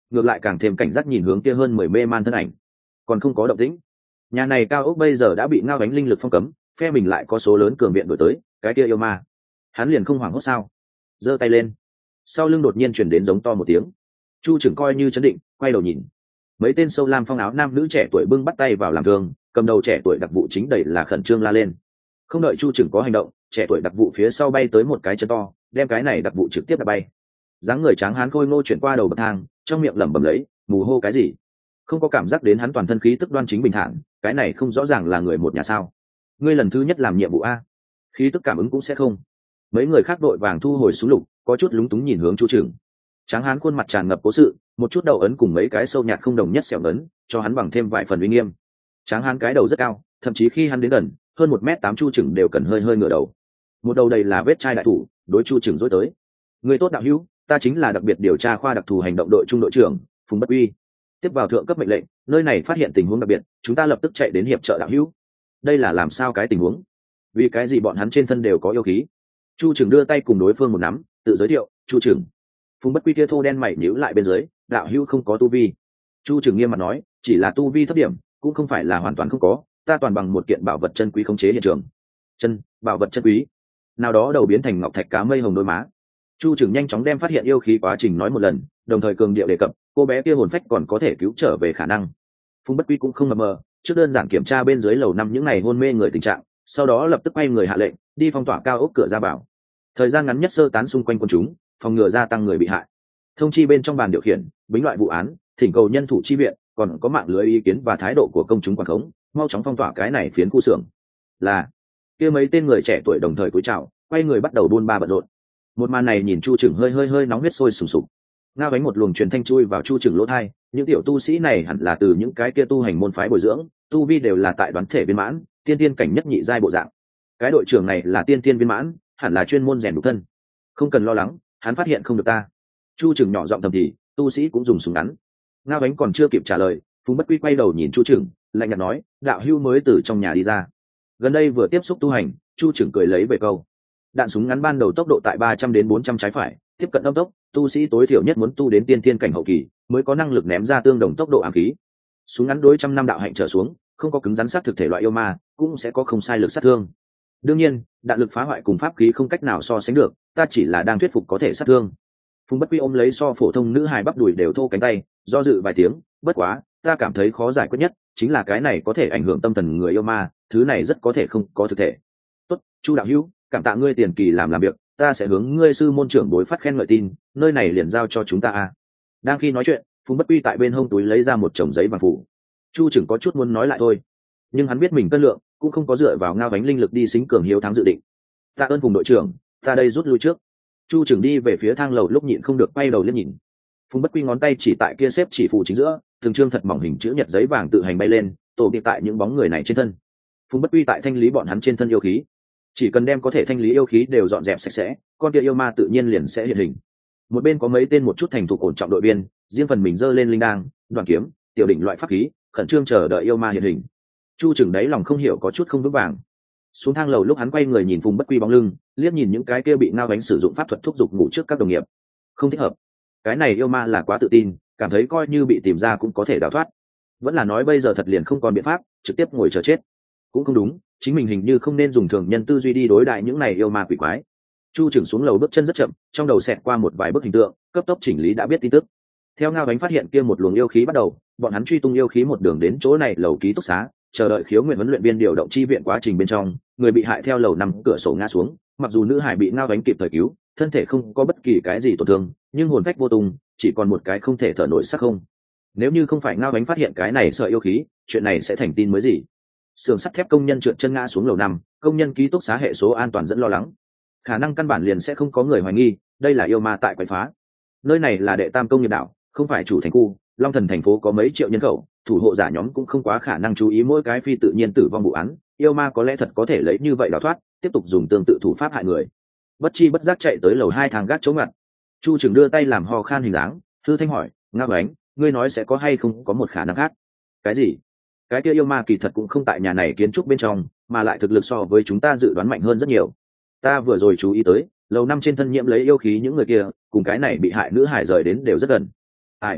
ngược lại càng thêm cảnh giác nhìn hướng kia hơn mười mê man thân ảnh. Còn không có động tĩnh. Nhà này cao ốc bây giờ đã bị Ngao Ánh linh lực phong cấm, phe mình lại có số lớn cường viện đổi tới, cái kia yêu ma, hắn liền không hoảng hốt sao? Giơ tay lên, sau lưng đột nhiên truyền đến giống to một tiếng. Chu trưởng coi như chấn định, quay đầu nhìn, mấy tên sâu lam phong áo nam nữ trẻ tuổi bưng bắt tay vào làm thương, cầm đầu trẻ tuổi đặc vụ chính đầy là khẩn trương la lên. Không đợi Chu trưởng có hành động, trẻ tuổi đặc vụ phía sau bay tới một cái chân to, đem cái này đặc vụ trực tiếp đập bay. Dáng người tráng hán khôi ngô chuyển qua đầu bậc thang, trong miệng lẩm bẩm lấy, mù hô cái gì? Không có cảm giác đến hắn toàn thân khí tức đoan chính bình thản, cái này không rõ ràng là người một nhà sao? Ngươi lần thứ nhất làm nhiệm vụ a? Khí tức cảm ứng cũng sẽ không. Mấy người khác đội vàng thu hồi súng lục, có chút lúng túng nhìn hướng Chu trưởng. Tráng hán khuôn mặt tràn ngập cố sự, một chút đầu ấn cùng mấy cái sâu nhạt không đồng nhất sẹo ấn, cho hắn bằng thêm vài phần uy nghiêm. Tráng hán cái đầu rất cao, thậm chí khi hắn đến gần, hơn một mét tám Chu trưởng đều cần hơi hơi ngửa đầu. Một đầu đầy là vết chai đại thủ, đối Chu trưởng dối tới. Người tốt đạo hữu, ta chính là đặc biệt điều tra khoa đặc thù hành động đội trung đội trưởng Phùng Bất Uy. Tiếp vào thượng cấp mệnh lệnh, nơi này phát hiện tình huống đặc biệt, chúng ta lập tức chạy đến hiệp trợ đạo hữu. Đây là làm sao cái tình huống? Vì cái gì bọn hắn trên thân đều có yêu khí? Chu trưởng đưa tay cùng đối phương một nắm, tự giới thiệu, Chu trưởng. Phùng Bất Quy kia thô đen mày nhíu lại bên dưới, đạo hữu không có tu vi. Chu trưởng nghiêm mặt nói, chỉ là tu vi thấp điểm, cũng không phải là hoàn toàn không có, ta toàn bằng một kiện bảo vật chân quý khống chế hiện trường. Chân, bảo vật chân quý. Nào đó đầu biến thành ngọc thạch cá mây hồng đôi má. Chu trưởng nhanh chóng đem phát hiện yêu khí quá trình nói một lần, đồng thời cường điệu đề cập, cô bé kia hồn phách còn có thể cứu trở về khả năng. Phùng Bất Quy cũng không mập mờ, trước đơn giản kiểm tra bên dưới lầu năm những ngày hôn mê người tình trạng, sau đó lập tức quay người hạ lệnh, đi phong tỏa cao ốc cửa ra vào. Thời gian ngắn nhất sơ tán xung quanh quân chúng, phòng ngừa gia tăng người bị hại. Thông chi bên trong bàn điều khiển, bính loại vụ án, thỉnh cầu nhân thủ chi viện, còn có mạng lưới ý kiến và thái độ của công chúng quản khống, mau chóng phong tỏa cái này phiến khu xưởng. Là kia mấy tên người trẻ tuổi đồng thời cúi chào, quay người bắt đầu buôn ba bận rộn. Một màn này nhìn Chu trưởng hơi hơi hơi nóng huyết sôi sùng sục. Ngao Ánh một luồng truyền thanh chui vào Chu trưởng lỗ tai, những tiểu tu sĩ này hẳn là từ những cái kia tu hành môn phái bồi dưỡng, tu vi đều là tại đoán thể viên mãn, tiên tiên cảnh nhất nhị giai bộ dạng. Cái đội trưởng này là tiên tiên viên mãn, hẳn là chuyên môn rèn đúc thân. Không cần lo lắng, hắn phát hiện không được ta. Chu trưởng nhỏ giọng thầm thì, tu sĩ cũng dùng súng ngắn. Ngao Ánh còn chưa kịp trả lời, Phùng Bất Quy quay đầu nhìn Chu trưởng, lạnh nhạt nói, đạo hưu mới từ trong nhà đi ra, gần đây vừa tiếp xúc tu hành. Chu trưởng cười lấy về câu, đạn súng ngắn ban đầu tốc độ tại ba trăm đến bốn trăm trái phải, tiếp cận âm tốc, tu sĩ tối thiểu nhất muốn tu đến tiên tiên cảnh hậu kỳ mới có năng lực ném ra tương đồng tốc độ ám khí. Súng ngắn đối trăm năm đạo hạnh trở xuống, không có cứng rắn sát thực thể loại yêu ma, cũng sẽ có không sai lực sát thương. Đương nhiên, đạn lực phá hoại cùng pháp khí không cách nào so sánh được, ta chỉ là đang thuyết phục có thể sát thương. Phùng Bất Quy ôm lấy so phổ thông nữ hài bắp đùi đều thô cánh tay, do dự vài tiếng, bất quá, ta cảm thấy khó giải quyết nhất chính là cái này có thể ảnh hưởng tâm thần người yêu ma, thứ này rất có thể không có thực thể. Tốt, Chu đạo hữu, cảm tạ ngươi tiền kỳ làm làm việc, ta sẽ hướng ngươi sư môn trưởng đối phát khen ngợi tin, nơi này liền giao cho chúng ta a. Đang khi nói chuyện, Phùng Bất Quy tại bên hông túi lấy ra một chồng giấy vàng phủ. Chu trưởng có chút muốn nói lại thôi, nhưng hắn biết mình cân lượng, cũng không có dựa vào Ngao Ánh linh lực đi xính cường hiếu thắng dự định. Tạ ơn Phùng đội trưởng, ta đây rút lui trước. Chu trưởng đi về phía thang lầu lúc nhịn không được quay đầu liếc nhìn. Phùng Bất Quy ngón tay chỉ tại kia xếp chỉ phù chính giữa, từng trương thật mỏng hình chữ nhật giấy vàng tự hành bay lên, tổ kịp tại những bóng người này trên thân. Phùng Bất Quy tại thanh lý bọn hắn trên thân yêu khí, chỉ cần đem có thể thanh lý yêu khí đều dọn dẹp sạch sẽ, con kia yêu ma tự nhiên liền sẽ hiện hình. Một bên có mấy tên một chút thành thục ổn trọng đội viên, riêng phần mình giơ lên linh đang, đoàn kiếm, tiểu đỉnh loại pháp khí, khẩn trương chờ đợi yêu ma hiện hình. Chu trưởng đấy lòng không hiểu có chút không vững vàng. Xuống thang lầu lúc hắn quay người nhìn Phùng Bất Quy bóng lưng, liếc nhìn những cái kia bị Ngao Ánh sử dụng pháp thuật thúc giục ngủ trước các đồng nghiệp, không thích hợp. Cái này yêu ma là quá tự tin, cảm thấy coi như bị tìm ra cũng có thể đào thoát, vẫn là nói bây giờ thật liền không còn biện pháp, trực tiếp ngồi chờ chết. Cũng không đúng, chính mình hình như không nên dùng thường nhân tư duy đi đối đại những này yêu ma quỷ quái. Chu trưởng xuống lầu bước chân rất chậm, trong đầu xẹt qua một vài bức hình tượng, cấp tốc chỉnh lý đã biết tin tức. Theo Ngao Ánh phát hiện kia một luồng yêu khí bắt đầu, bọn hắn truy tung yêu khí một đường đến chỗ này lầu ký túc xá, chờ đợi khiếu nguyện huấn luyện viên điều động chi viện quá trình bên trong, người bị hại theo lầu năm cửa sổ ngã xuống, mặc dù nữ hải bị Ngao Ánh kịp thời cứu, thân thể không có bất kỳ cái gì tổn thương, nhưng hồn phách vô tung, chỉ còn một cái không thể thở nổi sắc không. Nếu như không phải Ngao Ánh phát hiện cái này sợ yêu khí, chuyện này sẽ thành tin mới gì. Sườn sắt thép công nhân trượt chân ngã xuống lầu năm, công nhân ký túc xá hệ số an toàn dẫn lo lắng, khả năng căn bản liền sẽ không có người hoài nghi đây là yêu ma tại quậy phá. Nơi này là đệ tam công nghiệp đảo, không phải chủ thành khu, Long Thần thành phố có mấy triệu nhân khẩu, thủ hộ giả nhóm cũng không quá khả năng chú ý mỗi cái phi tự nhiên tử vong vụ án, yêu ma có lẽ thật có thể lấy như vậy đào thoát, tiếp tục dùng tương tự thủ pháp hại người. Bất chi bất giác chạy tới lầu hai thang gác chống ngặt. Chu trưởng đưa tay làm ho khan hình dáng, thư thanh hỏi, Ngao Ánh, ngươi nói sẽ có hay không có một khả năng khác? Cái gì? Cái kia yêu ma kỳ thật cũng không tại nhà này kiến trúc bên trong, mà lại thực lực so với chúng ta dự đoán mạnh hơn rất nhiều. Ta vừa rồi chú ý tới, lầu năm trên thân nhiễm lấy yêu khí những người kia, cùng cái này bị hại nữ hải rời đến đều rất gần. Ai?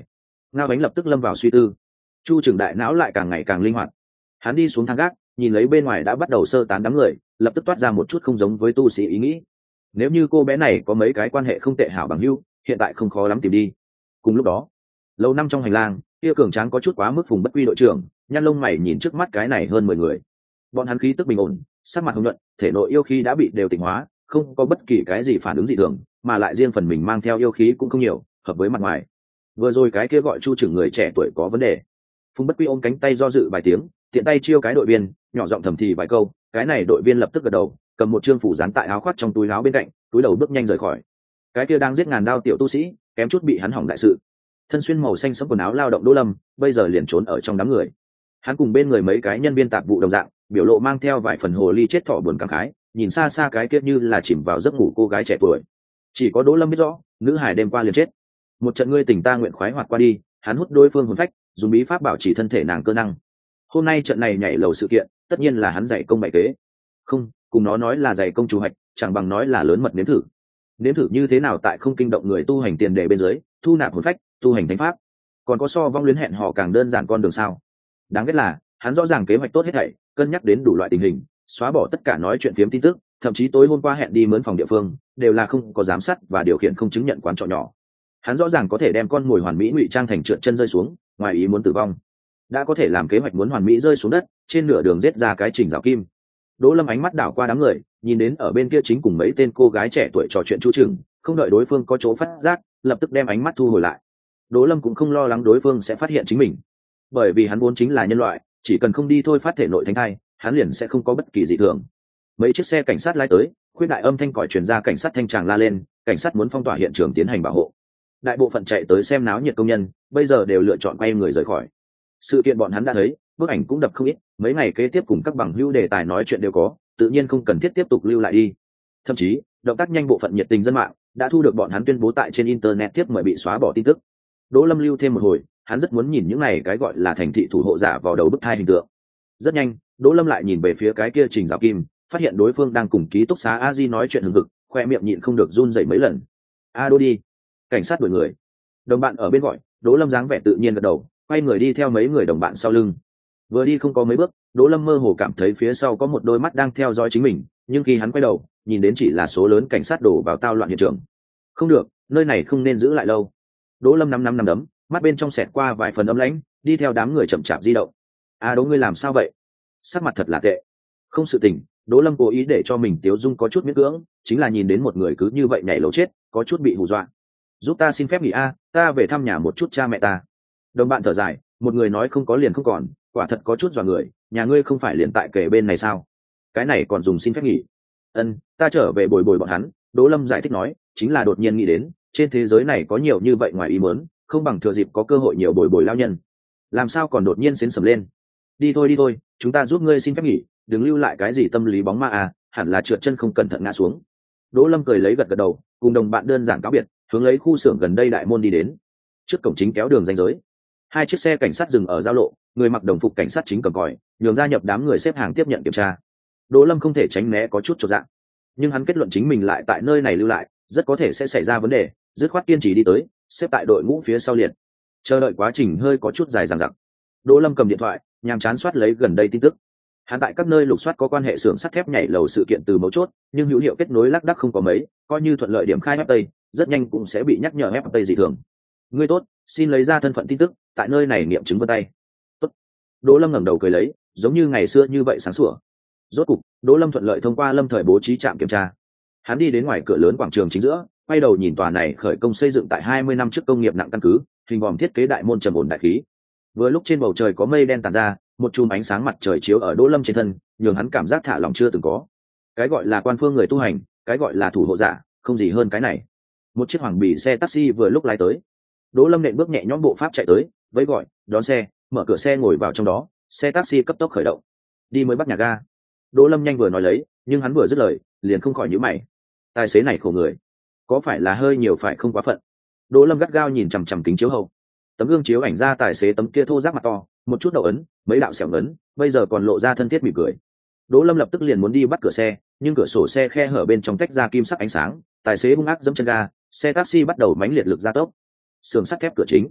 Ngao Ánh lập tức lâm vào suy tư. Chu Trường đại não lại càng ngày càng linh hoạt. Hắn đi xuống thang gác, nhìn lấy bên ngoài đã bắt đầu sơ tán đám người, lập tức toát ra một chút không giống với tu sĩ ý nghĩ. Nếu như cô bé này có mấy cái quan hệ không tệ hảo bằng hữu, hiện tại không khó lắm tìm đi. Cùng lúc đó, lâu năm trong hành lang, kia cường tráng có chút quá mức Phùng Bất Quy đội trưởng, nhăn lông mày nhìn trước mắt cái này hơn mười người. Bọn hắn khí tức bình ổn, sắc mặt hồng nhuận, thể nội yêu khí đã bị đều tịnh hóa, không có bất kỳ cái gì phản ứng dị thường, mà lại riêng phần mình mang theo yêu khí cũng không nhiều, hợp với mặt ngoài. Vừa rồi cái kia gọi Chu Trường người trẻ tuổi có vấn đề. Phùng Bất Quy ôm cánh tay do dự vài tiếng, tiện tay chiêu cái đội viên, nhỏ giọng thầm thì vài câu, cái này đội viên lập tức gật đầu, cầm một trương phủ dán tại áo khoác trong túi áo bên cạnh, túi đầu bước nhanh rời khỏi. Cái kia đang giết ngàn đao tiểu tu sĩ, kém chút bị hắn hỏng đại sự. Thân xuyên màu xanh sẫm quần áo lao động Đỗ Lâm, bây giờ liền trốn ở trong đám người. Hắn cùng bên người mấy cái nhân viên tạp vụ đồng dạng, biểu lộ mang theo vài phần hồ ly chết thỏ buồn cảm khái, nhìn xa xa cái kia như là chìm vào giấc ngủ cô gái trẻ tuổi. Chỉ có Đỗ Lâm biết rõ, nữ hải đêm qua liền chết. Một trận ngươi tình ta nguyện khoái hoạt qua đi, hắn hút đối phương hồn phách, dùng bí pháp bảo trì thân thể nàng cơ năng. Hôm nay trận này nhảy lầu sự kiện, tất nhiên là hắn dạy công bày kế. Không, cùng nó nói là dạy công chủ hạch, chẳng bằng nói là lớn mật nếm thử. Nếm thử như thế nào tại không kinh động người tu hành tiền đề bên dưới, thu nạp hồn phách, tu hành thánh pháp. Còn có so vong luyến hẹn hò càng đơn giản con đường sao? Đáng ghét là, hắn rõ ràng kế hoạch tốt hết thảy, cân nhắc đến đủ loại tình hình, xóa bỏ tất cả nói chuyện phiếm tin tức, thậm chí tối hôm qua hẹn đi mướn phòng địa phương, đều là không có giám sát và điều khiển không chứng nhận quán trọ nhỏ. Hắn rõ ràng có thể đem con mồi hoàn mỹ ngụy trang thành trượt chân rơi xuống, ngoài ý muốn tử vong. Đã có thể làm kế hoạch muốn hoàn mỹ rơi xuống đất, trên nửa đường giết ra cái trình rào kim. Đỗ Lâm ánh mắt đảo qua đám người, nhìn đến ở bên kia chính cùng mấy tên cô gái trẻ tuổi trò chuyện Chu Trường, không đợi đối phương có chỗ phát giác, lập tức đem ánh mắt thu hồi lại. Đỗ Lâm cũng không lo lắng đối phương sẽ phát hiện chính mình, bởi vì hắn vốn chính là nhân loại, chỉ cần không đi thôi phát thể nội thánh thai, hắn liền sẽ không có bất kỳ dị thường. Mấy chiếc xe cảnh sát lái tới, khuyết đại âm thanh còi truyền ra, cảnh sát thanh tràng la lên, cảnh sát muốn phong tỏa hiện trường tiến hành bảo hộ. Đại bộ phận chạy tới xem náo nhiệt công nhân bây giờ đều lựa chọn quay người rời khỏi. Sự kiện bọn hắn đã thấy, bức ảnh cũng đập không ít, mấy ngày kế tiếp cùng các bằng hữu đề tài nói chuyện đều có, tự nhiên không cần thiết tiếp tục lưu lại đi. Thậm chí động tác nhanh bộ phận nhiệt tình dân mạng đã thu được bọn hắn tuyên bố tại trên internet tiếp mời bị xóa bỏ tin tức. Đỗ Lâm lưu thêm một hồi, hắn rất muốn nhìn những này cái gọi là thành thị thủ hộ giả vào đầu bức thai hình tượng. Rất nhanh, Đỗ Lâm lại nhìn về phía cái kia Trình Dạo Kim, phát hiện đối phương đang cùng ký túc xá A Di nói chuyện hừng hực, khoe miệng nhịn không được run rẩy mấy lần. A Đỗ đi. Cảnh sát đuổi người. Đồng bạn ở bên gọi, Đỗ Lâm dáng vẻ tự nhiên gật đầu, quay người đi theo mấy người đồng bạn sau lưng. Vừa đi không có mấy bước, Đỗ Lâm mơ hồ cảm thấy phía sau có một đôi mắt đang theo dõi chính mình, nhưng khi hắn quay đầu, nhìn đến chỉ là số lớn cảnh sát đổ vào tao loạn hiện trường. Không được, nơi này không nên giữ lại lâu. Đỗ Lâm năm năm năm đấm, mắt bên trong xẹt qua vài phần ấm lãnh, đi theo đám người chậm chạp di động. A Đỗ, ngươi làm sao vậy? Sắc mặt thật là tệ. Không sự tình, Đỗ Lâm cố ý để cho mình tiếu dung có chút miễn cưỡng, chính là nhìn đến một người cứ như vậy nhảy lầu chết, có chút bị hù dọa. Giúp ta xin phép nghỉ a, ta về thăm nhà một chút cha mẹ ta. Đồng bạn thở dài, một người nói không có liền không còn, quả thật có chút dọa người, nhà ngươi không phải liền tại kề bên này sao? Cái này còn dùng xin phép nghỉ? Ân, ta trở về bồi bồi bọn hắn. Đỗ Lâm giải thích nói, chính là đột nhiên nghĩ đến, trên thế giới này có nhiều như vậy ngoài ý muốn, không bằng thừa dịp có cơ hội nhiều bồi bồi lao nhân. Làm sao còn đột nhiên xến sầm lên? Đi thôi đi thôi, chúng ta giúp ngươi xin phép nghỉ, đừng lưu lại cái gì tâm lý bóng ma à, hẳn là trượt chân không cẩn thận ngã xuống. Đỗ Lâm cười lấy gật gật đầu, cùng đồng bạn đơn giản cáo biệt, hướng lấy khu xưởng gần đây đại môn đi đến. Trước cổng chính kéo đường ranh giới, hai chiếc xe cảnh sát dừng ở giao lộ, người mặc đồng phục cảnh sát chính cầm còi, nhường gia nhập đám người xếp hàng tiếp nhận kiểm tra. Đỗ Lâm không thể tránh né có chút chột dạ, nhưng hắn kết luận chính mình lại tại nơi này lưu lại, rất có thể sẽ xảy ra vấn đề, dứt khoát kiên trì đi tới, xếp tại đội ngũ phía sau liệt. Chờ đợi quá trình hơi có chút dài dằng dặc. Đỗ Lâm cầm điện thoại, nhàm chán soát lấy gần đây tin tức. Hắn tại các nơi lục soát có quan hệ xưởng sắt thép nhảy lầu sự kiện từ mấu chốt, nhưng hữu hiệu kết nối lác đác không có mấy, coi như thuận lợi điểm khai web tây, rất nhanh cũng sẽ bị nhắc nhở web tây dị thường. Ngươi tốt, xin lấy ra thân phận tin tức, tại nơi này nghiệm chứng vân tay. Tốt. Đỗ Lâm ngẩng đầu cười lấy, giống như ngày xưa như vậy sáng sủa. Rốt cục, Đỗ Lâm thuận lợi thông qua Lâm thời bố trí trạm kiểm tra. Hắn đi đến ngoài cửa lớn quảng trường chính giữa, quay đầu nhìn tòa này khởi công xây dựng tại hai mươi năm trước công nghiệp nặng căn cứ, hình vòm thiết kế đại môn trầm ổn đại khí. Vừa lúc trên bầu trời có mây đen tản ra, một chùm ánh sáng mặt trời chiếu ở Đỗ Lâm trên thân, nhường hắn cảm giác thả lỏng chưa từng có. Cái gọi là quan phương người tu hành, cái gọi là thủ hộ giả, không gì hơn cái này. Một chiếc hoàng bì xe taxi vừa lúc lái tới. Đỗ Lâm nện bước nhẹ nhõm bộ pháp chạy tới, vẫy gọi, đón xe, mở cửa xe ngồi vào trong đó, xe taxi cấp tốc khởi động. Đi mới bắt nhà ga. Đỗ Lâm nhanh vừa nói lấy, nhưng hắn vừa dứt lời, liền không khỏi nhíu mày. Tài xế này khổ người, có phải là hơi nhiều phải không quá phận? Đỗ Lâm gắt gao nhìn chằm chằm kính chiếu hậu. Tấm gương chiếu ảnh ra tài xế tấm kia thô ráp mặt to, một chút đầu ấn, mấy đạo sẹo ấn, bây giờ còn lộ ra thân thiết mỉm cười. Đỗ Lâm lập tức liền muốn đi bắt cửa xe, nhưng cửa sổ xe khe hở bên trong tách ra kim sắc ánh sáng, tài xế hung ác giẫm chân ga, xe taxi bắt đầu mãnh liệt lực gia tốc. Sườn sắt thép cửa chính.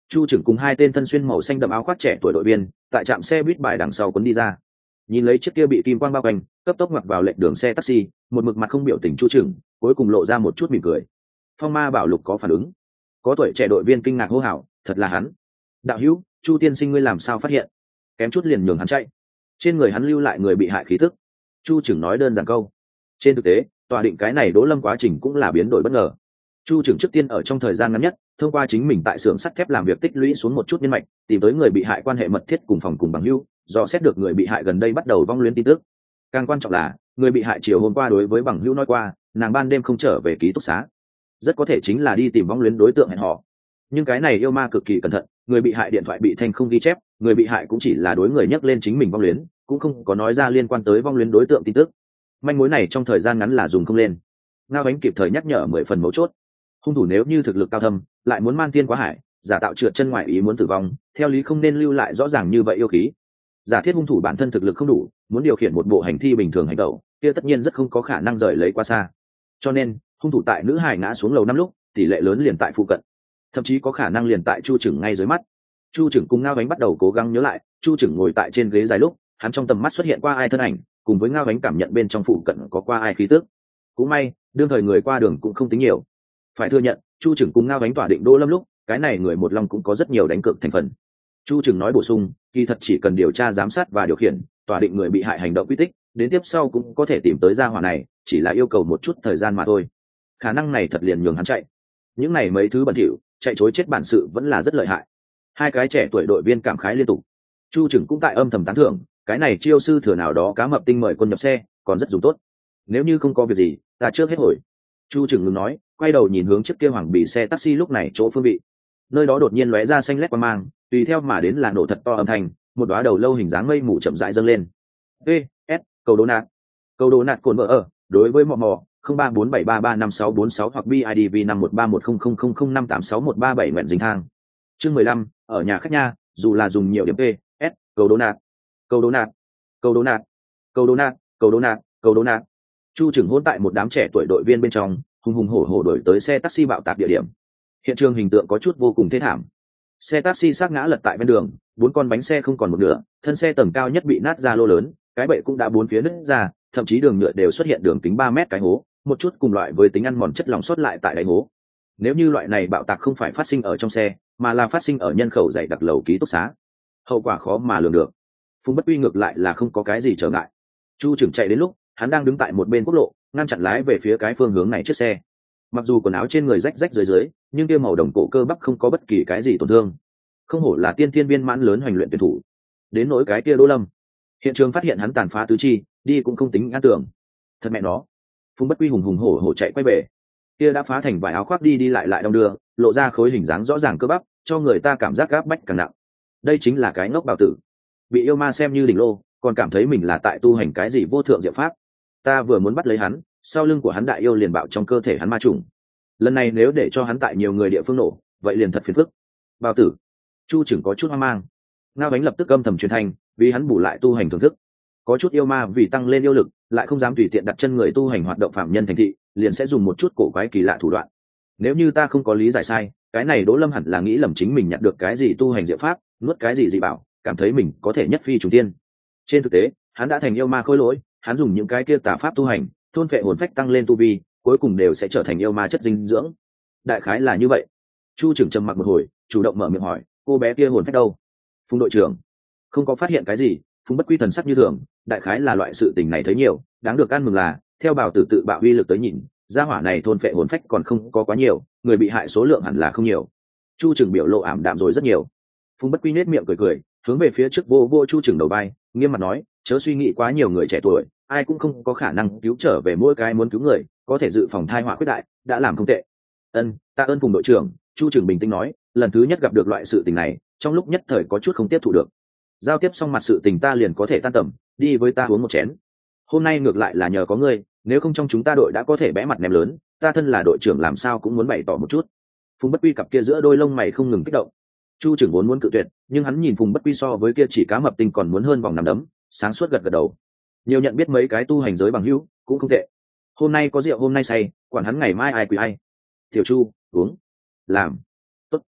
Chu trưởng cùng hai tên thân xuyên màu xanh đậm áo khoác trẻ tuổi đội viên tại trạm xe buýt bài đằng sau cuốn đi ra, nhìn lấy chiếc kia bị kim quang bao quanh cấp tốc ngoặt vào lệnh đường xe taxi, một mực mặt không biểu tình Chu trưởng cuối cùng lộ ra một chút mỉm cười. Phong Ma Bảo Lục có phản ứng, có tuổi trẻ đội viên kinh ngạc hô hào, thật là hắn. Đạo hữu, Chu tiên sinh ngươi làm sao phát hiện? Kém chút liền nhường hắn chạy. Trên người hắn lưu lại người bị hại khí tức. Chu trưởng nói đơn giản câu. Trên thực tế, tòa định cái này Đỗ Lâm quá trình cũng là biến đổi bất ngờ. Chu trưởng trước tiên ở trong thời gian ngắn nhất, thông qua chính mình tại xưởng sắt thép làm việc tích lũy xuống một chút nhân mạch, tìm tới người bị hại quan hệ mật thiết cùng phòng cùng bằng hữu, do xét được người bị hại gần đây bắt đầu vong luyến tin tức. Càng quan trọng là, người bị hại chiều hôm qua đối với bằng hữu nói qua, nàng ban đêm không trở về ký túc xá, rất có thể chính là đi tìm vong luyến đối tượng hẹn hò. Nhưng cái này yêu ma cực kỳ cẩn thận, người bị hại điện thoại bị thanh không ghi chép, người bị hại cũng chỉ là đối người nhắc lên chính mình vong luyến, cũng không có nói ra liên quan tới vong luyến đối tượng tin tức. Manh mối này trong thời gian ngắn là dùng không lên. Ngao Ánh kịp thời nhắc nhở mười phần mấu chốt. Hung thủ nếu như thực lực cao thâm, lại muốn man tiên quá hải, giả tạo trượt chân ngoài ý muốn tử vong, theo lý không nên lưu lại rõ ràng như vậy yêu khí. Giả thiết hung thủ bản thân thực lực không đủ, muốn điều khiển một bộ hành thi bình thường hành động, kia tất nhiên rất không có khả năng rời lấy quá xa. Cho nên, hung thủ tại nữ hài ngã xuống lầu năm lúc, tỷ lệ lớn liền tại phụ cận, thậm chí có khả năng liền tại Chu Trừng ngay dưới mắt. Chu Trừng cùng Ngao Ánh bắt đầu cố gắng nhớ lại, Chu Trừng ngồi tại trên ghế dài lúc, hắn trong tầm mắt xuất hiện qua ai thân ảnh, cùng với Ngao Ánh cảm nhận bên trong phụ cận có qua ai khí tức. Cũng may, đương thời người qua đường cũng không tính nhiều. Phải thừa nhận, Chu Trừng cùng Ngao Ánh tỏa định Đỗ Lâm lúc, cái này người một lòng cũng có rất nhiều đánh cược thành phần. Chu Trừng nói bổ sung, kỳ thật chỉ cần điều tra giám sát và điều khiển, tỏa định người bị hại hành động quy tích, đến tiếp sau cũng có thể tìm tới gia hỏa này, chỉ là yêu cầu một chút thời gian mà thôi. Khả năng này thật liền nhường hắn chạy. Những này mấy thứ bẩn thỉu, chạy chối chết bản sự vẫn là rất lợi hại. Hai cái trẻ tuổi đội viên cảm khái liên tục. Chu Trừng cũng tại âm thầm tán thưởng, cái này chiêu sư thừa nào đó cá mập tinh mời quân nhập xe, còn rất dùng tốt. Nếu như không có việc gì, ta trước hết hồi. Chu Trừng ngừng nói, quay đầu nhìn hướng chiếc kia hoàng bì xe taxi lúc này chỗ phương vị. Nơi đó đột nhiên lóe ra xanh lét qua mang, tùy theo mà đến là nổ thật to âm thanh, một đóa đầu lâu hình dáng mây mù chậm rãi dâng lên. E, S, cầu đố nạt. Cầu đố nạt cồn vợ ở, đối với mò mò, không ba bốn bảy ba ba năm sáu bốn sáu hoặc bê i đê vê năm một ba một không không không không năm tám sáu một ba bảy nguyện dính thang. Chương mười lăm, ở nhà khách nha, dù là dùng nhiều điểm P, S, cầu đố nạt. Cầu đố nạt. Cầu đố nạt. Cầu đố nạt, cầu đố nạt, cầu đố nạt. Chu Trừng hôn tại một đám trẻ tuổi đội viên bên trong, hùng hùng hổ hổ đuổi tới xe taxi bạo tạc địa điểm. Hiện trường hình tượng có chút vô cùng thê thảm. Xe taxi xác ngã lật tại bên đường, bốn con bánh xe không còn một nửa, thân xe tầng cao nhất bị nát ra lô lớn, cái bệ cũng đã bốn phía nứt ra, thậm chí đường nhựa đều xuất hiện đường kính ba mét cái hố, một chút cùng loại với tính ăn mòn chất lỏng sót lại tại đáy hố. Nếu như loại này bạo tạc không phải phát sinh ở trong xe, mà là phát sinh ở nhân khẩu dày đặc lầu ký túc xá, hậu quả khó mà lường được. Phùng Bất Uy ngược lại là không có cái gì trở ngại. Chu Trừng chạy đến lúc, hắn đang đứng tại một bên quốc lộ, ngăn chặn lái về phía cái phương hướng này chiếc xe. Mặc dù quần áo trên người rách rách dưới dưới, nhưng kia màu đồng cổ cơ bắp không có bất kỳ cái gì tổn thương. Không hổ là tiên thiên viên mãn lớn hoành luyện tuyển thủ. Đến nỗi cái kia Đỗ Lâm, hiện trường phát hiện hắn tàn phá tứ chi, đi cũng không tính ngăn tưởng. Thật mẹ nó. Phùng Bất Quy hùng hùng hổ hổ chạy quay về. Kia đã phá thành vài áo khoác đi đi lại lại đong đưa, lộ ra khối hình dáng rõ ràng cơ bắp, cho người ta cảm giác gáp bách càng nặng. Đây chính là cái ngốc bào tử. Bị yêu ma xem như đỉnh lô, còn cảm thấy mình là tại tu hành cái gì vô thượng diệu pháp. Ta vừa muốn bắt lấy hắn, sau lưng của hắn đại yêu liền bạo trong cơ thể hắn ma trùng. Lần này nếu để cho hắn tại nhiều người địa phương nổ, vậy liền thật phiền phức. Bào tử. Chu Trừng có chút hoang mang. Ngao Ánh lập tức âm thầm truyền thanh, vì hắn bù lại tu hành thưởng thức. Có chút yêu ma vì tăng lên yêu lực, lại không dám tùy tiện đặt chân người tu hành hoạt động phạm nhân thành thị, liền sẽ dùng một chút cổ quái kỳ lạ thủ đoạn. Nếu như ta không có lý giải sai, cái này Đỗ Lâm hẳn là nghĩ lầm chính mình nhận được cái gì tu hành diệu pháp, nuốt cái gì dị bảo, cảm thấy mình có thể nhất phi trùng tiên. Trên thực tế, hắn đã thành yêu ma khôi lỗi, hắn dùng những cái kia tà pháp tu hành, thôn phệ hồn phách tăng lên tu vi, cuối cùng đều sẽ trở thành yêu ma chất dinh dưỡng. Đại khái là như vậy. Chu Trừng trầm mặc một hồi, chủ động mở miệng hỏi, cô bé kia hồn phách đâu? Phùng đội trưởng không có phát hiện cái gì. Phùng Bất Quy thần sắc như thường, đại khái là loại sự tình này thấy nhiều, đáng được ăn mừng là, theo Bảo Tử tự bạo uy lực tới nhìn, gia hỏa này thôn phệ hồn phách còn không có quá nhiều, người bị hại số lượng hẳn là không nhiều. Chu Trừng biểu lộ ảm đạm rồi rất nhiều. Phùng Bất Quy nét miệng cười cười, hướng về phía trước vô vô Chu Trừng đầu vai, nghiêm mặt nói, chớ suy nghĩ quá nhiều, người trẻ tuổi, ai cũng không có khả năng cứu trở về mỗi cái muốn cứu người, có thể dự phòng thai họa khuyết đại, đã làm không tệ. Ân, tạ ơn Phùng đội trưởng. Chu Trừng bình tĩnh nói, lần thứ nhất gặp được loại sự tình này, trong lúc nhất thời có chút không tiếp thu được. Giao tiếp xong mặt sự tình ta liền có thể tan tầm, đi với ta uống một chén. Hôm nay ngược lại là nhờ có ngươi, nếu không trong chúng ta đội đã có thể bẽ mặt ném lớn, ta thân là đội trưởng làm sao cũng muốn bày tỏ một chút. Phùng Bất Quy cặp kia giữa đôi lông mày không ngừng kích động. Chu Trừng vốn muốn cự tuyệt, nhưng hắn nhìn Phùng Bất Quy so với kia chỉ cá mập tinh còn muốn hơn vòng nằm đấm, sáng suốt gật gật đầu. Nhiều nhận biết mấy cái tu hành giới bằng hữu, cũng không tệ. Hôm nay có rượu hôm nay say, quản hắn ngày mai ai quỳ ai. Tiểu Chu, uống. Làm. Tốt.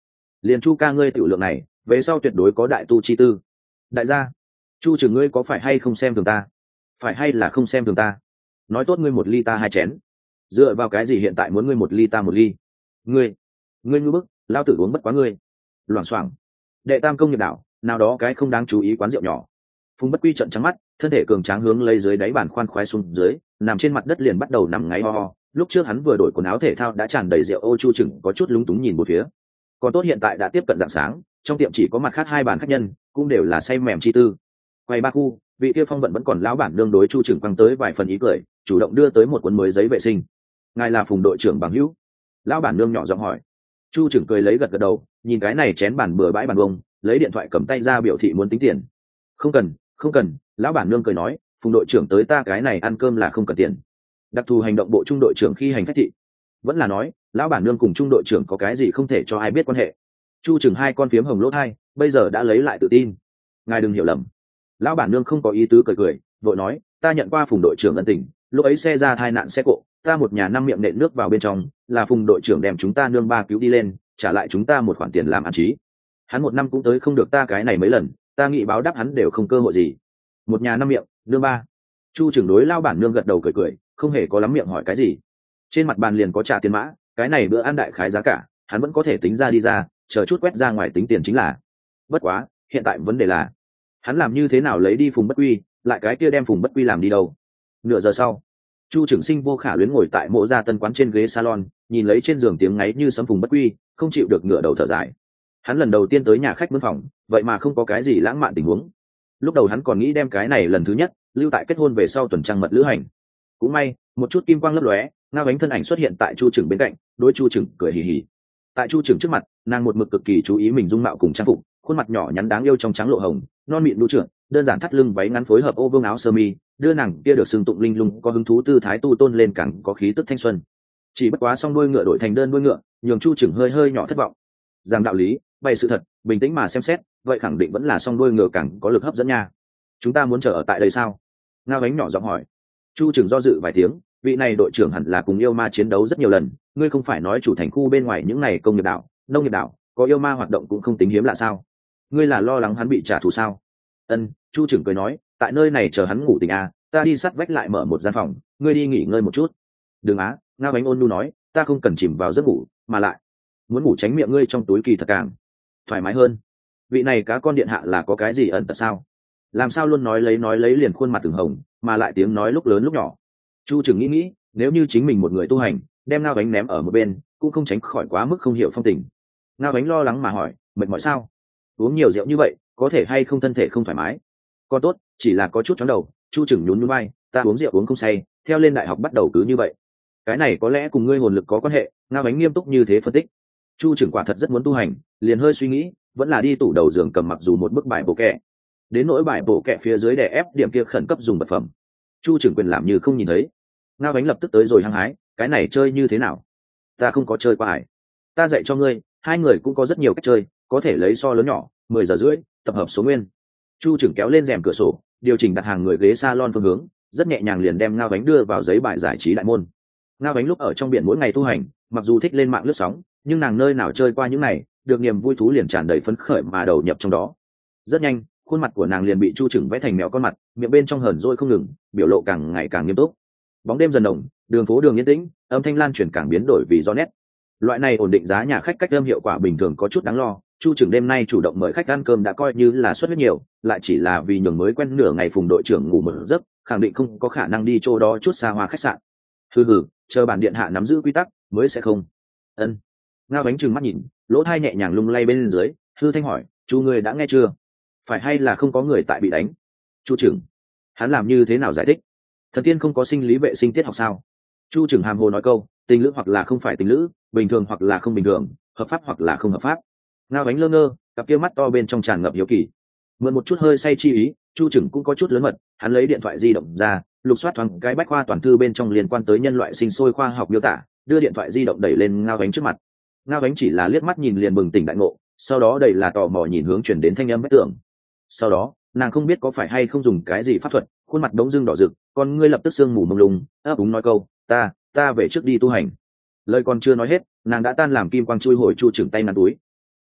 liền chu ca ngươi tiểu lượng này về sau tuyệt đối có đại tu chi tư. Đại gia, chu trưởng ngươi có phải hay không xem thường ta? Phải hay là không xem thường ta? Nói tốt ngươi một ly ta hai chén, dựa vào cái gì hiện tại muốn ngươi một ly ta một ly? Ngươi ngươi ngu bức, lao tử uống bất quá ngươi. Loảng xoảng. Đệ tam công nghiệp đảo nào đó cái không đáng chú ý quán rượu nhỏ, Phùng Bất Quy trợn trắng mắt, thân thể cường tráng hướng lấy dưới đáy bàn khoan khoái xuống dưới, nằm trên mặt đất liền bắt đầu nằm ngáy ho ho. Lúc trước hắn vừa đổi quần áo thể thao đã tràn đầy rượu ô, chu chừng có chút lúng túng nhìn một phía. Còn tốt hiện tại đã tiếp cận rạng sáng, trong tiệm chỉ có mặt khác hai bàn khách nhân, cũng đều là say mềm chi tư. Quay ba khu, vị kia phong vận vẫn còn lão bản đương đối chu chừng quăng tới vài phần ý cười, chủ động đưa tới một cuốn mới giấy vệ sinh. Ngài là Phùng đội trưởng bằng hữu? Lão bản nương nhỏ giọng hỏi. Chu chừng cười lấy gật gật đầu, nhìn cái này chén bàn bừa bãi bàn bông, lấy điện thoại cầm tay ra biểu thị muốn tính tiền. Không cần, không cần, lão bản nương cười nói, Phùng đội trưởng tới ta cái này ăn cơm là không cần tiền. Đặc thù hành động bộ trung đội trưởng khi hành phách thị, vẫn là nói lão bản nương cùng trung đội trưởng có cái gì không thể cho ai biết quan hệ. Chu chừng hai con phiếm hồng lỗ thai bây giờ đã lấy lại tự tin. Ngài đừng hiểu lầm. Lão bản nương không có ý tứ, cười cười vội nói, ta nhận qua Phùng đội trưởng ân tình, lúc ấy xe ra tai nạn xe cộ, ta một nhà năm miệng nện nước vào bên trong, là Phùng đội trưởng đem chúng ta nương ba cứu đi lên, trả lại chúng ta một khoản tiền làm ăn trí. Hắn một năm cũng tới không được ta cái này mấy lần, ta nghĩ báo đáp hắn đều không cơ hội gì. Một nhà năm miệng nương ba. Chu trưởng đối lao bản nương gật đầu cười cười, không hề có lắm miệng hỏi cái gì. Trên mặt bàn liền có trả tiền mã, cái này bữa ăn đại khái giá cả hắn vẫn có thể tính ra đi ra, chờ chút quét ra ngoài tính tiền chính là. Bất quá hiện tại vấn đề là hắn làm như thế nào lấy đi Phùng Bất Quy, lại cái kia đem Phùng Bất Quy làm đi đâu. Nửa giờ sau, Chu trưởng sinh vô khả luyến ngồi tại mộ gia tân quán trên ghế salon, nhìn lấy trên giường tiếng ngáy như sấm Phùng Bất Quy, không chịu được ngửa đầu thở dài. Hắn lần đầu tiên tới nhà khách mướn phòng, vậy mà không có cái gì lãng mạn tình huống. Lúc đầu hắn còn nghĩ đem cái này lần thứ nhất lưu tại kết hôn về sau tuần trăng mật lữ hành. Cũng may một chút kim quang lấp lóe, Ngao Ánh thân ảnh xuất hiện tại Chu Trừng bên cạnh, đối Chu Trừng cười hì hì. Tại Chu Trừng trước mặt, nàng một mực cực kỳ chú ý mình dung mạo cùng trang phục, khuôn mặt nhỏ nhắn đáng yêu trong trắng lộ hồng, non mịn đu trượt, đơn giản thắt lưng váy ngắn phối hợp ô vương áo sơ mi, đưa nàng kia được xưng tụng linh lung có hứng thú tư thái tu tôn lên càng có khí tức thanh xuân. Chỉ bất quá song đuôi ngựa đổi thành đơn đuôi ngựa, nhường Chu Trừng hơi hơi nhỏ thất vọng. Rằng đạo lý, bày sự thật, bình tĩnh mà xem xét, vậy khẳng định vẫn là song đuôi ngựa càng có lực hấp dẫn nha. Chúng ta muốn chờ ở tại đây sao? Ngao Ánh nhỏ giọng hỏi. Chu Trừng do dự vài tiếng, vị này đội trưởng hẳn là cùng yêu ma chiến đấu rất nhiều lần, ngươi không phải nói chủ thành khu bên ngoài những này công nghiệp đảo, nông nghiệp đảo, có yêu ma hoạt động cũng không tính hiếm lạ sao? Ngươi là lo lắng hắn bị trả thù sao? Ân, Chu Trừng cười nói, tại nơi này chờ hắn ngủ tỉnh à, ta đi sát vách lại mở một gian phòng, ngươi đi nghỉ ngơi một chút. Đừng á, Ngao Ánh ôn nhu nói, ta không cần chìm vào giấc ngủ, mà lại muốn ngủ tránh miệng ngươi trong túi kỳ thật càng thoải mái hơn. Vị này cá con điện hạ là có cái gì ẩn tật sao? Làm sao luôn nói lấy nói lấy liền khuôn mặt từng hồng, mà lại tiếng nói lúc lớn lúc nhỏ. Chu Trừng nghĩ nghĩ, nếu như chính mình một người tu hành, đem Ngao Ánh ném ở một bên, cũng không tránh khỏi quá mức không hiểu phong tình. Ngao Ánh lo lắng mà hỏi, mệt mỏi sao? Uống nhiều rượu như vậy, có thể hay không thân thể không thoải mái? Còn tốt, chỉ là có chút chóng đầu. Chu Trừng nhún nhún vai, ta uống rượu uống không say, theo lên đại học bắt đầu cứ như vậy. Cái này có lẽ cùng ngươi hồn lực có quan hệ. Ngao Ánh nghiêm túc như thế phân tích. Chu Trừng quả thật rất muốn tu hành, liền hơi suy nghĩ, vẫn là đi tủ đầu giường cầm mặc dù một bức bài bộ kẹ. Đến nỗi bài bộ kẹ phía dưới để ép điểm kia khẩn cấp dùng vật phẩm, Chu Trừng quyền làm như không nhìn thấy. Ngao Ánh lập tức tới rồi hăng hái, cái này chơi như thế nào? Ta không có chơi qua hải, ta dạy cho ngươi. Hai người cũng có rất nhiều cách chơi, có thể lấy so lớn nhỏ, mười giờ rưỡi tập hợp số nguyên. Chu Trừng kéo lên rèm cửa sổ, điều chỉnh đặt hàng người ghế salon phương hướng, rất nhẹ nhàng liền đem Ngao Ánh đưa vào giấy bài giải trí đại môn. Ngao Ánh lúc ở trong biển mỗi ngày tu hành, mặc dù thích lên mạng lướt sóng, nhưng nàng nơi nào chơi qua những này, được niềm vui thú liền tràn đầy phấn khởi mà đầu nhập trong đó. Rất nhanh, khuôn mặt của nàng liền bị Chu Trừng vẽ thành mèo con mặt, miệng bên trong hờn dỗi không ngừng, biểu lộ càng ngày càng nghiêm túc. Bóng đêm dần đồng, đường phố đường yên tĩnh, âm thanh lan truyền càng biến đổi vì do nét. Loại này ổn định giá nhà khách cách âm hiệu quả bình thường có chút đáng lo. Chu Trừng đêm nay chủ động mời khách ăn cơm đã coi như là suất huyết nhiều, lại chỉ là vì nhường mới quen nửa ngày Phùng đội trưởng ngủ một giấc, khẳng định không có khả năng đi chỗ đó chút xa hoa khách sạn. Hừ hừ, chờ bản điện hạ nắm giữ quy tắc mới sẽ không. Ân. Ngao Ánh trừng mắt nhìn, lỗ tai nhẹ nhàng lung lay bên dưới, hư thanh hỏi, chu ngươi đã nghe chưa? Phải hay là không có người tại bị đánh? Chu Trừng, hắn làm như thế nào giải thích? Thần tiên không có sinh lý vệ sinh tiết học sao? Chu Trừng hàm hồ nói câu, tình lữ hoặc là không phải tình lữ, bình thường hoặc là không bình thường, hợp pháp hoặc là không hợp pháp. Ngao Ánh lơ ngơ, cặp kia mắt to bên trong tràn ngập hiếu kỳ. Mượn một chút hơi say chi ý, Chu Trừng cũng có chút lớn mật, hắn lấy điện thoại di động ra, lục soát thoáng cái bách khoa toàn thư bên trong liên quan tới nhân loại sinh sôi khoa học miêu tả, đưa điện thoại di động đẩy lên Ngao Ánh trước mặt. Ngao Ánh chỉ là liếc mắt nhìn liền bừng tỉnh đại ngộ, sau đó đầy là tò mò nhìn hướng chuyển đến thanh âm vách tường. Sau đó, nàng không biết có phải hay không dùng cái gì pháp thuật, khuôn mặt đống dưng đỏ rực, con ngươi lập tức sương mù mông lung, ấp úng nói câu, ta, ta về trước đi tu hành. Lời còn chưa nói hết, nàng đã tan làm kim quang chui hồi Chu Trừng tay ngắn túi.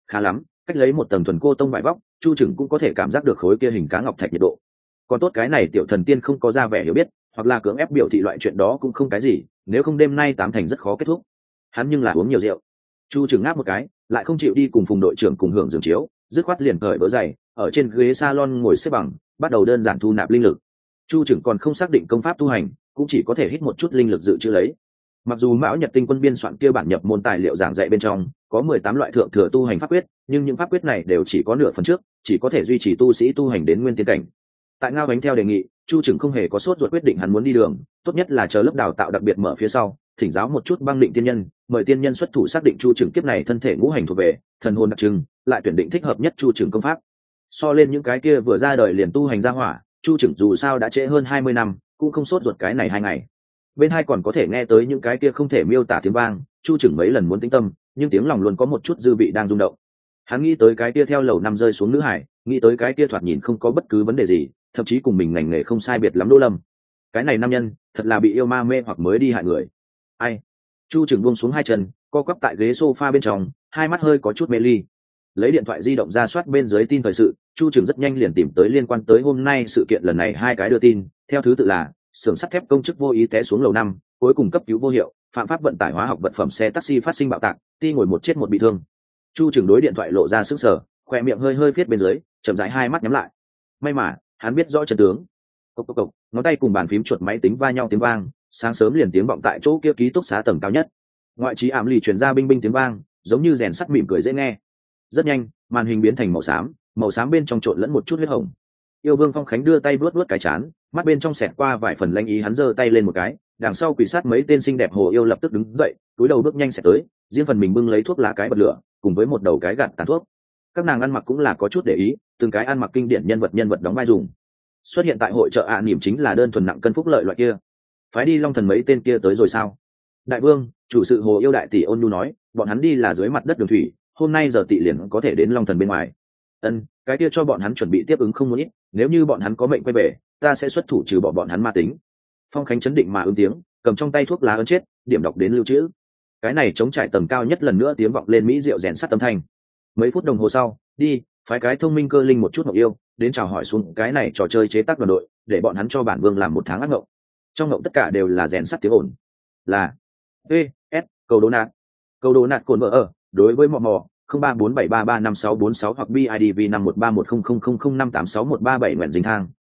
Khá lắm, cách lấy một tầng thuần cô tông vải vóc, chu trừng cũng có thể cảm giác được khối kia hình cá ngọc thạch nhiệt độ. Còn tốt cái này tiểu thần tiên không có ra vẻ hiểu biết, hoặc là cưỡng ép biểu thị loại chuyện đó cũng không cái gì, nếu không đêm nay tám thành rất khó kết thúc. Hắn nhưng là uống nhiều rượu. Chu trừng ngáp một cái, lại không chịu đi cùng phùng đội trưởng cùng hưởng giường chiếu, dứt khoát liền cởi vớ giày, ở trên ghế salon ngồi xếp bằng, bắt đầu đơn giản thu nạp linh lực. Chu trừng còn không xác định công pháp tu hành, cũng chỉ có thể hít một chút linh lực dự trữ lấy. Mặc dù Mão Nhật Tinh Quân biên soạn kia bản nhập môn tài liệu giảng dạy bên trong có mười tám loại thượng thừa tu hành pháp quyết, nhưng những pháp quyết này đều chỉ có nửa phần trước, chỉ có thể duy trì tu sĩ tu hành đến nguyên tiên cảnh. Tại Ngao Bánh theo đề nghị, Chu Trừng không hề có sốt ruột quyết định hắn muốn đi đường, tốt nhất là chờ lớp đào tạo đặc biệt mở phía sau, thỉnh giáo một chút băng định tiên nhân, mời tiên nhân xuất thủ xác định Chu Trừng kiếp này thân thể ngũ hành thuộc về, thần hồn đặc trưng, lại tuyển định thích hợp nhất Chu Trừng công pháp. So lên những cái kia vừa ra đời liền tu hành ra hỏa, Chu Trừng dù sao đã trễ hơn hai mươi năm, cũng không sốt ruột cái này hai ngày. Bên hai còn có thể nghe tới những cái kia không thể miêu tả tiếng vang, Chu Trừng mấy lần muốn tĩnh tâm, nhưng tiếng lòng luôn có một chút dư vị đang rung động. Hắn nghĩ tới cái kia theo lầu năm rơi xuống nữ hải, nghĩ tới cái kia thoạt nhìn không có bất cứ vấn đề gì, thậm chí cùng mình ngành nghề không sai biệt lắm Đỗ Lâm. Cái này nam nhân, thật là bị yêu ma mê hoặc mới đi hại người. Ai? Chu Trừng buông xuống hai chân, co quắp tại ghế sofa bên trong, hai mắt hơi có chút mê ly. Lấy điện thoại di động ra soát bên dưới tin thời sự, Chu Trừng rất nhanh liền tìm tới liên quan tới hôm nay sự kiện lần này hai cái đưa tin, theo thứ tự là xưởng sắt thép công chức vô ý té xuống lầu năm, cuối cùng cấp cứu vô hiệu, phạm pháp vận tải hóa học vật phẩm xe taxi phát sinh bạo tạc, ti ngồi một chết một bị thương. Chu Trừng đối điện thoại lộ ra sức sở, khoe miệng hơi hơi viết bên dưới, chậm rãi hai mắt nhắm lại. May mà hắn biết rõ trận tướng. Cộc cộc cộc, ngón tay cùng bàn phím chuột máy tính va nhau tiếng vang, sáng sớm liền tiếng vọng tại chỗ kia ký túc xá tầng cao nhất. Ngoại trí ảm lì truyền ra binh binh tiếng vang, giống như rèn sắt mỉm cười dễ nghe. Rất nhanh, màn hình biến thành màu xám, màu xám bên trong trộn lẫn một chút huyết hồng. Yêu Vương Phong Khánh đưa tay vuốt vuốt cái chán, mắt bên trong xẹt qua vài phần lanh ý, hắn giơ tay lên một cái, đằng sau quỷ sát mấy tên xinh đẹp hồ yêu lập tức đứng dậy, túi đầu bước nhanh sẽ tới, riêng phần mình bưng lấy thuốc lá cái bật lửa, cùng với một đầu cái gạt tàn thuốc. Các nàng ăn mặc cũng là có chút để ý, từng cái ăn mặc kinh điển nhân vật nhân vật đóng vai dùng. Xuất hiện tại hội chợ ạ à, niềm chính là đơn thuần nặng cân phúc lợi loại kia. Phái đi Long Thần mấy tên kia tới rồi sao? Đại vương, chủ sự hồ yêu đại tỷ ôn nhu nói, bọn hắn đi là dưới mặt đất đường thủy, hôm nay giờ tị liền có thể đến Long Thần bên ngoài. Ân, cái kia cho bọn hắn chuẩn bị tiếp ứng không muốn ít, nếu như bọn hắn có mệnh quay về, ta sẽ xuất thủ trừ bỏ bọn hắn ma tính. Phong Khánh chấn định mà ứng tiếng, cầm trong tay thuốc lá ấn chết, điểm đọc đến lưu trữ. Cái này chống trải tầng cao nhất lần nữa tiếng vọng lên mỹ diệu rèn sắt âm thanh. Mấy phút đồng hồ sau, đi, phái cái thông minh cơ linh một chút ngọc yêu, đến chào hỏi xuống cái này trò chơi chế tác đoàn đội, để bọn hắn cho bản vương làm một tháng ác ngộng. Trong ngộng tất cả đều là rèn sắt tiếng ồn. Là P S cầu đố nạt. Cầu đố nạt cồn vợ ở, đối với mò mò không ba bốn bảy ba ba năm sáu bốn sáu hoặc bidv năm một ba một không không không không năm tám sáu một ba bảy nguyện dính thang.